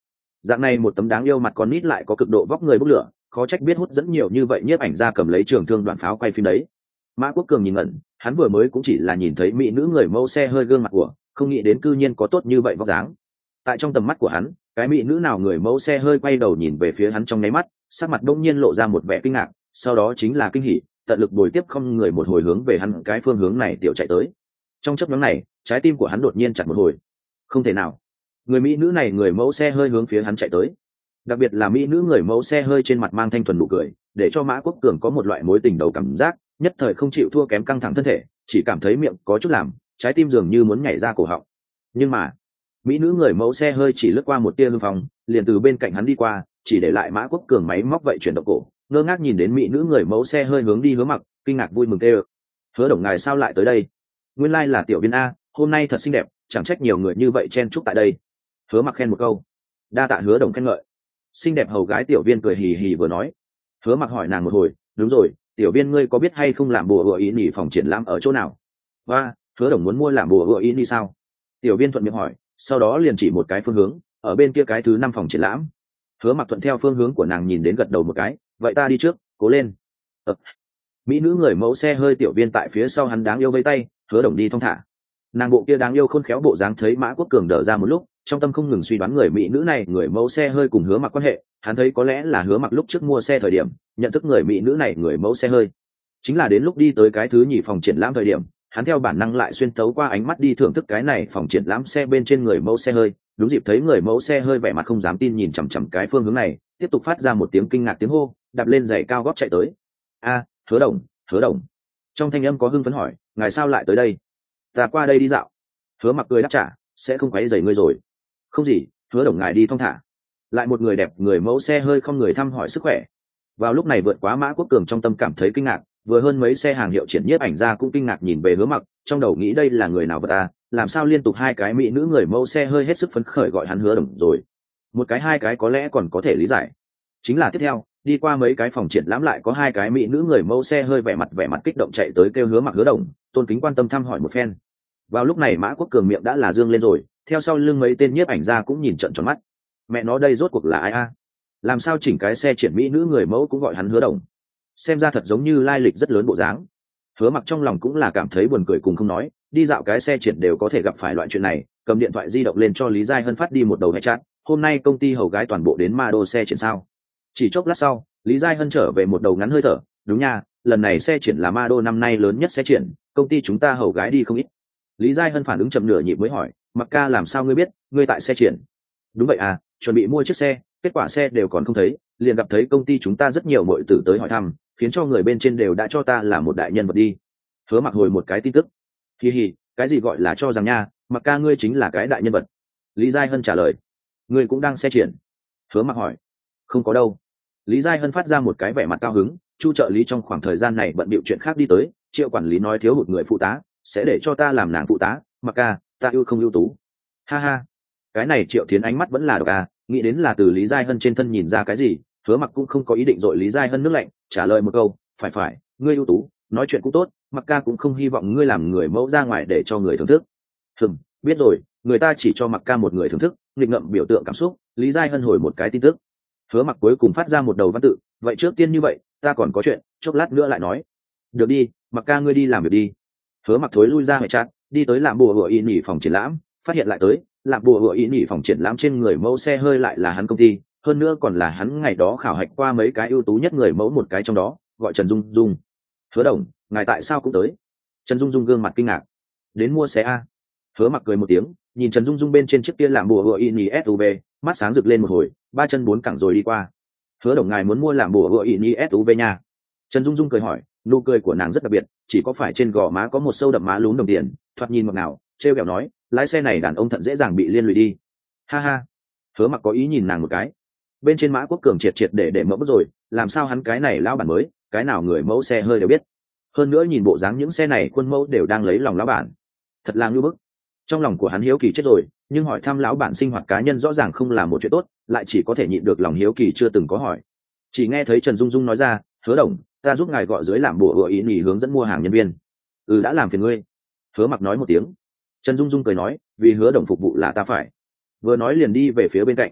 dạng này một tấm đáng yêu mặt con nít lại có cực độ vóc người bốc lửa, khó trách biết hút dẫn nhiều như vậy nhiếp ảnh ra cầm lấy trường thương đoạn pháo quay phim đấy. Mã Quốc Cường nhìn ngẩn, hắn vừa mới cũng chỉ là nhìn thấy mỹ nữ người mẫu xe hơi gương mặt của, không nghĩ đến cư nhiên có tốt như vậy vóc dáng. Tại trong tầm mắt của hắn, cái mỹ nữ nào người mẫu xe hơi quay đầu nhìn về phía hắn trong nháy mắt, sắc mặt đông nhiên lộ ra một vẻ kinh ngạc, sau đó chính là kinh hỉ, tận lực bồi tiếp không người một hồi hướng về hắn cái phương hướng này tiểu chạy tới. Trong chớp nhoáng này, trái tim của hắn đột nhiên chặt một hồi. Không thể nào, người mỹ nữ này người mẫu xe hơi hướng phía hắn chạy tới. Đặc biệt là mỹ nữ người mẫu xe hơi trên mặt mang thanh thuần nụ cười, để cho Mã Quốc Cường có một loại mối tình đầu cảm giác, nhất thời không chịu thua kém căng thẳng thân thể, chỉ cảm thấy miệng có chút làm, trái tim dường như muốn nhảy ra cổ họng. Nhưng mà, mỹ nữ người mẫu xe hơi chỉ lướt qua một tia hư phòng, liền từ bên cạnh hắn đi qua, chỉ để lại Mã Quốc Cường máy móc vậy chuyển động cổ, ngơ ngác nhìn đến mỹ nữ người mẫu xe hơi hướng đi Hứa Mặc, kinh ngạc vui mừng tê. Hứa Đồng ngài sao lại tới đây? Nguyên lai là tiểu viên a, hôm nay thật xinh đẹp, chẳng trách nhiều người như vậy chen chúc tại đây. Hứa Mặc khen một câu. Đa tạ Hứa Đồng khen ngợi. Xinh đẹp hầu gái tiểu viên cười hì hì vừa nói. Hứa Mặc hỏi nàng một hồi, đúng rồi, tiểu viên ngươi có biết hay không làm bùa hựa ý nhỉ phòng triển lãm ở chỗ nào? Và Hứa Đồng muốn mua làm bùa hựa ý nhỉ sao? Tiểu viên thuận miệng hỏi, sau đó liền chỉ một cái phương hướng, ở bên kia cái thứ năm phòng triển lãm. Hứa Mặc thuận theo phương hướng của nàng nhìn đến gật đầu một cái, vậy ta đi trước, cố lên. Ờ. Mỹ nữ người mẫu xe hơi tiểu viên tại phía sau hắn đáng yêu vây tay, Hứa Đồng đi thong thả. Nàng bộ kia đáng yêu khôn khéo bộ dáng thấy Mã Quốc Cường đờ ra một lúc, trong tâm không ngừng suy đoán người mỹ nữ này người mẫu xe hơi cùng Hứa Mặc quan hệ, hắn thấy có lẽ là Hứa Mặc lúc trước mua xe thời điểm nhận thức người mỹ nữ này người mẫu xe hơi, chính là đến lúc đi tới cái thứ nhì phòng triển lãm thời điểm, hắn theo bản năng lại xuyên tấu qua ánh mắt đi thưởng thức cái này phòng triển lãm xe bên trên người mẫu xe hơi, đúng dịp thấy người mẫu xe hơi vẻ mặt không dám tin nhìn chằm chằm cái phương hướng này, tiếp tục phát ra một tiếng kinh ngạc tiếng hô, đạp lên giày cao gót chạy tới. A, Hứa Đồng, Hứa Đồng. Trong thanh âm có hưng phấn hỏi, ngài sao lại tới đây? Ta qua đây đi dạo. Hứa Mặc cười đáp trả, sẽ không quấy rầy ngươi rồi. Không gì, Hứa Đồng ngài đi thong thả. Lại một người đẹp người mẫu xe hơi không người thăm hỏi sức khỏe. Vào lúc này vượt quá Mã Quốc Cường trong tâm cảm thấy kinh ngạc, vừa hơn mấy xe hàng hiệu triển nhiếp ảnh ra cũng kinh ngạc nhìn về Hứa Mặc, trong đầu nghĩ đây là người nào vật ta, làm sao liên tục hai cái mỹ nữ người mẫu xe hơi hết sức phấn khởi gọi hắn Hứa Đồng rồi. Một cái hai cái có lẽ còn có thể lý giải. Chính là tiếp theo, đi qua mấy cái phòng triển lãm lại có hai cái mỹ nữ người mẫu xe hơi vẻ mặt vẻ mặt kích động chạy tới kêu Hứa Mặc Hứa Đồng, tôn kính quan tâm thăm hỏi một phen. Vào lúc này Mã Quốc Cường miệng đã là dương lên rồi, theo sau lưng mấy tên nhiếp ảnh ra cũng nhìn trận tròn mắt. Mẹ nó đây rốt cuộc là ai a? Làm sao chỉnh cái xe triển mỹ nữ người mẫu cũng gọi hắn Hứa Đồng? Xem ra thật giống như lai lịch rất lớn bộ dáng. Hứa Mặc trong lòng cũng là cảm thấy buồn cười cùng không nói, đi dạo cái xe triển đều có thể gặp phải loại chuyện này, cầm điện thoại di động lên cho Lý Giai Hân phát đi một đầu hệ chat, hôm nay công ty hầu gái toàn bộ đến ma đô xe triển sao? Chỉ chốc lát sau, Lý Giai Hân trở về một đầu ngắn hơi thở, đúng nha, lần này xe triển là ma đô năm nay lớn nhất xe triển, công ty chúng ta hầu gái đi không ít. Lý Giai Hân phản ứng chậm nửa nhịp mới hỏi, Mặc ca làm sao ngươi biết, ngươi tại xe triển? Đúng vậy à, chuẩn bị mua chiếc xe, kết quả xe đều còn không thấy, liền gặp thấy công ty chúng ta rất nhiều muội tử tới hỏi thăm, khiến cho người bên trên đều đã cho ta là một đại nhân vật đi. Hứa Mặc hồi một cái tin tức. Hi hi, cái gì gọi là cho rằng nha, Mặc ca ngươi chính là cái đại nhân vật. Lý Giai Hân trả lời. Ngươi cũng đang xe triển? Hứa Mặc hỏi. Không có đâu. Lý Giai Hân phát ra một cái vẻ mặt cao hứng, chu trợ lý trong khoảng thời gian này bận bịu chuyện khác đi tới, Triệu quản lý nói thiếu hụt người phụ tá, sẽ để cho ta làm nàng phụ tá, Mặc ca, ta yêu không ưu tú. Ha ha. Cái này Triệu Thiến ánh mắt vẫn là độc à, nghĩ đến là từ Lý Giai Hân trên thân nhìn ra cái gì, Hứa Mặc cũng không có ý định dội Lý Giai Hân nước lạnh, trả lời một câu, phải phải, ngươi ưu tú, nói chuyện cũng tốt, Mặc ca cũng không hy vọng ngươi làm người mẫu ra ngoài để cho người thưởng thức. Hừm, biết rồi, người ta chỉ cho Mặc ca một người thưởng thức, nghịch ngợm biểu tượng cảm xúc. Lý Giai Hân hồi một cái tin tức. Hứa Mặc cuối cùng phát ra một đầu văn tự, vậy trước tiên như vậy, ta còn có chuyện, chốc lát nữa lại nói. Được đi, Mặc ca ngươi đi làm việc đi. Hứa Mặc thối lui ra hệ chat, đi tới làm bùa hựa y nhỉ phòng triển lãm, phát hiện lại tới, làm bùa hựa y nhỉ phòng triển lãm trên người mẫu xe hơi lại là hắn công ty, hơn nữa còn là hắn ngày đó khảo hạch qua mấy cái ưu tú nhất người mẫu một cái trong đó, gọi Trần Dung Dung. Hứa Đồng, ngài tại sao cũng tới? Trần Dung Dung gương mặt kinh ngạc. Đến mua xe a. Hứa Mặc cười một tiếng, nhìn Trần Dung Dung bên trên chiếc kia làm bùa hựa y nhỉ ét u vê, mắt sáng rực lên một hồi, ba chân bốn cẳng rồi đi qua. Hứa Đồng ngài muốn mua làm bùa hựa y nhỉ ét u vê nha? Trần Dung Dung cười hỏi, nụ cười của nàng rất đặc biệt, chỉ có phải trên gò má có một sâu đậm má lún đồng tiền, thoạt nhìn ngọt ngào, trêu ghẹo nói, lái xe này đàn ông thận dễ dàng bị liên lụy đi. Ha ha. Hứa Mặc có ý nhìn nàng một cái. Bên trên Mã Quốc Cường triệt triệt để để mẫu rồi, làm sao hắn cái này lão bản mới, cái nào người mẫu xe hơi đều biết. Hơn nữa nhìn bộ dáng những xe này quân mẫu đều đang lấy lòng lão bản, thật là ngưu bức. Trong lòng của hắn hiếu kỳ chết rồi, nhưng hỏi thăm lão bản sinh hoạt cá nhân rõ ràng không là một chuyện tốt, lại chỉ có thể nhịn được lòng hiếu kỳ chưa từng có hỏi. Chỉ nghe thấy Trần Dung Dung nói ra, Hứa Đồng, ta giúp ngài gọi dưới làm bùa hựa ý nhỉ hướng dẫn mua hàng nhân viên. Ừ đã làm phiền ngươi. Hứa Mặc nói một tiếng. Trần Dung Dung cười nói, vì Hứa Đồng phục vụ là ta phải. Vừa nói liền đi về phía bên cạnh.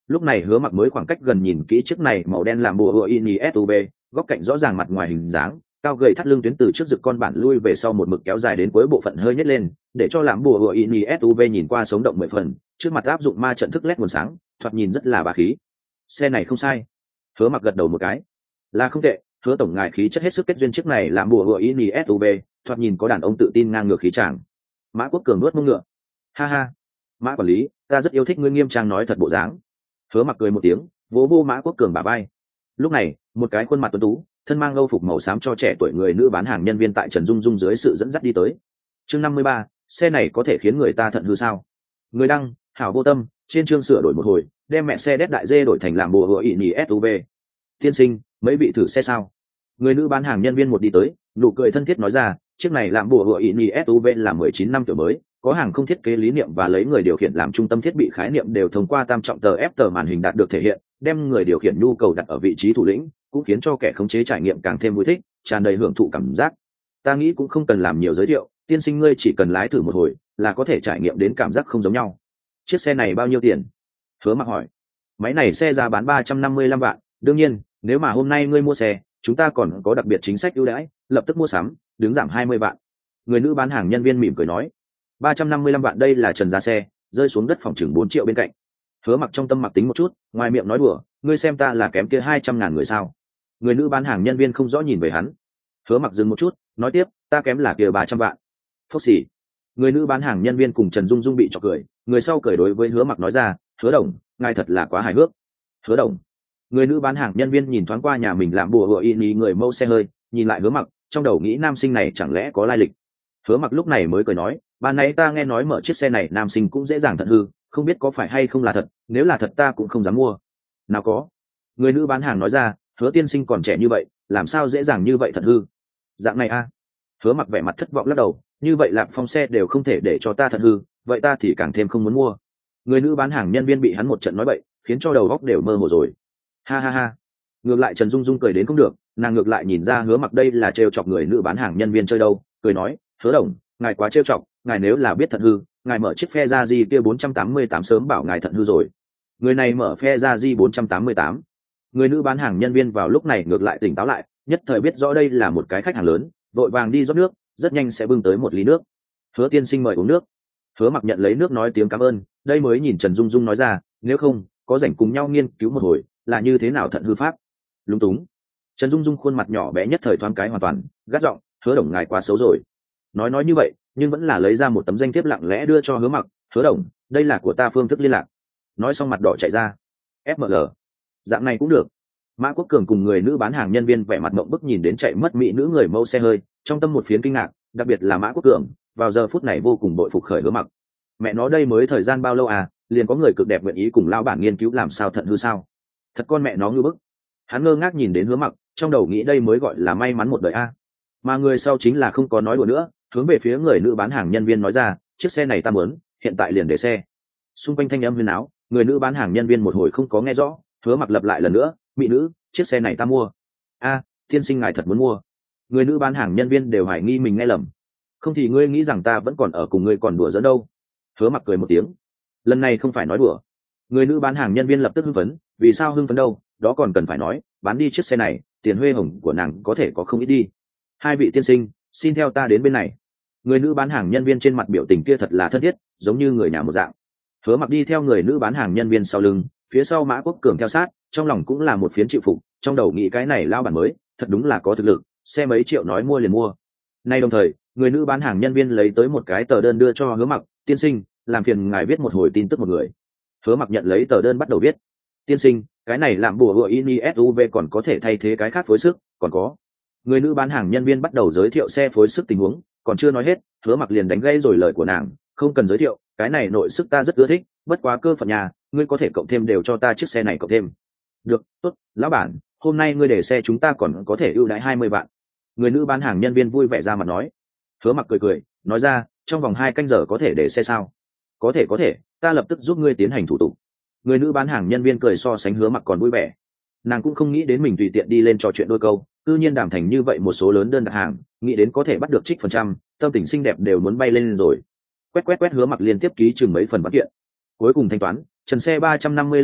Lúc này Hứa Mặc mới khoảng cách gần nhìn kỹ chiếc này màu đen làm bùa hựa ini ét u vê, góc cạnh rõ ràng, mặt ngoài hình dáng cao gầy, thắt lưng tuyến từ trước rực con bản lui về sau một mực kéo dài đến cuối bộ phận hơi nhếch lên, để cho làm bùa hựa ini ét u vê nhìn qua sống động mười phần, trước mặt áp dụng ma trận thức led nguồn sáng, thoạt nhìn rất là bá khí. Xe này không sai. Hứa Mặc gật đầu một cái. Là không tệ, Hứa tổng ngài khí chất hết sức kết duyên, chiếc này làm bùa hựa ini ét u vê, thoạt nhìn có đàn ông tự tin ngang ngược khí tràng. Mã Quốc Cường nuốt mông ngựa. Ha ha, Mã quản lý, ta rất yêu thích ngươi nghiêm trang nói thật bộ dáng. Hứa Mặc cười một tiếng, vỗ vô Mã Quốc Cường bả vai. Lúc này, một cái khuôn mặt tuấn tú, thân mang âu phục màu xám cho trẻ tuổi người nữ bán hàng nhân viên tại Trần Dung Dung dưới sự dẫn dắt đi tới. Chương năm mươi ba, xe này có thể khiến người ta thận hư sao? Người đăng, Hảo Vô Tâm, trên chương sửa đổi một hồi, đem mẹ xe đét đại dê đổi thành làm bùa hựa ỉ ét u vê. Tiên sinh, mấy vị thử xe sao? Người nữ bán hàng nhân viên một đi tới, nụ cười thân thiết nói ra, chiếc này làm bùa hựa ỉ ét u vê là mười chín năm tuổi mới, có hàng không thiết kế lý niệm và lấy người điều khiển làm trung tâm thiết bị khái niệm đều thông qua tam trọng tờ ép tờ màn hình đạt được thể hiện, đem người điều khiển nhu cầu đặt ở vị trí thủ lĩnh, cũng khiến cho kẻ khống chế trải nghiệm càng thêm vui thích, tràn đầy hưởng thụ cảm giác. Ta nghĩ cũng không cần làm nhiều giới thiệu, tiên sinh ngươi chỉ cần lái thử một hồi là có thể trải nghiệm đến cảm giác không giống nhau. Chiếc xe này bao nhiêu tiền? Hứa Mặc hỏi. Máy này xe giá bán ba trăm năm mươi lăm vạn, đương nhiên nếu mà hôm nay ngươi mua xe, chúng ta còn có đặc biệt chính sách ưu đãi, lập tức mua sắm đứng giảm hai mươi vạn. Người nữ bán hàng nhân viên mỉm cười nói. Ba trăm năm mươi lăm vạn đây là trần giá xe, rơi xuống đất phòng chừng bốn triệu bên cạnh. Hứa Mặc trong tâm mặc tính một chút, ngoài miệng nói đùa, ngươi xem ta là kém kia hai trăm ngàn người sao? Người nữ bán hàng nhân viên không rõ nhìn về hắn. Hứa Mặc dừng một chút, nói tiếp, ta kém là kia ba trăm vạn. Phốc xỉ. Người nữ bán hàng nhân viên cùng Trần Dung Dung bị chọc cười, người sau cười đối với Hứa Mặc nói ra, Hứa đồng, ngài thật là quá hài hước. Hứa đồng. Người nữ bán hàng nhân viên nhìn thoáng qua nhà mình làm bùa hựa in ý người mâu xe hơi, nhìn lại Hứa Mặc, trong đầu nghĩ nam sinh này chẳng lẽ có lai lịch. Hứa Mặc lúc này mới cười nói, ban nãy ta nghe nói mở chiếc xe này nam sinh cũng dễ dàng thận hư, không biết có phải hay không là thật, nếu là thật ta cũng không dám mua. Nào có. Người nữ bán hàng nói ra, Hứa tiên sinh còn trẻ như vậy, làm sao dễ dàng như vậy thận hư. Dạng này a. À? Hứa Mặc vẻ mặt thất vọng lắc đầu, như vậy Lạc Phong xe đều không thể để cho ta thận hư, vậy ta thì càng thêm không muốn mua. Người nữ bán hàng nhân viên bị hắn một trận nói bậy, khiến cho đầu óc đều mơ hồ rồi. Ha ha ha. Ngược lại Trần Dung Dung cười đến không được, nàng ngược lại nhìn ra Hứa Mặc đây là trêu chọc người nữ bán hàng nhân viên chơi đâu, cười nói, Hứa đồng, ngài quá trêu chọc, ngài nếu là biết thận hư, ngài mở chiếc phe ra gì kia bốn trăm tám mươi tám sớm bảo ngài thận hư rồi. Người này mở phe ra di bốn trăm tám mươi tám. Người nữ bán hàng nhân viên vào lúc này ngược lại tỉnh táo lại, nhất thời biết rõ đây là một cái khách hàng lớn, vội vàng đi rót nước, rất nhanh sẽ bưng tới một ly nước. Hứa tiên sinh mời uống nước. Hứa Mặc nhận lấy nước nói tiếng cảm ơn, đây mới nhìn Trần Dung Dung nói ra, nếu không có rảnh cùng nhau nghiên cứu một hồi là như thế nào thận hư pháp. Lúng túng. Trần Dung Dung khuôn mặt nhỏ bé nhất thời thoáng cái hoàn toàn gắt giọng, Hứa đồng ngài quá xấu rồi. Nói nói như vậy nhưng vẫn là lấy ra một tấm danh thiếp lặng lẽ đưa cho Hứa Mặc, Hứa đồng, đây là của ta phương thức liên lạc. Nói xong mặt đỏ chạy ra. ép em lờ. Dạng này cũng được. Mã Quốc Cường cùng người nữ bán hàng nhân viên vẻ mặt mộng bức nhìn đến chạy mất mỹ nữ người mẫu xe hơi, trong tâm một phiến kinh ngạc, đặc biệt là Mã Quốc Cường, vào giờ phút này vô cùng bội phục khởi Hứa Mặc. Mẹ nó đây mới thời gian bao lâu à, liền có người cực đẹp nguyện ý cùng lao bản nghiên cứu làm sao thận hư sao? Thật con mẹ nó ngư bức. Hắn ngơ ngác nhìn đến Hứa Mặc, trong đầu nghĩ đây mới gọi là may mắn một đời a. Mà người sau chính là không có nói đùa nữa, hướng về phía người nữ bán hàng nhân viên nói ra, chiếc xe này ta muốn, hiện tại liền để xe. Xung quanh thanh âm huyên áo, người nữ bán hàng nhân viên một hồi không có nghe rõ, Hứa Mặc lặp lại lần nữa, mỹ nữ, chiếc xe này ta mua. A, tiên sinh ngài thật muốn mua. Người nữ bán hàng nhân viên đều hoài nghi mình nghe lầm. Không thì ngươi nghĩ rằng ta vẫn còn ở cùng ngươi còn đùa giỡn đâu. Hứa Mặc cười một tiếng, lần này không phải nói đùa. Người nữ bán hàng nhân viên lập tức hưng phấn, vì sao hưng phấn đâu, đó còn cần phải nói, bán đi chiếc xe này, tiền huê hồng của nàng có thể có không ít đi. Hai vị tiên sinh, xin theo ta đến bên này. Người nữ bán hàng nhân viên trên mặt biểu tình kia thật là thân thiết, giống như người nhà một dạng. Hứa Mặc đi theo người nữ bán hàng nhân viên sau lưng, phía sau Mã Quốc Cường theo sát, trong lòng cũng là một phiến chịu phục, trong đầu nghĩ cái này lao bản mới, thật đúng là có thực lực, xe mấy triệu nói mua liền mua. Nay đồng thời, người nữ bán hàng nhân viên lấy tới một cái tờ đơn đưa cho Hứa Mặc, tiên sinh, làm phiền ngài viết một hồi tin tức một người. Hứa Mặc nhận lấy tờ đơn bắt đầu viết. Tiên sinh, cái này làm bùa hựa ini ét u vê còn có thể thay thế cái khác phối sức, còn có. Người nữ bán hàng nhân viên bắt đầu giới thiệu xe phối sức tình huống, còn chưa nói hết, Hứa Mặc liền đánh gãy rồi lời của nàng, không cần giới thiệu, cái này nội sức ta rất ưa thích, bất quá cơ phận nhà, ngươi có thể cộng thêm đều cho ta chiếc xe này cộng thêm. Được, tốt, lão bản, hôm nay ngươi để xe chúng ta còn có thể ưu đãi hai mươi vạn. Người nữ bán hàng nhân viên vui vẻ ra mặt nói. Hứa Mặc cười cười, nói ra, trong vòng hai canh giờ có thể để xe sao? Có thể có thể, ta lập tức giúp ngươi tiến hành thủ tục. Người nữ bán hàng nhân viên cười so sánh Hứa Mặc còn vui vẻ. Nàng cũng không nghĩ đến mình tùy tiện đi lên trò chuyện đôi câu, tự nhiên đàm thành như vậy một số lớn đơn đặt hàng, nghĩ đến có thể bắt được trích phần trăm, tâm tình xinh đẹp đều muốn bay lên rồi. Quét quét quét Hứa Mặc liên tiếp ký chừng mấy phần văn kiện. Cuối cùng thanh toán, trần xe ba trăm năm mươi lăm vạn,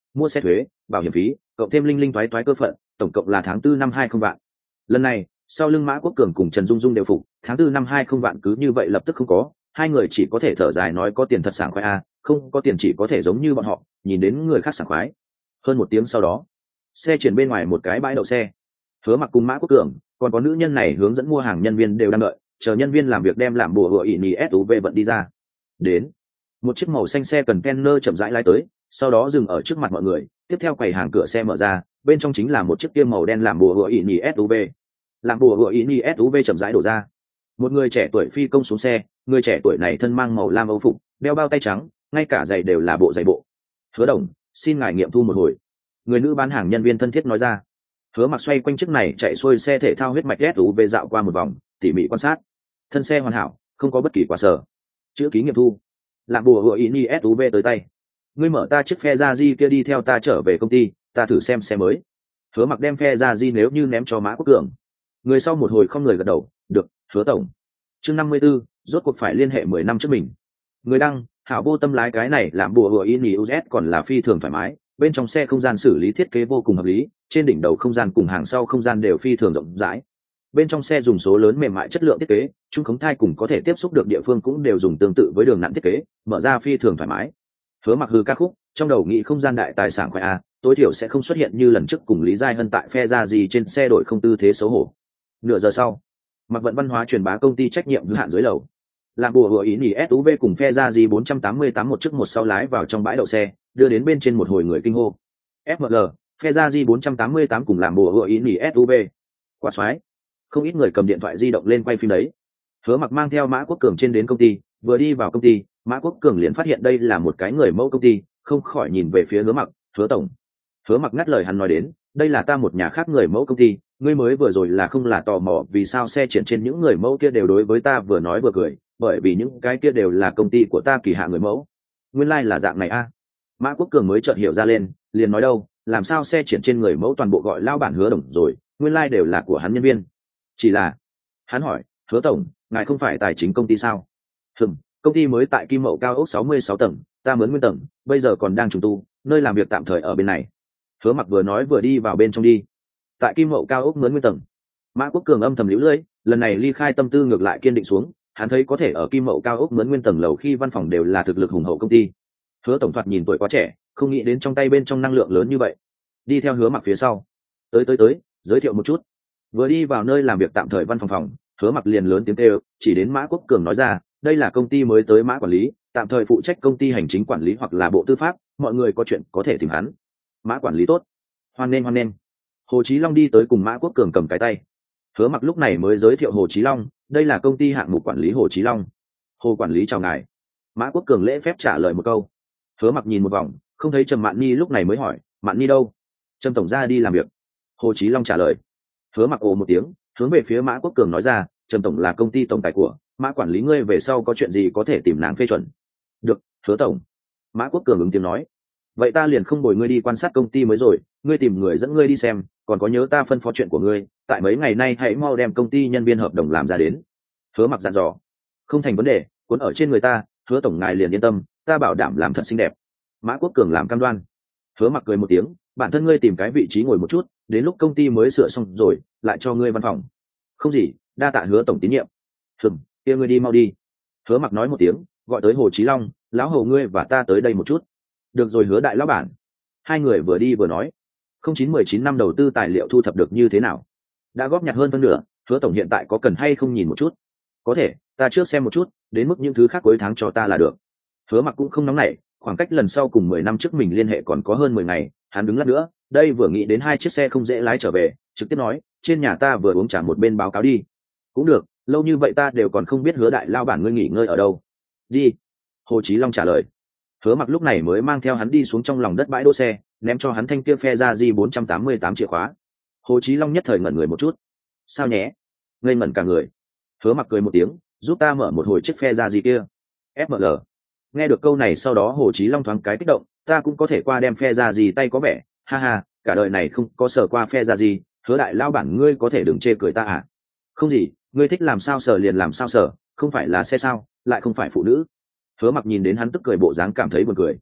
mua xe thuế bảo hiểm phí cộng thêm linh linh toái toái cơ phận, tổng cộng là tháng tư năm hai không vạn. Lần này sau lưng Mã Quốc Cường cùng Trần Dung Dung đều phục, tháng tư năm hai không vạn cứ như vậy lập tức không có, hai người chỉ có thể thở dài nói có tiền thật sảng khoái a, không có tiền chỉ có thể giống như bọn họ nhìn đến người khác sảng khoái. Hơn một tiếng sau đó, xe chuyển bên ngoài một cái bãi đậu xe, Hứa Mặc cùng Mã Quốc Cường còn có nữ nhân này hướng dẫn mua hàng nhân viên đều đang đợi, chờ nhân viên làm việc đem làm bùa hựa ỉ nỉ ét u vê vận đi ra. Đến một chiếc màu xanh xe container chậm rãi lái tới, sau đó dừng ở trước mặt mọi người, tiếp theo quầy hàng cửa xe mở ra, bên trong chính là một chiếc tiêm màu đen làm bùa hựa ỉ nỉ ét u vê. Làm bùa hựa ỉ nỉ ét u vê chậm rãi đổ ra, một người trẻ tuổi phi công xuống xe, người trẻ tuổi này thân mang màu lam âu phục, đeo bao tay trắng, ngay cả giày đều là bộ giày bộ. Hứa Đồng, xin ngài nghiệm thu một hồi, người nữ bán hàng nhân viên thân thiết nói ra. Hứa Mặc xoay quanh chiếc này chạy xuôi xe thể thao huyết mạch ét u vê dạo qua một vòng, tỉ mỉ quan sát, thân xe hoàn hảo, không có bất kỳ quả sở. Chữ ký nghiệm thu, làm bùa hựa ỉ nỉ ét u vê tới tay. Ngươi mở ta chiếc phe ra di kia đi theo ta trở về công ty, ta thử xem xe mới. Hứa Mặc đem phe ra di nếu như ném cho Mã Quốc Cường. Người sau một hồi không người gật đầu, được, Hứa tổng. Chương năm mươi 54, rốt cuộc phải liên hệ mười năm trước mình. Người đăng, hảo vô tâm lái cái này làm bùa hựa in u ét còn là phi thường thoải mái, bên trong xe không gian xử lý thiết kế vô cùng hợp lý, trên đỉnh đầu không gian cùng hàng sau không gian đều phi thường rộng rãi. Bên trong xe dùng số lớn mềm mại chất lượng thiết kế, trung khống thai cùng có thể tiếp xúc được địa phương cũng đều dùng tương tự với đường nặng thiết kế, mở ra phi thường thoải mái. Hứa Mặc hư ca khúc, trong đầu nghĩ không gian đại tài sản khoái a, tối thiểu sẽ không xuất hiện như lần trước cùng Lý Giai Hân tại phe ra gì trên xe đổi không tư thế xấu hổ. Nửa giờ sau, Mặc Vận Văn hóa truyền bá công ty trách nhiệm hữu hạn dưới lầu, làm bùa hựa ý nhỉ ét u vê cùng phe ra gì bốn trăm tám mươi tám một chiếc một sau lái vào trong bãi đậu xe, đưa đến bên trên một hồi người kinh hô. ép em lờ, phe ra gì bốn trăm tám mươi tám cùng làm bùa hựa ý nhỉ ét u vê. Quá xoái. Không ít người cầm điện thoại di động lên quay phim đấy. Hứa Mặc mang theo Mã Quốc Cường trên đến công ty, vừa đi vào công ty, Mã Quốc Cường liền phát hiện đây là một cái người mẫu công ty, không khỏi nhìn về phía Hứa Mặc, "Hứa tổng." Hứa Mặc ngắt lời hắn nói đến, "Đây là ta một nhà khác người mẫu công ty, ngươi mới vừa rồi là không là tò mò vì sao xe triển trên những người mẫu kia đều đối với ta vừa nói vừa cười, bởi vì những cái kia đều là công ty của ta kỳ hạ người mẫu." Nguyên lai like là dạng này a. À. Mã Quốc Cường mới chợt hiểu ra lên, liền nói đâu, làm sao xe triển trên người mẫu toàn bộ gọi lao bản Hứa Đồng rồi, nguyên lai like đều là của hắn nhân viên. Chỉ là, hắn hỏi, "Hứa tổng, ngài không phải tài chính công ty sao?" "Hừm, công ty mới tại Kim Mậu cao ốc sáu mươi sáu tầng, ta mướn nguyên tầng, bây giờ còn đang trùng tu, nơi làm việc tạm thời ở bên này." Hứa Mặc vừa nói vừa đi vào bên trong đi. Tại Kim Mậu cao ốc mướn nguyên tầng. Mã Quốc Cường âm thầm liễu lưỡi, lần này ly khai tâm tư ngược lại kiên định xuống, hắn thấy có thể ở Kim Mậu cao ốc mướn nguyên tầng lầu khi văn phòng đều là thực lực hùng hậu công ty. Hứa tổng thoạt nhìn tuổi quá trẻ, không nghĩ đến trong tay bên trong năng lượng lớn như vậy. Đi theo Hứa Mặc phía sau. Tới tới tới, giới thiệu một chút. Vừa đi vào nơi làm việc tạm thời văn phòng phòng, Hứa Mặc liền lớn tiếng kêu, chỉ đến Mã Quốc Cường nói ra, đây là công ty mới tới Mã quản lý, tạm thời phụ trách công ty hành chính quản lý hoặc là bộ tư pháp, mọi người có chuyện có thể tìm hắn. Mã quản lý tốt. Hoan nghênh hoan nghênh. Hồ Chí Long đi tới cùng Mã Quốc Cường cầm cái tay. Hứa Mặc lúc này mới giới thiệu Hồ Chí Long, đây là công ty hạng mục quản lý Hồ Chí Long. Hồ quản lý chào ngài. Mã Quốc Cường lễ phép trả lời một câu. Hứa Mặc nhìn một vòng, không thấy Trầm Mạn Nhi, lúc này mới hỏi, "Mạn Nhi đâu?" "Trầm tổng ra đi làm việc." Hồ Chí Long trả lời. Hứa Mặc ồ một tiếng, hướng về phía Mã Quốc Cường nói ra, "Trầm tổng là công ty tổng tài của Mã quản lý, ngươi về sau có chuyện gì có thể tìm nàng phê chuẩn." "Được, Hứa tổng." Mã Quốc Cường ứng tiếng nói. "Vậy ta liền không bồi ngươi đi quan sát công ty mới rồi, ngươi tìm người dẫn ngươi đi xem, còn có nhớ ta phân phó chuyện của ngươi, tại mấy ngày nay hãy mau đem công ty nhân viên hợp đồng làm ra đến." Hứa Mặc dặn dò. "Không thành vấn đề, cuốn ở trên người ta, Hứa tổng ngài liền yên tâm, ta bảo đảm làm thật xinh đẹp." Mã Quốc Cường làm cam đoan. Hứa Mặc cười một tiếng, "Bản thân ngươi tìm cái vị trí ngồi một chút, đến lúc công ty mới sửa xong rồi lại cho ngươi văn phòng." "Không gì, đa tạ Hứa tổng tín nhiệm." "Hừm, kia ngươi đi mau đi." Hứa Mặc nói một tiếng, gọi tới Hồ Chí Long, "Lão Hồ ngươi và ta tới đây một chút." "Được rồi Hứa đại lão bản." Hai người vừa đi vừa nói. Không chín mười chín năm đầu tư tài liệu thu thập được như thế nào? Đã góp nhặt hơn phân nửa, Hứa tổng hiện tại có cần hay không nhìn một chút? "Có thể, ta trước xem một chút, đến mức những thứ khác cuối tháng cho ta là được." Hứa Mặc cũng không nóng nảy, khoảng cách lần sau cùng mười năm trước mình liên hệ còn có hơn mười ngày, hắn đứng lát nữa, đây vừa nghĩ đến hai chiếc xe không dễ lái trở về, trực tiếp nói, "Trên nhà ta vừa uống trà một bên báo cáo đi." "Cũng được, lâu như vậy ta đều còn không biết Hứa đại lao bản ngươi nghỉ ngơi ở đâu." "Đi." Hồ Chí Long trả lời. Hứa Mặc lúc này mới mang theo hắn đi xuống trong lòng đất bãi đỗ xe, ném cho hắn thanh kia phe ra di bốn trăm tám mươi tám chìa khóa. Hồ Chí Long nhất thời ngẩn người một chút. "Sao nhé?" Ngây ngẩn cả người. Hứa Mặc cười một tiếng, "Giúp ta mở một hồi chiếc phe ra gì kia." ép em lờ. Nghe được câu này sau đó Hồ Chí Long thoáng cái kích động, "Ta cũng có thể qua đem phe ra gì tay có vẻ, ha ha, cả đời này không có sờ qua phe ra gì, Hứa đại lao bản ngươi có thể đừng chê cười ta à?" "Không gì, ngươi thích làm sao sờ liền làm sao sờ, không phải là xe sao, lại không phải phụ nữ." Hứa Mặc nhìn đến hắn tức cười bộ dáng cảm thấy buồn cười.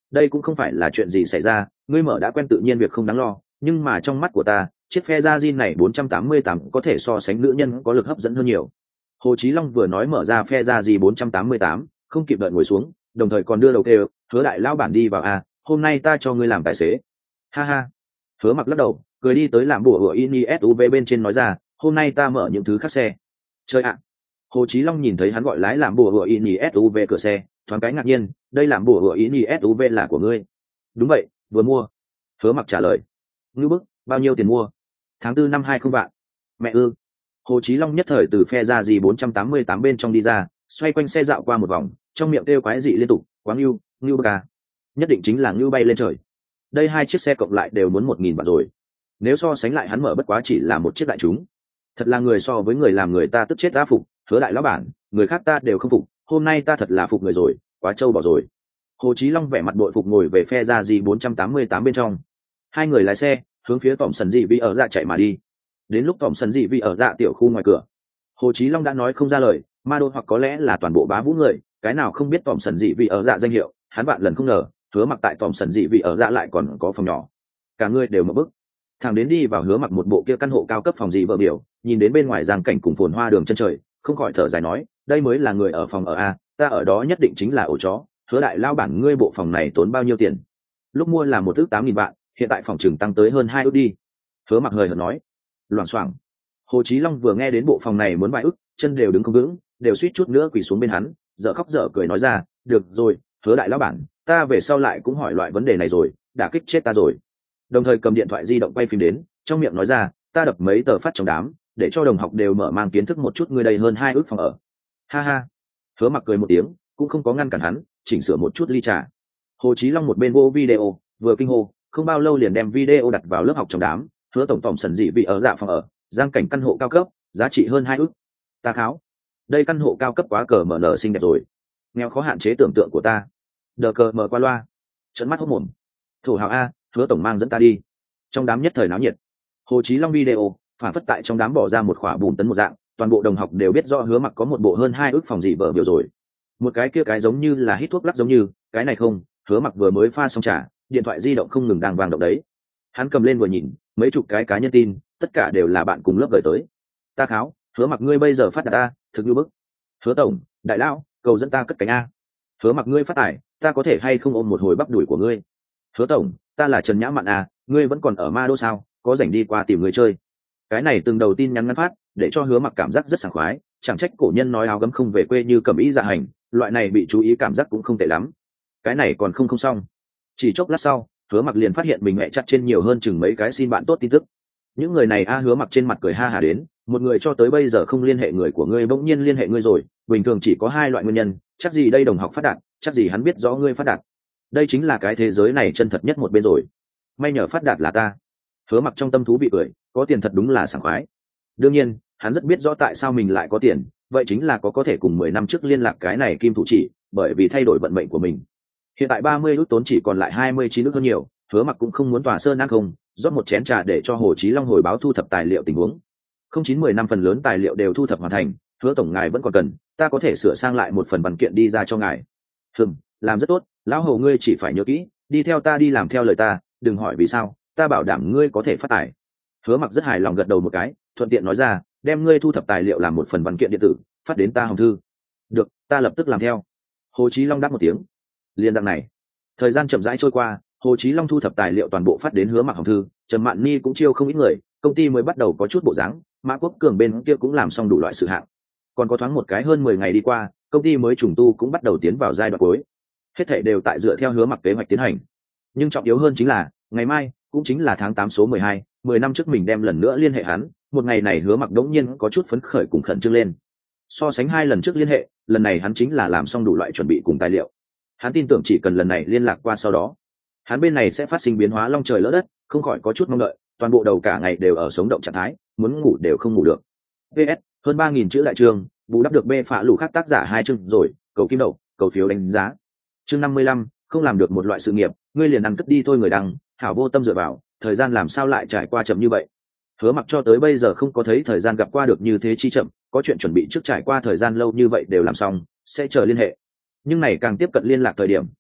đây cũng không phải là chuyện gì xảy ra, ngươi mở đã quen tự nhiên việc không đáng lo, nhưng mà trong mắt của ta chiếc phe gia di này bốn trăm tám mươi tám có thể so sánh nữ nhân có lực hấp dẫn hơn nhiều. Hồ Chí Long vừa nói mở ra phe gia di bốn trăm tám mươi tám, không kịp đợi ngồi xuống, đồng thời còn đưa đầu kêu, Hứa đại lao bản đi vào à, hôm nay ta cho ngươi làm tài xế. Ha ha. Hứa Mặc lắc đầu, cười đi tới làm bùa hựa ini ét u vê bên trên nói ra, hôm nay ta mở những thứ khác xe. Chơi ạ. Hồ Chí Long nhìn thấy hắn gọi lái làm bùa hựa ini ét u vê cửa xe, thoáng cái ngạc nhiên, đây làm bùa hựa ini ét u vê là của ngươi? Đúng vậy, vừa mua. Hứa Mặc trả lời. Ngư bức, bao nhiêu tiền mua? Tháng tư năm hai không vạn. Mẹ ư. Hồ Chí Long nhất thời từ phe ra gì bốn trăm tám mươi tám bên trong đi ra, xoay quanh xe dạo qua một vòng, trong miệng kêu quái dị liên tục, quá ngưu, ngưu bức à. Nhất định chính là ngưu bay lên trời. Đây hai chiếc xe cộng lại đều muốn một nghìn vạn rồi. Nếu so sánh lại hắn mở bất quá chỉ là một chiếc đại chúng. Thật là người so với người làm người ta tức chết đã phục, Hứa đại lão bản, người khác ta đều không phục, hôm nay ta thật là phục người rồi, quá trâu bỏ rồi. Hồ Chí Long vẻ mặt bội phục ngồi về phe ra gì bốn trăm tám mươi tám bên trong. Hai người lái xe hướng phía tỏm sần dị vi ở dạ chạy mà đi. Đến lúc tỏm sần dị vi ở dạ tiểu khu ngoài cửa, Hồ Chí Long đã nói không ra lời, ma đô hoặc có lẽ là toàn bộ bá vũ người, cái nào không biết tỏm sần dị vi ở dạ danh hiệu, hắn vạn lần không ngờ Hứa Mặc tại tỏm sần dị vi ở dạ lại còn có phòng nhỏ. Cả người đều mở bức. Thằng đến đi vào Hứa Mặc một bộ kia căn hộ cao cấp phòng dị vợ biểu, nhìn đến bên ngoài giang cảnh cùng phồn hoa đường chân trời, không khỏi thở dài nói, đây mới là người ở phòng ở a, ta ở đó nhất định chính là ổ chó. Hứa đại lao bản, ngươi bộ phòng này tốn bao nhiêu tiền? Lúc mua là một ước tám nghìn vạn, hiện tại phòng trừng tăng tới hơn hai ước đi. Hứa Mặc hời hợt nói. Loảng xoảng. Hồ Chí Long vừa nghe đến bộ phòng này muốn vài ước, chân đều đứng không vững, đều suýt chút nữa quỳ xuống bên hắn, dở khóc dở cười nói ra, được rồi, Hứa đại lão bản, ta về sau lại cũng hỏi loại vấn đề này rồi, đã kích chết ta rồi. Đồng thời cầm điện thoại di động quay phim đến, trong miệng nói ra, ta đập mấy tờ phát trong đám, để cho đồng học đều mở mang kiến thức một chút, người đây hơn hai ước phòng ở. Ha ha. Hứa Mặc cười một tiếng, cũng không có ngăn cản hắn, chỉnh sửa một chút ly trà. Hồ Chí Long một bên vô video, vừa kinh hô, không bao lâu liền đem video đặt vào lớp học trong đám. Hứa tổng tổng sần dị vị ở dạ phòng ở, giang cảnh căn hộ cao cấp, giá trị hơn hai ước. Ta kháo, đây căn hộ cao cấp quá cờ mở nở xinh đẹp rồi, nghèo khó hạn chế tưởng tượng của ta. Đờ cờ mở qua loa, trợn mắt hốt mồm. Thổ hào a, Hứa tổng mang dẫn ta đi. Trong đám nhất thời náo nhiệt. Hồ Chí Long video phản phất tại trong đám bỏ ra một khỏa bùn tấn một dạng, toàn bộ đồng học đều biết rõ Hứa Mặc có một bộ hơn hai ước phòng dị vợ biểu rồi. Một cái kia cái giống như là hít thuốc lắc giống như, cái này không, Hứa Mặc vừa mới pha xong trà, điện thoại di động không ngừng đang vang động đấy. Hắn cầm lên vừa nhìn, mấy chục cái cá nhân tin, tất cả đều là bạn cùng lớp gửi tới. Ta kháo, Hứa Mặc ngươi bây giờ phát đạt a, thực như bức. Hứa tổng, đại lão, cầu dẫn ta cất cánh a. Hứa Mặc ngươi phát tài, ta có thể hay không ôm một hồi bắp đùi của ngươi. Hứa tổng, ta là Trần Nhã Mạn a, ngươi vẫn còn ở ma đô sao, có rảnh đi qua tìm người chơi. Cái này từng đầu tin nhắn ngắn phát, để cho Hứa Mặc cảm giác rất sảng khoái, chẳng trách cổ nhân nói áo gấm không về quê như cầm ý dạ hành, loại này bị chú ý cảm giác cũng không tệ lắm. Cái này còn không không xong. Chỉ chốc lát sau, Hứa Mặc liền phát hiện mình mẹ chặt trên nhiều hơn chừng mấy cái xin bạn tốt tin tức. Những người này a Hứa Mặc trên mặt cười ha hà đến, một người cho tới bây giờ không liên hệ người của ngươi bỗng nhiên liên hệ ngươi rồi, bình thường chỉ có hai loại nguyên nhân, chắc gì đây đồng học phát đạt, chắc gì hắn biết rõ ngươi phát đạt. Đây chính là cái thế giới này chân thật nhất một bên rồi. May nhờ phát đạt là ta. Hứa Mặc trong tâm thú bị cười, có tiền thật đúng là sảng khoái. Đương nhiên, hắn rất biết rõ tại sao mình lại có tiền, vậy chính là có có thể cùng mười năm trước liên lạc cái này kim thủ chỉ, bởi vì thay đổi vận mệnh của mình. Hiện tại ba mươi ước tốn chỉ còn lại hai mươi chín ước hơn nhiều, Hứa Mặc cũng không muốn tòa sơn ăn không, rót một chén trà để cho Hồ Chí Long hồi báo thu thập tài liệu tình huống. Không chín mười năm phần lớn tài liệu đều thu thập hoàn thành, Hứa tổng ngài vẫn còn cần, ta có thể sửa sang lại một phần văn kiện đi ra cho ngài. Hừm, làm rất tốt, lão Hồ ngươi chỉ phải nhớ kỹ, đi theo ta đi làm theo lời ta, đừng hỏi vì sao, ta bảo đảm ngươi có thể phát tài. Hứa Mặc rất hài lòng gật đầu một cái, thuận tiện nói ra, đem ngươi thu thập tài liệu làm một phần văn kiện điện tử, phát đến ta hồng thư. Được, ta lập tức làm theo. Hồ Chí Long đáp một tiếng. Liên dạng này, thời gian chậm rãi trôi qua, Hồ Chí Long thu thập tài liệu toàn bộ phát đến Hứa Mặc hồng thư, Trần Mạn Ni cũng chiêu không ít người, công ty mới bắt đầu có chút bộ dáng, Mã Quốc Cường bên kia cũng làm xong đủ loại sự hạng. Còn có thoáng một cái hơn mười ngày đi qua, công ty mới trùng tu cũng bắt đầu tiến vào giai đoạn cuối. Hết thảy đều tại dựa theo Hứa Mặc kế hoạch tiến hành. Nhưng trọng yếu hơn chính là, ngày mai, cũng chính là tháng tám số mười hai, mười năm trước mình đem lần nữa liên hệ hắn, một ngày này Hứa Mặc đống nhiên có chút phấn khởi cùng khẩn trương lên. So sánh hai lần trước liên hệ, lần này hắn chính là làm xong đủ loại chuẩn bị cùng tài liệu. Hắn tin tưởng chỉ cần lần này liên lạc qua sau đó, hắn bên này sẽ phát sinh biến hóa long trời lỡ đất, không khỏi có chút mong đợi, toàn bộ đầu cả ngày đều ở sống động trạng thái, muốn ngủ đều không ngủ được. pê ét hơn ba nghìn chữ đại chương, bù đắp được bê phạ lũ khác tác giả hai chương rồi, cầu kim đậu, cầu phiếu đánh giá. Chương năm mươi lăm, không làm được một loại sự nghiệp, ngươi liền ăn cất đi thôi người đăng, hảo vô tâm dựa vào, thời gian làm sao lại trải qua chậm như vậy. Hứa Mặc cho tới bây giờ không có thấy thời gian gặp qua được như thế chi chậm, có chuyện chuẩn bị trước trải qua thời gian lâu như vậy đều làm xong, sẽ chờ liên hệ. Nhưng này càng tiếp cận liên lạc thời điểm,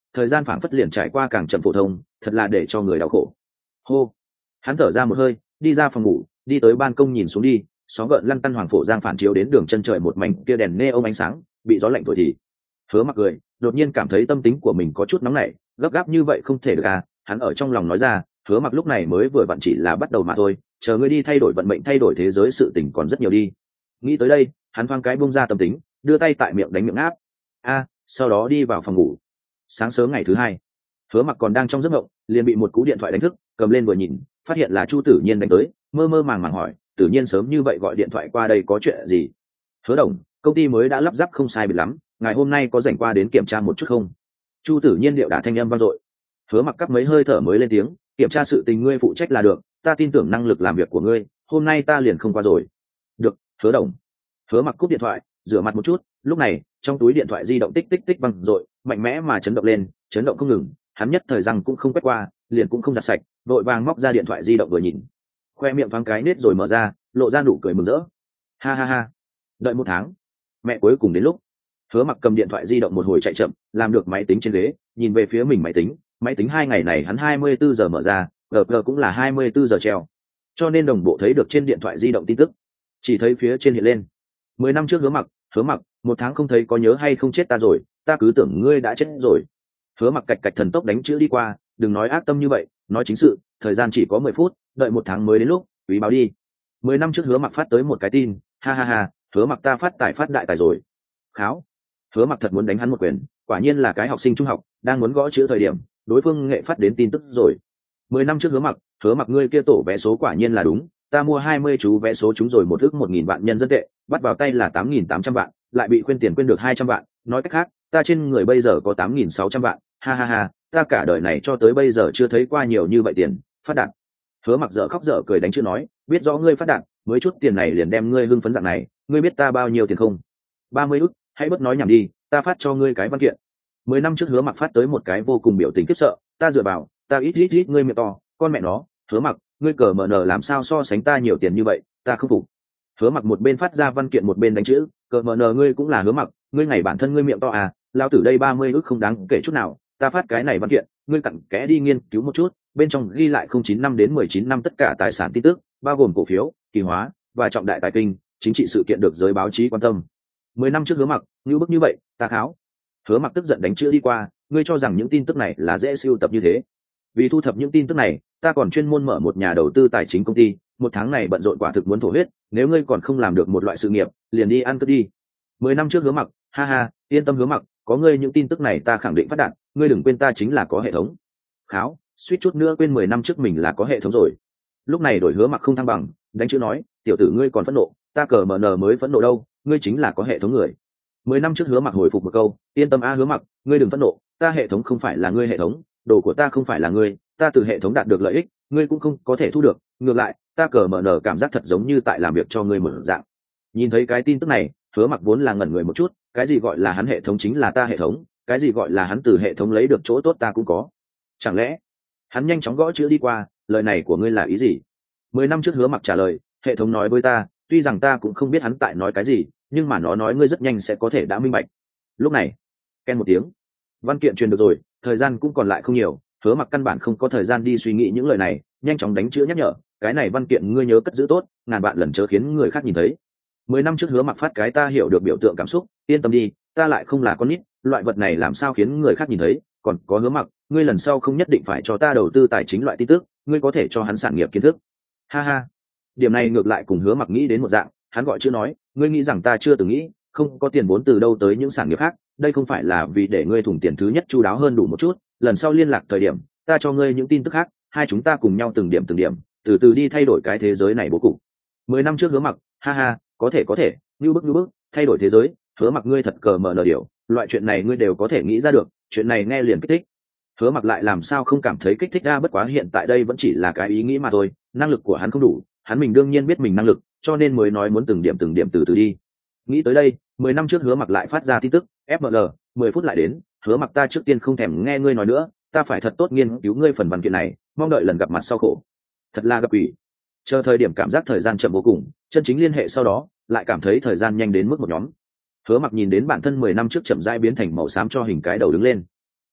thời gian phảng phất liền trải qua càng chậm phổ thông, thật là để cho người đau khổ. Hô, hắn thở ra một hơi, đi ra phòng ngủ, đi tới ban công nhìn xuống đi, sóng gợn lăn tăn hoàng phổ giang phản chiếu đến đường chân trời một mảnh kia đèn nê ông ánh sáng, bị gió lạnh thổi thì. Hứa Mặc cười, đột nhiên cảm thấy tâm tính của mình có chút nóng nảy, gấp gáp như vậy không thể được à, hắn ở trong lòng nói ra. Hứa Mặc lúc này mới vừa vặn chỉ là bắt đầu mà thôi, chờ ngươi đi thay đổi vận mệnh, thay đổi thế giới, sự tình còn rất nhiều đi. Nghĩ tới đây, hắn thoáng cái bung ra tâm tính, đưa tay tại miệng đánh miệng áp. A, sau đó đi vào phòng ngủ. Sáng sớm ngày thứ hai, Hứa Mặc còn đang trong giấc mộng, liền bị một cú điện thoại đánh thức, cầm lên vừa nhìn, phát hiện là Chu Tử Nhiên đánh tới, mơ mơ màng màng hỏi, Tử Nhiên sớm như vậy gọi điện thoại qua đây có chuyện gì? Hứa Đồng, công ty mới đã lắp ráp không sai biệt lắm, ngày hôm nay có rảnh qua đến kiểm tra một chút không? Chu Tử Nhiên điệu đả thanh âm vang dội. Hứa Mặc cắp mấy hơi thở mới lên tiếng, kiểm tra sự tình ngươi phụ trách là được, ta tin tưởng năng lực làm việc của ngươi, hôm nay ta liền không qua rồi. Được, Hứa Đồng. Hứa Mặc cúp điện thoại, rửa mặt một chút, lúc này trong túi điện thoại di động tích tích tích vang dội, mạnh mẽ mà chấn động lên, chấn động không ngừng, hắn nhất thời răng cũng không quét qua, liền cũng không giặt sạch, vội vàng móc ra điện thoại di động vừa nhìn, khoe miệng thoáng cái nết rồi mở ra, lộ ra nụ cười mừng rỡ. Ha ha ha, đợi một tháng, mẹ cuối cùng đến lúc. Hứa Mặc cầm điện thoại di động một hồi chạy chậm, làm được máy tính trên ghế, nhìn về phía mình máy tính, máy tính hai ngày này hắn hai mươi bốn giờ mở ra, gờ gờ cũng là hai mươi bốn giờ treo, cho nên đồng bộ thấy được trên điện thoại di động tin tức, chỉ thấy phía trên hiện lên mười năm trước Hứa Mặc. Hứa Mặc, một tháng không thấy có nhớ hay không chết ta rồi, ta cứ tưởng ngươi đã chết rồi. Hứa Mặc cạch cạch thần tốc đánh chữ đi qua, đừng nói ác tâm như vậy, nói chính sự, thời gian chỉ có mười phút, đợi một tháng mới đến lúc, quý báo đi. Mười năm trước Hứa Mặc phát tới một cái tin, ha ha ha, Hứa Mặc ta phát tài phát đại tài rồi. Kháo. Hứa Mặc thật muốn đánh hắn một quyền, quả nhiên là cái học sinh trung học, đang muốn gõ chữ thời điểm, đối phương nghệ phát đến tin tức rồi. Mười năm trước Hứa Mặc, Hứa Mặc ngươi kia tổ vé số quả nhiên là đúng, ta mua hai mươi chú vé số trúng rồi một ức một nghìn vạn nhân dân tệ, bắt vào tay là tám nghìn tám trăm vạn, lại bị khuyên tiền quên được hai trăm vạn, nói cách khác, ta trên người bây giờ có tám nghìn sáu trăm vạn, ha ha ha, ta cả đời này cho tới bây giờ chưa thấy qua nhiều như vậy tiền, phát đạt. Hứa Mặc dở khóc dở cười đánh chữ nói, biết rõ ngươi phát đạt, mới chút tiền này liền đem ngươi hưng phấn dạng này, ngươi biết ta bao nhiêu tiền không? ba mươi ức, hãy bớt nói nhảm đi, ta phát cho ngươi cái văn kiện. Mười năm trước Hứa Mặc phát tới một cái vô cùng biểu tình khiếp sợ, ta dựa vào, ta ít ít ít ngươi miệng to, con mẹ nó, Hứa Mặc, ngươi cờ mờ nở làm sao so sánh ta nhiều tiền như vậy, ta không phục. Hứa Mặc một bên phát ra văn kiện một bên đánh chữ, cờ mờ nở ngươi cũng là Hứa Mặc, ngươi ngày bản thân ngươi miệng to à, lao tử đây ba mươi ức không đáng kể chút nào, ta phát cái này văn kiện, ngươi cặn kẽ đi nghiên cứu một chút, bên trong ghi lại không chín năm đến mười chín năm tất cả tài sản tin tức, bao gồm cổ phiếu, kỳ hóa và trọng đại tài kinh, chính trị sự kiện được giới báo chí quan tâm. Mười năm trước Hứa Mặc, như bức như vậy, ta kháo. Hứa Mặc tức giận đánh chữ đi qua, ngươi cho rằng những tin tức này là dễ sưu tập như thế? Vì thu thập những tin tức này, ta còn chuyên môn mở một nhà đầu tư tài chính công ty, một tháng này bận rộn quả thực muốn thổ huyết, nếu ngươi còn không làm được một loại sự nghiệp, liền đi ăn cướp đi. Mười năm trước Hứa Mặc, ha ha, yên tâm Hứa Mặc, có ngươi những tin tức này ta khẳng định phát đạt, ngươi đừng quên ta chính là có hệ thống. Kháo, suýt chút nữa quên mười năm trước mình là có hệ thống rồi. Lúc này đổi Hứa Mặc không thăng bằng, đánh chữ nói, tiểu tử ngươi còn phẫn nộ, ta cờ mờ nờ mới phẫn nộ đâu, ngươi chính là có hệ thống người. Mười năm trước Hứa Mặc hồi phục một câu, yên tâm a Hứa Mặc, ngươi đừng phẫn nộ, ta hệ thống không phải là ngươi hệ thống, đồ của ta không phải là ngươi, ta từ hệ thống đạt được lợi ích, ngươi cũng không có thể thu được, ngược lại, ta cờ mở nở cảm giác thật giống như tại làm việc cho ngươi một dạng. Nhìn thấy cái tin tức này, Hứa Mặc vốn là ngẩn người một chút, cái gì gọi là hắn hệ thống chính là ta hệ thống, cái gì gọi là hắn từ hệ thống lấy được chỗ tốt ta cũng có. Chẳng lẽ? Hắn nhanh chóng gõ chữ đi qua, lời này của ngươi là ý gì? Mười năm trước Hứa Mặc trả lời, hệ thống nói với ta, tuy rằng ta cũng không biết hắn tại nói cái gì, nhưng mà nó nói ngươi rất nhanh sẽ có thể đã minh bạch. Lúc này, ken một tiếng, văn kiện truyền được rồi, thời gian cũng còn lại không nhiều, Hứa Mặc căn bản không có thời gian đi suy nghĩ những lời này, nhanh chóng đánh chữ nhắc nhở, cái này văn kiện ngươi nhớ cất giữ tốt, ngàn vạn lần chớ khiến người khác nhìn thấy. Mười năm trước Hứa Mặc phát cái ta hiểu được biểu tượng cảm xúc, yên tâm đi, ta lại không là con nít, loại vật này làm sao khiến người khác nhìn thấy, còn có Hứa Mặc, ngươi lần sau không nhất định phải cho ta đầu tư tài chính loại tin tức, ngươi có thể cho hắn sản nghiệp kiến thức. Ha ha, điểm này ngược lại cùng Hứa Mặc nghĩ đến một dạng, hắn gọi chữ nói, ngươi nghĩ rằng ta chưa từng nghĩ, không có tiền vốn từ đâu tới những sản nghiệp khác, đây không phải là vì để ngươi thủng tiền thứ nhất chu đáo hơn đủ một chút, lần sau liên lạc thời điểm, ta cho ngươi những tin tức khác, hai chúng ta cùng nhau từng điểm từng điểm, từ từ đi thay đổi cái thế giới này bố cục. Mười năm trước Hứa Mặc, ha ha, có thể có thể, như bức như bức, thay đổi thế giới, Hứa Mặc ngươi thật cờ mở nở điều, loại chuyện này ngươi đều có thể nghĩ ra được, chuyện này nghe liền kích thích. Hứa Mặc lại làm sao không cảm thấy kích thích ra, bất quá hiện tại đây vẫn chỉ là cái ý nghĩ mà thôi, năng lực của hắn không đủ, hắn mình đương nhiên biết mình năng lực, cho nên mới nói muốn từng điểm từng điểm từ từ đi. Nghĩ tới đây, mười năm trước Hứa Mặc lại phát ra tin tức, ép em lờ, mười phút lại đến, Hứa Mặc ta trước tiên không thèm nghe ngươi nói nữa, ta phải thật tốt nghiên cứu ngươi phần văn kiện này, mong đợi lần gặp mặt sau khổ. Thật là gặp ủy. Chờ thời điểm cảm giác thời gian chậm vô cùng, chân chính liên hệ sau đó, lại cảm thấy thời gian nhanh đến mức một nhóm. Hứa Mặc nhìn đến bản thân mười năm trước chậm rãi biến thành màu xám cho hình cái đầu đứng lên.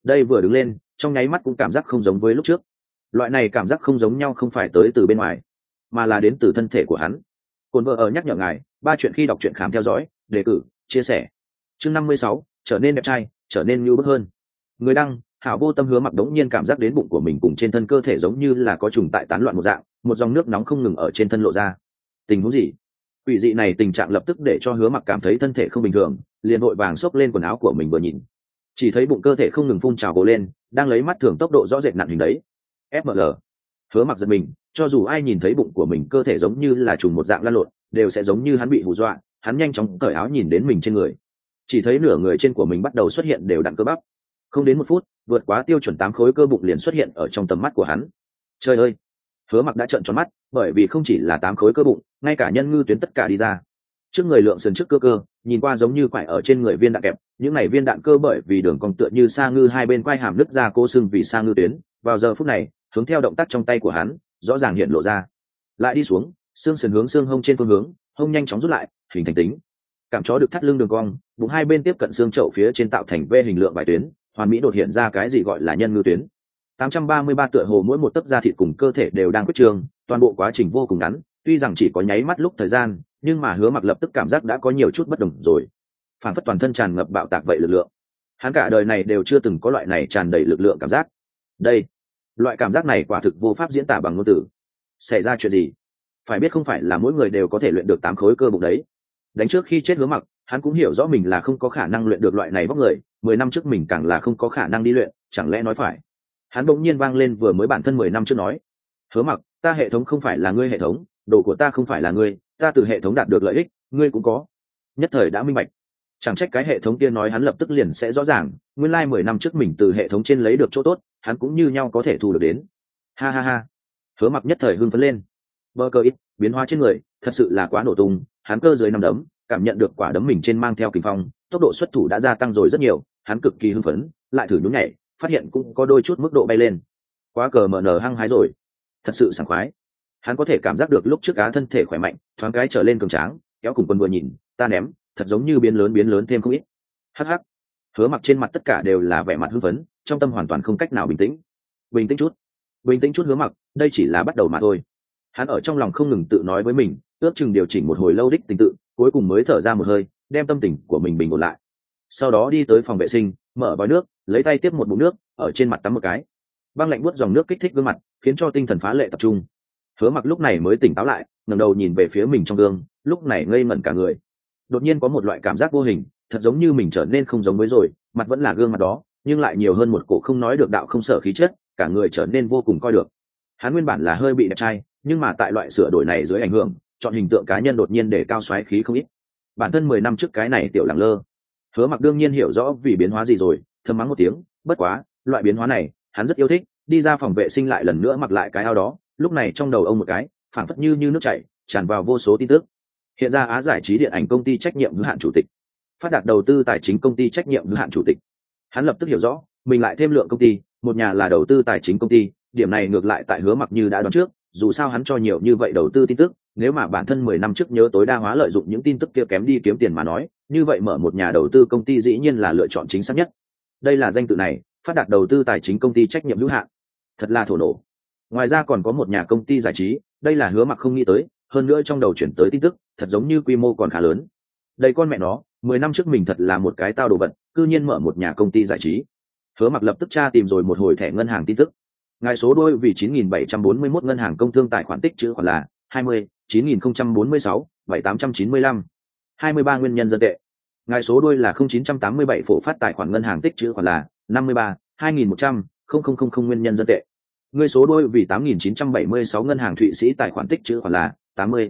đây vừa đứng lên trong nháy mắt cũng cảm giác không giống với lúc trước. Loại này cảm giác không giống nhau không phải tới từ bên ngoài mà là đến từ thân thể của hắn. Cồn vợ ở nhắc nhở ngài ba chuyện khi đọc truyện khám theo dõi đề cử chia sẻ. Chương năm mươi sáu, trở nên đẹp trai trở nên nhu bức hơn. Người đăng Hảo Vô Tâm Hứa Mặc đống nhiên cảm giác đến bụng của mình cùng trên thân cơ thể giống như là có trùng tại tán loạn một dạng, một dòng nước nóng không ngừng ở trên thân lộ ra. Tình huống gì? Quỷ dị này tình trạng lập tức để cho Hứa Mặc cảm thấy thân thể không bình thường, liền vội vàng xốc lên quần áo của mình vừa nhìn, chỉ thấy bụng cơ thể không ngừng phun trào bò lên, đang lấy mắt thường tốc độ rõ rệt nặng hình đấy. ép em lờ. Hứa Mặc giật mình, cho dù ai nhìn thấy bụng của mình cơ thể giống như là trùng một dạng lăn lộn, đều sẽ giống như hắn bị hù dọa. Hắn nhanh chóng cởi áo nhìn đến mình trên người, chỉ thấy nửa người trên của mình bắt đầu xuất hiện đều đặn cơ bắp. Không đến một phút, vượt quá tiêu chuẩn tám khối cơ bụng liền xuất hiện ở trong tầm mắt của hắn. Trời ơi! Hứa Mặc đã trợn tròn mắt, bởi vì không chỉ là tám khối cơ bụng, ngay cả nhân ngư tuyến tất cả đi ra. Trước người lượng sườn trước cơ cơ, nhìn qua giống như quải ở trên người viên đạn kẹp, những này viên đạn cơ bởi vì đường cong tựa như sa ngư hai bên quai hàm nứt ra cô xương vì sa ngư tuyến, vào giờ phút này, hướng theo động tác trong tay của hắn, rõ ràng hiện lộ ra. Lại đi xuống, xương sườn hướng xương hông trên phương hướng, hông nhanh chóng rút lại, hình thành tính. Cảm chó được thắt lưng đường cong, bụng hai bên tiếp cận xương chậu phía trên tạo thành V hình lượng bài tuyến, hoàn mỹ đột hiện ra cái gì gọi là nhân ngư tuyến. tám trăm ba mươi ba tựa hồ mỗi một tấc da thịt cùng cơ thể đều đang quyết trường, toàn bộ quá trình vô cùng ngắn, tuy rằng chỉ có nháy mắt lúc thời gian, nhưng mà Hứa Mặc lập tức cảm giác đã có nhiều chút bất đồng rồi. Phản phất toàn thân tràn ngập bạo tạc vậy lực lượng. Hắn cả đời này đều chưa từng có loại này tràn đầy lực lượng cảm giác. Đây, loại cảm giác này quả thực vô pháp diễn tả bằng ngôn từ. Xảy ra chuyện gì? Phải biết không phải là mỗi người đều có thể luyện được tám khối cơ bụng đấy. Đánh trước khi chết Hứa Mặc, hắn cũng hiểu rõ mình là không có khả năng luyện được loại này vóc người, mười năm trước mình càng là không có khả năng đi luyện, chẳng lẽ nói phải. Hắn bỗng nhiên vang lên vừa mới bản thân mười năm trước nói: Hứa Mặc, ta hệ thống không phải là ngươi hệ thống, đồ của ta không phải là ngươi, ta từ hệ thống đạt được lợi ích, ngươi cũng có. Nhất thời đã minh bạch. Chẳng trách cái hệ thống kia nói hắn lập tức liền sẽ rõ ràng, nguyên lai like mười năm trước mình từ hệ thống trên lấy được chỗ tốt, hắn cũng như nhau có thể thu được đến. Ha ha ha. Hứa Mặc nhất thời hưng phấn lên. Bơ cơ ít, biến hóa trên người, thật sự là quá nổ tung, hắn cơ dưới năm đấm, cảm nhận được quả đấm mình trên mang theo kình phong, tốc độ xuất thủ đã gia tăng rồi rất nhiều, hắn cực kỳ hưng phấn, lại thử nhún nhảy, phát hiện cũng có đôi chút mức độ bay lên. Quá cờ mở nở hăng hái rồi, thật sự sảng khoái. Hắn có thể cảm giác được lúc trước á thân thể khỏe mạnh, thoáng cái trở lên cường tráng, kéo cùng quân vừa nhìn, ta ném, thật giống như biến lớn biến lớn thêm không ít. Hắc hắc. Hứa Mặc trên mặt tất cả đều là vẻ mặt hưng phấn, trong tâm hoàn toàn không cách nào bình tĩnh. Bình tĩnh chút, bình tĩnh chút Hứa Mặc, đây chỉ là bắt đầu mà thôi. Hắn ở trong lòng không ngừng tự nói với mình, ước chừng điều chỉnh một hồi lâu đích tình tự, cuối cùng mới thở ra một hơi, đem tâm tình của mình bình ổn lại. Sau đó đi tới phòng vệ sinh, mở vòi nước, lấy tay tiếp một bụng nước, ở trên mặt tắm một cái. Băng lạnh buốt dòng nước kích thích gương mặt, khiến cho tinh thần phá lệ tập trung. Hứa Mặc lúc này mới tỉnh táo lại, ngẩng đầu nhìn về phía mình trong gương, lúc này ngây ngẩn cả người. Đột nhiên có một loại cảm giác vô hình, thật giống như mình trở nên không giống với rồi, mặt vẫn là gương mặt đó, nhưng lại nhiều hơn một cổ không nói được đạo không sợ khí chất, cả người trở nên vô cùng coi được. Hắn nguyên bản là hơi bị đẹp trai, nhưng mà tại loại sửa đổi này dưới ảnh hưởng, chọn hình tượng cá nhân đột nhiên để cao xoáy khí không ít. Bản thân mười năm trước cái này tiểu lẳng lơ. Hứa Mặc đương nhiên hiểu rõ vì biến hóa gì rồi, thầm mắng một tiếng, bất quá, loại biến hóa này, hắn rất yêu thích, đi ra phòng vệ sinh lại lần nữa mặc lại cái áo đó, lúc này trong đầu ông một cái, phảng phất như như nước chảy, tràn vào vô số tin tức. Hiện ra Á Giải trí điện ảnh công ty trách nhiệm hữu hạn chủ tịch, Phát Đạt đầu tư tài chính công ty trách nhiệm hữu hạn chủ tịch. Hắn lập tức hiểu rõ, mình lại thêm lượng công ty, một nhà là đầu tư tài chính công ty, điểm này ngược lại tại Hứa Mặc như đã đoán trước, dù sao hắn cho nhiều như vậy đầu tư tin tức, nếu mà bản thân mười năm trước nhớ tối đa hóa lợi dụng những tin tức kia kém đi kiếm tiền mà nói, như vậy mở một nhà đầu tư công ty dĩ nhiên là lựa chọn chính xác nhất. Đây là danh tự này, Phát Đạt đầu tư tài chính công ty trách nhiệm hữu hạn. Thật là thổ nổ. Ngoài ra còn có một nhà công ty giải trí, đây là Hứa Mặc không nghĩ tới, hơn nữa trong đầu chuyển tới tin tức, thật giống như quy mô còn khá lớn. Đây con mẹ nó, mười năm trước mình thật là một cái tao đồ vật, cư nhiên mở một nhà công ty giải trí. Hứa Mặc lập tức tra tìm rồi một hồi thẻ ngân hàng tin tức. Ngài số đôi vì chín nghìn bảy trăm bốn mươi mốt ngân hàng công thương tài khoản tích trữ khoản là hai mươi chín nghìn không trăm bốn mươi sáu bảy tám trăm chín mươi lăm. hai mươi ba nguyên nhân dân tệ. Ngài số đôi là không chín trăm tám mươi bảy phổ phát tài khoản ngân hàng tích trữ khoản là năm mươi ba hai nghìn một trăm nguyên nhân dân tệ. Người số đôi vì tám nghìn chín trăm bảy mươi sáu ngân hàng Thụy Sĩ tài khoản tích trữ khoản là tám mươi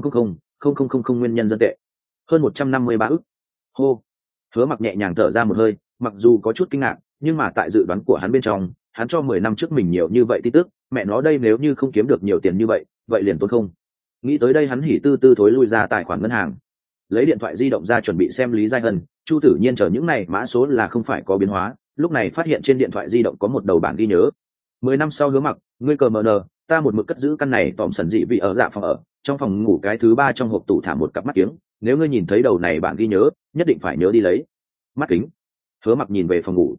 nguyên nhân dân tệ. Hơn một trăm năm mươi ba ức. Hô. Hứa Mặc nhẹ nhàng thở ra một hơi, mặc dù có chút kinh ngạc, nhưng mà tại dự đoán của hắn bên trong, hắn cho mười năm trước mình nhiều như vậy tin tức, mẹ nó đây nếu như không kiếm được nhiều tiền như vậy, vậy liền tốn không. Nghĩ tới đây hắn hỉ tư tư thối lui ra tài khoản ngân hàng, lấy điện thoại di động ra chuẩn bị xem Lý Giai Hân, Chu Tử Nhiên chờ những này mã số là không phải có biến hóa, lúc này phát hiện trên điện thoại di động có một đầu bản ghi nhớ. Mười năm sau Hứa Mặc, ngươi cờ mờ nờ, ta một mực cất giữ căn này tòm sần dị vị ở dạ phòng ở, trong phòng ngủ cái thứ ba trong hộp tủ thả một cặp mắt kiếng, nếu ngươi nhìn thấy đầu này bản ghi nhớ, nhất định phải nhớ đi lấy. Mắt kính. Hứa Mặc nhìn về phòng ngủ.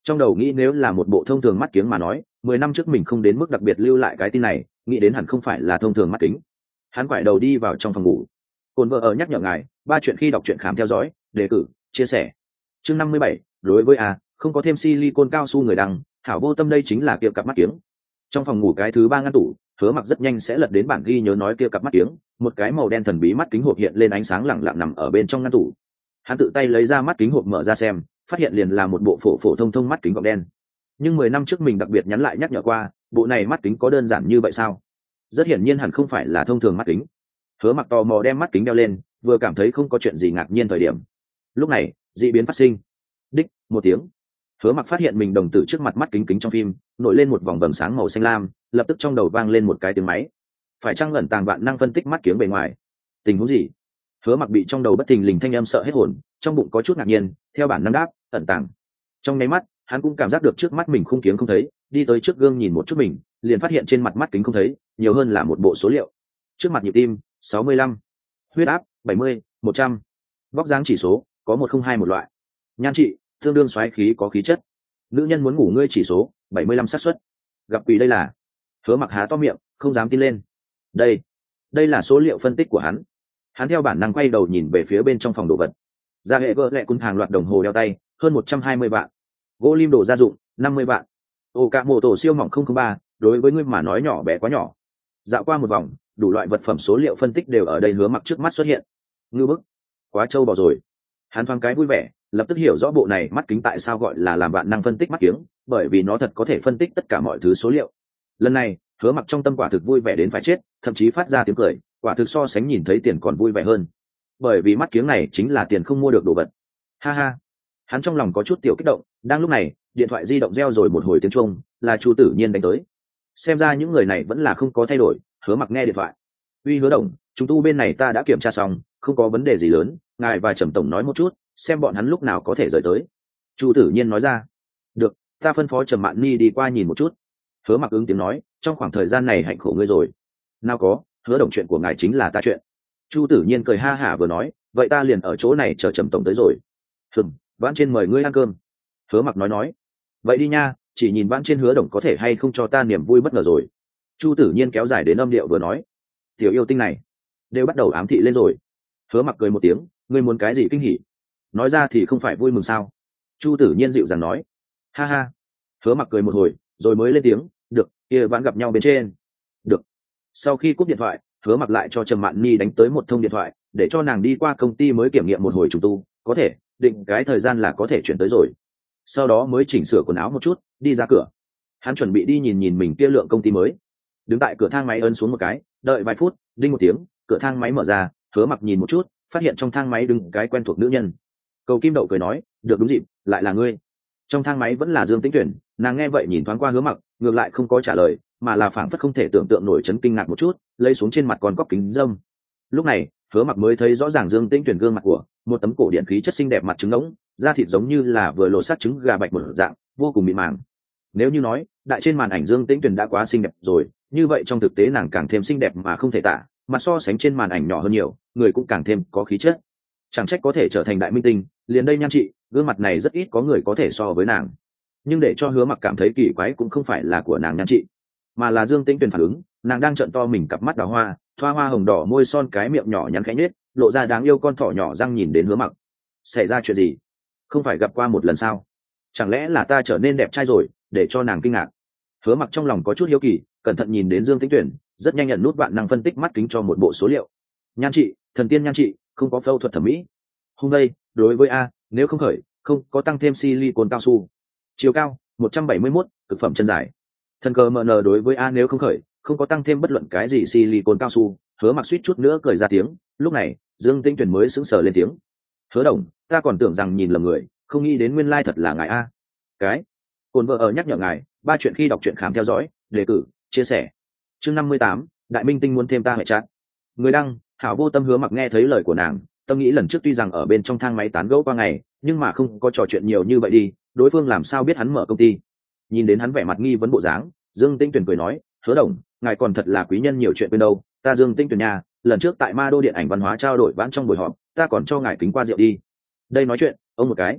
Trong đầu nghĩ nếu là một bộ thông thường mắt kiếng mà nói, mười năm trước mình không đến mức đặc biệt lưu lại cái tin này, nghĩ đến hẳn không phải là thông thường mắt kính. Hắn quay đầu đi vào trong phòng ngủ. Cồn vợ ở nhắc nhở ngài, ba chuyện khi đọc truyện khám theo dõi, đề cử, chia sẻ. Chương năm mươi bảy, đối với a, không có thêm silicon cao su người đăng, hảo vô tâm đây chính là kia cặp mắt kiếng. Trong phòng ngủ cái thứ ba ngăn tủ, Hứa Mặc rất nhanh sẽ lật đến bản ghi nhớ nói kia cặp mắt kiếng, một cái màu đen thần bí mắt kính hộp hiện lên ánh sáng lẳng lặng nằm ở bên trong ngăn tủ. Hắn tự tay lấy ra mắt kính hộp mở ra xem, phát hiện liền là một bộ phổ phổ thông thông mắt kính gọng đen. Nhưng mười năm trước mình đặc biệt nhắn lại nhắc nhở qua, bộ này mắt kính có đơn giản như vậy sao? Rất hiển nhiên hẳn không phải là thông thường mắt kính. Hứa Mặc tò mò đem mắt kính đeo lên, vừa cảm thấy không có chuyện gì ngạc nhiên thời điểm. Lúc này, dị biến phát sinh. Đích, một tiếng. Hứa Mặc phát hiện mình đồng tử trước mặt mắt kính kính trong phim nổi lên một vòng vầng sáng màu xanh lam, lập tức trong đầu vang lên một cái tiếng máy. Phải chăng ẩn tàng vạn năng phân tích mắt kiếng bề ngoài? Tình huống gì? Hứa Mặc bị trong đầu bất thình lình thanh âm sợ hết hồn, trong bụng có chút ngạc nhiên, theo bản năng đáp, ẩn tàng. Trong nháy mắt, hắn cũng cảm giác được trước mắt mình khung kiếng không thấy, đi tới trước gương nhìn một chút mình, liền phát hiện trên mặt mắt kính không thấy, nhiều hơn là một bộ số liệu. Trước mặt nhịp tim, sáu mươi lăm, huyết áp, bảy mươi, một trăm, vóc dáng chỉ số, có một không hai một loại. Nhan trị, tương đương xoáy khí có khí chất. Nữ nhân muốn ngủ ngươi chỉ số, bảy mươi lăm xác suất. Gặp quỷ đây là. Hứa Mặc há to miệng, không dám tin lên. Đây, đây là số liệu phân tích của hắn. Hắn theo bản năng quay đầu nhìn về phía bên trong phòng đồ vật. Ra hệ vợ lẹ cung hàng loạt đồng hồ đeo tay, hơn một trăm hai mươi vạn. Gỗ lim đồ gia dụng, năm mươi vạn. Ô cả mô tổ siêu mỏng không không ba, đối với ngươi mà nói nhỏ bé quá nhỏ. Dạo qua một vòng, đủ loại vật phẩm số liệu phân tích đều ở đây Hứa Mặc trước mắt xuất hiện. Ngư bức, quá trâu bò rồi. Hắn thoáng cái vui vẻ, lập tức hiểu rõ bộ này mắt kính tại sao gọi là làm vạn năng phân tích mắt kiếng, bởi vì nó thật có thể phân tích tất cả mọi thứ số liệu. Lần này, Hứa Mặc trong tâm quả thực vui vẻ đến phải chết, thậm chí phát ra tiếng cười, quả thực so sánh nhìn thấy tiền còn vui vẻ hơn. Bởi vì mắt kiếng này chính là tiền không mua được đồ vật. Ha ha. Hắn trong lòng có chút tiểu kích động, đang lúc này, điện thoại di động reo rồi một hồi tiếng chuông, là Chu Tử Nhiên đánh tới. Xem ra những người này vẫn là không có thay đổi, Hứa Mặc nghe điện thoại. Uy Hứa Đồng, chúng tu bên này ta đã kiểm tra xong, không có vấn đề gì lớn, ngài và Trầm tổng nói một chút, xem bọn hắn lúc nào có thể rời tới. Chu Tử Nhiên nói ra. Được, ta phân phó Trầm Mạn Ni đi qua nhìn một chút. Hứa Mặc ứng tiếng nói, trong khoảng thời gian này hạnh khổ ngươi rồi. Nào có, Hứa Đồng chuyện của ngài chính là ta chuyện. Chu Tử Nhiên cười ha hả vừa nói, vậy ta liền ở chỗ này chờ Trầm tổng tới rồi. Hừm, Vãn trên mời ngươi ăn cơm. Hứa Mặc nói nói, vậy đi nha, chỉ nhìn Vãn trên Hứa Đồng có thể hay không cho ta niềm vui bất ngờ rồi. Chu Tử Nhiên kéo dài đến âm điệu vừa nói, tiểu yêu tinh này đều bắt đầu ám thị lên rồi. Hứa Mặc cười một tiếng, ngươi muốn cái gì kinh hỉ? Nói ra thì không phải vui mừng sao? Chu Tử Nhiên dịu dàng nói. Ha ha. Hứa Mặc cười một hồi, rồi mới lên tiếng, được, kia Vãn gặp nhau bên trên. Được. Sau khi cúp điện thoại, Hứa Mặc lại cho Trầm Mạn Ni đánh tới một thông điện thoại, để cho nàng đi qua công ty mới kiểm nghiệm một hồi trùng tu, có thể định cái thời gian là có thể chuyển tới rồi. Sau đó mới chỉnh sửa quần áo một chút, đi ra cửa. Hắn chuẩn bị đi nhìn nhìn mình kia lượng công ty mới. Đứng tại cửa thang máy ấn xuống một cái, đợi vài phút, đinh một tiếng, cửa thang máy mở ra, Hứa Mặc nhìn một chút, phát hiện trong thang máy đứng cái quen thuộc nữ nhân. Cầu Kim Đậu cười nói, được đúng dịp, lại là ngươi. Trong thang máy vẫn là Dương Tĩnh Tuyển, nàng nghe vậy nhìn thoáng qua Hứa Mặc, ngược lại không có trả lời, mà là phảng phất không thể tưởng tượng nổi chấn kinh ngạc một chút, lấy xuống trên mặt còn cóc kính dâm. Lúc này, Hứa Mặc mới thấy rõ ràng Dương Tĩnh Tuyển gương mặt của, một tấm cổ điển khí chất xinh đẹp mặt trứng ngỗng, da thịt giống như là vừa lột xác trứng gà bạch một dạng, vô cùng mịn màng. Nếu như nói, đại trên màn ảnh Dương Tĩnh Tuyển đã quá xinh đẹp rồi, như vậy trong thực tế nàng càng thêm xinh đẹp mà không thể tả, mặt so sánh trên màn ảnh nhỏ hơn nhiều, người cũng càng thêm có khí chất. Chẳng trách có thể trở thành đại minh tinh, liền đây nhan chị, gương mặt này rất ít có người có thể so với nàng. Nhưng để cho Hứa Mặc cảm thấy kỳ quái cũng không phải là của nàng nhan chị, mà là Dương Tĩnh Tuyền phản ứng, nàng đang trợn to mình cặp mắt đào hoa, thoa hoa hồng đỏ môi son, cái miệng nhỏ nhắn khẽ nhếch, lộ ra đáng yêu con thỏ nhỏ răng nhìn đến Hứa Mặc. Xảy ra chuyện gì? Không phải gặp qua một lần sao? Chẳng lẽ là ta trở nên đẹp trai rồi, để cho nàng kinh ngạc? Hứa Mặc trong lòng có chút hiếu kỳ, cẩn thận nhìn đến Dương Tĩnh Tuyền, rất nhanh nhận nút bạn năng phân tích mắt kính cho một bộ số liệu. Nhan chị, thần tiên nhan chị, không có phẫu thuật thẩm mỹ. Hôm nay, đối với a, nếu không khởi, không có tăng thêm silicon cao su. Chiều cao, một trăm bảy mươi mốt, cực phẩm chân dài. Thần cờ mờ nờ đối với a nếu không khởi, không có tăng thêm bất luận cái gì silicon cao su. Hứa Mặc suýt chút nữa cười ra tiếng, lúc này, Dương Tĩnh Tuyền mới sững sờ lên tiếng. Hứa Đồng, ta còn tưởng rằng nhìn lầm người, không nghĩ đến nguyên lai thật là ngài a. Cái, Cồn vợ ở nhắc nhở ngài, ba chuyện khi đọc truyện khám theo dõi, đề cử, chia sẻ. Chương năm mươi tám, đại minh tinh muốn thêm ta hệ chat. Người đăng, hảo vô tâm. Hứa Mặc nghe thấy lời của nàng, tâm nghĩ lần trước tuy rằng ở bên trong thang máy tán gẫu qua ngày, nhưng mà không có trò chuyện nhiều như vậy đi, đối phương làm sao biết hắn mở công ty. Nhìn đến hắn vẻ mặt nghi vấn bộ dáng, Dương Tĩnh Tuyền cười nói, Hứa Đồng, ngài còn thật là quý nhân nhiều chuyện bên đâu. Ta Dương Tĩnh Tuyền nhà, lần trước tại Ma Đô điện ảnh văn hóa trao đổi vãn trong buổi họp, ta còn cho ngài kính qua rượu đi. Đây nói chuyện, ông một cái.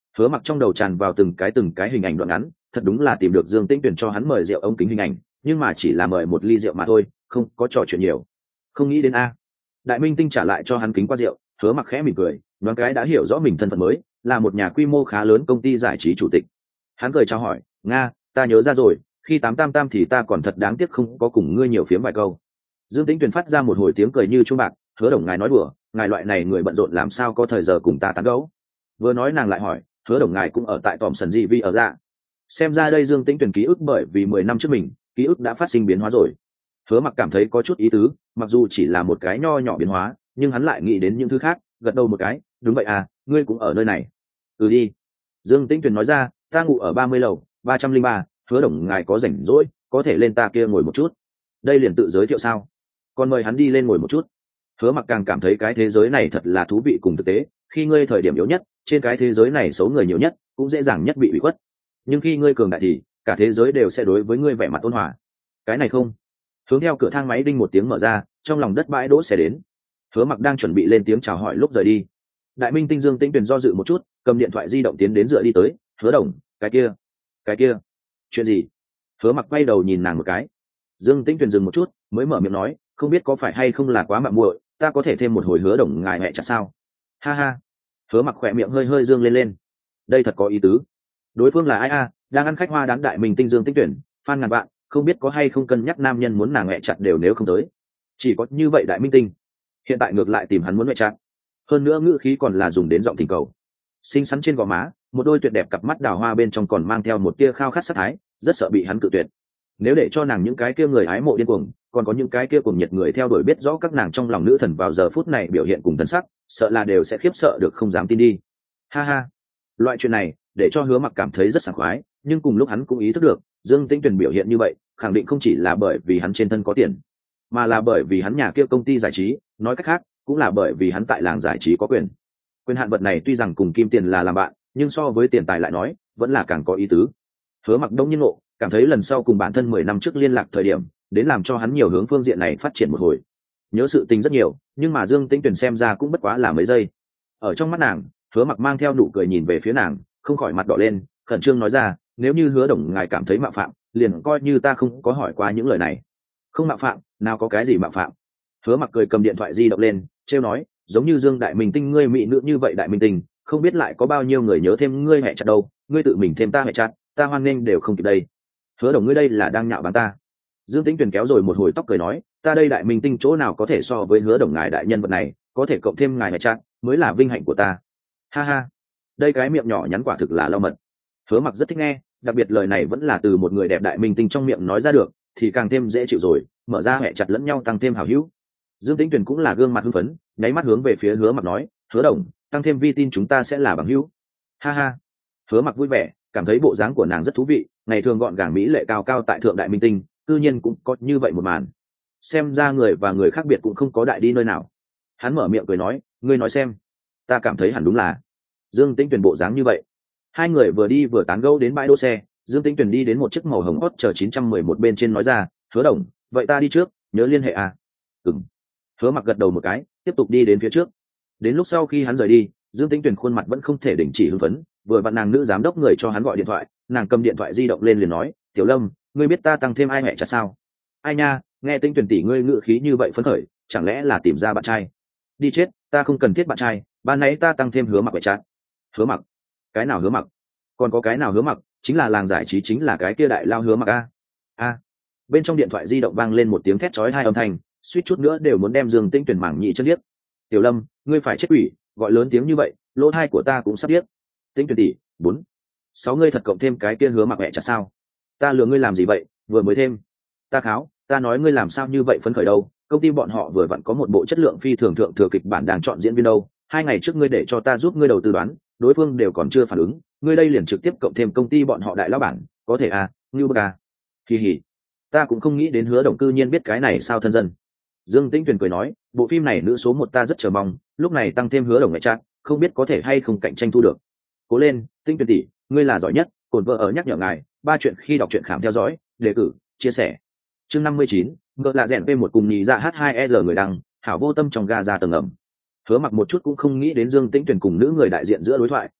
Hứa Mặc trong đầu tràn vào từng cái từng cái hình ảnh đoạn ngắn, thật đúng là tìm được Dương Tĩnh Tuyền cho hắn mời rượu ống kính hình ảnh, nhưng mà chỉ là mời một ly rượu mà thôi, không có trò chuyện nhiều. Không nghĩ đến a. Đại minh tinh trả lại cho hắn kính qua rượu. Hứa Mặc khẽ mỉm cười, đoán cái đã hiểu rõ mình thân phận mới, là một nhà quy mô khá lớn công ty giải trí chủ tịch. Hắn cười chào hỏi, nga, ta nhớ ra rồi, khi tám tam tam thì ta còn thật đáng tiếc không có cùng ngươi nhiều phiếm vài câu. Dương Tĩnh Tuyền phát ra một hồi tiếng cười như chuông bạc. Hứa Đồng ngài nói đùa, ngài loại này người bận rộn làm sao có thời giờ cùng ta tán gẫu. Vừa nói nàng lại hỏi, Hứa Đồng ngài cũng ở tại tòm sần gì vi ở dạ. Xem ra đây Dương Tĩnh Tuyền ký ức bởi vì mười năm trước mình, ký ức đã phát sinh biến hóa rồi. Hứa Mặc cảm thấy có chút ý tứ, mặc dù chỉ là một cái nho nhỏ biến hóa, nhưng hắn lại nghĩ đến những thứ khác, gật đầu một cái, đúng vậy à, ngươi cũng ở nơi này. Ừ đi. Dương Tĩnh Tuyền nói ra, ta ngủ ở ba mươi lầu, ba trăm linh ba, Hứa Đồng ngài có rảnh rỗi, có thể lên ta kia ngồi một chút. Đây liền tự giới thiệu sao? Còn mời hắn đi lên ngồi một chút. Hứa Mặc càng cảm thấy cái thế giới này thật là thú vị cùng thực tế, khi ngươi thời điểm yếu nhất, trên cái thế giới này xấu người nhiều nhất, cũng dễ dàng nhất bị ủy khuất. Nhưng khi ngươi cường đại thì cả thế giới đều sẽ đối với ngươi vẻ mặt ôn hòa. Cái này không. Hướng theo cửa thang máy đinh một tiếng mở ra, trong lòng đất bãi đỗ xe đến. Hứa Mặc đang chuẩn bị lên tiếng chào hỏi lúc rời đi. Đại minh tinh Dương Tĩnh Tuyền do dự một chút, cầm điện thoại di động tiến đến dựa đi tới. Hứa Đồng, cái kia, cái kia, chuyện gì? Hứa Mặc quay đầu nhìn nàng một cái. Dương Tĩnh Tuyền dừng một chút, mới mở miệng nói, không biết có phải hay không là quá mạo muội, ta có thể thêm một hồi Hứa Đồng ngài mẹ chặt sao? Ha ha. Hứa Mặc khỏe miệng hơi hơi dương lên lên. Đây thật có ý tứ. Đối phương là ai a? Đang ăn khách hoa đán đại minh tinh Dương Tĩnh Tuyền, fan ngàn vạn, không biết có hay không cân nhắc nam nhân muốn nàng mẹ chặt đều nếu không tới. Chỉ có như vậy đại minh tinh. Hiện tại ngược lại tìm hắn muốn mẹ chặt. Hơn nữa ngữ khí còn là dùng đến giọng tình cầu. Xinh xắn trên gò má, một đôi tuyệt đẹp cặp mắt đào hoa bên trong còn mang theo một tia khao khát sát thái, rất sợ bị hắn cự tuyệt. Nếu để cho nàng những cái kia người hái mộ điên cuồng, còn có những cái kia cùng nhiệt người theo đuổi biết rõ các nàng trong lòng nữ thần vào giờ phút này biểu hiện cùng tần sắc, sợ là đều sẽ khiếp sợ được không dám tin đi. Ha ha. Loại chuyện này để cho Hứa Mặc cảm thấy rất sảng khoái, nhưng cùng lúc hắn cũng ý thức được, Dương Tĩnh Tuyền biểu hiện như vậy, khẳng định không chỉ là bởi vì hắn trên thân có tiền, mà là bởi vì hắn nhà kia công ty giải trí, nói cách khác, cũng là bởi vì hắn tại làng giải trí có quyền. Quyền hạn vật này tuy rằng cùng kim tiền là làm bạn, nhưng so với tiền tài lại nói, vẫn là càng có ý tứ. Hứa Mặc đông nhiên ngộ, cảm thấy lần sau cùng bản thân mười năm trước liên lạc thời điểm, đến làm cho hắn nhiều hướng phương diện này phát triển một hồi. Nhớ sự tình rất nhiều, nhưng mà Dương Tĩnh Tuyền xem ra cũng bất quá là mấy giây. Ở trong mắt nàng, Hứa Mặc mang theo nụ cười nhìn về phía nàng, không khỏi mặt đỏ lên, khẩn trương nói ra, nếu như Hứa Đồng ngài cảm thấy mạo phạm, liền coi như ta không có hỏi qua những lời này. Không mạo phạm, nào có cái gì mạo phạm. Hứa Mặc cười cầm điện thoại di động lên, trêu nói, giống như Dương đại minh tinh ngươi mỹ nữ như vậy đại minh tinh, không biết lại có bao nhiêu người nhớ thêm ngươi hẹ chặt đâu, ngươi tự mình thêm ta hẹ chặt, ta hoan nghênh đều không kịp đây. Hứa Đồng ngươi đây là đang nhạo báng ta. Dương Tĩnh Tuyền kéo rồi một hồi tóc cười nói, ta đây đại minh tinh chỗ nào có thể so với Hứa Đồng ngài đại nhân vật này, có thể cộng thêm ngài hẹ chặt, mới là vinh hạnh của ta. Ha ha. Đây cái miệng nhỏ nhắn quả thực là lau mật. Hứa Mặc rất thích nghe, đặc biệt lời này vẫn là từ một người đẹp đại minh tinh trong miệng nói ra được, thì càng thêm dễ chịu rồi, mở ra hẹ chặt lẫn nhau tăng thêm hảo hữu. Dương Tĩnh Tuyền cũng là gương mặt hưng phấn, nháy mắt hướng về phía Hứa Mặc nói, Hứa Đồng, tăng thêm vi tin chúng ta sẽ là bằng hữu. Ha ha. Hứa Mặc vui vẻ, cảm thấy bộ dáng của nàng rất thú vị, ngày thường gọn gàng mỹ lệ cao cao tại thượng đại minh tinh, tự nhiên cũng có như vậy một màn. Xem ra người và người khác biệt cũng không có đại đi nơi nào. Hắn mở miệng cười nói, ngươi nói xem. Ta cảm thấy hẳn đúng là Dương Tĩnh Tuyền bộ dáng như vậy. Hai người vừa đi vừa tán gẫu đến bãi đỗ xe, Dương Tĩnh Tuyền đi đến một chiếc màu hồng hot chờ chín trăm mười một bên trên nói ra, Hứa Đồng, vậy ta đi trước, nhớ liên hệ à. Ừm. Hứa Mặc gật đầu một cái, tiếp tục đi đến phía trước. Đến lúc sau khi hắn rời đi, Dương Tĩnh Tuyền khuôn mặt vẫn không thể đình chỉ hưng phấn, vừa vặn nàng nữ giám đốc người cho hắn gọi điện thoại, nàng cầm điện thoại di động lên liền nói, Tiểu Lâm, ngươi biết ta tăng thêm ai mẹ chả sao? Ai nha, nghe Tĩnh Tuyền tỷ ngươi ngự khí như vậy phấn khởi, chẳng lẽ là tìm ra bạn trai? Đi chết, ta không cần thiết bạn trai, ban nãy ta tăng thêm Hứa Mặc mẹ chặt. Hứa Mặc? Cái nào Hứa Mặc? Còn có cái nào Hứa Mặc, chính là làng giải trí chính là cái kia đại lao Hứa Mặc a. A. Bên trong điện thoại di động vang lên một tiếng thét chói tai âm thanh, suýt chút nữa đều muốn đem Dương Tĩnh Tuyền mảng nhị chân điếc. Tiểu Lâm, ngươi phải chết quỷ, gọi lớn tiếng như vậy, lỗ tai của ta cũng sắp điếc. Tĩnh Tuyền tỷ, bốn, sáu ngươi thật cộng thêm cái kia Hứa Mặc mẹ chặt sao? Ta lừa ngươi làm gì vậy, vừa mới thêm. Ta kháo, ta nói ngươi làm sao như vậy phấn khởi đâu, công ty bọn họ vừa vặn có một bộ chất lượng phi thường thượng thừa kịch bản đang chọn diễn viên đâu, hai ngày trước ngươi để cho ta giúp ngươi đầu tư đoán, đối phương đều còn chưa phản ứng, ngươi đây liền trực tiếp cộng thêm công ty bọn họ đại lão bản, có thể à, ngưu bức à. Kỳ hỉ, ta cũng không nghĩ đến Hứa Đồng cư nhiên biết cái này sao thân dân. Dương Tĩnh Tuyền cười nói, bộ phim này nữ số một ta rất chờ mong, lúc này tăng thêm Hứa Đồng mẹ chat, không biết có thể hay không cạnh tranh thu được. Cố lên, Tĩnh Tuyền tỷ, ngươi là giỏi nhất, cồn vợ ở nhắc nhở ngài, ba chuyện khi đọc truyện khám theo dõi, đề cử, chia sẻ. Chương năm mươi chín, ngựa là rèn p một cùng nhị dạ h hai e r người đăng, hảo vô tâm trong ga ra tầng ẩm. Hứa Mặc một chút cũng không nghĩ đến Dương Tĩnh Tuyền cùng nữ người đại diện giữa đối thoại,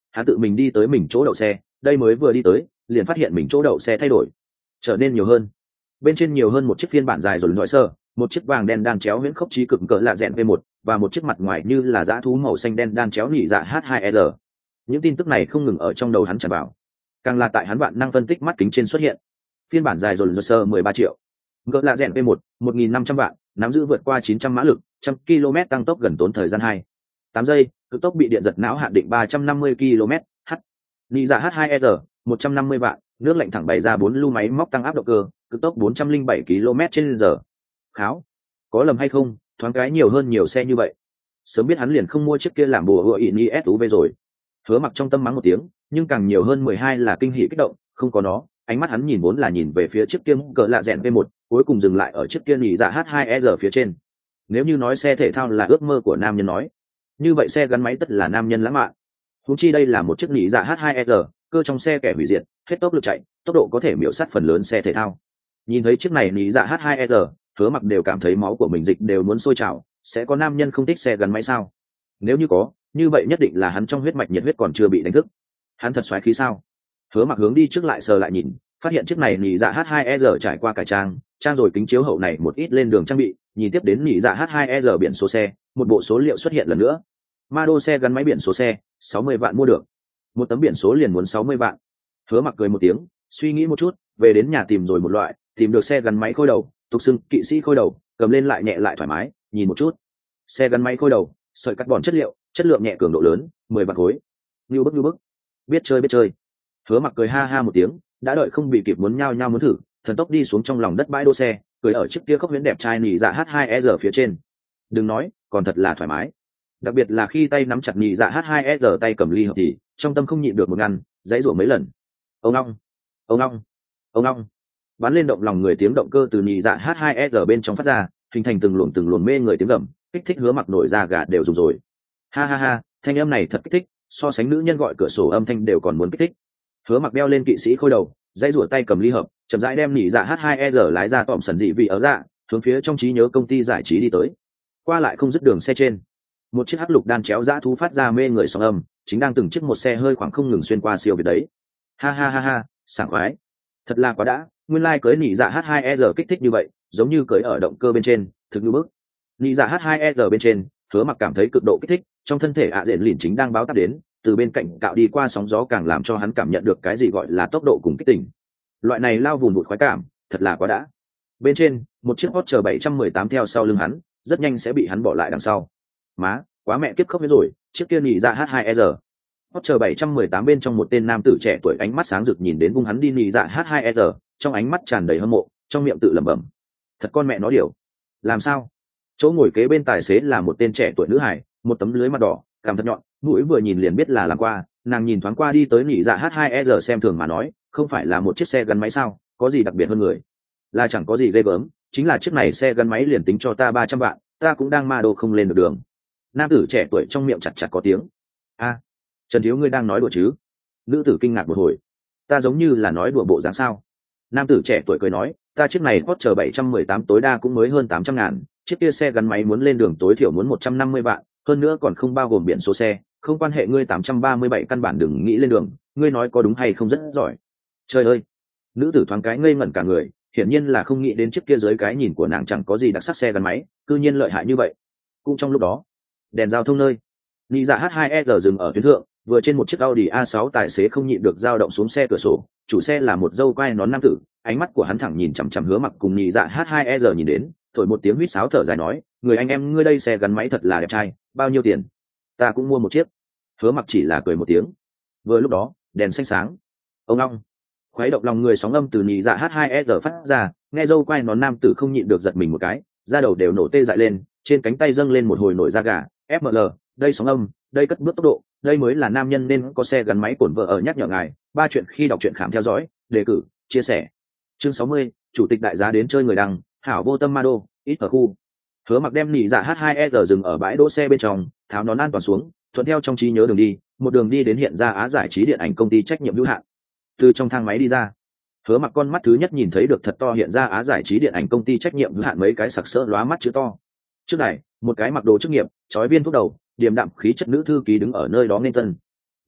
hắn tự mình đi tới mình chỗ đậu xe, đây mới vừa đi tới liền phát hiện mình chỗ đậu xe thay đổi, trở nên nhiều hơn. Bên trên nhiều hơn một chiếc phiên bản dài rồi lõi sơ, một chiếc vàng đen đan chéo huyễn khốc trí cực cỡ lạ rẽn v một và một chiếc mặt ngoài như là dã thú màu xanh đen đan chéo nỉ dạ h hai r. Những tin tức này không ngừng ở trong đầu hắn tràn vào, càng là tại hắn vạn năng phân tích mắt kính trên xuất hiện. Phiên bản dài rồi lõi sơ mười ba triệu, cỡ lạ rẽn v một một nghìn năm trăm vạn, nắm giữ vượt qua chín trăm mã lực, một trăm ki lô mét tăng tốc gần tốn thời gian hai tám giây, cực tốc bị điện giật não hạn định ba trăm năm mươi ki lô mét h. Nỉ dạ h hai r một trăm năm mươi vạn, nước lạnh thẳng bày ra bốn lu máy móc tăng áp động cơ, cực tốc bốn trăm linh bảy ki lô mét trên giờ. Kháo, có lầm hay không, thoáng cái nhiều hơn nhiều xe như vậy. Sớm biết hắn liền không mua chiếc kia làm bùa hựa ỉ ni ét u vê rồi. Hứa Mặc trong tâm mắng một tiếng, nhưng càng nhiều hơn mười hai là kinh hỉ kích động, không có nó, ánh mắt hắn nhìn vốn là nhìn về phía chiếc kia cỡ lạ rèn v một, cuối cùng dừng lại ở chiếc kia nhị dạ h hai r phía trên. Nếu như nói xe thể thao là ước mơ của nam nhân nói, như vậy xe gắn máy tất là nam nhân lãng mạn. Huống chi đây là một chiếc nhị dạ h hai r, cơ trong xe kẻ hủy diệt, hết tốc lực chạy, tốc độ có thể miểu sát phần lớn xe thể thao. Nhìn thấy chiếc này nhị dạ h hai r, Hứa Mặc đều cảm thấy máu của mình dịch đều muốn sôi trào. Sẽ có nam nhân không thích xe gắn máy sao? Nếu như có, như vậy nhất định là hắn trong huyết mạch nhiệt huyết còn chưa bị đánh thức. Hắn thật xoáy khí sao? Hứa Mặc hướng đi trước lại sờ lại nhìn, phát hiện chiếc này nhị dạ h hai r trải qua cải trang, trang rồi kính chiếu hậu này một ít lên đường trang bị, nhìn tiếp đến nhị dạ h hai r biển số xe, một bộ số liệu xuất hiện lần nữa. Mado xe gắn máy biển số xe, sáu mươi vạn mua được. Một tấm biển số liền muốn sáu mươi vạn. Hứa Mặc cười một tiếng, suy nghĩ một chút, về đến nhà tìm rồi một loại, tìm được xe gắn máy khôi đầu, tục xưng kỵ sĩ khôi đầu, cầm lên lại nhẹ lại thoải mái, nhìn một chút. Xe gắn máy khôi đầu, sợi cắt bòn chất liệu, chất lượng nhẹ cường độ lớn, mười vạn khối. Như bức như bức. Biết chơi biết chơi. Hứa Mặc cười ha ha một tiếng, đã đợi không bị kịp muốn nhao nhao muốn thử, thần tốc đi xuống trong lòng đất bãi đỗ xe, cười ở chiếc kia khốc huyễn đẹp trai nỉ dạ h hai r phía trên. Đừng nói, còn thật là thoải mái. Đặc biệt là khi tay nắm chặt nỉ dạ h hai r tay cầm ly hợp thì trong tâm không nhịn được một ngăn, dãy rủa mấy lần. Ông long, ông long, ông long. Bắn lên động lòng người tiếng động cơ từ nỉ dạ h hai r bên trong phát ra, hình thành từng luồng từng luồng mê người tiếng gầm, kích thích Hứa Mặc nổi da gà đều rùng rồi. Ha ha ha, thanh âm này thật kích thích, so sánh nữ nhân gọi cửa sổ âm thanh đều còn muốn kích thích. Hứa Mặc đeo lên kỵ sĩ khôi đầu, dãy rủa tay cầm ly hợp, chậm rãi đem nỉ dạ h hai r lái ra tọm sần dị vị ở dạ, hướng phía trong trí nhớ công ty giải trí đi tới. Qua lại không dứt đường xe trên, một chiếc hắc lục đan chéo dã thú phát ra mê người sóng âm, chính đang từng chiếc một xe hơi khoảng không ngừng xuyên qua siêu việt đấy. Ha ha ha ha, sảng khoái, thật là quá đã, nguyên lai like cưới nỉ dạ h hai r kích thích như vậy, giống như cưới ở động cơ bên trên, thực như bức. Nỉ dạ h hai r bên trên, Hứa Mặc cảm thấy cực độ kích thích, trong thân thể ạ diện lìn chính đang báo táp đến, từ bên cạnh cạo đi qua sóng gió càng làm cho hắn cảm nhận được cái gì gọi là tốc độ cùng kích tỉnh. Loại này lao vùn vụt khoái cảm, thật là quá đã. Bên trên, một chiếc Hot bảy trăm mười tám theo sau lưng hắn, rất nhanh sẽ bị hắn bỏ lại đằng sau. Má, quá mẹ kiếp khóc rồi, chiếc kia nhị dạ h hai r. Hot bảy trăm mười tám bên trong một tên nam tử trẻ tuổi ánh mắt sáng rực nhìn đến vung hắn đi nhị dạ h hai r, trong ánh mắt tràn đầy hâm mộ, trong miệng tự lẩm bẩm. Thật con mẹ nó điều. Làm sao? Chỗ ngồi kế bên tài xế là một tên trẻ tuổi nữ hải, một tấm lưới mặt đỏ, cằm thật nhọn, mũi vừa nhìn liền biết là làm qua, nàng nhìn thoáng qua đi tới nhị dạ h hai r xem thường mà nói, không phải là một chiếc xe gắn máy sao, có gì đặc biệt hơn người? Là chẳng có gì ghê gớm, chính là chiếc này xe gắn máy liền tính cho ta ba trăm vạn, ta cũng đang ma đô không lên được đường. Nam tử trẻ tuổi trong miệng chặt chặt có tiếng. A, Trần thiếu ngươi đang nói đùa chứ? Nữ tử kinh ngạc một hồi. Ta giống như là nói đùa bộ dáng sao? Nam tử trẻ tuổi cười nói, ta chiếc này Hot bảy trăm mười tám tối đa cũng mới hơn tám trăm ngàn, chiếc kia xe gắn máy muốn lên đường tối thiểu muốn một trăm năm mươi vạn, hơn nữa còn không bao gồm biển số xe, không quan hệ ngươi tám trăm ba mươi bảy căn bản đừng nghĩ lên đường, ngươi nói có đúng hay không rất giỏi. Trời ơi. Nữ tử thoáng cái ngây ngẩn cả người, hiển nhiên là không nghĩ đến chiếc kia dưới cái nhìn của nàng chẳng có gì đặc sắc xe gắn máy, cư nhiên lợi hại như vậy. Cũng trong lúc đó, đèn giao thông nơi, Nị dạ h hai r dừng ở tuyến thượng, vừa trên một chiếc Audi a sáu tài xế không nhịn được dao động xuống xe cửa sổ, chủ xe là một dâu quai nón nam tử, ánh mắt của hắn thẳng nhìn chằm chằm Hứa Mặc cùng Nị dạ h hai r nhìn đến, thổi một tiếng huýt sáo thở dài nói, người anh em ngươi đây xe gắn máy thật là đẹp trai, bao nhiêu tiền? Ta cũng mua một chiếc. Hứa Mặc chỉ là cười một tiếng. Vừa lúc đó, đèn xanh sáng. Ông long, khuấy động lòng người sóng âm từ Nị dạ h hai r phát ra, nghe dâu quai nón nam tử không nhịn được giật mình một cái, da đầu đều nổ tê dại lên, trên cánh tay dâng lên một hồi nổi da gà. ép em lờ, đây sóng âm, đây cất bước tốc độ, đây mới là nam nhân nên có. Xe gắn máy cổn vợ ở nhắc nhở ngài, ba chuyện khi đọc truyện khám theo dõi, đề cử, chia sẻ. Chương sáu mươi, chủ tịch đại giá đến chơi người đăng, hảo vô tâm ma đô, ít ở khu. Hứa Mặc đem Nị dạ h hai r dừng ở bãi đỗ xe bên trong, tháo nón an toàn xuống, thuận theo trong trí nhớ đường đi, một đường đi đến hiện ra Á Giải trí điện ảnh công ty trách nhiệm hữu hạn. Từ trong thang máy đi ra, Hứa Mặc con mắt thứ nhất nhìn thấy được thật to hiện ra Á Giải trí điện ảnh công ty trách nhiệm hữu hạn mấy cái sặc sỡ lóa mắt chữ to. Trước này, một cái mặc đồ chức nghiệp, trói viên thuốc đầu, điềm đạm khí chất nữ thư ký đứng ở nơi đó nên tân.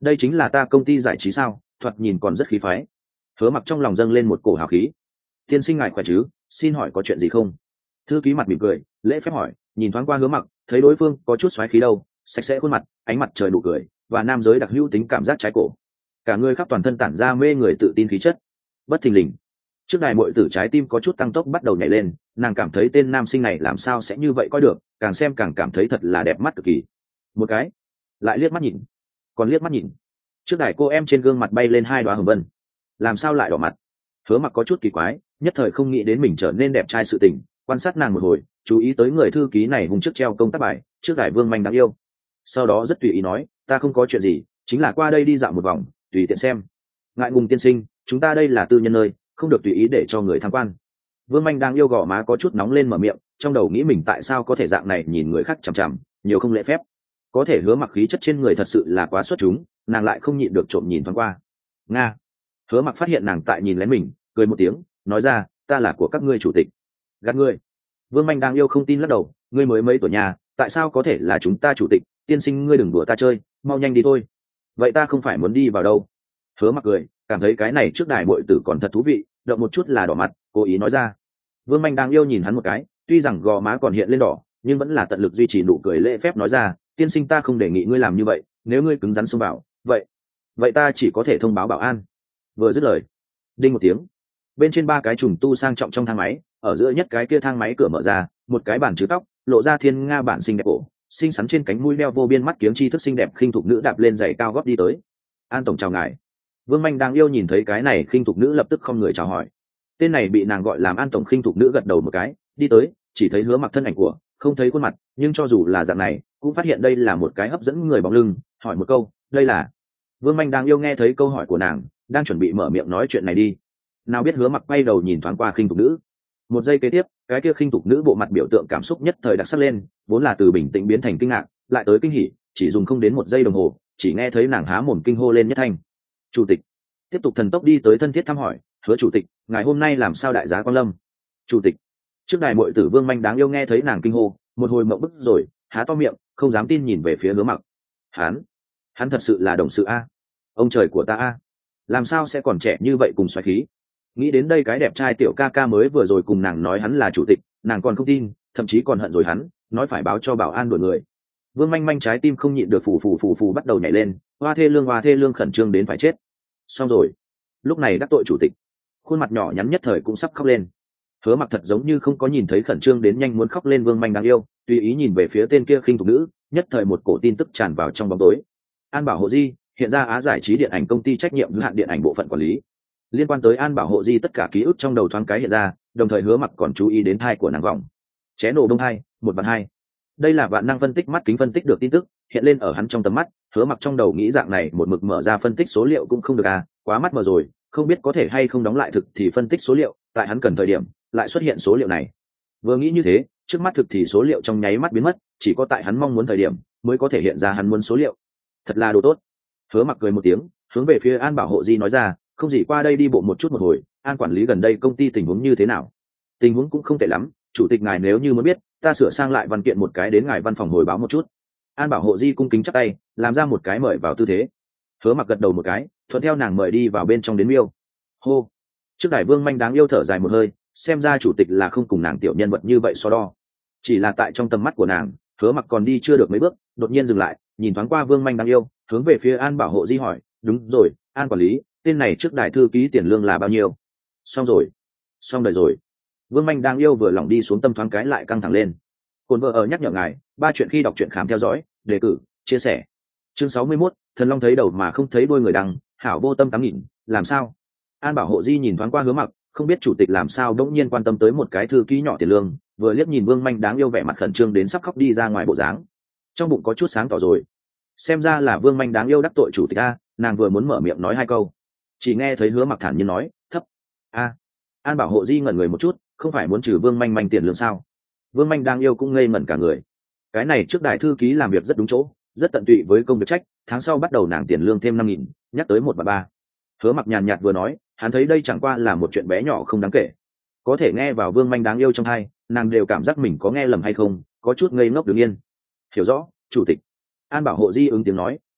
đây chính là ta công ty giải trí sao, thoạt nhìn còn rất khí phái. Hứa Mặc trong lòng dâng lên một cổ hào khí. Tiên sinh ngài khỏe chứ, xin hỏi có chuyện gì không? Thư ký mặt mỉm cười lễ phép hỏi, nhìn thoáng qua Hứa Mặc, thấy đối phương có chút xoáy khí đâu, sạch sẽ khuôn mặt, ánh mặt trời nụ cười và nam giới đặc hữu tính cảm giác trái cổ, cả người khắp toàn thân tản ra mê người tự tin khí chất. Bất thình lình, trước đài muội tử trái tim có chút tăng tốc bắt đầu nhảy lên, nàng cảm thấy tên nam sinh này làm sao sẽ như vậy coi được, càng xem càng cảm thấy thật là đẹp mắt cực kỳ. Một cái, lại liếc mắt nhìn, còn liếc mắt nhìn. Trước đài cô em trên gương mặt bay lên hai đoá hồng vân, làm sao lại đỏ mặt? Hứa Mặc có chút kỳ quái, nhất thời không nghĩ đến mình trở nên đẹp trai sự tình, quan sát nàng một hồi, chú ý tới người thư ký này hùng trước treo công tác bài, trước đài Vương Manh đáng yêu. Sau đó rất tùy ý nói, ta không có chuyện gì, chính là qua đây đi dạo một vòng, tùy tiện xem. Ngại ngùng tiên sinh, chúng ta đây là tư nhân nơi, không được tùy ý để cho người tham quan. Vương Manh đang yêu gò má có chút nóng lên mở miệng, trong đầu nghĩ mình tại sao có thể dạng này nhìn người khác chằm chằm, nhiều không lễ phép. Có thể Hứa Mặc khí chất trên người thật sự là quá xuất chúng, nàng lại không nhịn được trộm nhìn thoáng qua. Nga. Hứa Mặc phát hiện nàng tại nhìn lén mình, cười một tiếng, nói ra, ta là của các ngươi chủ tịch. Gạt ngươi. Vương Manh đang yêu không tin lắc đầu, ngươi mới mấy tuổi nhà, tại sao có thể là chúng ta chủ tịch, tiên sinh ngươi đừng đùa ta chơi, mau nhanh đi thôi. Vậy ta không phải muốn đi vào đâu. Hứa Mặc cười, cảm thấy cái này trước đài muội tử còn thật thú vị, động một chút là đỏ mặt, cố ý nói ra. Vương Manh đang yêu nhìn hắn một cái, tuy rằng gò má còn hiện lên đỏ, nhưng vẫn là tận lực duy trì nụ cười lễ phép nói ra, tiên sinh ta không đề nghị ngươi làm như vậy, nếu ngươi cứng rắn xông vào, vậy, vậy ta chỉ có thể thông báo bảo an. Vừa dứt lời, đinh một tiếng, bên trên ba cái trùng tu sang trọng trong thang máy, ở giữa nhất cái kia thang máy cửa mở ra, một cái bàn chứa tóc, lộ ra thiên nga bản xinh đẹp cổ, xinh xắn trên cánh mũi đeo vô biên mắt kiếng chi thức xinh đẹp khinh thục nữ đạp lên giày cao gót đi tới. An tổng chào ngài. Vương Manh đang yêu nhìn thấy cái này khinh thục nữ lập tức không người chào hỏi. Tên này bị nàng gọi làm An tổng khinh thục nữ gật đầu một cái, đi tới, chỉ thấy Hứa Mặc thân ảnh của, không thấy khuôn mặt, nhưng cho dù là dạng này, cũng phát hiện đây là một cái hấp dẫn người bóng lưng, hỏi một câu, đây là. Vương Manh đang yêu nghe thấy câu hỏi của nàng, đang chuẩn bị mở miệng nói chuyện này đi, nào biết Hứa Mặc quay đầu nhìn thoáng qua khinh thục nữ. Một giây kế tiếp, cái kia khinh thục nữ bộ mặt biểu tượng cảm xúc nhất thời đặc sắc lên, vốn là từ bình tĩnh biến thành kinh ngạc, lại tới kinh hỉ, chỉ dùng không đến một giây đồng hồ, chỉ nghe thấy nàng há mồm kinh hô lên nhất thanh, chủ tịch. Tiếp tục thần tốc đi tới thân thiết thăm hỏi, Hứa chủ tịch, ngài hôm nay làm sao đại giá quan lâm? Chủ tịch. Trước đài muội tử Vương Manh đáng yêu nghe thấy nàng kinh hô, một hồi mộng bức rồi, há to miệng, không dám tin nhìn về phía Hứa Mặc. Hắn, hắn thật sự là đồng sự a, ông trời của ta a, làm sao sẽ còn trẻ như vậy cùng xoáy khí. Nghĩ đến đây cái đẹp trai tiểu ca ca mới vừa rồi cùng nàng nói hắn là chủ tịch, nàng còn không tin, thậm chí còn hận rồi hắn, nói phải báo cho bảo an đuổi người. Vương Manh Manh trái tim không nhịn được phù phù phù phù bắt đầu nhảy lên, hoa thê lương hoa thê lương khẩn trương đến phải chết. Xong rồi, lúc này đắc tội chủ tịch, khuôn mặt nhỏ nhắn nhất thời cũng sắp khóc lên. Hứa Mặc thật giống như không có nhìn thấy khẩn trương đến nhanh muốn khóc lên Vương Manh đáng yêu, tùy ý nhìn về phía tên kia khinh thục nữ, nhất thời một cổ tin tức tràn vào trong bóng tối. An Bảo Hộ Di, hiện ra Á Giải trí điện ảnh công ty trách nhiệm hữu hạn điện ảnh bộ phận quản lý. Liên quan tới An Bảo Hộ Di tất cả ký ức trong đầu thoáng cái hiện ra, đồng thời Hứa Mặc còn chú ý đến thai của nàng vòng. Ché nổ đông hai, một vạn hai. Đây là vạn năng phân tích mắt kính phân tích được tin tức, hiện lên ở hắn trong tầm mắt. Hứa Mặc trong đầu nghĩ dạng này một mực mở ra phân tích số liệu cũng không được à, quá mắt mờ rồi, không biết có thể hay không đóng lại thực thì phân tích số liệu, tại hắn cần thời điểm lại xuất hiện số liệu này. Vừa nghĩ như thế, trước mắt thực thì số liệu trong nháy mắt biến mất, chỉ có tại hắn mong muốn thời điểm mới có thể hiện ra hắn muốn số liệu. Thật là đồ tốt. Hứa Mặc cười một tiếng, hướng về phía An Bảo Hộ Di nói ra, không gì qua đây đi bộ một chút một hồi, An quản lý gần đây công ty tình huống như thế nào? Tình huống cũng không tệ lắm, chủ tịch ngài nếu như muốn biết, ta sửa sang lại văn kiện một cái đến ngài văn phòng hồi báo một chút. An Bảo Hộ Di cung kính chắp tay, làm ra một cái mời vào tư thế. Hứa Mặc gật đầu một cái, thuận theo nàng mời đi vào bên trong đến miêu. Hô. Trước đài Vương Manh đáng yêu thở dài một hơi, xem ra chủ tịch là không cùng nàng tiểu nhân vật như vậy so đo. Chỉ là tại trong tầm mắt của nàng, Hứa Mặc còn đi chưa được mấy bước, đột nhiên dừng lại, nhìn thoáng qua Vương Manh đáng yêu, hướng về phía An Bảo Hộ Di hỏi, đúng rồi, An quản lý, tên này trước đài thư ký tiền lương là bao nhiêu? Xong rồi, xong đời rồi. Vương Manh đang yêu vừa lòng đi xuống tâm thoáng cái lại căng thẳng lên. Cồn vợ ở nhắc nhở ngài, ba chuyện khi đọc truyện khám theo dõi, đề cử, chia sẻ. Chương sáu mươi mốt, Thần Long thấy đầu mà không thấy đuôi người đằng, hảo vô tâm tám nghìn, làm sao? An Bảo Hộ Di nhìn thoáng qua Hứa Mặc, không biết chủ tịch làm sao đống nhiên quan tâm tới một cái thư ký nhỏ tiền lương, vừa liếc nhìn Vương Manh đáng yêu vẻ mặt khẩn trương đến sắp khóc đi ra ngoài bộ dáng. Trong bụng có chút sáng tỏ rồi. Xem ra là Vương Manh đáng yêu đắc tội chủ tịch a, nàng vừa muốn mở miệng nói hai câu, chỉ nghe thấy Hứa Mặc thản nhiên nói, thấp. A. An Bảo Hộ Di ngẩn người một chút, không phải muốn trừ Vương Manh Manh tiền lương sao? Vương Manh đáng yêu cũng ngây ngẩn cả người. Cái này trước đại thư ký làm việc rất đúng chỗ, rất tận tụy với công việc trách, tháng sau bắt đầu nàng tiền lương thêm năm nghìn, nhắc tới một và ba. Hứa Mặc nhàn nhạt vừa nói, hắn thấy đây chẳng qua là một chuyện bé nhỏ không đáng kể. Có thể nghe vào Vương Manh đáng yêu trong tai, nàng đều cảm giác mình có nghe lầm hay không, có chút ngây ngốc đứng yên. Hiểu rõ, chủ tịch. An Bảo Hộ Di ứng tiếng nói,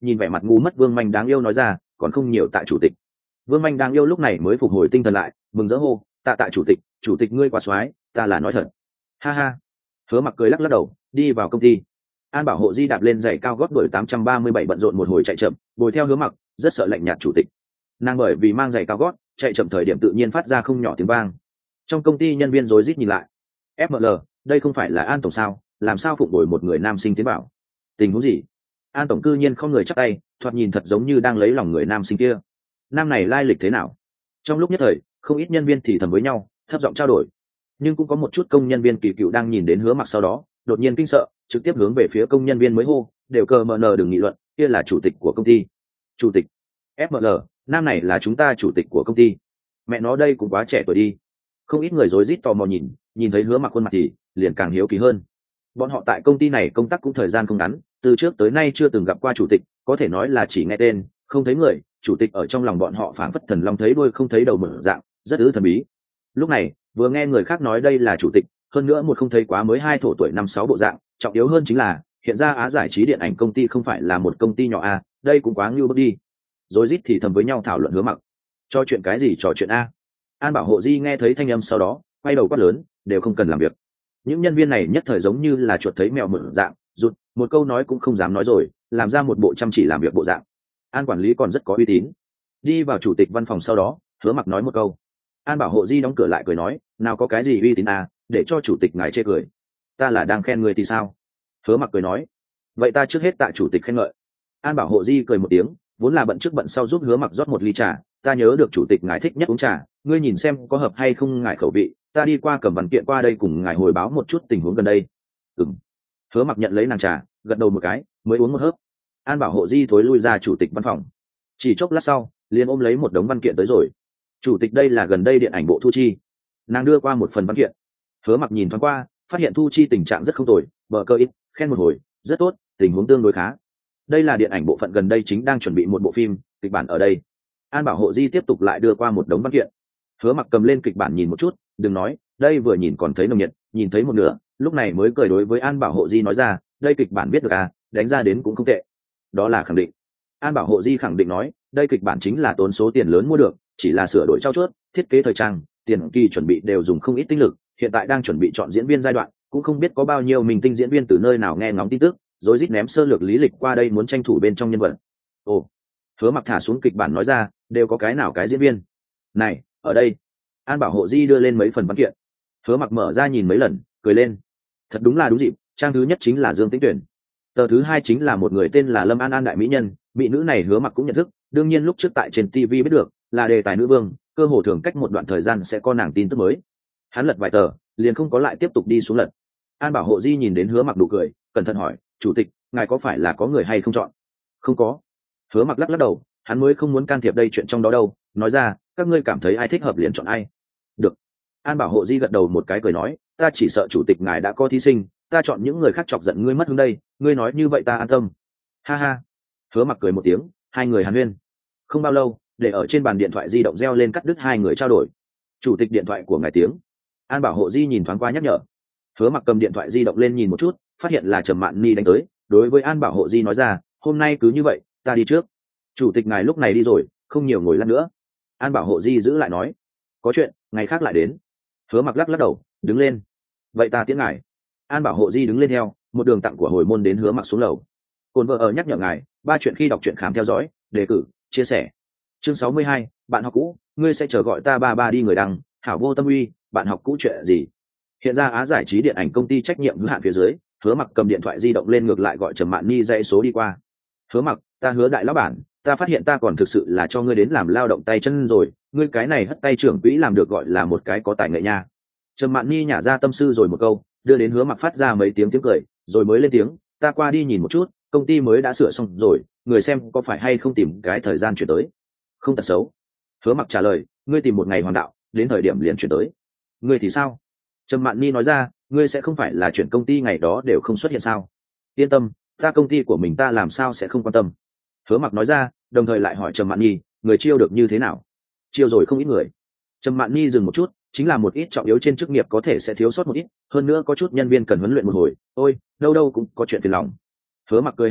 nhìn vẻ mặt ngu mất Vương Manh đáng yêu nói ra, còn không nhiều tại chủ tịch. Vương Manh đáng yêu lúc này mới phục hồi tinh thần lại, mừng rỡ hô, tạ tạ chủ tịch, chủ tịch ngươi quá soái, ta là nói thật. Ha ha. Hứa Mặc cười lắc lắc đầu, đi vào công ty. An Bảo Hộ Di đạp lên giày cao gót đuổi tám trăm ba mươi bảy bận rộn một hồi chạy chậm, bồi theo Hứa Mặc, rất sợ lạnh nhạt chủ tịch. Nàng bởi vì mang giày cao gót, chạy chậm thời điểm tự nhiên phát ra không nhỏ tiếng vang. Trong công ty nhân viên rối rít nhìn lại. ép em lờ, đây không phải là An tổng sao, làm sao phụng bồi một người nam sinh tiến bảo? Tình huống gì? An tổng cư nhiên không người chắc tay, thoạt nhìn thật giống như đang lấy lòng người nam sinh kia. Nam này lai lịch thế nào? Trong lúc nhất thời, không ít nhân viên thì thầm với nhau, thấp giọng trao đổi. Nhưng cũng có một chút công nhân viên kỳ cựu đang nhìn đến Hứa Mặc sau đó, đột nhiên kinh sợ, trực tiếp hướng về phía công nhân viên mới hô, đều cờ mờ nờ đừng nghị luận, kia là chủ tịch của công ty. Chủ tịch? ép em lờ, nam này là chúng ta chủ tịch của công ty. Mẹ nó đây cũng quá trẻ tuổi đi. Không ít người rối rít tò mò nhìn, nhìn thấy Hứa Mặc khuôn mặt thì liền càng hiếu kỳ hơn. Bọn họ tại công ty này công tác cũng thời gian không ngắn, từ trước tới nay chưa từng gặp qua chủ tịch, có thể nói là chỉ nghe tên, không thấy người. Chủ tịch ở trong lòng bọn họ phảng phất thần long thấy đuôi không thấy đầu mở dạng, rất ư thần bí. Lúc này, vừa nghe người khác nói đây là chủ tịch, hơn nữa một không thấy quá mới hai thổ tuổi năm sáu bộ dạng, trọng yếu hơn chính là hiện ra Á Giải trí điện ảnh công ty không phải là một công ty nhỏ a, đây cũng quá ngưu bức đi. Rồi rít thì thầm với nhau thảo luận Hứa Mặc. Cho chuyện cái gì trò chuyện a? An Bảo Hộ Di nghe thấy thanh âm sau đó, quay đầu quát lớn, đều không cần làm việc. Những nhân viên này nhất thời giống như là chuột thấy mèo mở dạng, rụt, một câu nói cũng không dám nói rồi, làm ra một bộ chăm chỉ làm việc bộ dạng. An quản lý còn rất có uy tín. Đi vào chủ tịch văn phòng sau đó, Hứa Mặc nói một câu. An Bảo Hộ Di đóng cửa lại cười nói, nào có cái gì uy tín à, để cho chủ tịch ngài chê cười. Ta là đang khen người thì sao? Hứa Mặc cười nói, vậy ta trước hết tại chủ tịch khen ngợi. An Bảo Hộ Di cười một tiếng, vốn là bận trước bận sau giúp Hứa Mặc rót một ly trà, ta nhớ được chủ tịch ngài thích nhất uống trà, ngươi nhìn xem có hợp hay không ngài khẩu vị, ta đi qua cầm văn kiện qua đây cùng ngài hồi báo một chút tình huống gần đây. Ừm. Hứa Mặc nhận lấy nàng trà, gật đầu một cái, mới uống một hớp. An Bảo Hộ Di thối lui ra chủ tịch văn phòng. Chỉ chốc lát sau, liền ôm lấy một đống văn kiện tới rồi. Chủ tịch đây là gần đây điện ảnh bộ thu chi. Nàng đưa qua một phần văn kiện. Hứa Mặc nhìn thoáng qua, phát hiện thu chi tình trạng rất không tồi, bờ cơ ít, khen một hồi, rất tốt, tình huống tương đối khá. Đây là điện ảnh bộ phận gần đây chính đang chuẩn bị một bộ phim, kịch bản ở đây. An Bảo Hộ Di tiếp tục lại đưa qua một đống văn kiện. Hứa Mặc cầm lên kịch bản nhìn một chút, đừng nói, đây vừa nhìn còn thấy nồng nhiệt, nhìn thấy một nửa, lúc này mới cười đối với An Bảo Hộ Di nói ra, đây kịch bản biết được à, đánh ra đến cũng không tệ. Đó là khẳng định. An Bảo Hộ Di khẳng định nói, đây kịch bản chính là tốn số tiền lớn mua được, chỉ là sửa đổi trau chuốt, thiết kế thời trang, tiền kỳ chuẩn bị đều dùng không ít tinh lực, hiện tại đang chuẩn bị chọn diễn viên giai đoạn, cũng không biết có bao nhiêu mình tinh diễn viên từ nơi nào nghe ngóng tin tức, rồi rít ném sơ lược lý lịch qua đây muốn tranh thủ bên trong nhân vật. Ồ. Hứa Mặc thả xuống kịch bản nói ra, đều có cái nào cái diễn viên. Này, ở đây. An Bảo Hộ Di đưa lên mấy phần văn kiện. Hứa Mặc mở ra nhìn mấy lần, cười lên. Thật đúng là đúng dịp, trang thứ nhất chính là Dương Tĩnh Tuyển. Tờ thứ hai chính là một người tên là Lâm An An đại mỹ nhân, mỹ nữ này Hứa Mặc cũng nhận thức, đương nhiên lúc trước tại trên ti vi biết được, là đề tài nữ vương, cơ hồ thường cách một đoạn thời gian sẽ có nàng tin tức mới. Hắn lật vài tờ, liền không có lại tiếp tục đi xuống lật. An Bảo Hộ Di nhìn đến Hứa Mặc nụ cười, cẩn thận hỏi, chủ tịch, ngài có phải là có người hay không chọn? Không có. Hứa Mặc lắc lắc đầu, hắn mới không muốn can thiệp đây chuyện trong đó đâu, nói ra, các ngươi cảm thấy ai thích hợp liền chọn ai. Được. An Bảo Hộ Di gật đầu một cái cười nói, ta chỉ sợ chủ tịch ngài đã có thí sinh, ta chọn những người khác chọc giận ngươi mất hứng đây, ngươi nói như vậy ta an tâm. Ha ha. Hứa Mặc cười một tiếng, hai người hàn huyên. Không bao lâu, để ở trên bàn điện thoại di động reo lên cắt đứt hai người trao đổi. Chủ tịch điện thoại của ngài tiếng. An Bảo Hộ Di nhìn thoáng qua nhắc nhở. Hứa Mặc cầm điện thoại di động lên nhìn một chút, phát hiện là Trầm Mạn Ni đánh tới, đối với An Bảo Hộ Di nói ra, hôm nay cứ như vậy, ta đi trước. Chủ tịch ngài lúc này đi rồi, không nhiều ngồi lát nữa. An Bảo Hộ Di giữ lại nói, có chuyện, ngày khác lại đến. Hứa Mặc lắc lắc đầu, đứng lên. Vậy ta tiễn ngài. An Bảo Hộ Di đứng lên theo, một đường tặng của hồi môn đến Hứa Mặc xuống lầu. Cồn vợ ở nhắc nhở ngài, ba chuyện khi đọc truyện khám theo dõi, đề cử, chia sẻ. Chương sáu mươi hai, bạn học cũ, ngươi sẽ chờ gọi ta ba ba đi người đăng, hảo vô tâm uy, bạn học cũ chuyện gì? Hiện ra Á Giải trí điện ảnh công ty trách nhiệm hữu hạn phía dưới, Hứa Mặc cầm điện thoại di động lên ngược lại gọi Trầm Mạn Ni dãy số đi qua. Hứa Mặc, ta Hứa đại lão bản, ta phát hiện ta còn thực sự là cho ngươi đến làm lao động tay chân rồi, ngươi cái này hất tay trưởng quỹ làm được gọi là một cái có tài nghệ nha. Trầm Mạn Ni nhả ra tâm sư rồi một câu, đưa đến Hứa Mặc phát ra mấy tiếng tiếng cười, rồi mới lên tiếng, ta qua đi nhìn một chút, công ty mới đã sửa xong rồi, người xem có phải hay không tìm cái thời gian chuyển tới. Không tật xấu. Hứa Mặc trả lời, ngươi tìm một ngày hoàn đạo, đến thời điểm liền chuyển tới. Ngươi thì sao? Trầm Mạn Ni nói ra, ngươi sẽ không phải là chuyển công ty ngày đó đều không xuất hiện sao? Yên tâm, ta công ty của mình ta làm sao sẽ không quan tâm. Hứa Mặc nói ra, đồng thời lại hỏi Trầm Mạn Ni, người chiêu được như thế nào? Chiêu rồi không ít người. Trầm Mạn Ni dừng một chút, chính là một ít trọng yếu trên chức nghiệp có thể sẽ thiếu sót một ít, hơn nữa có chút nhân viên cần huấn luyện một hồi, ôi, đâu đâu cũng có chuyện phiền lòng. Hứa Mặc cười hắc hắc,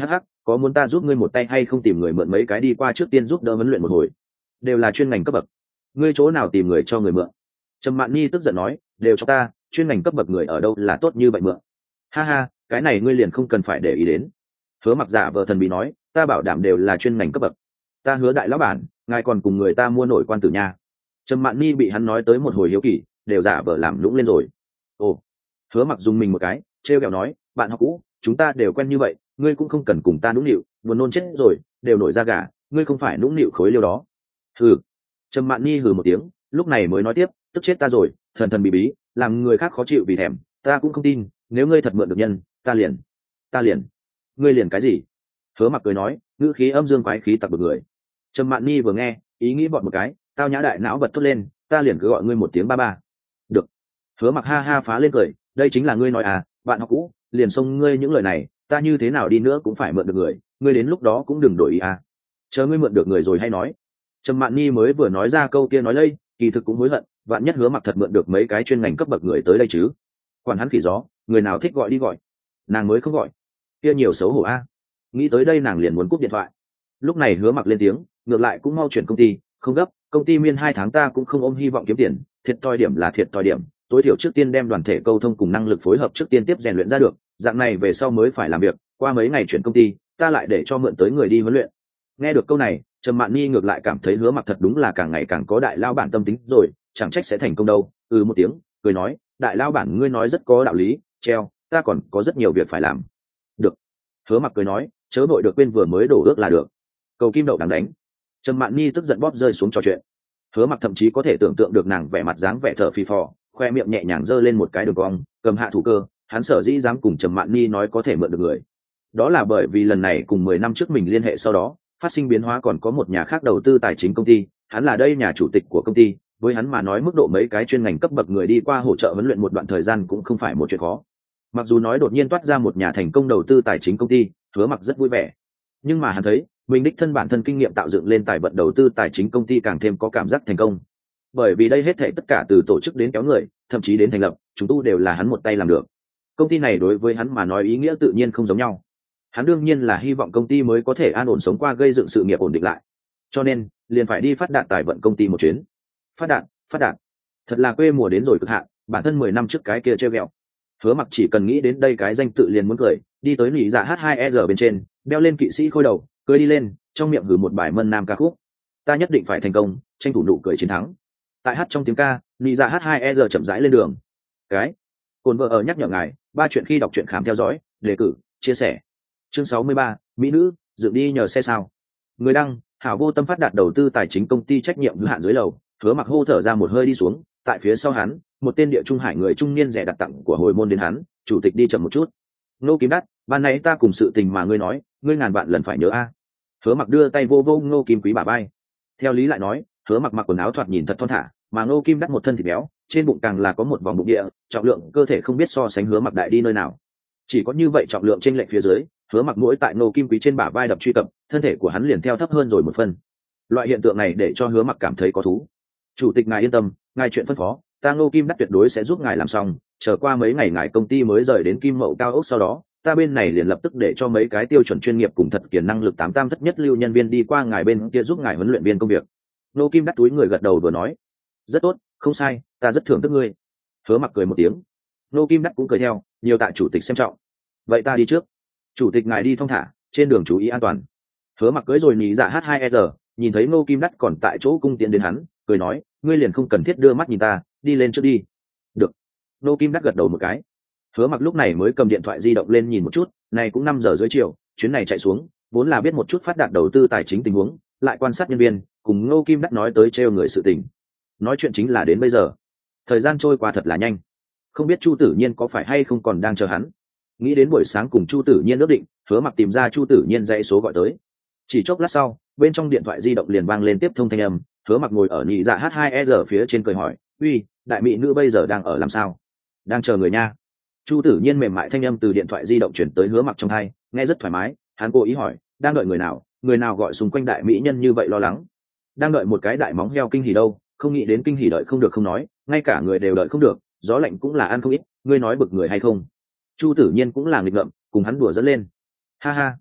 có muốn ta giúp ngươi một tay hay không, tìm người mượn mấy cái đi qua trước tiên giúp đỡ huấn luyện một hồi, đều là chuyên ngành cấp bậc. Ngươi chỗ nào tìm người cho người mượn? Trầm Mạn Nhi tức giận nói, đều cho ta, chuyên ngành cấp bậc người ở đâu là tốt như vậy mượn. Ha ha, cái này ngươi liền không cần phải để ý đến. Hứa Mặc giả vờ thần bí nói, ta bảo đảm đều là chuyên ngành cấp bậc. Ta hứa đại lão bản, ngài còn cùng người ta mua nổi quan tử nha. Trầm Mạn Nhi bị hắn nói tới một hồi hiếu kỳ, đều giả vờ làm lũng lên rồi. Ồ. Hứa Mặc dùng mình một cái, trêu ghẹo nói, bạn học cũ, chúng ta đều quen như vậy, ngươi cũng không cần cùng ta nũng nịu, buồn nôn chết rồi, đều nổi da gà, ngươi không phải nũng nịu khối liêu đó. Hừ. Trầm Mạn Nhi hừ một tiếng, lúc này mới nói tiếp, tức chết ta rồi, thần thần bí bí, làm người khác khó chịu vì thèm, ta cũng không tin, nếu ngươi thật mượn được nhân, ta liền, ta liền, ngươi liền cái gì? Hứa Mặc cười nói, ngữ khí âm dương quái khí tặc bực người. Trầm Mạn Nhi vừa nghe, ý nghĩ bọn một cái, tao nhã đại não bật thốt lên, ta liền cứ gọi ngươi một tiếng ba ba. Được. Hứa Mặc ha ha phá lên cười, đây chính là ngươi nói à, bạn học cũ, liền xông ngươi những lời này, ta như thế nào đi nữa cũng phải mượn được người, ngươi đến lúc đó cũng đừng đổi ý à. Chờ ngươi mượn được người rồi hay nói. Trầm Mạn Nhi mới vừa nói ra câu kia nói lây, kỳ thực cũng hối hận, vạn nhất Hứa Mặc thật mượn được mấy cái chuyên ngành cấp bậc người tới đây chứ. Quản hắn khỉ gió, người nào thích gọi đi gọi, nàng mới không gọi. Kia nhiều xấu hổ a. Nghĩ tới đây nàng liền muốn cúp điện thoại. Lúc này Hứa Mặc lên tiếng, ngược lại cũng mau chuyển công ty, không gấp, công ty miên hai tháng ta cũng không ôm hy vọng kiếm tiền, thiệt thòi điểm là thiệt thòi điểm, tối thiểu trước tiên đem đoàn thể câu thông cùng năng lực phối hợp trước tiên tiếp rèn luyện ra được, dạng này về sau mới phải làm việc, qua mấy ngày chuyển công ty, ta lại để cho mượn tới người đi huấn luyện. Nghe được câu này, Trầm Mạn Nhi ngược lại cảm thấy Hứa Mặc thật đúng là càng ngày càng có đại lao bản tâm tính rồi, chẳng trách sẽ thành công đâu. Ừ một tiếng, cười nói, đại lao bản ngươi nói rất có đạo lý, treo, ta còn có rất nhiều việc phải làm. Được. Hứa Mặc cười nói, chớ vội được quên vừa mới đổ ước là được. Cầu kim đậu đáng đánh. Trầm Mạn Nhi tức giận bóp rơi xuống trò chuyện. Hứa Mặc thậm chí có thể tưởng tượng được nàng vẻ mặt dáng vẻ thở phì phò, khoe miệng nhẹ nhàng giơ lên một cái đường cong, cầm hạ thủ cơ, hắn sở dĩ dám cùng Trầm Mạn Nhi nói có thể mượn được người. Đó là bởi vì lần này cùng mười năm trước mình liên hệ sau đó, phát sinh biến hóa còn có một nhà khác đầu tư tài chính công ty, hắn là đây nhà chủ tịch của công ty, với hắn mà nói mức độ mấy cái chuyên ngành cấp bậc người đi qua hỗ trợ huấn luyện một đoạn thời gian cũng không phải một chuyện khó. Mặc dù nói đột nhiên toát ra một nhà thành công đầu tư tài chính công ty, Hứa Mặc rất vui vẻ. Nhưng mà hắn thấy, mình đích thân bản thân kinh nghiệm tạo dựng lên tài vận đầu tư tài chính công ty càng thêm có cảm giác thành công. Bởi vì đây hết thảy tất cả từ tổ chức đến kéo người, thậm chí đến thành lập, chúng tu đều là hắn một tay làm được. Công ty này đối với hắn mà nói ý nghĩa tự nhiên không giống nhau. Hắn đương nhiên là hy vọng công ty mới có thể an ổn sống qua, gây dựng sự nghiệp ổn định lại. Cho nên, liền phải đi phát đạt tài vận công ty một chuyến. Phát đạt, phát đạt. Thật là quê mùa đến rồi cực hạn, bản thân mười năm trước cái kia trêu ghẹo. Hứa Mặc chỉ cần nghĩ đến đây cái danh tự liền muốn cười, đi tới nỉ dạ hát hai e rờ bên trên, đeo lên kỵ sĩ khôi đầu, cười đi lên, trong miệng gửi một bài mân nam ca khúc. Ta nhất định phải thành công, tranh thủ nụ cười chiến thắng. Tại hát trong tiếng ca, nỉ dạ hát hai e rờ chậm rãi lên đường. Cái, cồn vợ ở nhắc nhở ngài, ba chuyện khi đọc truyện khám theo dõi, đề cử, chia sẻ. Chương sáu mươi ba, mỹ nữ, dựng đi nhờ xe sao. Người đăng, hảo vô tâm phát đạt đầu tư tài chính công ty trách nhiệm hữu hạn dưới lầu. Hứa Mặc hô thở ra một hơi đi xuống, tại phía sau hắn, một tên địa trung hải người trung niên rẻ đặt tặng của hồi môn đến hắn, chủ tịch đi chậm một chút. Ngô Kim Đắt, ban nãy ta cùng sự tình mà ngươi nói, ngươi ngàn vạn lần phải nhớ a. Hứa Mặc đưa tay vô vô Ngô Kim Quý bả vai. Theo lý lại nói, Hứa Mặc mặc quần áo thoạt nhìn thật thon thả, mà Ngô Kim Đắt một thân thịt béo, trên bụng càng là có một vòng bụng địa, trọng lượng cơ thể không biết so sánh Hứa Mặc đại đi nơi nào. Chỉ có như vậy trọng lượng trên lệch phía dưới, Hứa Mặc mỗi tại Ngô Kim Quý trên bả vai đập truy cập, thân thể của hắn liền theo thấp hơn rồi một phần. Loại hiện tượng này để cho Hứa Mặc cảm thấy có thú. Chủ tịch ngài yên tâm, ngài chuyện phân phó, ta Ngô Kim Đắt tuyệt đối sẽ giúp ngài làm xong, chờ qua mấy ngày ngài công ty mới rời đến Kim Mậu cao ốc sau đó, ta bên này liền lập tức để cho mấy cái tiêu chuẩn chuyên nghiệp cùng thật kiền năng lực tám tam thất nhất lưu nhân viên đi qua ngài bên kia giúp ngài huấn luyện viên công việc. Ngô Kim Đắt túi người gật đầu vừa nói, rất tốt, không sai, ta rất thưởng thức ngươi. Hứa Mặc cười một tiếng. Ngô Kim Đắt cũng cười theo, nhiều tạ chủ tịch xem trọng. Vậy ta đi trước. Chủ tịch ngài đi thong thả, trên đường chú ý an toàn. Hứa Mặc cưỡi rồi nhí dạ hát hai e rờ, nhìn thấy Ngô Kim Đắt còn tại chỗ cung tiến đến hắn, cười nói, ngươi liền không cần thiết đưa mắt nhìn ta, đi lên trước đi. Được. Ngô Kim Đắt gật đầu một cái. Hứa Mặc lúc này mới cầm điện thoại di động lên nhìn một chút, này cũng năm giờ dưới chiều, chuyến này chạy xuống, vốn là biết một chút phát đạt đầu tư tài chính tình huống, lại quan sát nhân viên, cùng Ngô Kim Đắt nói tới trêu người sự tình. Nói chuyện chính là đến bây giờ. Thời gian trôi qua thật là nhanh. Không biết Chu Tử Nhiên có phải hay không còn đang chờ hắn. Nghĩ đến buổi sáng cùng Chu Tử Nhiên ước định, Hứa Mặc tìm ra Chu Tử Nhiên dãy số gọi tới. Chỉ chốc lát sau, bên trong điện thoại di động liền vang lên tiếp thông thanh âm. Hứa Mặc ngồi ở nhị dạ hát hai e rờ phía trên cười hỏi, uy, đại mỹ nữ bây giờ đang ở làm sao? Đang chờ người nha. Chu Tử Nhiên mềm mại thanh âm từ điện thoại di động chuyển tới Hứa Mặc trong tai, nghe rất thoải mái. Hắn cố ý hỏi, đang đợi người nào? Người nào gọi xung quanh đại mỹ nhân như vậy lo lắng? Đang đợi một cái đại móng heo kinh hỉ đâu, không nghĩ đến kinh hỉ đợi không được không nói, ngay cả người đều đợi không được, gió lạnh cũng là ăn không ít, ngươi nói bực người hay không? Chu Tử Nhiên cũng là nghịch ngợm, cùng hắn đùa dẫn lên. Ha ha,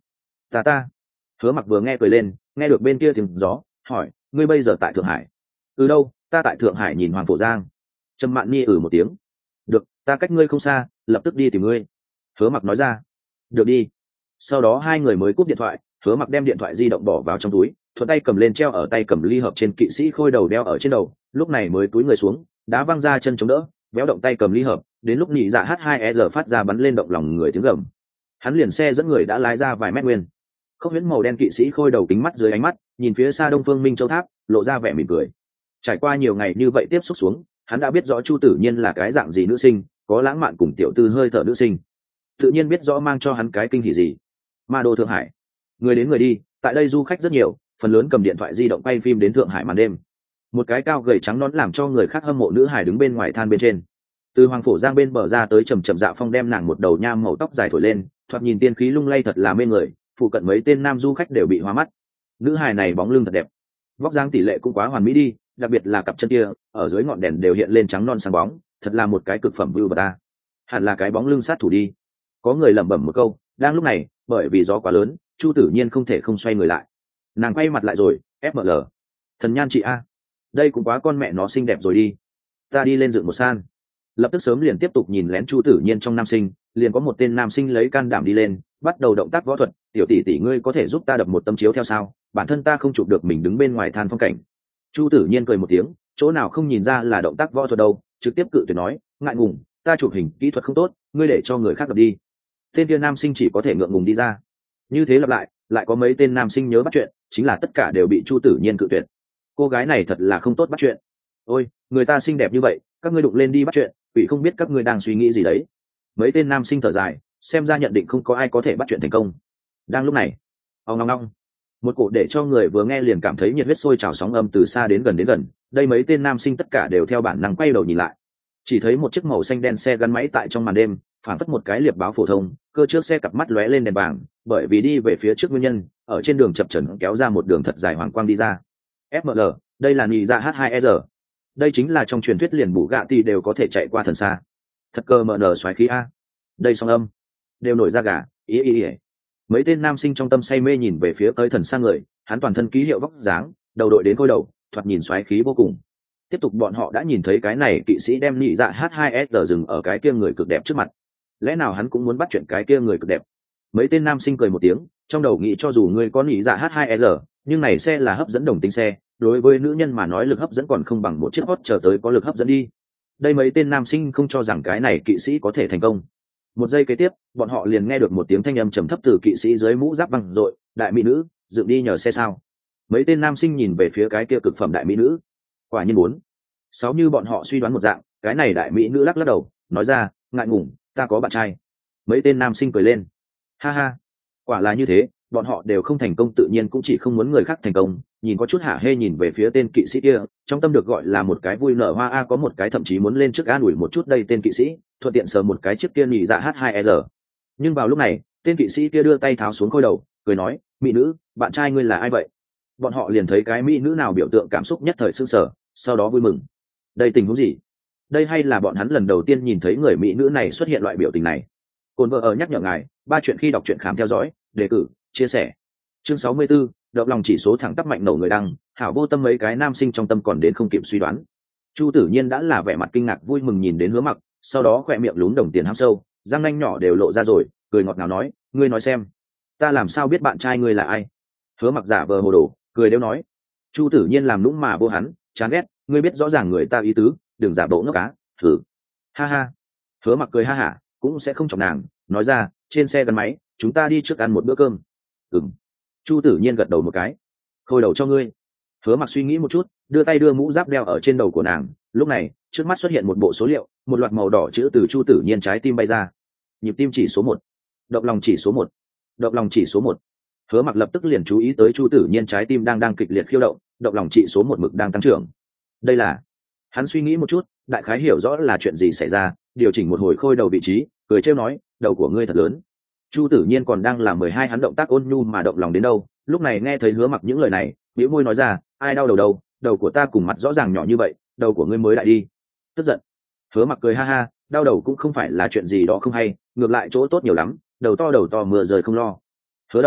ta ta Hứa Mặc vừa nghe cười lên, nghe được bên kia tiếng gió, hỏi, ngươi bây giờ tại Thượng Hải? Ừ đâu, ta tại Thượng Hải nhìn Hoàng Phổ Giang. Trầm Mạn Nhi ừ một tiếng. Được, ta cách ngươi không xa, lập tức đi tìm ngươi. Hứa Mặc nói ra. Được đi. Sau đó hai người mới cúp điện thoại. Hứa Mặc đem điện thoại di động bỏ vào trong túi, thuận tay cầm lên treo ở tay cầm ly hợp trên kỵ sĩ khôi đầu đeo ở trên đầu, lúc này mới túi người xuống, đá văng ra chân chống đỡ, béo động tay cầm ly hợp, đến lúc nhị dạ h hai e r phát ra bắn lên động lòng người tiếng gầm. Hắn liền xe dẫn người đã lái ra vài mét nguyên. Không huyễn màu đen kỵ sĩ khôi đầu kính mắt dưới ánh mắt, nhìn phía xa Đông Phương Minh Châu tháp, lộ ra vẻ mỉm cười. Trải qua nhiều ngày như vậy tiếp xúc xuống, hắn đã biết rõ Chu Tử Nhiên là cái dạng gì nữ sinh, có lãng mạn cùng tiểu tư hơi thở nữ sinh, tự nhiên biết rõ mang cho hắn cái kinh hỉ gì. Ma đô Thượng Hải, người đến người đi, tại đây du khách rất nhiều, phần lớn cầm điện thoại di động quay phim đến Thượng Hải màn đêm. Một cái cao gầy trắng nón làm cho người khác hâm mộ nữ hải đứng bên ngoài than bên trên. Từ Hoàng Phổ Giang bên bờ ra tới trầm trầm dạ phong đem nàng một đầu nham màu tóc dài thổi lên, thoạt nhìn tiên khí lung lay thật là mê người, phụ cận mấy tên nam du khách đều bị hoa mắt. Nữ hài này bóng lưng thật đẹp, vóc dáng tỷ lệ cũng quá hoàn mỹ đi, đặc biệt là cặp chân kia ở dưới ngọn đèn đều hiện lên trắng non sáng bóng, thật là một cái cực phẩm view ta. Hẳn là cái bóng lưng sát thủ đi. Có người lẩm bẩm một câu. Đang lúc này, bởi vì gió quá lớn, Chu Tử Nhiên không thể không xoay người lại. Nàng quay mặt lại rồi, ép em lờ. Thần nhan chị a, đây cũng quá con mẹ nó xinh đẹp rồi đi. Ta đi lên dựng một san. Lập tức sớm liền tiếp tục nhìn lén Chu Tử Nhiên trong nam sinh, liền có một tên nam sinh lấy can đảm đi lên, bắt đầu động tác võ thuật. Tiểu tỷ tỷ ngươi có thể giúp ta đập một tấm chiếu theo sao? Bản thân ta không chụp được mình đứng bên ngoài than phong cảnh. Chu Tử Nhiên cười một tiếng, chỗ nào không nhìn ra là động tác võ thuật đâu, trực tiếp cự tuyệt nói, ngại ngùng, ta chụp hình kỹ thuật không tốt, ngươi để cho người khác đập đi. Tên kia nam sinh chỉ có thể ngượng ngùng đi ra. Như thế lặp lại, lại có mấy tên nam sinh nhớ bắt chuyện, chính là tất cả đều bị Chu Tử Nhiên cự tuyệt. Cô gái này thật là không tốt bắt chuyện. Ôi, người ta xinh đẹp như vậy, các ngươi đụng lên đi bắt chuyện, quỷ không biết các ngươi đang suy nghĩ gì đấy. Mấy tên nam sinh thở dài, xem ra nhận định không có ai có thể bắt chuyện thành công. Đang lúc này, ong ong ong, một cổ để cho người vừa nghe liền cảm thấy nhiệt huyết sôi trào sóng âm từ xa đến gần đến gần. Đây mấy tên nam sinh tất cả đều theo bản năng quay đầu nhìn lại, chỉ thấy một chiếc màu xanh đen xe gắn máy tại trong màn đêm, phản phất một cái liệp báo phổ thông, cơ trước xe cặp mắt lóe lên đèn vàng, bởi vì đi về phía trước nguyên nhân, ở trên đường chập chờn kéo ra một đường thật dài hoàng quang đi ra. ép em lờ, đây là nhị dạ h hai r. Đây chính là trong truyền thuyết liền bù gạ tì đều có thể chạy qua thần xa. Thật cơ mờ nở xoáy khí a. Đây song âm, đều nổi da gà, ý ý ý. Mấy tên nam sinh trong tâm say mê nhìn về phía tới thần xa người, hắn toàn thân ký hiệu vóc dáng, đầu đội đến khôi đầu, thoạt nhìn xoáy khí vô cùng. Tiếp tục bọn họ đã nhìn thấy cái này kỵ sĩ đem nhị dạ h hai s dừng ở cái kia người cực đẹp trước mặt. Lẽ nào hắn cũng muốn bắt chuyện cái kia người cực đẹp? Mấy tên nam sinh cười một tiếng, trong đầu nghĩ cho dù ngươi có nhị dạ h hai s, nhưng này xe là hấp dẫn đồng tính xe, đối với nữ nhân mà nói lực hấp dẫn còn không bằng một chiếc hot chờ tới có lực hấp dẫn đi. Đây mấy tên nam sinh không cho rằng cái này kỵ sĩ có thể thành công. Một giây kế tiếp, bọn họ liền nghe được một tiếng thanh âm trầm thấp từ kỵ sĩ dưới mũ giáp văng dội, đại mỹ nữ, dựng đi nhờ xe sao? Mấy tên nam sinh nhìn về phía cái kia cực phẩm đại mỹ nữ. Quả nhiên muốn sáu như bọn họ suy đoán một dạng, cái này đại mỹ nữ lắc lắc đầu, nói ra, ngại ngùng, ta có bạn trai. Mấy tên nam sinh cười lên, ha ha, quả là như thế, bọn họ đều không thành công tự nhiên cũng chỉ không muốn người khác thành công. Nhìn có chút hả hê nhìn về phía tên kỵ sĩ kia, trong tâm được gọi là một cái vui nở hoa a, có một cái thậm chí muốn lên trước an ủi một chút đây tên kỵ sĩ, thuận tiện sờ một cái chiếc kia nhị dạ h hai r. Nhưng vào lúc này, tên kỵ sĩ kia đưa tay tháo xuống khôi đầu, cười nói, mỹ nữ, bạn trai ngươi là ai vậy? Bọn họ liền thấy cái mỹ nữ nào biểu tượng cảm xúc nhất thời sưng sở, sau đó vui mừng. Đây tình huống gì? Đây hay là bọn hắn lần đầu tiên nhìn thấy người mỹ nữ này xuất hiện loại biểu tình này. Cồn vợ ở nhắc nhở ngài, ba chuyện khi đọc truyện khám theo dõi, đề cử, chia sẻ. Chương sáu mươi 64, động lòng chỉ số thẳng tắp mạnh nổ người đăng, hảo vô tâm mấy cái nam sinh trong tâm còn đến không kịp suy đoán. Chu Tử Nhiên đã là vẻ mặt kinh ngạc vui mừng nhìn đến Hứa Mặc, sau đó khỏe miệng lún đồng tiền hăm sâu, răng nanh nhỏ đều lộ ra rồi, cười ngọt ngào nói, ngươi nói xem, ta làm sao biết bạn trai ngươi là ai? Hứa Mặc giả vờ hồ đồ, cười đeo nói. Chu Tử Nhiên làm nũng mà vô hắn, chán ghét, ngươi biết rõ ràng người ta ý tứ, đừng giả bộ ngốc cá, thử. Ha ha. Hứa Mặc cười ha hả, cũng sẽ không chọc nàng, nói ra, trên xe gắn máy, chúng ta đi trước ăn một bữa cơm. Ừm. Chu Tử Nhiên gật đầu một cái. Khôi đầu cho ngươi. Hứa Mặc suy nghĩ một chút, đưa tay đưa mũ giáp đeo ở trên đầu của nàng. Lúc này, trước mắt xuất hiện một bộ số liệu, một loạt màu đỏ chữ từ Chu Tử Nhiên trái tim bay ra. Nhịp tim chỉ số một, động lòng chỉ số một, động lòng chỉ số một. Hứa Mặc lập tức liền chú ý tới Chu Tử Nhiên trái tim đang đang kịch liệt khiêu động, động lòng chỉ số một mực đang tăng trưởng. Đây là, hắn suy nghĩ một chút, đại khái hiểu rõ là chuyện gì xảy ra, điều chỉnh một hồi khôi đầu vị trí, cười trêu nói, đầu của ngươi thật lớn. Chu Tử Nhiên còn đang làm mười hai hắn động tác ôn nhu mà động lòng đến đâu, lúc này nghe thấy Hứa Mặc những lời này, bĩu môi nói ra, ai đau đầu đâu, đầu của ta cùng mặt rõ ràng nhỏ như vậy, đầu của ngươi mới đại đi. Tức giận. Hứa Mặc cười ha ha, đau đầu cũng không phải là chuyện gì đó không hay, ngược lại chỗ tốt nhiều lắm, đầu to đầu to mưa rơi không lo. Hứa Đồng,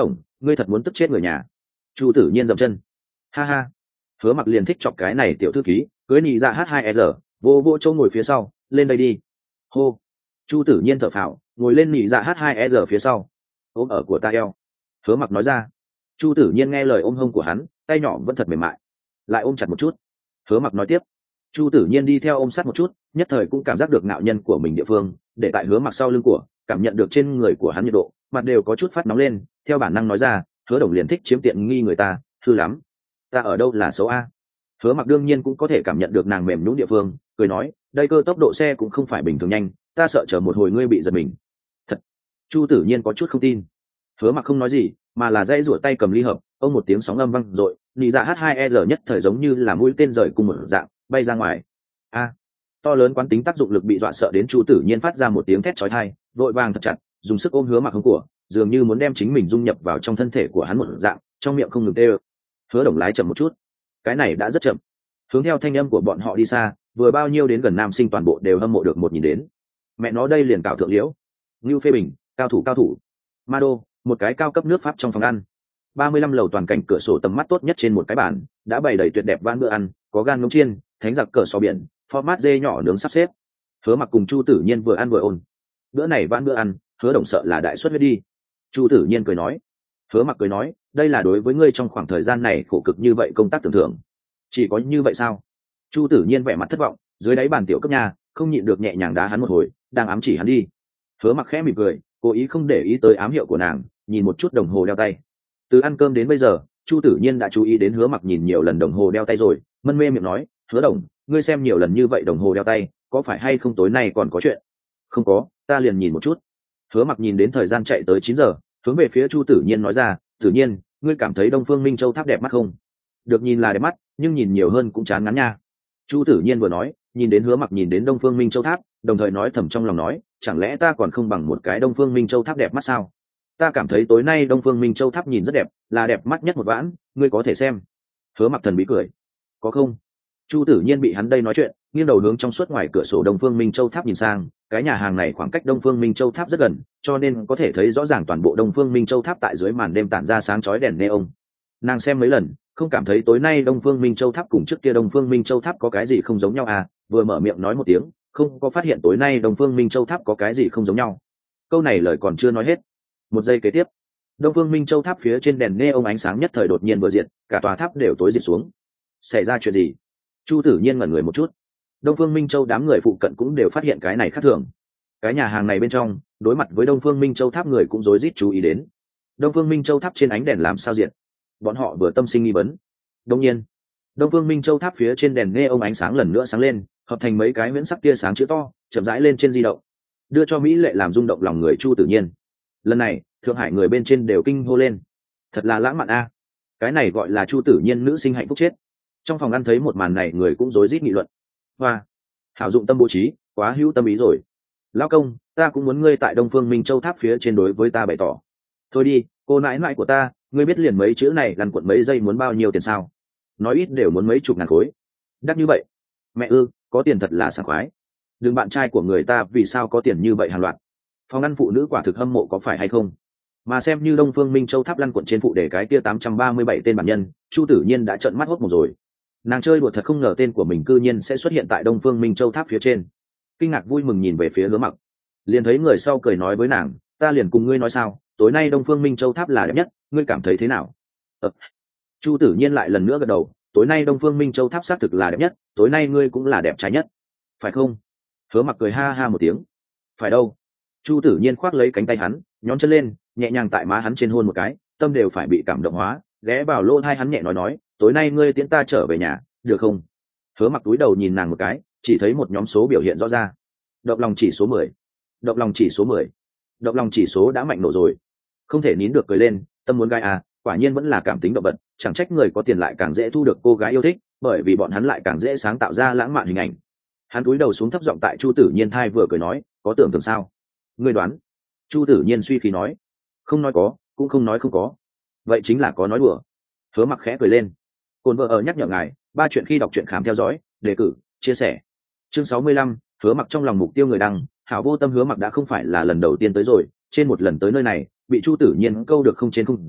ngươi thật muốn tức chết người nhà. Chu tử nhiên dậm chân, ha ha. Hứa Mặc liền thích chọc cái này tiểu thư ký, cưới nhị dạ h hai r vô vô chỗ ngồi phía sau, lên đây đi. Hô. Chu tử nhiên thở phào, ngồi lên nhị dạ h hai r phía sau. Ôm ở của ta eo. Hứa Mặc nói ra. Chu tử nhiên nghe lời ôm hông của hắn, tay nhỏ vẫn thật mềm mại, lại ôm chặt một chút. Hứa Mặc nói tiếp. Chu tử nhiên đi theo ôm sát một chút, nhất thời cũng cảm giác được ngạo nhân của mình địa phương để tại Hứa Mặc sau lưng của, cảm nhận được trên người của hắn nhiệt độ, mặt đều có chút phát nóng lên, theo bản năng nói ra, Hứa Đồng liền thích chiếm tiện nghi người ta, hư lắm. Ta ở đâu là xấu a? Hứa Mặc đương nhiên cũng có thể cảm nhận được nàng mềm nhũn địa phương, cười nói, đây cơ tốc độ xe cũng không phải bình thường nhanh, ta sợ chờ một hồi ngươi bị giật mình. Thật. Chu tử nhiên có chút không tin. Hứa Mặc không nói gì, mà là dãy rủa tay cầm ly hợp, ông một tiếng sóng âm vang dội, nị dạ h hai r nhất thời giống như là mũi tên rời cùng một dạng, bay ra ngoài. A. To lớn quán tính tác dụng lực bị dọa sợ đến Chu tử nhiên phát ra một tiếng thét chói tai, vội vàng thật chặt, dùng sức ôm Hứa Mặc hông của, dường như muốn đem chính mình dung nhập vào trong thân thể của hắn một dạng, trong miệng không ngừng tê ơ. Hứa Đồng lái chậm một chút, cái này đã rất chậm. Hướng theo thanh âm của bọn họ đi xa, vừa bao nhiêu đến gần nam sinh toàn bộ đều hâm mộ được một nhìn đến. Mẹ nó đây liền cạo thượng liễu. Ngưu Phê Bình, cao thủ cao thủ. Mado, một cái cao cấp nước Pháp trong phòng ăn. ba mươi lăm lầu toàn cảnh cửa sổ tầm mắt tốt nhất trên một cái bàn, đã bày đầy tuyệt đẹp van bữa ăn, có gan ngỗng chiên, thánh giặc cờ sò biển, format dê nhỏ nướng sắp xếp. Hứa Mặc cùng Chu tử nhiên vừa ăn vừa ôn. Bữa này van bữa ăn, Hứa Đồng sợ là đại suất huyết đi. Chu tử nhiên cười nói. Hứa Mặc cười nói, đây là đối với ngươi trong khoảng thời gian này khổ cực như vậy công tác tưởng thưởng. Chỉ có như vậy sao? Chu tử nhiên vẻ mặt thất vọng, dưới đáy bàn tiểu cấp nhà không nhịn được nhẹ nhàng đá hắn một hồi, đang ám chỉ hắn đi. Hứa Mặc khẽ mỉm cười, cố ý không để ý tới ám hiệu của nàng, nhìn một chút đồng hồ đeo tay. Từ ăn cơm đến bây giờ, Chu tử nhiên đã chú ý đến Hứa Mặc nhìn nhiều lần đồng hồ đeo tay rồi, mân mê miệng nói, Hứa Đồng, ngươi xem nhiều lần như vậy đồng hồ đeo tay, có phải hay không tối nay còn có chuyện? Không có, ta liền nhìn một chút. Hứa Mặc nhìn đến thời gian chạy tới chín giờ, hướng về phía Chu tử nhiên nói ra, tử nhiên, ngươi cảm thấy Đông Phương Minh Châu tháp đẹp mắt không? Được nhìn là đẹp mắt, nhưng nhìn nhiều hơn cũng chán ngán nha. Chu tử nhiên vừa nói, nhìn đến Hứa Mặc nhìn đến Đông Phương Minh Châu tháp, đồng thời nói thầm trong lòng nói, chẳng lẽ ta còn không bằng một cái Đông Phương Minh Châu tháp đẹp mắt sao? Ta cảm thấy tối nay Đông Phương Minh Châu tháp nhìn rất đẹp, là đẹp mắt nhất một vãn, ngươi có thể xem. Hứa Mặc thần bí cười. Có không? Chu tử nhiên bị hắn đây nói chuyện, nghiêng đầu hướng trong suốt ngoài cửa sổ Đông Phương Minh Châu tháp nhìn sang, cái nhà hàng này khoảng cách Đông Phương Minh Châu tháp rất gần, cho nên có thể thấy rõ ràng toàn bộ Đông Phương Minh Châu tháp tại dưới màn đêm tản ra sáng chói đèn neon. Nàng xem mấy lần, không cảm thấy tối nay Đông Phương Minh Châu tháp cùng trước kia Đông Phương Minh Châu tháp có cái gì không giống nhau à, vừa mở miệng nói một tiếng, không có phát hiện tối nay Đông Phương Minh Châu tháp có cái gì không giống nhau. Câu này lời còn chưa nói hết. Một giây kế tiếp, Đông Phương Minh Châu tháp phía trên đèn neon ánh sáng nhất thời đột nhiên vừa diệt, cả tòa tháp đều tối diệt xuống. Xảy ra chuyện gì? Chu tử nhiên ngẩn người một chút. Đông Phương Minh Châu đám người phụ cận cũng đều phát hiện cái này khác thường. Cái nhà hàng này bên trong, đối mặt với Đông Phương Minh Châu tháp người cũng rối rít chú ý đến. Đông Phương Minh Châu tháp trên ánh đèn làm sao diệt? Bọn họ vừa tâm sinh nghi vấn. Đương nhiên, Đông Phương Minh Châu tháp phía trên đèn neon ánh sáng lần nữa sáng lên, hợp thành mấy cái huyễn sắc tia sáng chữ to, chậm rãi lên trên di động, đưa cho mỹ lệ làm rung động lòng người Chu tử nhiên. Lần này, Thượng Hải người bên trên đều kinh hô lên. Thật là lãng mạn a. Cái này gọi là Chu tử nhiên nữ sinh hạnh phúc chết. Trong phòng ăn thấy một màn này người cũng rối rít nghị luận. Hoa, hảo dụng tâm bố trí, quá hữu tâm ý rồi. Lão công, ta cũng muốn ngươi tại Đông Phương Minh Châu tháp phía trên đối với ta bày tỏ. Thôi đi, cô nãi nãi của ta, ngươi biết liền mấy chữ này lăn cuộn mấy giây muốn bao nhiêu tiền sao? Nói ít đều muốn mấy chục ngàn khối. Đắt như vậy. Mẹ ư, có tiền thật là sảng khoái. Đừng bạn trai của người ta vì sao có tiền như vậy hàng loạt. Phòng ăn phụ nữ quả thực hâm mộ có phải hay không? Mà xem như Đông Phương Minh Châu tháp lăn cuộn trên phụ đề cái kia tám trăm ba mươi bảy tên bản nhân, Chu tử nhiên đã trợn mắt hốt một rồi. Nàng chơi đùa thật không ngờ tên của mình cư nhiên sẽ xuất hiện tại Đông Phương Minh Châu tháp phía trên. Kinh ngạc vui mừng nhìn về phía Hứa Mặc, liền thấy người sau cười nói với nàng, ta liền cùng ngươi nói sao, tối nay Đông Phương Minh Châu tháp là đẹp nhất, ngươi cảm thấy thế nào? Ờ. Chu tử nhiên lại lần nữa gật đầu, tối nay Đông Phương Minh Châu tháp xác thực là đẹp nhất, tối nay ngươi cũng là đẹp trai nhất, phải không? Hứa Mặc cười ha ha một tiếng, phải đâu? Chu tử nhiên khoác lấy cánh tay hắn, nhón chân lên, nhẹ nhàng tại má hắn trên hôn một cái, tâm đều phải bị cảm động hóa, ghé vào lỗ tai hắn nhẹ nói nói, tối nay ngươi tiễn ta trở về nhà, được không? Hứa Mặc túi đầu nhìn nàng một cái, chỉ thấy một nhóm số biểu hiện rõ ra. Động lòng chỉ số mười, động lòng chỉ số mười, động lòng chỉ số đã mạnh nổ rồi. Không thể nín được cười lên, tâm muốn gai à, quả nhiên vẫn là cảm tính động vật, chẳng trách người có tiền lại càng dễ thu được cô gái yêu thích, bởi vì bọn hắn lại càng dễ sáng tạo ra lãng mạn hình ảnh. Hắn cúi đầu xuống thấp giọng tại Chu tử nhiên thai vừa cười nói, có tưởng tượng sao? Ngươi đoán? Chu tử nhiên suy khí nói, không nói có, cũng không nói không có. Vậy chính là có nói đùa. Hứa Mặc khẽ cười lên. Cồn vợ ở nhắc nhở ngài, ba chuyện khi đọc truyện khám theo dõi, đề cử, chia sẻ. Chương sáu mươi lăm, Hứa Mặc trong lòng mục tiêu người đăng, hảo vô tâm. Hứa Mặc đã không phải là lần đầu tiên tới rồi, trên một lần tới nơi này, bị Chu tử nhiên câu được không trên không dưới,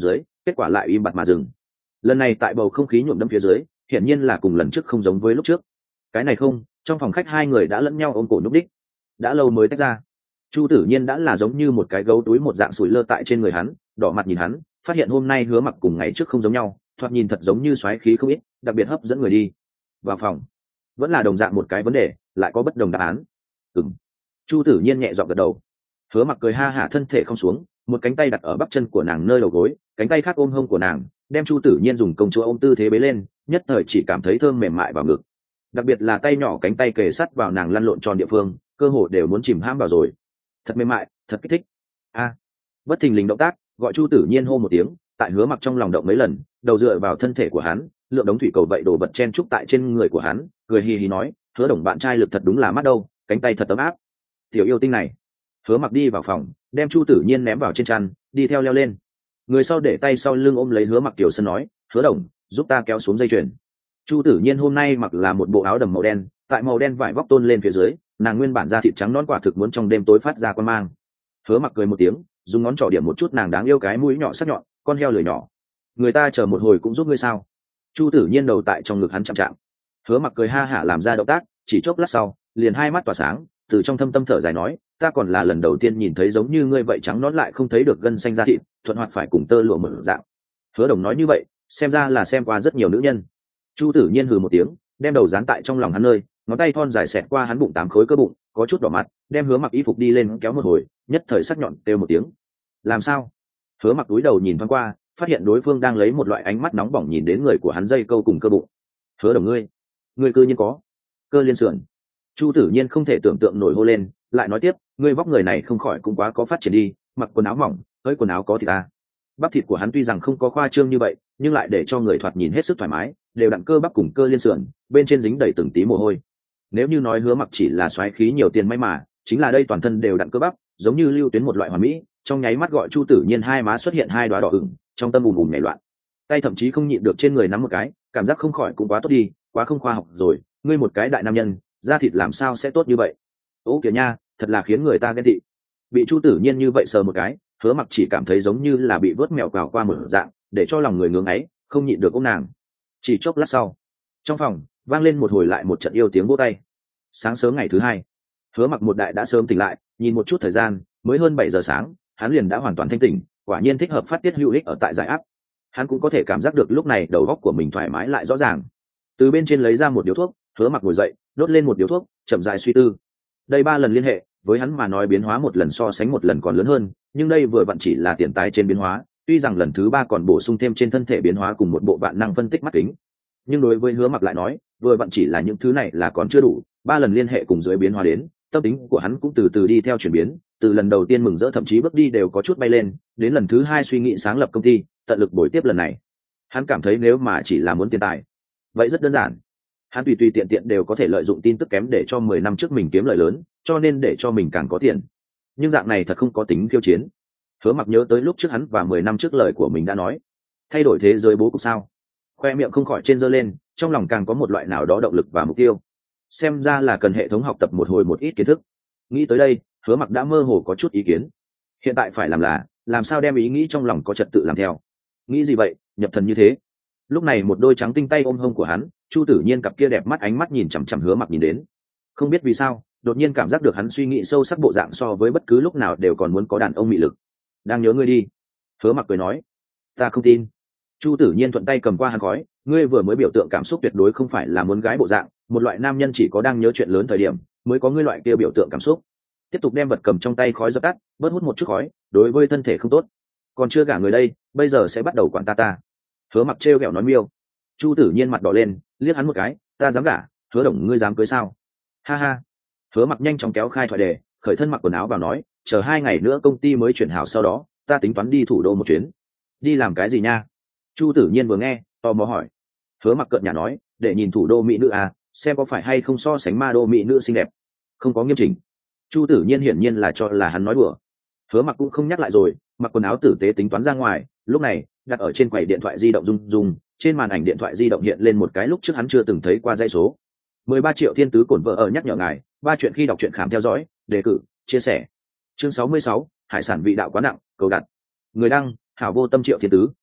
kết quả lại im bặt mà dừng. Lần này tại bầu không khí nhuộm đẫm phía dưới, hiển nhiên là cùng lần trước không giống với lúc trước. Cái này không, trong phòng khách hai người đã lẫn nhau ôm cổ nhúc đích, đã lâu mới tách ra. Chu Tử Nhiên đã là giống như một cái gấu túi một dạng sủi lơ tại trên người hắn, đỏ mặt nhìn hắn, phát hiện hôm nay Hứa Mặc cùng ngày trước không giống nhau, thoạt nhìn thật giống như xoáy khí không ít, đặc biệt hấp dẫn người đi. Vào phòng, vẫn là đồng dạng một cái vấn đề, lại có bất đồng đáp án. Ừm. Chu Tử Nhiên nhẹ giọng gật đầu. Hứa Mặc cười ha hả, thân thể không xuống, một cánh tay đặt ở bắp chân của nàng nơi đầu gối, cánh tay khác ôm hông của nàng, đem Chu Tử Nhiên dùng công chúa ôm tư thế bế lên, nhất thời chỉ cảm thấy thơm mềm mại vào ngực. Đặc biệt là tay nhỏ cánh tay kề sát vào nàng lăn lộn tròn địa phương, cơ hồ đều muốn chìm hãm vào rồi. Thật mềm mại, thật kích thích. A. Bất thình lình động tác, gọi Chu Tử Nhiên hô một tiếng, tại Hứa Mặc trong lòng động mấy lần, đầu dựa vào thân thể của hắn, lượng đống thủy cầu vậy đổ vật chen trúc tại trên người của hắn, cười hì hì nói, Hứa Đồng bạn trai lực thật đúng là mắt đâu, cánh tay thật ấm áp. Tiểu yêu tinh này. Hứa Mặc đi vào phòng, đem Chu Tử Nhiên ném vào trên chăn, đi theo leo lên. Người sau để tay sau lưng ôm lấy Hứa Mặc tiểu sân nói, Hứa Đồng, giúp ta kéo xuống dây chuyền. Chu Tử Nhiên hôm nay mặc là một bộ áo đầm màu đen, tại màu đen vải vóc tôn lên phía dưới, nàng nguyên bản da thịt trắng nõn quả thực muốn trong đêm tối phát ra quan mang. Hứa Mặc cười một tiếng, dùng ngón trỏ điểm một chút nàng đáng yêu cái mũi nhỏ sắc nhọn, con heo lười nhỏ. Người ta chờ một hồi cũng giúp ngươi sao? Chu Tử Nhiên đầu tại trong ngực hắn chạm chạm. Hứa Mặc cười ha hả làm ra động tác, chỉ chốc lát sau, liền hai mắt tỏa sáng, từ trong thâm tâm thở dài nói, ta còn là lần đầu tiên nhìn thấy giống như ngươi vậy trắng nõn lại không thấy được gân xanh da thịt, thuận hoạt phải cùng tơ lụa mở dạng. Hứa Đồng nói như vậy, xem ra là xem qua rất nhiều nữ nhân. Chu Tử Nhiên hừ một tiếng, đem đầu dán tại trong lòng hắn nơi, ngón tay thon dài xẹt qua hắn bụng tám khối cơ bụng, có chút đỏ mặt, đem Hứa Mặc y phục đi lên kéo một hồi, nhất thời sắc nhọn kêu một tiếng. Làm sao? Hứa Mặc cúi đầu nhìn thoáng qua, phát hiện đối phương đang lấy một loại ánh mắt nóng bỏng nhìn đến người của hắn dây câu cùng cơ bụng. Hứa Đồng ngươi, ngươi cư nhiên có cơ liên sườn. Chu Tử Nhiên không thể tưởng tượng nổi hô lên, lại nói tiếp, ngươi vóc người này không khỏi cũng quá có phát triển đi, mặc quần áo mỏng, hơi quần áo có thịt ta. Bắp thịt của hắn tuy rằng không có khoa trương như vậy, nhưng lại để cho người thoạt nhìn hết sức thoải mái, đều đặn cơ bắp cùng cơ liên sườn, bên trên dính đầy từng tí mồ hôi. Nếu như nói Hứa Mặc chỉ là xoáy khí nhiều tiền may mà, chính là đây toàn thân đều đặn cơ bắp, giống như lưu tuyến một loại hoàn mỹ, trong nháy mắt gọi Chu Tử Nhiên hai má xuất hiện hai đóa đỏ ửng, trong tâm ùm ùm nhảy loạn. Tay thậm chí không nhịn được trên người nắm một cái, cảm giác không khỏi cũng quá tốt đi, quá không khoa học rồi, ngươi một cái đại nam nhân, da thịt làm sao sẽ tốt như vậy? Ô kìa nha, thật là khiến người ta ghen tị. Bị Chu Tử Nhiên như vậy sờ một cái, Hứa Mặc chỉ cảm thấy giống như là bị vớt mèo cào qua một dạng, để cho lòng người ngưỡng ấy, không nhịn được ôm nàng. Chỉ chốc lát sau, trong phòng vang lên một hồi lại một trận yêu tiếng vỗ tay. Sáng sớm ngày thứ hai, Hứa Mặc một đại đã sớm tỉnh lại, nhìn một chút thời gian, mới hơn bảy giờ sáng, hắn liền đã hoàn toàn thanh tỉnh, quả nhiên thích hợp phát tiết hữu ích ở tại giải áp. Hắn cũng có thể cảm giác được lúc này đầu óc của mình thoải mái lại rõ ràng. Từ bên trên lấy ra một điếu thuốc, Hứa Mặc ngồi dậy, đốt lên một điếu thuốc, chậm rãi suy tư. Đây ba lần liên hệ, với hắn mà nói biến hóa một lần so sánh một lần còn lớn hơn, nhưng đây vừa vặn chỉ là tiền tài trên biến hóa, tuy rằng lần thứ ba còn bổ sung thêm trên thân thể biến hóa cùng một bộ vạn năng phân tích mắt kính, nhưng đối với Hứa Mặc lại nói, vừa vặn chỉ là những thứ này là còn chưa đủ, ba lần liên hệ cùng dưới biến hóa đến, tâm tính của hắn cũng từ từ đi theo chuyển biến, từ lần đầu tiên mừng rỡ thậm chí bước đi đều có chút bay lên, đến lần thứ hai suy nghĩ sáng lập công ty, tận lực bồi tiếp lần này. Hắn cảm thấy nếu mà chỉ là muốn tiền tài, vậy rất đơn giản. Hắn tùy tùy tiện tiện đều có thể lợi dụng tin tức kém để cho mười năm trước mình kiếm lợi lớn, cho nên để cho mình càng có tiền. Nhưng dạng này thật không có tính khiêu chiến. Hứa Mặc nhớ tới lúc trước hắn và mười năm trước lời của mình đã nói, thay đổi thế giới bố cục sao? Khoe miệng không khỏi trên giơ lên, trong lòng càng có một loại nào đó động lực và mục tiêu. Xem ra là cần hệ thống học tập một hồi một ít kiến thức. Nghĩ tới đây, Hứa Mặc đã mơ hồ có chút ý kiến. Hiện tại phải làm là, làm sao đem ý nghĩ trong lòng có trật tự làm theo. Nghĩ gì vậy, nhập thần như thế? Lúc này một đôi trắng tinh tay ôm hông của hắn, Chu Tử Nhiên cặp kia đẹp mắt ánh mắt nhìn chằm chằm Hứa Mặc nhìn đến. Không biết vì sao, đột nhiên cảm giác được hắn suy nghĩ sâu sắc bộ dạng so với bất cứ lúc nào đều còn muốn có đàn ông mị lực. Đang nhớ ngươi đi. Hứa Mặc cười nói. Ta không tin. Chu Tử Nhiên thuận tay cầm qua hắn khói, ngươi vừa mới biểu tượng cảm xúc tuyệt đối không phải là muốn gái bộ dạng, một loại nam nhân chỉ có đang nhớ chuyện lớn thời điểm mới có ngươi loại kia biểu tượng cảm xúc. Tiếp tục đem vật cầm trong tay khói dập tắt, bớt hút một chút khói, đối với thân thể không tốt. Còn chưa gả người đây, bây giờ sẽ bắt đầu quản ta ta. Hứa Mặc trêu ghẹo nói miêu. Chu Tử Nhiên mặt đỏ lên, liếc hắn một cái, ta dám gả, Hứa Đồng ngươi dám cưới sao? Ha ha. Hứa Mặc nhanh chóng kéo khai thoại đề, khởi thân mặc quần áo vào nói, chờ hai ngày nữa công ty mới chuyển hảo, sau đó ta tính toán đi thủ đô một chuyến. Đi làm cái gì nha? Chu Tử Nhiên vừa nghe, tò mò hỏi. Hứa Mặc cợt nhả nói, để nhìn thủ đô mỹ nữ à, xem có phải hay không so sánh ma đô mỹ nữ xinh đẹp. Không có nghiêm chỉnh. Chu Tử Nhiên hiển nhiên là cho là hắn nói đùa. Hứa Mặc cũng không nhắc lại rồi, mặc quần áo tử tế tính toán ra ngoài. Lúc này đặt ở trên quầy điện thoại di động rung rung, trên màn ảnh điện thoại di động hiện lên một cái lúc trước hắn chưa từng thấy qua dãy số. mười ba triệu thiên tứ cổn vợ ở nhắc nhở ngài, ba chuyện khi đọc truyện khám theo dõi, đề cử, chia sẻ. Chương sáu mươi sáu, hải sản vị đạo quá nặng, cầu đặt. Người đăng, hảo vô tâm triệu thiên tứ.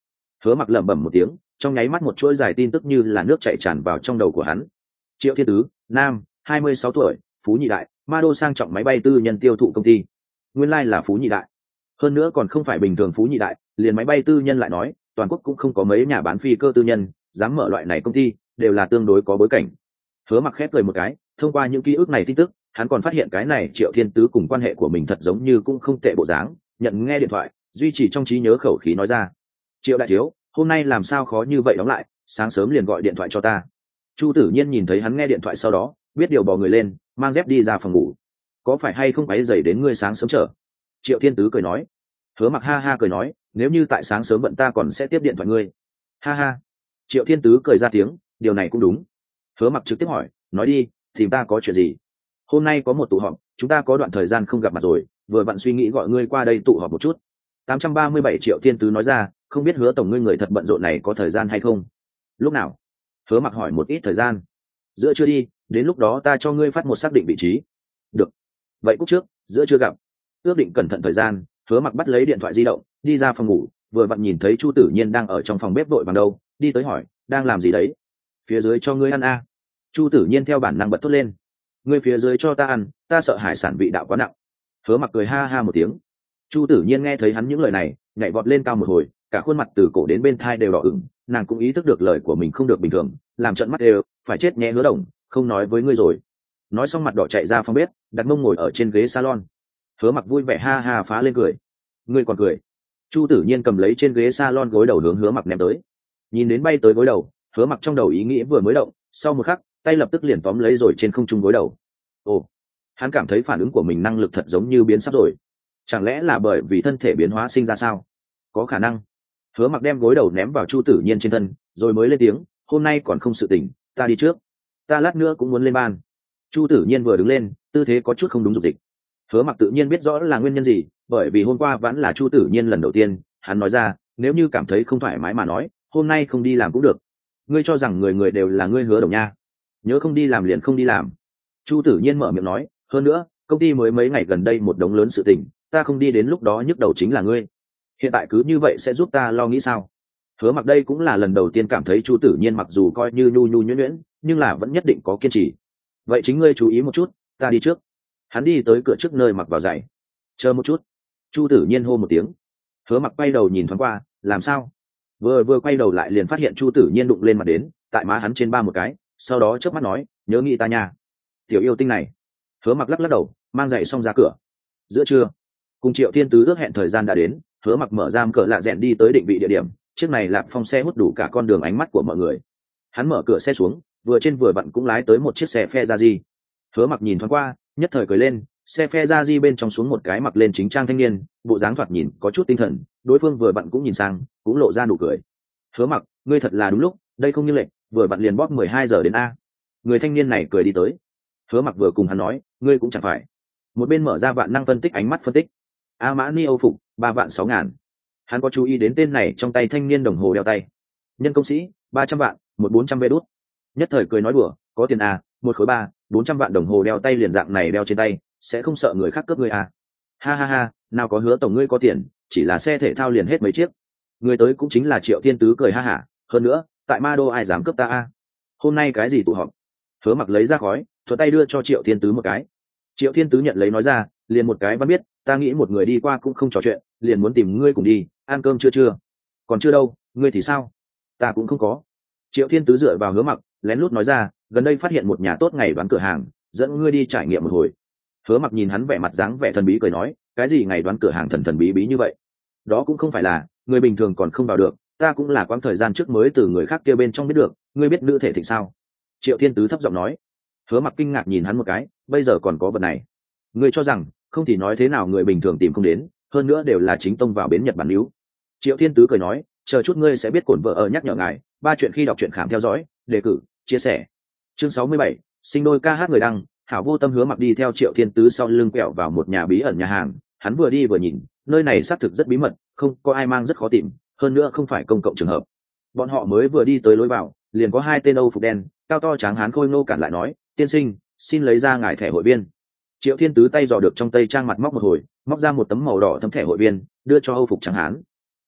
Hứa Mặc lẩm bẩm một tiếng, trong nháy mắt một chuỗi dài tin tức như là nước chảy tràn vào trong đầu của hắn. Triệu Thiên Tứ, nam, hai mươi sáu tuổi, phú nhị đại, ma đô sang trọng máy bay tư nhân tiêu thụ công ty. Nguyên lai là phú nhị đại. Hơn nữa còn không phải bình thường phú nhị đại, liền máy bay tư nhân lại nói, toàn quốc cũng không có mấy nhà bán phi cơ tư nhân dám mở loại này công ty, đều là tương đối có bối cảnh. Hứa Mặc khép cười một cái, thông qua những ký ức này tin tức, hắn còn phát hiện cái này Triệu Thiên Tứ cùng quan hệ của mình thật giống như cũng không tệ bộ dáng, nhận nghe điện thoại, duy trì trong trí nhớ khẩu khí nói ra: Triệu đại thiếu, hôm nay làm sao khó như vậy đóng lại, sáng sớm liền gọi điện thoại cho ta. Chu Tử Nhiên nhìn thấy hắn nghe điện thoại sau đó, biết điều bò người lên, mang dép đi ra phòng ngủ. Có phải hay không quấy rầy đến ngươi sáng sớm trở? Triệu Thiên Tứ cười nói. Hứa Mặc ha ha cười nói, nếu như tại sáng sớm bận ta còn sẽ tiếp điện thoại ngươi. Ha ha. Triệu Thiên Tứ cười ra tiếng, điều này cũng đúng. Hứa Mặc trực tiếp hỏi, nói đi, tìm ta có chuyện gì? Hôm nay có một tụ họp, chúng ta có đoạn thời gian không gặp mặt rồi, vừa vặn suy nghĩ gọi ngươi qua đây tụ họp một chút. tám trăm ba mươi bảy Triệu Thiên Tứ nói ra, không biết Hứa tổng ngươi người thật bận rộn này có thời gian hay không? Lúc nào? Hứa Mặc hỏi một ít thời gian. Giữa trưa đi, đến lúc đó ta cho ngươi phát một xác định vị trí. Được. Vậy cúc trước, giữa trưa gặp. Ước định cẩn thận thời gian, Hứa Mặc bắt lấy điện thoại di động, đi ra phòng ngủ, vừa vặn nhìn thấy Chu Tử Nhiên đang ở trong phòng bếp vội vàng đâu, đi tới hỏi, đang làm gì đấy? Phía dưới cho ngươi ăn a. À. Chu Tử Nhiên theo bản năng bật thốt lên. Ngươi phía dưới cho ta ăn, ta sợ hải sản vị đạo quá nặng. Hứa Mặc cười ha ha một tiếng. Chu Tử Nhiên nghe thấy hắn những lời này, nhảy vọt lên cao một hồi, cả khuôn mặt từ cổ đến bên thai đều đỏ ửng, nàng cũng ý thức được lời của mình không được bình thường, làm trợn mắt đều, phải chết nhẹ Hứa đồng, không nói với ngươi rồi. Nói xong mặt đỏ chạy ra phòng bếp, đặt mông ngồi ở trên ghế salon. Hứa Mặc vui vẻ ha ha phá lên cười. Ngươi còn cười? Chu Tử Nhiên cầm lấy trên ghế salon gối đầu hướng Hứa Mặc ném tới. Nhìn đến bay tới gối đầu, Hứa Mặc trong đầu ý nghĩ vừa mới động, sau một khắc, tay lập tức liền tóm lấy rồi trên không trung gối đầu. Ồ, hắn cảm thấy phản ứng của mình năng lực thật giống như biến sắp rồi. Chẳng lẽ là bởi vì thân thể biến hóa sinh ra sao? Có khả năng. Hứa Mặc đem gối đầu ném vào Chu Tử Nhiên trên thân, rồi mới lên tiếng, hôm nay còn không sự tỉnh, ta đi trước. Ta lát nữa cũng muốn lên ban. Chu Tử Nhiên vừa đứng lên, tư thế có chút không đúng dục dịch. Hứa Mặc tự nhiên biết rõ là nguyên nhân gì, bởi vì hôm qua vẫn là Chu Tử Nhiên lần đầu tiên, hắn nói ra, nếu như cảm thấy không thoải mái mà nói, hôm nay không đi làm cũng được. Ngươi cho rằng người người đều là ngươi Hứa đồng nha? Nhớ không đi làm liền không đi làm. Chu Tử Nhiên mở miệng nói, hơn nữa, công ty mới mấy ngày gần đây một đống lớn sự tình, ta không đi đến lúc đó nhức đầu chính là ngươi. Hiện tại cứ như vậy sẽ giúp ta lo nghĩ sao? Hứa Mặc đây cũng là lần đầu tiên cảm thấy Chu Tử Nhiên mặc dù coi như nhu nhu nhuyễn nhuyễn, nhưng là vẫn nhất định có kiên trì. Vậy chính ngươi chú ý một chút, ta đi trước. Hắn đi tới cửa trước nơi mặc vào giày. Chờ một chút. Chu Tử Nhiên hô một tiếng. Hứa Mặc quay đầu nhìn thoáng qua, làm sao? Vừa vừa quay đầu lại liền phát hiện Chu Tử Nhiên đụng lên mặt đến, tại má hắn trên ba một cái, sau đó chớp mắt nói, nhớ nghĩ ta nha. Tiểu yêu tinh này. Hứa Mặc lắc lắc đầu, mang giày xong ra cửa. Giữa trưa, cùng Triệu Thiên Tứ ước hẹn thời gian đã đến, Hứa Mặc mở giam cỡ lạ rèn đi tới định vị địa điểm, chiếc này Lạp Phong xe hút đủ cả con đường ánh mắt của mọi người. Hắn mở cửa xe xuống, vừa trên vừa vặn cũng lái tới một chiếc xe phe ra di. Hứa Mặc nhìn thoáng qua, nhất thời cười lên, xe phe ra di bên trong xuống một cái mặc lên chính trang thanh niên, bộ dáng thoạt nhìn có chút tinh thần, đối phương vừa vặn cũng nhìn sang, cũng lộ ra nụ cười. Hứa Mặc, ngươi thật là đúng lúc, đây không như lệnh, vừa vặn liền bóp mười hai giờ đến a. Người thanh niên này cười đi tới. Hứa Mặc vừa cùng hắn nói, ngươi cũng chẳng phải. Một bên mở ra vạn năng phân tích ánh mắt phân tích. A Mã Ni Âu phục, ba vạn sáu ngàn. Hắn có chú ý đến tên này trong tay thanh niên đồng hồ đeo tay. Nhân công sĩ, ba trăm vạn, một bốn trăm vé đút. Nhất thời cười nói đùa, có tiền à, một khối ba, bốn trăm vạn đồng hồ đeo tay liền dạng này đeo trên tay, sẽ không sợ người khác cướp ngươi à? Ha ha ha, nào có Hứa tổng ngươi có tiền, chỉ là xe thể thao liền hết mấy chiếc. Người tới cũng chính là Triệu Thiên Tứ cười ha hả, hơn nữa, tại Ma Đô ai dám cướp ta à? Hôm nay cái gì tụ họp? Hứa Mặc lấy ra khói, thuận tay đưa cho Triệu Thiên Tứ một cái. Triệu Thiên Tứ nhận lấy nói ra, liền một cái vẫn biết, ta nghĩ một người đi qua cũng không trò chuyện, liền muốn tìm ngươi cùng đi, ăn cơm chưa chưa? Còn chưa đâu, ngươi thì sao? Ta cũng không có. Triệu Thiên Tứ dựa vào Hứa Mặc, lén lút nói ra, gần đây phát hiện một nhà tốt ngày đoán cửa hàng, dẫn ngươi đi trải nghiệm một hồi. Hứa Mặc nhìn hắn vẻ mặt dáng vẻ thần bí cười nói, cái gì ngày đoán cửa hàng thần thần bí bí như vậy? Đó cũng không phải là, người bình thường còn không vào được, ta cũng là quãng thời gian trước mới từ người khác kia bên trong biết được, ngươi biết nữ thể thịnh sao? Triệu Thiên Tứ thấp giọng nói. Hứa Mặc kinh ngạc nhìn hắn một cái, bây giờ còn có vật này? Ngươi cho rằng, không thì nói thế nào người bình thường tìm không đến, hơn nữa đều là chính tông vào bến Nhật Bản níu. Triệu Thiên Tứ cười nói, chờ chút ngươi sẽ biết cổn vợ ở nhắc nhở ngài, ba chuyện khi đọc truyện khám theo dõi, đề cử, chia sẻ. Chương sáu mươi bảy, sinh đôi ca hát người đăng, hảo vô tâm Hứa Mặc đi theo Triệu Thiên Tứ sau lưng quẹo vào một nhà bí ẩn nhà hàng, hắn vừa đi vừa nhìn, nơi này xác thực rất bí mật, không có ai mang rất khó tìm, hơn nữa không phải công cộng trường hợp. Bọn họ mới vừa đi tới lối vào, liền có hai tên Âu phục đen, cao to tráng hán khôi ngô cản lại nói, tiên sinh, xin lấy ra ngài thẻ hội viên. Triệu Thiên Tứ tay dò được trong tay trang mặt móc một hồi, móc ra một tấm màu đỏ tấm thẻ hội viên, đưa cho Âu phục tráng hán.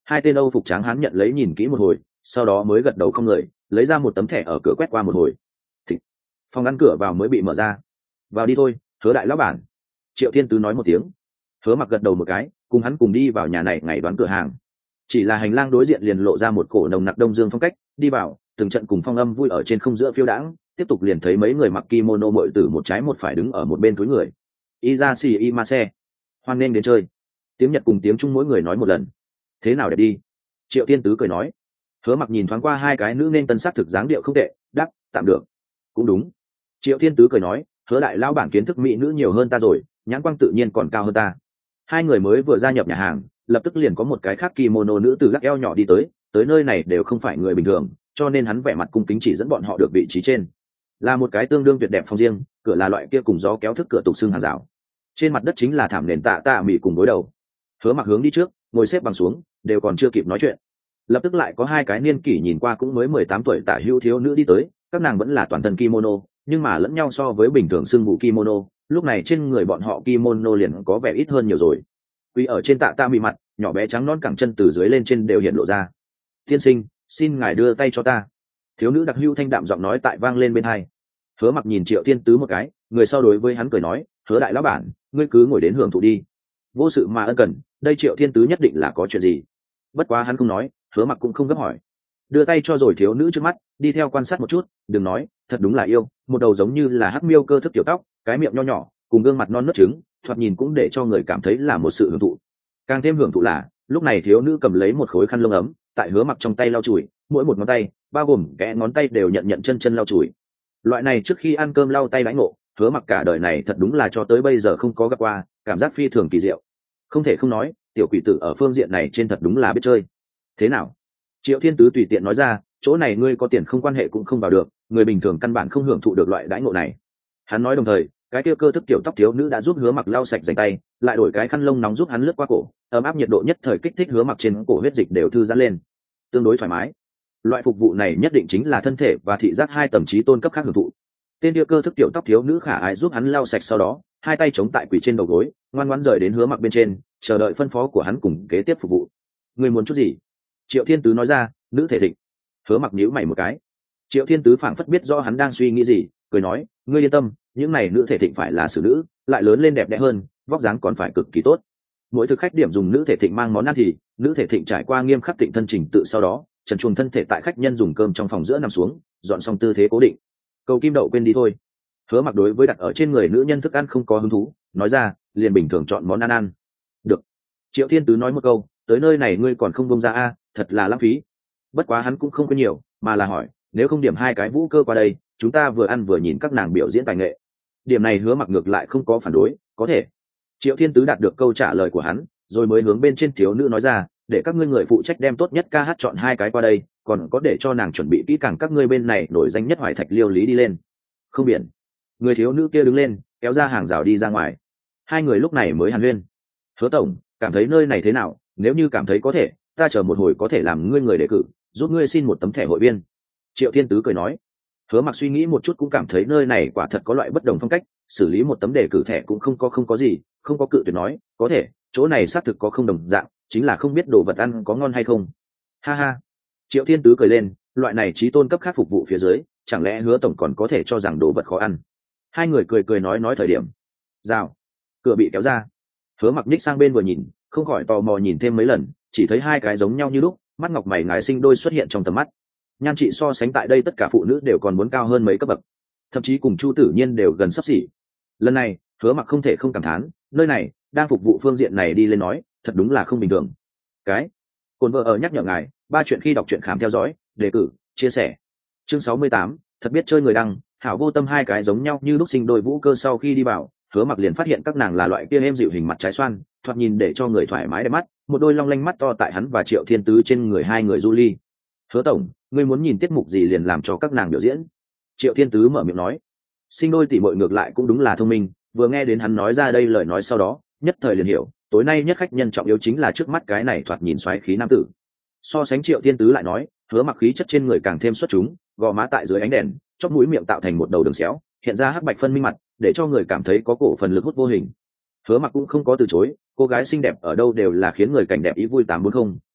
Hai tên Âu phục tráng hán nhận lấy nhìn kỹ một hồi, sau đó mới gật đầu không người, lấy ra một tấm thẻ ở cửa quét qua một hồi. Thì phòng ngăn cửa vào mới bị mở ra. Vào đi thôi, Hứa đại lão bản. Triệu Thiên Tứ nói một tiếng. Hứa Mặc gật đầu một cái, cùng hắn cùng đi vào nhà này ngày đoán cửa hàng. Chỉ là hành lang đối diện liền lộ ra một cổ nồng nặc đông dương phong cách, đi vào, từng trận cùng phong âm vui ở trên không giữa phiêu đãng, tiếp tục liền thấy mấy người mặc kimono muội tử một trái một phải đứng ở một bên túi người. Izashi Imase, hoan nghênh đến chơi. Tiếng Nhật cùng tiếng Trung mỗi người nói một lần. Thế nào để đi? Triệu Thiên Tứ cười nói. Hứa Mặc nhìn thoáng qua hai cái nữ nên tân sắc thực dáng điệu không tệ, đáp, tạm được. Cũng đúng. Triệu Thiên Tứ cười nói, Hứa đại lão bản kiến thức mỹ nữ nhiều hơn ta rồi, nhãn quang tự nhiên còn cao hơn ta. Hai người mới vừa gia nhập nhà hàng, lập tức liền có một cái khác kimono nữ từ gác eo nhỏ đi tới, tới nơi này đều không phải người bình thường, cho nên hắn vẻ mặt cung kính chỉ dẫn bọn họ được vị trí trên. Là một cái tương đương tuyệt đẹp phòng riêng, cửa là loại kia cùng gió kéo thức cửa tục xương hàng rào. Trên mặt đất chính là thảm nền tạ tạ mỉ cùng gối đầu. Hứa Mặc hướng đi trước, ngồi xếp bằng xuống, đều còn chưa kịp nói chuyện. Lập tức lại có hai cái niên kỷ nhìn qua cũng mới mười tám tuổi tả hữu thiếu nữ đi tới, các nàng vẫn là toàn thân kimono, nhưng mà lẫn nhau so với bình thường xương vụ kimono, lúc này trên người bọn họ kimono liền có vẻ ít hơn nhiều rồi. Quỳ ở trên tạ tạ mỉ mặt, nhỏ bé trắng non cẳng chân từ dưới lên trên đều hiện lộ ra. Tiên sinh, xin ngài đưa tay cho ta. Thiếu nữ đặc hữu thanh đạm giọng nói tại vang lên bên hai. Hứa Mặc nhìn Triệu Thiên Tứ một cái, người sau đối với hắn cười nói, Hứa đại lão bản, ngươi cứ ngồi đến hưởng thụ đi. Vô sự mà ân cần, đây Triệu Thiên Tứ nhất định là có chuyện gì. Bất quá hắn không nói, Hứa Mặc cũng không gấp hỏi. Đưa tay cho rồi thiếu nữ trước mắt, đi theo quan sát một chút, đừng nói, thật đúng là yêu, một đầu giống như là hắc miêu cơ thức tiểu tóc, cái miệng nho nhỏ, cùng gương mặt non nớt trứng, thoạt nhìn cũng để cho người cảm thấy là một sự hưởng thụ. Càng thêm hưởng thụ là, lúc này thiếu nữ cầm lấy một khối khăn lông ấm, tại Hứa Mặc trong tay lau chùi, mỗi một ngón tay, bao gồm kẽ ngón tay đều nhận nhận chân chân lau chùi. Loại này trước khi ăn cơm lau tay lãnh ngộ, Hứa Mặc cả đời này thật đúng là cho tới bây giờ không có gặp qua, cảm giác phi thường kỳ diệu. Không thể không nói, tiểu quỷ tử ở phương diện này trên thật đúng là biết chơi. Thế nào? Triệu Thiên Tứ tùy tiện nói ra, chỗ này ngươi có tiền không quan hệ cũng không vào được, người bình thường căn bản không hưởng thụ được loại đãi ngộ này. Hắn nói đồng thời, cái kia cơ thức tiểu tóc thiếu nữ đã giúp Hứa Mặc lau sạch rành tay, lại đổi cái khăn lông nóng giúp hắn lướt qua cổ, ấm áp nhiệt độ nhất thời kích thích Hứa Mặc trên cổ huyết dịch đều thư giãn lên, tương đối thoải mái. Loại phục vụ này nhất định chính là thân thể và thị giác hai tầm trí tôn cấp khác hưởng thụ. Tên địa cơ thức tiểu tóc thiếu nữ khả ái giúp hắn lau sạch, sau đó hai tay chống tại quỷ trên đầu gối, ngoan ngoãn rời đến Hứa Mặc bên trên, chờ đợi phân phó của hắn cùng kế tiếp phục vụ. Người muốn chút gì? Triệu Thiên Tứ nói ra, nữ thể thịnh. Hứa Mặc nhíu mày một cái. Triệu Thiên Tứ phảng phất biết rõ hắn đang suy nghĩ gì, cười nói, ngươi yên tâm, những này nữ thể thịnh phải là xử nữ, lại lớn lên đẹp đẽ hơn, vóc dáng còn phải cực kỳ tốt. Mỗi thực khách điểm dùng nữ thể thịnh mang món ăn thì nữ thể thịnh trải qua nghiêm khắc tịnh thân trình tự, sau đó trần truồng thân thể tại khách nhân dùng cơm trong phòng giữa nằm xuống, dọn xong tư thế cố định. Cầu kim đậu quên đi thôi. Hứa Mặc đối với đặt ở trên người nữ nhân thức ăn không có hứng thú, nói ra, liền bình thường chọn món ăn ăn. Được. Triệu Thiên Tứ nói một câu, tới nơi này ngươi còn không bông ra a, thật là lãng phí. Bất quá hắn cũng không có nhiều, mà là hỏi, nếu không điểm hai cái vũ cơ qua đây, chúng ta vừa ăn vừa nhìn các nàng biểu diễn tài nghệ. Điểm này Hứa Mặc ngược lại không có phản đối, có thể. Triệu Thiên Tứ đạt được câu trả lời của hắn, rồi mới hướng bên trên thiếu nữ nói ra, để các ngươi người phụ trách đem tốt nhất ca hát chọn hai cái qua đây, còn có để cho nàng chuẩn bị kỹ càng các ngươi bên này nổi danh nhất hoài thạch liêu lý đi lên. Không biển. Người thiếu nữ kia đứng lên, kéo ra hàng rào đi ra ngoài. Hai người lúc này mới hàn huyên. Hứa tổng, cảm thấy nơi này thế nào? Nếu như cảm thấy có thể, ta chờ một hồi có thể làm ngươi người đề cử, giúp ngươi xin một tấm thẻ hội viên. Triệu Thiên Tứ cười nói. Hứa Mặc suy nghĩ một chút cũng cảm thấy nơi này quả thật có loại bất đồng phong cách, xử lý một tấm đề cử thẻ cũng không có không có gì, không có cự tuyệt nói, có thể, chỗ này xác thực có không đồng dạng, chính là không biết đồ vật ăn có ngon hay không. Ha ha. Triệu Thiên Tứ cười lên, loại này trí tôn cấp khác phục vụ phía dưới, chẳng lẽ Hứa tổng còn có thể cho rằng đồ vật khó ăn. Hai người cười cười nói nói thời điểm. Rào. Cửa bị kéo ra. Hứa Mặc nhích sang bên vừa nhìn, không khỏi tò mò nhìn thêm mấy lần, chỉ thấy hai cái giống nhau như lúc, mắt ngọc mày ngài sinh đôi xuất hiện trong tầm mắt. Nhan trị so sánh tại đây tất cả phụ nữ đều còn muốn cao hơn mấy cấp bậc, thậm chí cùng Chu Tử Nhiên đều gần sắp xỉ. Lần này Hứa Mặc không thể không cảm thán, nơi này đang phục vụ phương diện này đi lên nói, thật đúng là không bình thường. Cái Cồn Vợ ở nhắc nhở ngài, ba chuyện khi đọc truyện khám theo dõi, đề cử, chia sẻ. Chương sáu mươi tám, thật biết chơi người đăng, hảo vô tâm. Hai cái giống nhau như lúc sinh đôi vũ cơ sau khi đi vào, Hứa Mặc liền phát hiện các nàng là loại kia êm dịu hình mặt trái xoan, thoạt nhìn để cho người thoải mái đẹp mắt, một đôi long lanh mắt to tại hắn và Triệu Thiên Tứ trên người hai người du ly. Hứa tổng, ngươi muốn nhìn tiết mục gì liền làm cho các nàng biểu diễn. Triệu Thiên Tứ mở miệng nói. Sinh đôi tỷ muội ngược lại cũng đúng là thông minh, vừa nghe đến hắn nói ra đây lời nói sau đó, nhất thời liền hiểu, tối nay nhất khách nhân trọng yếu chính là trước mắt cái này thoạt nhìn xoáy khí nam tử. So sánh Triệu Thiên Tứ lại nói, Hứa Mặc khí chất trên người càng thêm xuất chúng, gò má tại dưới ánh đèn, chóp mũi miệng tạo thành một đầu đường xéo, hiện ra hắc bạch phân minh mặt, để cho người cảm thấy có cổ phần lực hút vô hình. Hứa Mặc cũng không có từ chối, cô gái xinh đẹp ở đâu đều là khiến người cảnh đẹp ý vui tám bốn không,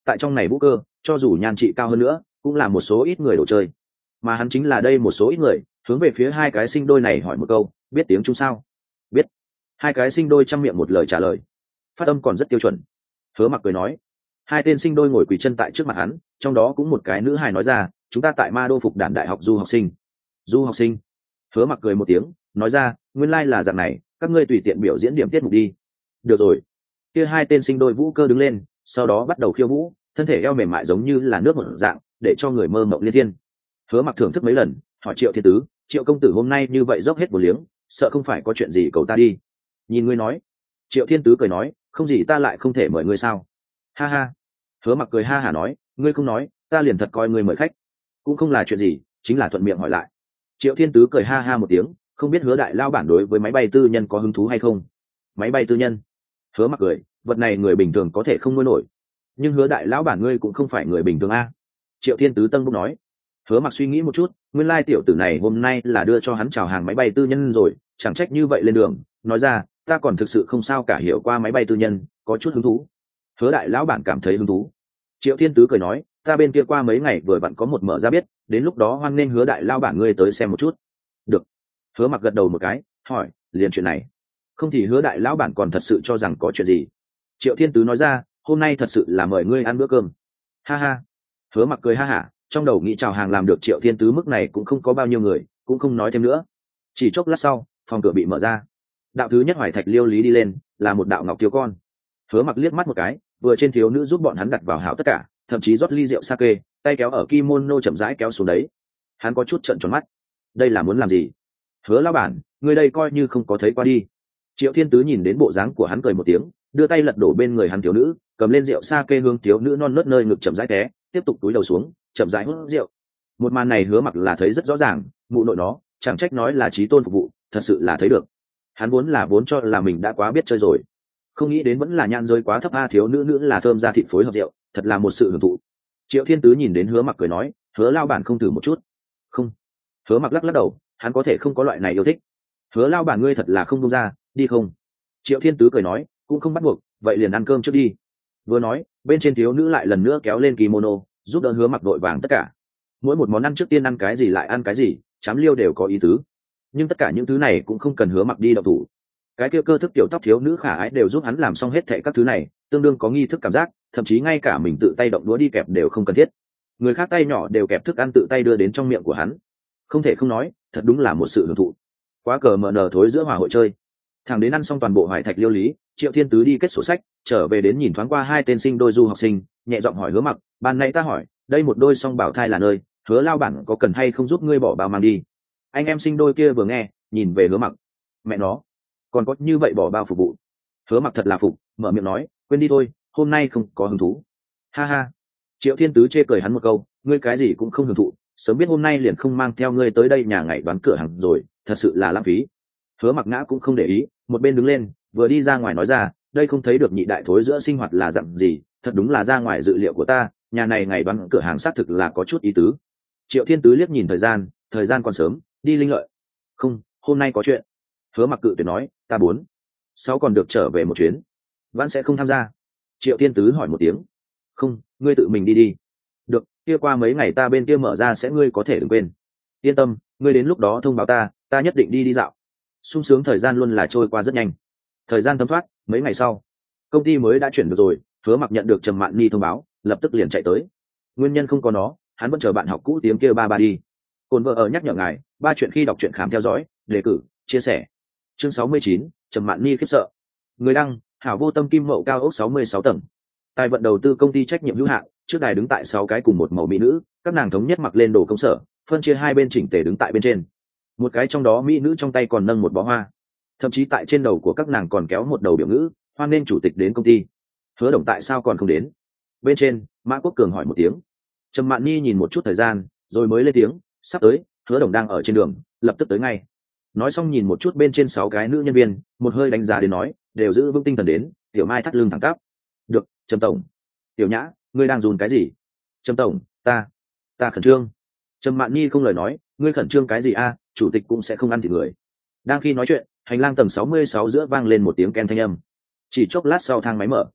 tại trong này vũ cơ cho dù nhan trị cao hơn nữa cũng là một số ít người đồ chơi, mà hắn chính là đây một số ít người. Hướng về phía hai cái sinh đôi này hỏi một câu, biết tiếng Trung sao? Biết. Hai cái sinh đôi chăm miệng một lời trả lời, phát âm còn rất tiêu chuẩn. Hứa Mặc cười nói. Hai tên sinh đôi ngồi quỳ chân tại trước mặt hắn, trong đó cũng một cái nữ hài nói ra, chúng ta tại Ma Đô Phục Đản đại học du học sinh. Du học sinh? Hứa Mặc cười một tiếng, nói ra, nguyên lai là dạng này, các ngươi tùy tiện biểu diễn điểm tiết mục đi. Được rồi. Kia hai tên sinh đôi vũ cơ đứng lên, sau đó bắt đầu khiêu vũ, thân thể eo mềm mại giống như là nước một dạng, để cho người mơ mộng liên thiên. Hứa Mặc thưởng thức mấy lần, hỏi Triệu Thiên Tứ, Triệu công tử hôm nay như vậy dốc hết một liếng, sợ không phải có chuyện gì cầu ta đi. Nhìn ngươi nói. Triệu Thiên Tứ cười nói, không gì ta lại không thể mời ngươi sao? Ha ha. Hứa Mặc cười ha hả nói, ngươi không nói, ta liền thật coi ngươi mời khách. Cũng không là chuyện gì, chính là thuận miệng hỏi lại. Triệu Thiên Tứ cười ha ha một tiếng, không biết Hứa đại lao bản đối với máy bay tư nhân có hứng thú hay không? Máy bay tư nhân? Hứa Mặc cười, vật này người bình thường có thể không nuôi nổi, nhưng Hứa đại lão bản ngươi cũng không phải người bình thường a. Triệu Thiên Tứ tân bốc nói. Hứa Mặc suy nghĩ một chút, nguyên lai tiểu tử này hôm nay là đưa cho hắn chào hàng máy bay tư nhân rồi, chẳng trách như vậy lên đường. Nói ra, ta còn thực sự không sao cả hiểu qua máy bay tư nhân, có chút hứng thú. Hứa đại lão bản cảm thấy hứng thú. Triệu Thiên Tứ cười nói, ta bên kia qua mấy ngày vừa vặn có một mở ra biết, đến lúc đó hoan nên Hứa đại lão bản ngươi tới xem một chút. Được. Hứa Mặc gật đầu một cái, hỏi, liền chuyện này. Không thì Hứa đại lão bản còn thật sự cho rằng có chuyện gì. Triệu Thiên Tứ nói ra, hôm nay thật sự là mời ngươi ăn bữa cơm. Ha ha. Hứa Mặc cười ha hả, trong đầu nghĩ chào hàng làm được Triệu Thiên Tứ mức này cũng không có bao nhiêu người, cũng không nói thêm nữa. Chỉ chốc lát sau, phòng cửa bị mở ra. Đạo thứ nhất Hoài Thạch Liêu Lý đi lên, là một đạo ngọc thiếu con. Hứa Mặc liếc mắt một cái, vừa trên thiếu nữ giúp bọn hắn đặt vào hảo tất cả, thậm chí rót ly rượu sake, tay kéo ở kimono chậm rãi kéo xuống đấy. Hắn có chút trợn tròn mắt. Đây là muốn làm gì? Hứa lão bản, người đây coi như không có thấy qua đi. Triệu Thiên Tứ nhìn đến bộ dáng của hắn cười một tiếng, đưa tay lật đổ bên người hắn thiếu nữ, cầm lên rượu sake hướng thiếu nữ non nớt nơi ngực chậm rãi té, tiếp tục túi đầu xuống, chậm rãi hút rượu. Một màn này Hứa Mặc là thấy rất rõ ràng, mụ nội nó, chẳng trách nói là chí tôn phục vụ, thật sự là thấy được. Hắn vốn là vốn cho là mình đã quá biết chơi rồi, không nghĩ đến vẫn là nhãn giới quá thấp a, thiếu nữ nữ là thơm ra thịt phối hợp rượu, thật là một sự hưởng thụ. Triệu Thiên Tứ nhìn đến Hứa Mặc cười nói, Hứa lao bản không thử một chút? Không. Hứa Mặc lắc lắc đầu, hắn có thể không có loại này yêu thích. Hứa lao bản ngươi thật là không buông ra, đi không? Triệu Thiên Tứ cười nói, cũng không bắt buộc, vậy liền ăn cơm trước đi. Vừa nói, bên trên thiếu nữ lại lần nữa kéo lên kimono, giúp đỡ Hứa Mặc đội vàng tất cả. Mỗi một món ăn trước tiên ăn cái gì lại ăn cái gì, chám liêu đều có ý tứ. Nhưng tất cả những thứ này cũng không cần Hứa Mặc đi động thủ. Cái kia cơ thức tiểu tóc thiếu nữ khả ái đều giúp hắn làm xong hết thảy các thứ này, tương đương có nghi thức cảm giác, thậm chí ngay cả mình tự tay động đũa đi kẹp đều không cần thiết. Người khác tay nhỏ đều kẹp thức ăn tự tay đưa đến trong miệng của hắn. Không thể không nói, thật đúng là một sự hưởng thụ. Quá cờ mờ nờ thối giữa hòa hội chơi. Thằng đến ăn xong toàn bộ Hoài Thạch Liêu Lý, Triệu Thiên Tứ đi kết sổ sách, trở về đến nhìn thoáng qua hai tên sinh đôi du học sinh, nhẹ giọng hỏi Hứa Mặc, ban nãy ta hỏi, đây một đôi song bảo thai là nơi, Hứa lao bản có cần hay không giúp ngươi bỏ bao mang đi? Anh em sinh đôi kia vừa nghe, nhìn về Hứa Mặc, mẹ nó, còn có như vậy bỏ bao phục vụ? Hứa Mặc thật là phục, mở miệng nói, quên đi thôi, hôm nay không có hứng thú. Ha ha. Triệu Thiên Tứ chê cười hắn một câu, ngươi cái gì cũng không hưởng thụ, sớm biết hôm nay liền không mang theo ngươi tới đây nhà ngày đoán cửa hàng rồi, thật sự là lãng phí. Hứa Mặc ngã cũng không để ý, một bên đứng lên, vừa đi ra ngoài nói ra, đây không thấy được nhị đại thối giữa sinh hoạt là dặn gì, thật đúng là ra ngoài dự liệu của ta, nhà này ngày đoán cửa hàng xác thực là có chút ý tứ. Triệu Thiên Tứ liếc nhìn thời gian, thời gian còn sớm, đi Linh Lợi. Không, hôm nay có chuyện. Hứa Mặc cự tuyệt nói, ta bốn sáu còn được trở về một chuyến, vẫn sẽ không tham gia. Triệu Thiên Tứ hỏi một tiếng, không, ngươi tự mình đi đi. Được, kia qua mấy ngày ta bên kia mở ra sẽ ngươi có thể đừng quên. Yên tâm, ngươi đến lúc đó thông báo ta, ta nhất định đi đi dạo. Sung sướng thời gian luôn là trôi qua rất nhanh. Thời gian thấm thoát, mấy ngày sau, công ty mới đã chuyển được rồi. Hứa Mặc nhận được Trầm Mạn Ni thông báo, lập tức liền chạy tới. Nguyên nhân không có nó, hắn vẫn chờ bạn học cũ tiếng kia ba ba đi. Cồn vợ ở nhắc nhở ngài, ba chuyện khi đọc truyện khám theo dõi, đề cử, chia sẻ. Chương sáu mươi chín, Trầm Mạn Ni khiếp sợ. Người đăng, Hảo Vô Tâm Kim Mậu cao ốc sáu mươi sáu tầng. Tài vận đầu tư công ty trách nhiệm hữu hạn, trước đài đứng tại sáu cái cùng một màu mỹ nữ, các nàng thống nhất mặc lên đồ công sở, phân chia hai bên chỉnh tề đứng tại bên trên. Một cái trong đó mỹ nữ trong tay còn nâng một bó hoa, thậm chí tại trên đầu của các nàng còn kéo một đầu biểu ngữ, hoan nên chủ tịch đến công ty. Hứa Đồng tại sao còn không đến? Bên trên, Mã Quốc Cường hỏi một tiếng. Trầm Mạn Ni nhìn một chút thời gian, rồi mới lên tiếng, sắp tới, Hứa Đồng đang ở trên đường, lập tức tới ngay. Nói xong nhìn một chút bên trên sáu cái nữ nhân viên, một hơi đánh giá đến nói, đều giữ vững tinh thần đến. Tiểu Mai thắt lưng thẳng tắp. Được, Trầm tổng. Tiểu Nhã, ngươi đang dùn cái gì? Trầm tổng, ta, ta khẩn trương. Trầm Mạn Ni không lời nói, ngươi khẩn trương cái gì a? Chủ tịch cũng sẽ không ăn thịt người. Đang khi nói chuyện, hành lang tầng sáu mươi sáu giữa vang lên một tiếng ken thanh âm. Chỉ chốc lát sau thang máy mở,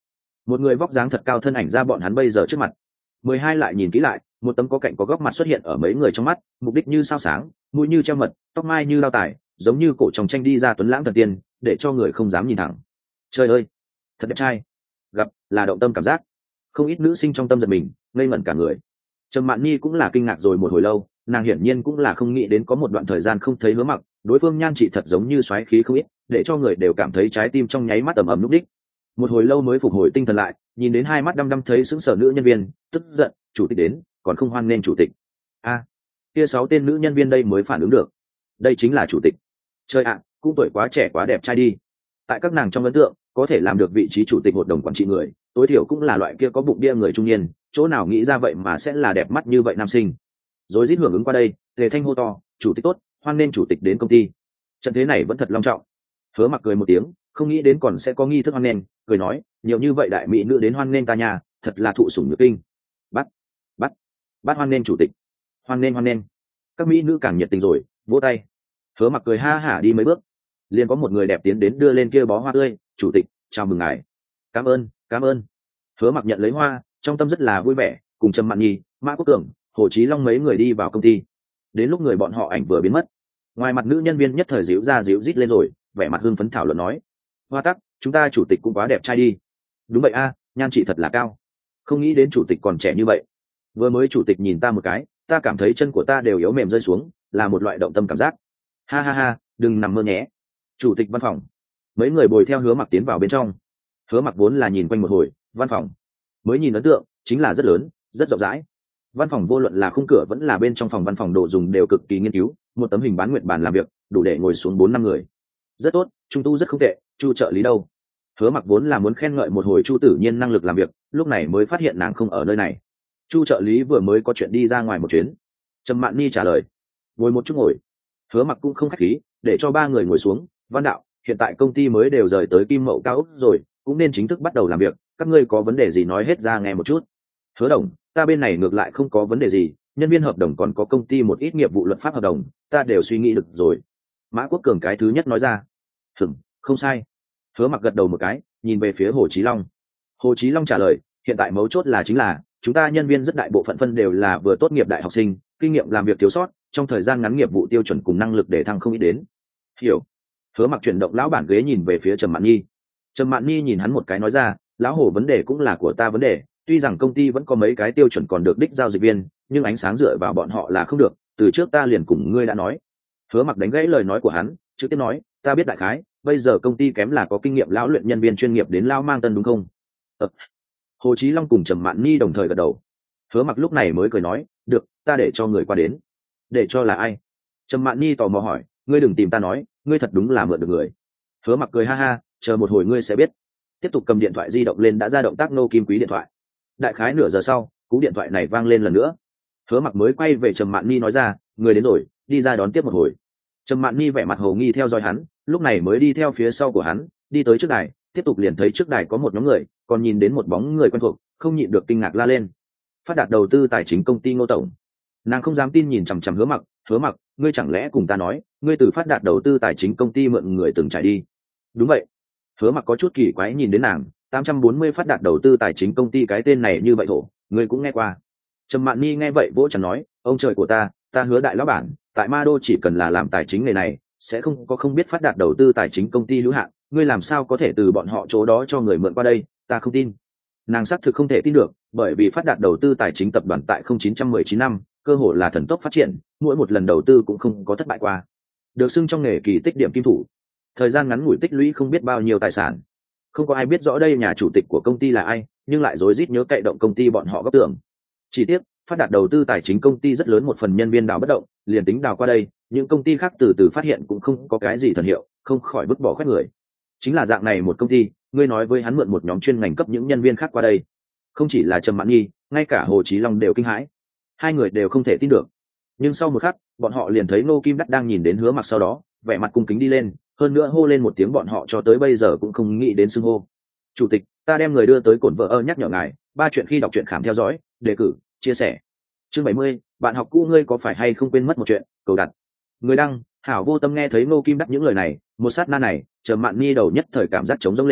một người vóc dáng thật cao thân ảnh ra bọn hắn bây giờ trước mặt. Mười hai lại nhìn kỹ lại, một tấm có cạnh có góc mặt xuất hiện ở mấy người trong mắt, mục đích như sao sáng, mũi như treo mật, tóc mai như lao tải, giống như cổ trong tranh đi ra tuấn lãng thần tiên, để cho người không dám nhìn thẳng. Trời ơi, thật đẹp trai. Gặp là động tâm cảm giác. Không ít nữ sinh trong tâm giật mình, ngây ngẩn cả người. Trầm Mạn Nhi cũng là kinh ngạc rồi một hồi lâu, nàng hiển nhiên cũng là không nghĩ đến có một đoạn thời gian không thấy Hứa Mặc, đối phương nhan trị thật giống như xoáy khí không ít, để cho người đều cảm thấy trái tim trong nháy mắt ầm ầm lúc đích. Một hồi lâu mới phục hồi tinh thần lại, nhìn đến hai mắt đăm đăm thấy sững sờ nữ nhân viên, tức giận, chủ tịch đến, còn không hoan nghênh chủ tịch. A, kia sáu tên nữ nhân viên đây mới phản ứng được, đây chính là chủ tịch. Trời ạ, cũng tuổi quá trẻ quá đẹp trai đi. Tại các nàng trong ấn tượng, có thể làm được vị trí chủ tịch hội đồng quản trị người, tối thiểu cũng là loại kia có bụng bia người trung niên, chỗ nào nghĩ ra vậy mà sẽ là đẹp mắt như vậy nam sinh. Rồi rít hưởng ứng qua đây, Tề Thanh hô to, chủ tịch tốt, hoan nên chủ tịch đến công ty. Trận thế này vẫn thật long trọng. Hứa Mặc cười một tiếng, không nghĩ đến còn sẽ có nghi thức hoan nên, cười nói, nhiều như vậy đại mỹ nữ đến hoan nên ta nhà, thật là thụ sủng nhược kinh. Bắt, bắt, bắt hoan nên chủ tịch, hoan nên hoan nên. Các mỹ nữ càng nhiệt tình rồi, vỗ tay. Hứa Mặc cười ha hả đi mấy bước, liền có một người đẹp tiến đến đưa lên kia bó hoa tươi, chủ tịch, chào mừng ngài. Cảm ơn, cảm ơn. Hứa Mặc nhận lấy hoa, trong tâm rất là vui vẻ, cùng Trầm Mạn Nhi, Mã Quốc Tưởng, Hồ Chí Long mấy người đi vào công ty. Đến lúc người bọn họ ảnh vừa biến mất, ngoài mặt nữ nhân viên nhất thời díu ra díu rít lên rồi, vẻ mặt hưng phấn thảo luận nói, hoa tắc, chúng ta chủ tịch cũng quá đẹp trai đi. Đúng vậy a, nhan trị thật là cao, không nghĩ đến chủ tịch còn trẻ như vậy. Vừa mới chủ tịch nhìn ta một cái, ta cảm thấy chân của ta đều yếu mềm rơi xuống, là một loại động tâm cảm giác. Ha ha ha, đừng nằm mơ nhé. Chủ tịch văn phòng. Mấy người bồi theo Hứa Mặc tiến vào bên trong. Hứa Mặc vốn là nhìn quanh một hồi, văn phòng mới nhìn ấn tượng chính là rất lớn, rất rộng rãi. Văn phòng vô luận là khung cửa vẫn là bên trong phòng văn phòng đồ dùng đều cực kỳ nghiên cứu, một tấm hình bán nguyện bàn làm việc đủ để ngồi xuống bốn năm người. Rất tốt, trung tu rất không tệ. Chu trợ lý đâu? Hứa Mặc vốn là muốn khen ngợi một hồi Chu Tử Nhiên năng lực làm việc, lúc này mới phát hiện nàng không ở nơi này. Chu trợ lý vừa mới có chuyện đi ra ngoài một chuyến. Trầm Mạn Nhi trả lời. Ngồi một chút ngồi. Hứa Mặc cũng không khách khí, để cho ba người ngồi xuống. Văn đạo, hiện tại công ty mới đều rời tới Kim Mậu Cao Ốc rồi, cũng nên chính thức bắt đầu làm việc, các ngươi có vấn đề gì nói hết ra nghe một chút. Hứa đồng, ta bên này ngược lại không có vấn đề gì, nhân viên hợp đồng còn có công ty một ít nghiệp vụ luật pháp hợp đồng, ta đều suy nghĩ được rồi. Mã Quốc Cường cái thứ nhất nói ra. Hừm, không sai. Hứa Mặc gật đầu một cái, nhìn về phía Hồ Chí Long. Hồ Chí Long trả lời, hiện tại mấu chốt là chính là chúng ta nhân viên rất đại bộ phận phân đều là vừa tốt nghiệp đại học sinh, kinh nghiệm làm việc thiếu sót, trong thời gian ngắn nghiệp vụ tiêu chuẩn cùng năng lực để thăng không ít đến. Hiểu. Hứa Mặc chuyển động lão bản ghế nhìn về phía Trầm Mạn Nhi. Trầm Mạn Nhi nhìn hắn một cái nói ra, lão Hồ vấn đề cũng là của ta vấn đề, tuy rằng công ty vẫn có mấy cái tiêu chuẩn còn được đích giao dịch viên, nhưng ánh sáng dựa vào bọn họ là không được, từ trước ta liền cùng ngươi đã nói. Hứa Mặc đánh gãy lời nói của hắn, trực tiếp nói, ta biết đại khái, bây giờ công ty kém là có kinh nghiệm lão luyện nhân viên chuyên nghiệp đến lao mang tân đúng không? Ờ. Hồ Chí Long cùng Trầm Mạn Nhi đồng thời gật đầu. Hứa Mặc lúc này mới cười nói, được, ta để cho người qua đến. Để cho là ai? Trầm Mạn Nhi tò mò hỏi, ngươi đừng tìm ta nói, ngươi thật đúng là mượn được người. Hứa Mặc cười ha ha, chờ một hồi ngươi sẽ biết. Tiếp tục cầm điện thoại di động lên đã ra động tác nô kim quý điện thoại. Đại khái nửa giờ sau, cú điện thoại này vang lên lần nữa. Hứa Mặc mới quay về Trầm Mạn Nhi nói ra, người đến rồi, đi ra đón tiếp một hồi. Trầm Mạn Nhi vẻ mặt hồ nghi theo dõi hắn, lúc này mới đi theo phía sau của hắn, đi tới trước đài, tiếp tục liền thấy trước đài có một nhóm người, còn nhìn đến một bóng người quen thuộc, không nhịn được kinh ngạc la lên. Phát đạt đầu tư tài chính công ty Ngô tổng. Nàng không dám tin nhìn chằm chằm Hứa Mặc, Hứa Mặc, ngươi chẳng lẽ cùng ta nói, ngươi từ Phát đạt đầu tư tài chính công ty mượn người từng trải đi? Đúng vậy. Hứa Mặc có chút kỳ quái nhìn đến nàng, tám trăm bốn mươi Phát đạt đầu tư tài chính công ty cái tên này như vậy thổ, ngươi cũng nghe qua. Trầm Mạn Nhi nghe vậy vỗ chán nói, ông trời của ta, ta Hứa đại lão bản, tại Ma Đô chỉ cần là làm tài chính nghề này, sẽ không có không biết Phát đạt đầu tư tài chính công ty hữu hạn, ngươi làm sao có thể từ bọn họ chỗ đó cho người mượn qua đây, ta không tin. Nàng xác thực không thể tin được, bởi vì Phát đạt đầu tư tài chính tập đoàn tại không chín một chín năm, cơ hội là thần tốc phát triển, mỗi một lần đầu tư cũng không có thất bại qua. Được xưng trong nghề kỳ tích điểm kim thủ. Thời gian ngắn ngủi tích lũy không biết bao nhiêu tài sản. Không có ai biết rõ đây nhà chủ tịch của công ty là ai, nhưng lại rối rít nhớ cậy động công ty bọn họ góp tưởng. Chỉ tiếc, Phát đạt đầu tư tài chính công ty rất lớn một phần nhân viên đào bất động, liền tính đào qua đây, những công ty khác từ từ phát hiện cũng không có cái gì thần hiệu, không khỏi vứt bỏ khoét người. Chính là dạng này một công ty, ngươi nói với hắn mượn một nhóm chuyên ngành cấp những nhân viên khác qua đây. Không chỉ là Trầm Mạn Nhi, ngay cả Hồ Chí Long đều kinh hãi. Hai người đều không thể tin được. Nhưng sau một khắc, bọn họ liền thấy Ngô Kim Đắc đang nhìn đến Hứa Mặc sau đó, vẻ mặt cung kính đi lên, hơn nữa hô lên một tiếng bọn họ cho tới bây giờ cũng không nghĩ đến xưng hô. Chủ tịch, ta đem người đưa tới cổn vợ ơ nhắc nhở ngài, ba chuyện khi đọc truyện khám theo dõi, đề cử, chia sẻ. Chương bảy mươi, bạn học cũ ngươi có phải hay không quên mất một chuyện, cầu đặt. Người đăng, Hảo Vô Tâm nghe thấy Ngô Kim Đắc những lời này, một sát na này, Trầm Mạn Nhi đầu nhất thời cảm giác trống rỗng lên,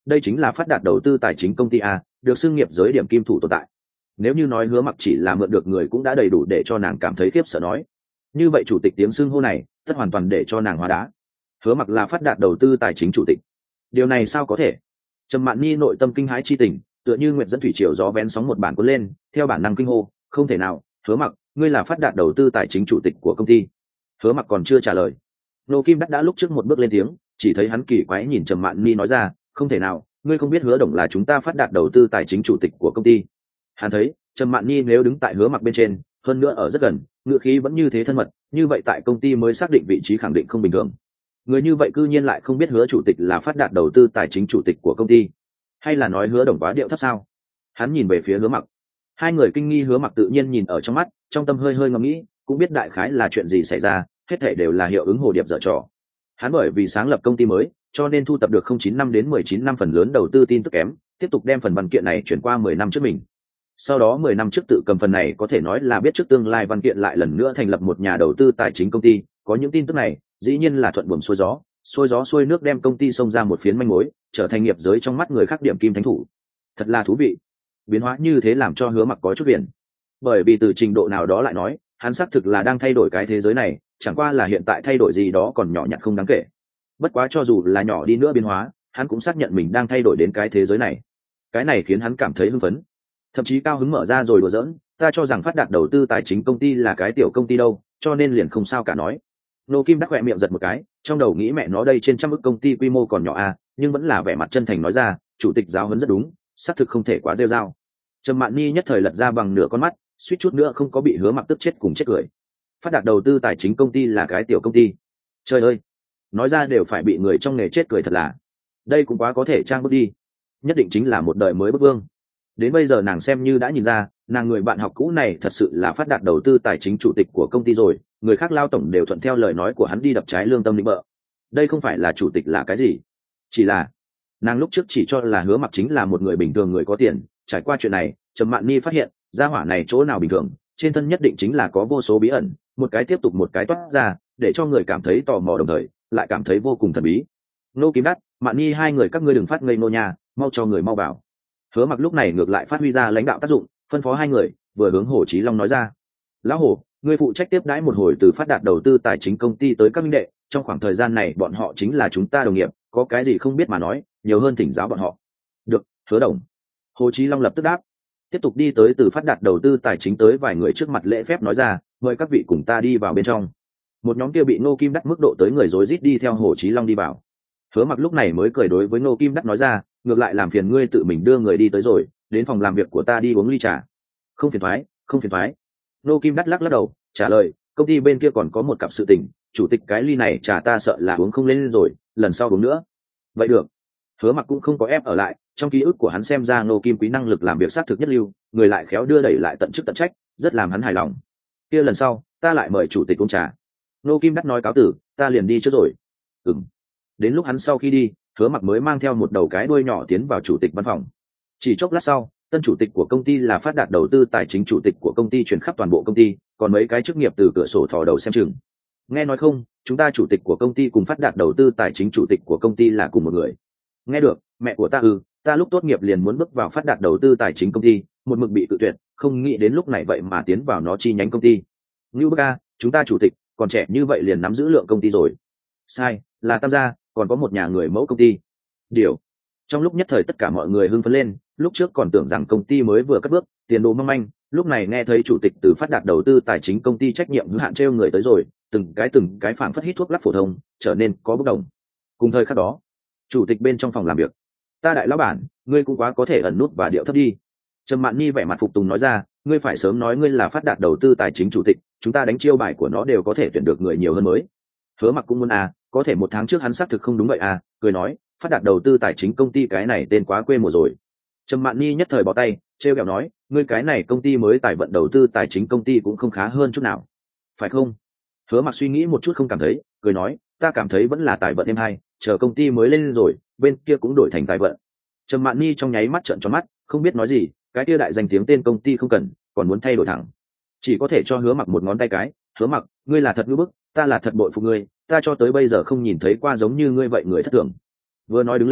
đây chính là phát đạt đầu tư tài chính công ty a, được xưng nghiệp giới điểm kim thủ tồn tại. Nếu như nói Hứa Mặc chỉ là mượn được người cũng đã đầy đủ để cho nàng cảm thấy khiếp sợ nói, như vậy chủ tịch tiếng xưng hô này tất hoàn toàn để cho nàng hóa đá. Hứa Mặc là phát đạt đầu tư tài chính chủ tịch, điều này sao có thể? Trầm Mạn Nhi nội tâm kinh hãi chi tình, tựa như nguyệt dẫn thủy triều gió vén sóng một bản cuốn lên, theo bản năng kinh hô, không thể nào, Hứa Mặc, ngươi là phát đạt đầu tư tài chính chủ tịch của công ty. Hứa Mặc còn chưa trả lời, Nô Kim Đắc đã lúc trước một bước lên tiếng, chỉ thấy hắn kỳ quái nhìn Trầm Mạn Nhi nói ra, không thể nào, ngươi không biết Hứa Đồng là chúng ta phát đạt đầu tư tài chính chủ tịch của công ty. Hắn thấy Trầm Mạn Nhi nếu đứng tại Hứa Mặc bên trên, hơn nữa ở rất gần, ngựa khí vẫn như thế thân mật, như vậy tại công ty mới xác định vị trí khẳng định không bình thường. Người như vậy cư nhiên lại không biết Hứa chủ tịch là phát đạt đầu tư tài chính chủ tịch của công ty, hay là nói Hứa Đồng quá điệu thấp sao? Hắn nhìn về phía Hứa Mặc, hai người kinh nghi. Hứa Mặc tự nhiên nhìn ở trong mắt, trong tâm hơi hơi ngẫm nghĩ, cũng biết đại khái là chuyện gì xảy ra, hết thảy đều là hiệu ứng hồ điệp dở trò. Hắn bởi vì sáng lập công ty mới, cho nên thu tập được không chín năm đến mười chín năm phần lớn đầu tư tin tức kém, tiếp tục đem phần văn kiện này chuyển qua mười năm trước mình. Sau đó mười năm trước tự cầm phần này có thể nói là biết trước tương lai văn kiện lại lần nữa thành lập một nhà đầu tư tài chính công ty, có những tin tức này, dĩ nhiên là thuận buồm xuôi gió, xuôi gió xuôi nước đem công ty xông ra một phiến manh mối, trở thành nghiệp giới trong mắt người khác điểm kim thánh thủ. Thật là thú vị. Biến hóa như thế làm cho Hứa Mặc có chút biển. Bởi vì từ trình độ nào đó lại nói, hắn xác thực là đang thay đổi cái thế giới này, chẳng qua là hiện tại thay đổi gì đó còn nhỏ nhặt không đáng kể. Bất quá cho dù là nhỏ đi nữa biến hóa, hắn cũng xác nhận mình đang thay đổi đến cái thế giới này. Cái này khiến hắn cảm thấy hưng phấn, thậm chí cao hứng mở ra rồi đùa giỡn, ta cho rằng phát đạt đầu tư tài chính công ty là cái tiểu công ty đâu, cho nên liền không sao cả nói. Nô Kim Đắc khỏe miệng giật một cái, trong đầu nghĩ mẹ nó đây trên trăm ức công ty quy mô còn nhỏ à, nhưng vẫn là vẻ mặt chân thành nói ra, chủ tịch giáo huấn rất đúng, xác thực không thể quá rêu rao. Trầm Mạn Nhi nhất thời lật ra bằng nửa con mắt, suýt chút nữa không có bị Hứa Mặc tức chết cùng chết cười. Phát đạt đầu tư tài chính công ty là cái tiểu công ty? Trời ơi, nói ra đều phải bị người trong nghề chết cười thật là. Đây cũng quá có thể trang bức đi, nhất định chính là một đời mới bức vương. Đến bây giờ nàng xem như đã nhìn ra, nàng người bạn học cũ này thật sự là phát đạt đầu tư tài chính chủ tịch của công ty rồi, người khác lao tổng đều thuận theo lời nói của hắn đi đập trái lương tâm định bợ. Đây không phải là chủ tịch là cái gì, chỉ là nàng lúc trước chỉ cho là Hứa Mặc chính là một người bình thường, người có tiền. Trải qua chuyện này, Trầm Mạn Nhi phát hiện gia hỏa này chỗ nào bình thường, trên thân nhất định chính là có vô số bí ẩn, một cái tiếp tục một cái toát ra, để cho người cảm thấy tò mò đồng thời lại cảm thấy vô cùng thần bí. Nô Kim Đắc, Mạn Nhi hai người các ngươi đừng phát ngây nô nhà, mau cho người mau vào. Hứa Mặc lúc này ngược lại phát huy ra lãnh đạo tác dụng, phân phó hai người, vừa hướng Hồ Chí Long nói ra, lão Hồ, ngươi phụ trách tiếp đãi một hồi từ phát đạt đầu tư tài chính công ty tới các minh đệ, trong khoảng thời gian này bọn họ chính là chúng ta đồng nghiệp, có cái gì không biết mà nói, nhiều hơn thỉnh giáo bọn họ. Được, Hứa Đồng. Hồ Chí Long lập tức đáp, tiếp tục đi tới từ phát đạt đầu tư tài chính tới vài người trước mặt lễ phép nói ra, mời các vị cùng ta đi vào bên trong. Một nhóm kia bị Ngô Kim Đắc mức độ tới người rối rít đi theo Hồ Chí Long đi vào. Hứa Mặc lúc này mới cười đối với Ngô Kim Đắc nói ra, ngược lại làm phiền ngươi tự mình đưa người đi tới rồi, đến phòng làm việc của ta đi uống ly trà. Không phiền thoái, không phiền thoái. Ngô Kim Đắc lắc lắc đầu, trả lời, công ty bên kia còn có một cặp sự tình, chủ tịch cái ly này trà ta sợ là uống không lên rồi, lần sau uống nữa. Vậy được. Hứa Mặc cũng không có ép ở lại, trong ký ức của hắn xem ra Ngô Kim Quý năng lực làm việc xác thực nhất lưu, người lại khéo đưa đẩy lại tận chức tận trách, rất làm hắn hài lòng. Kia lần sau, ta lại mời chủ tịch uống trà. Ngô Kim Đắc nói cáo tử, ta liền đi trước rồi. Ừm. Đến lúc hắn sau khi đi, Hứa Mặc mới mang theo một đầu cái đuôi nhỏ tiến vào chủ tịch văn phòng. Chỉ chốc lát sau, tân chủ tịch của công ty là phát đạt đầu tư tài chính chủ tịch của công ty chuyển khắp toàn bộ công ty, còn mấy cái chức nghiệp từ cửa sổ thò đầu xem chừng. Nghe nói không, chúng ta chủ tịch của công ty cùng phát đạt đầu tư tài chính chủ tịch của công ty là cùng một người. Nghe được, mẹ của ta ư, ta lúc tốt nghiệp liền muốn bước vào phát đạt đầu tư tài chính công ty, một mực bị tự tuyệt, không nghĩ đến lúc này vậy mà tiến vào nó chi nhánh công ty. Ngưu Bức A, chúng ta chủ tịch, còn trẻ như vậy liền nắm giữ lượng công ty rồi. Sai, là Tam gia, còn có một nhà người mẫu công ty. Điều. Trong lúc nhất thời tất cả mọi người hưng phấn lên, lúc trước còn tưởng rằng công ty mới vừa cất bước, tiền đồ mong manh, lúc này nghe thấy chủ tịch từ phát đạt đầu tư tài chính công ty trách nhiệm hữu hạn treo người tới rồi, từng cái từng cái phảng phất hít thuốc lắc phổ thông, trở nên có bất đồng. Cùng thời khắc đó, chủ tịch bên trong phòng làm việc, ta đại lão bản, ngươi cũng quá có thể ẩn nút và điệu thấp đi. Trầm Mạn Nhi vẻ mặt phục tùng nói ra, ngươi phải sớm nói ngươi là phát đạt đầu tư tài chính chủ tịch, chúng ta đánh chiêu bài của nó đều có thể tuyển được người nhiều hơn mới. Hứa Mặc cũng muốn à, có thể một tháng trước hắn xác thực không đúng vậy à, cười nói, phát đạt đầu tư tài chính công ty cái này tên quá quê mùa rồi. Trầm Mạn Nhi nhất thời bỏ tay, trêu ghẹo nói, ngươi cái này công ty mới tài vận đầu tư tài chính công ty cũng không khá hơn chút nào, phải không? Hứa Mặc suy nghĩ một chút không cảm thấy, cười nói, ta cảm thấy vẫn là tài vận em hay, chờ công ty mới lên rồi, bên kia cũng đổi thành tài vận. Trầm Mạn Nhi trong nháy mắt trợn tròn mắt, không biết nói gì, cái kia đại danh tiếng tên công ty không cần, còn muốn thay đổi thẳng, chỉ có thể cho Hứa Mặc một ngón tay cái. Hứa Mặc, ngươi là thật ngưỡng bức, ta là thật bội phục ngươi, ta cho tới bây giờ không nhìn thấy qua giống như ngươi vậy người thất thường. Vừa nói đứng lên,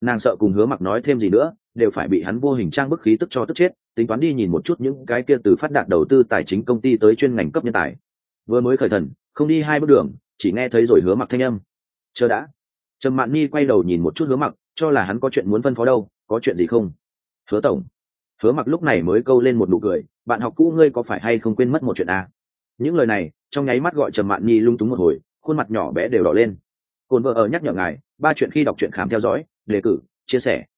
nàng sợ cùng Hứa Mặc nói thêm gì nữa đều phải bị hắn vô hình trang bức khí tức cho tức chết, tính toán đi nhìn một chút những cái kia từ phát đạt đầu tư tài chính công ty tới chuyên ngành cấp nhân tài. Vừa mới khởi thần không đi hai bước đường, chỉ nghe thấy rồi Hứa Mặc thanh âm. Chờ đã. Trầm Mạn Nhi quay đầu nhìn một chút Hứa Mặc, cho là hắn có chuyện muốn phân phó đâu. Có chuyện gì không? Hứa tổng. Hứa Mặc lúc này mới câu lên một nụ cười, bạn học cũ ngươi có phải hay không quên mất một chuyện à? Những lời này trong nháy mắt gọi Trầm Mạn Nhi lung túng một hồi, khuôn mặt nhỏ bé đều đỏ lên. Cồn vợ ở nhắc nhở ngài, ba chuyện khi đọc truyện khám theo dõi, đề cử, chia sẻ.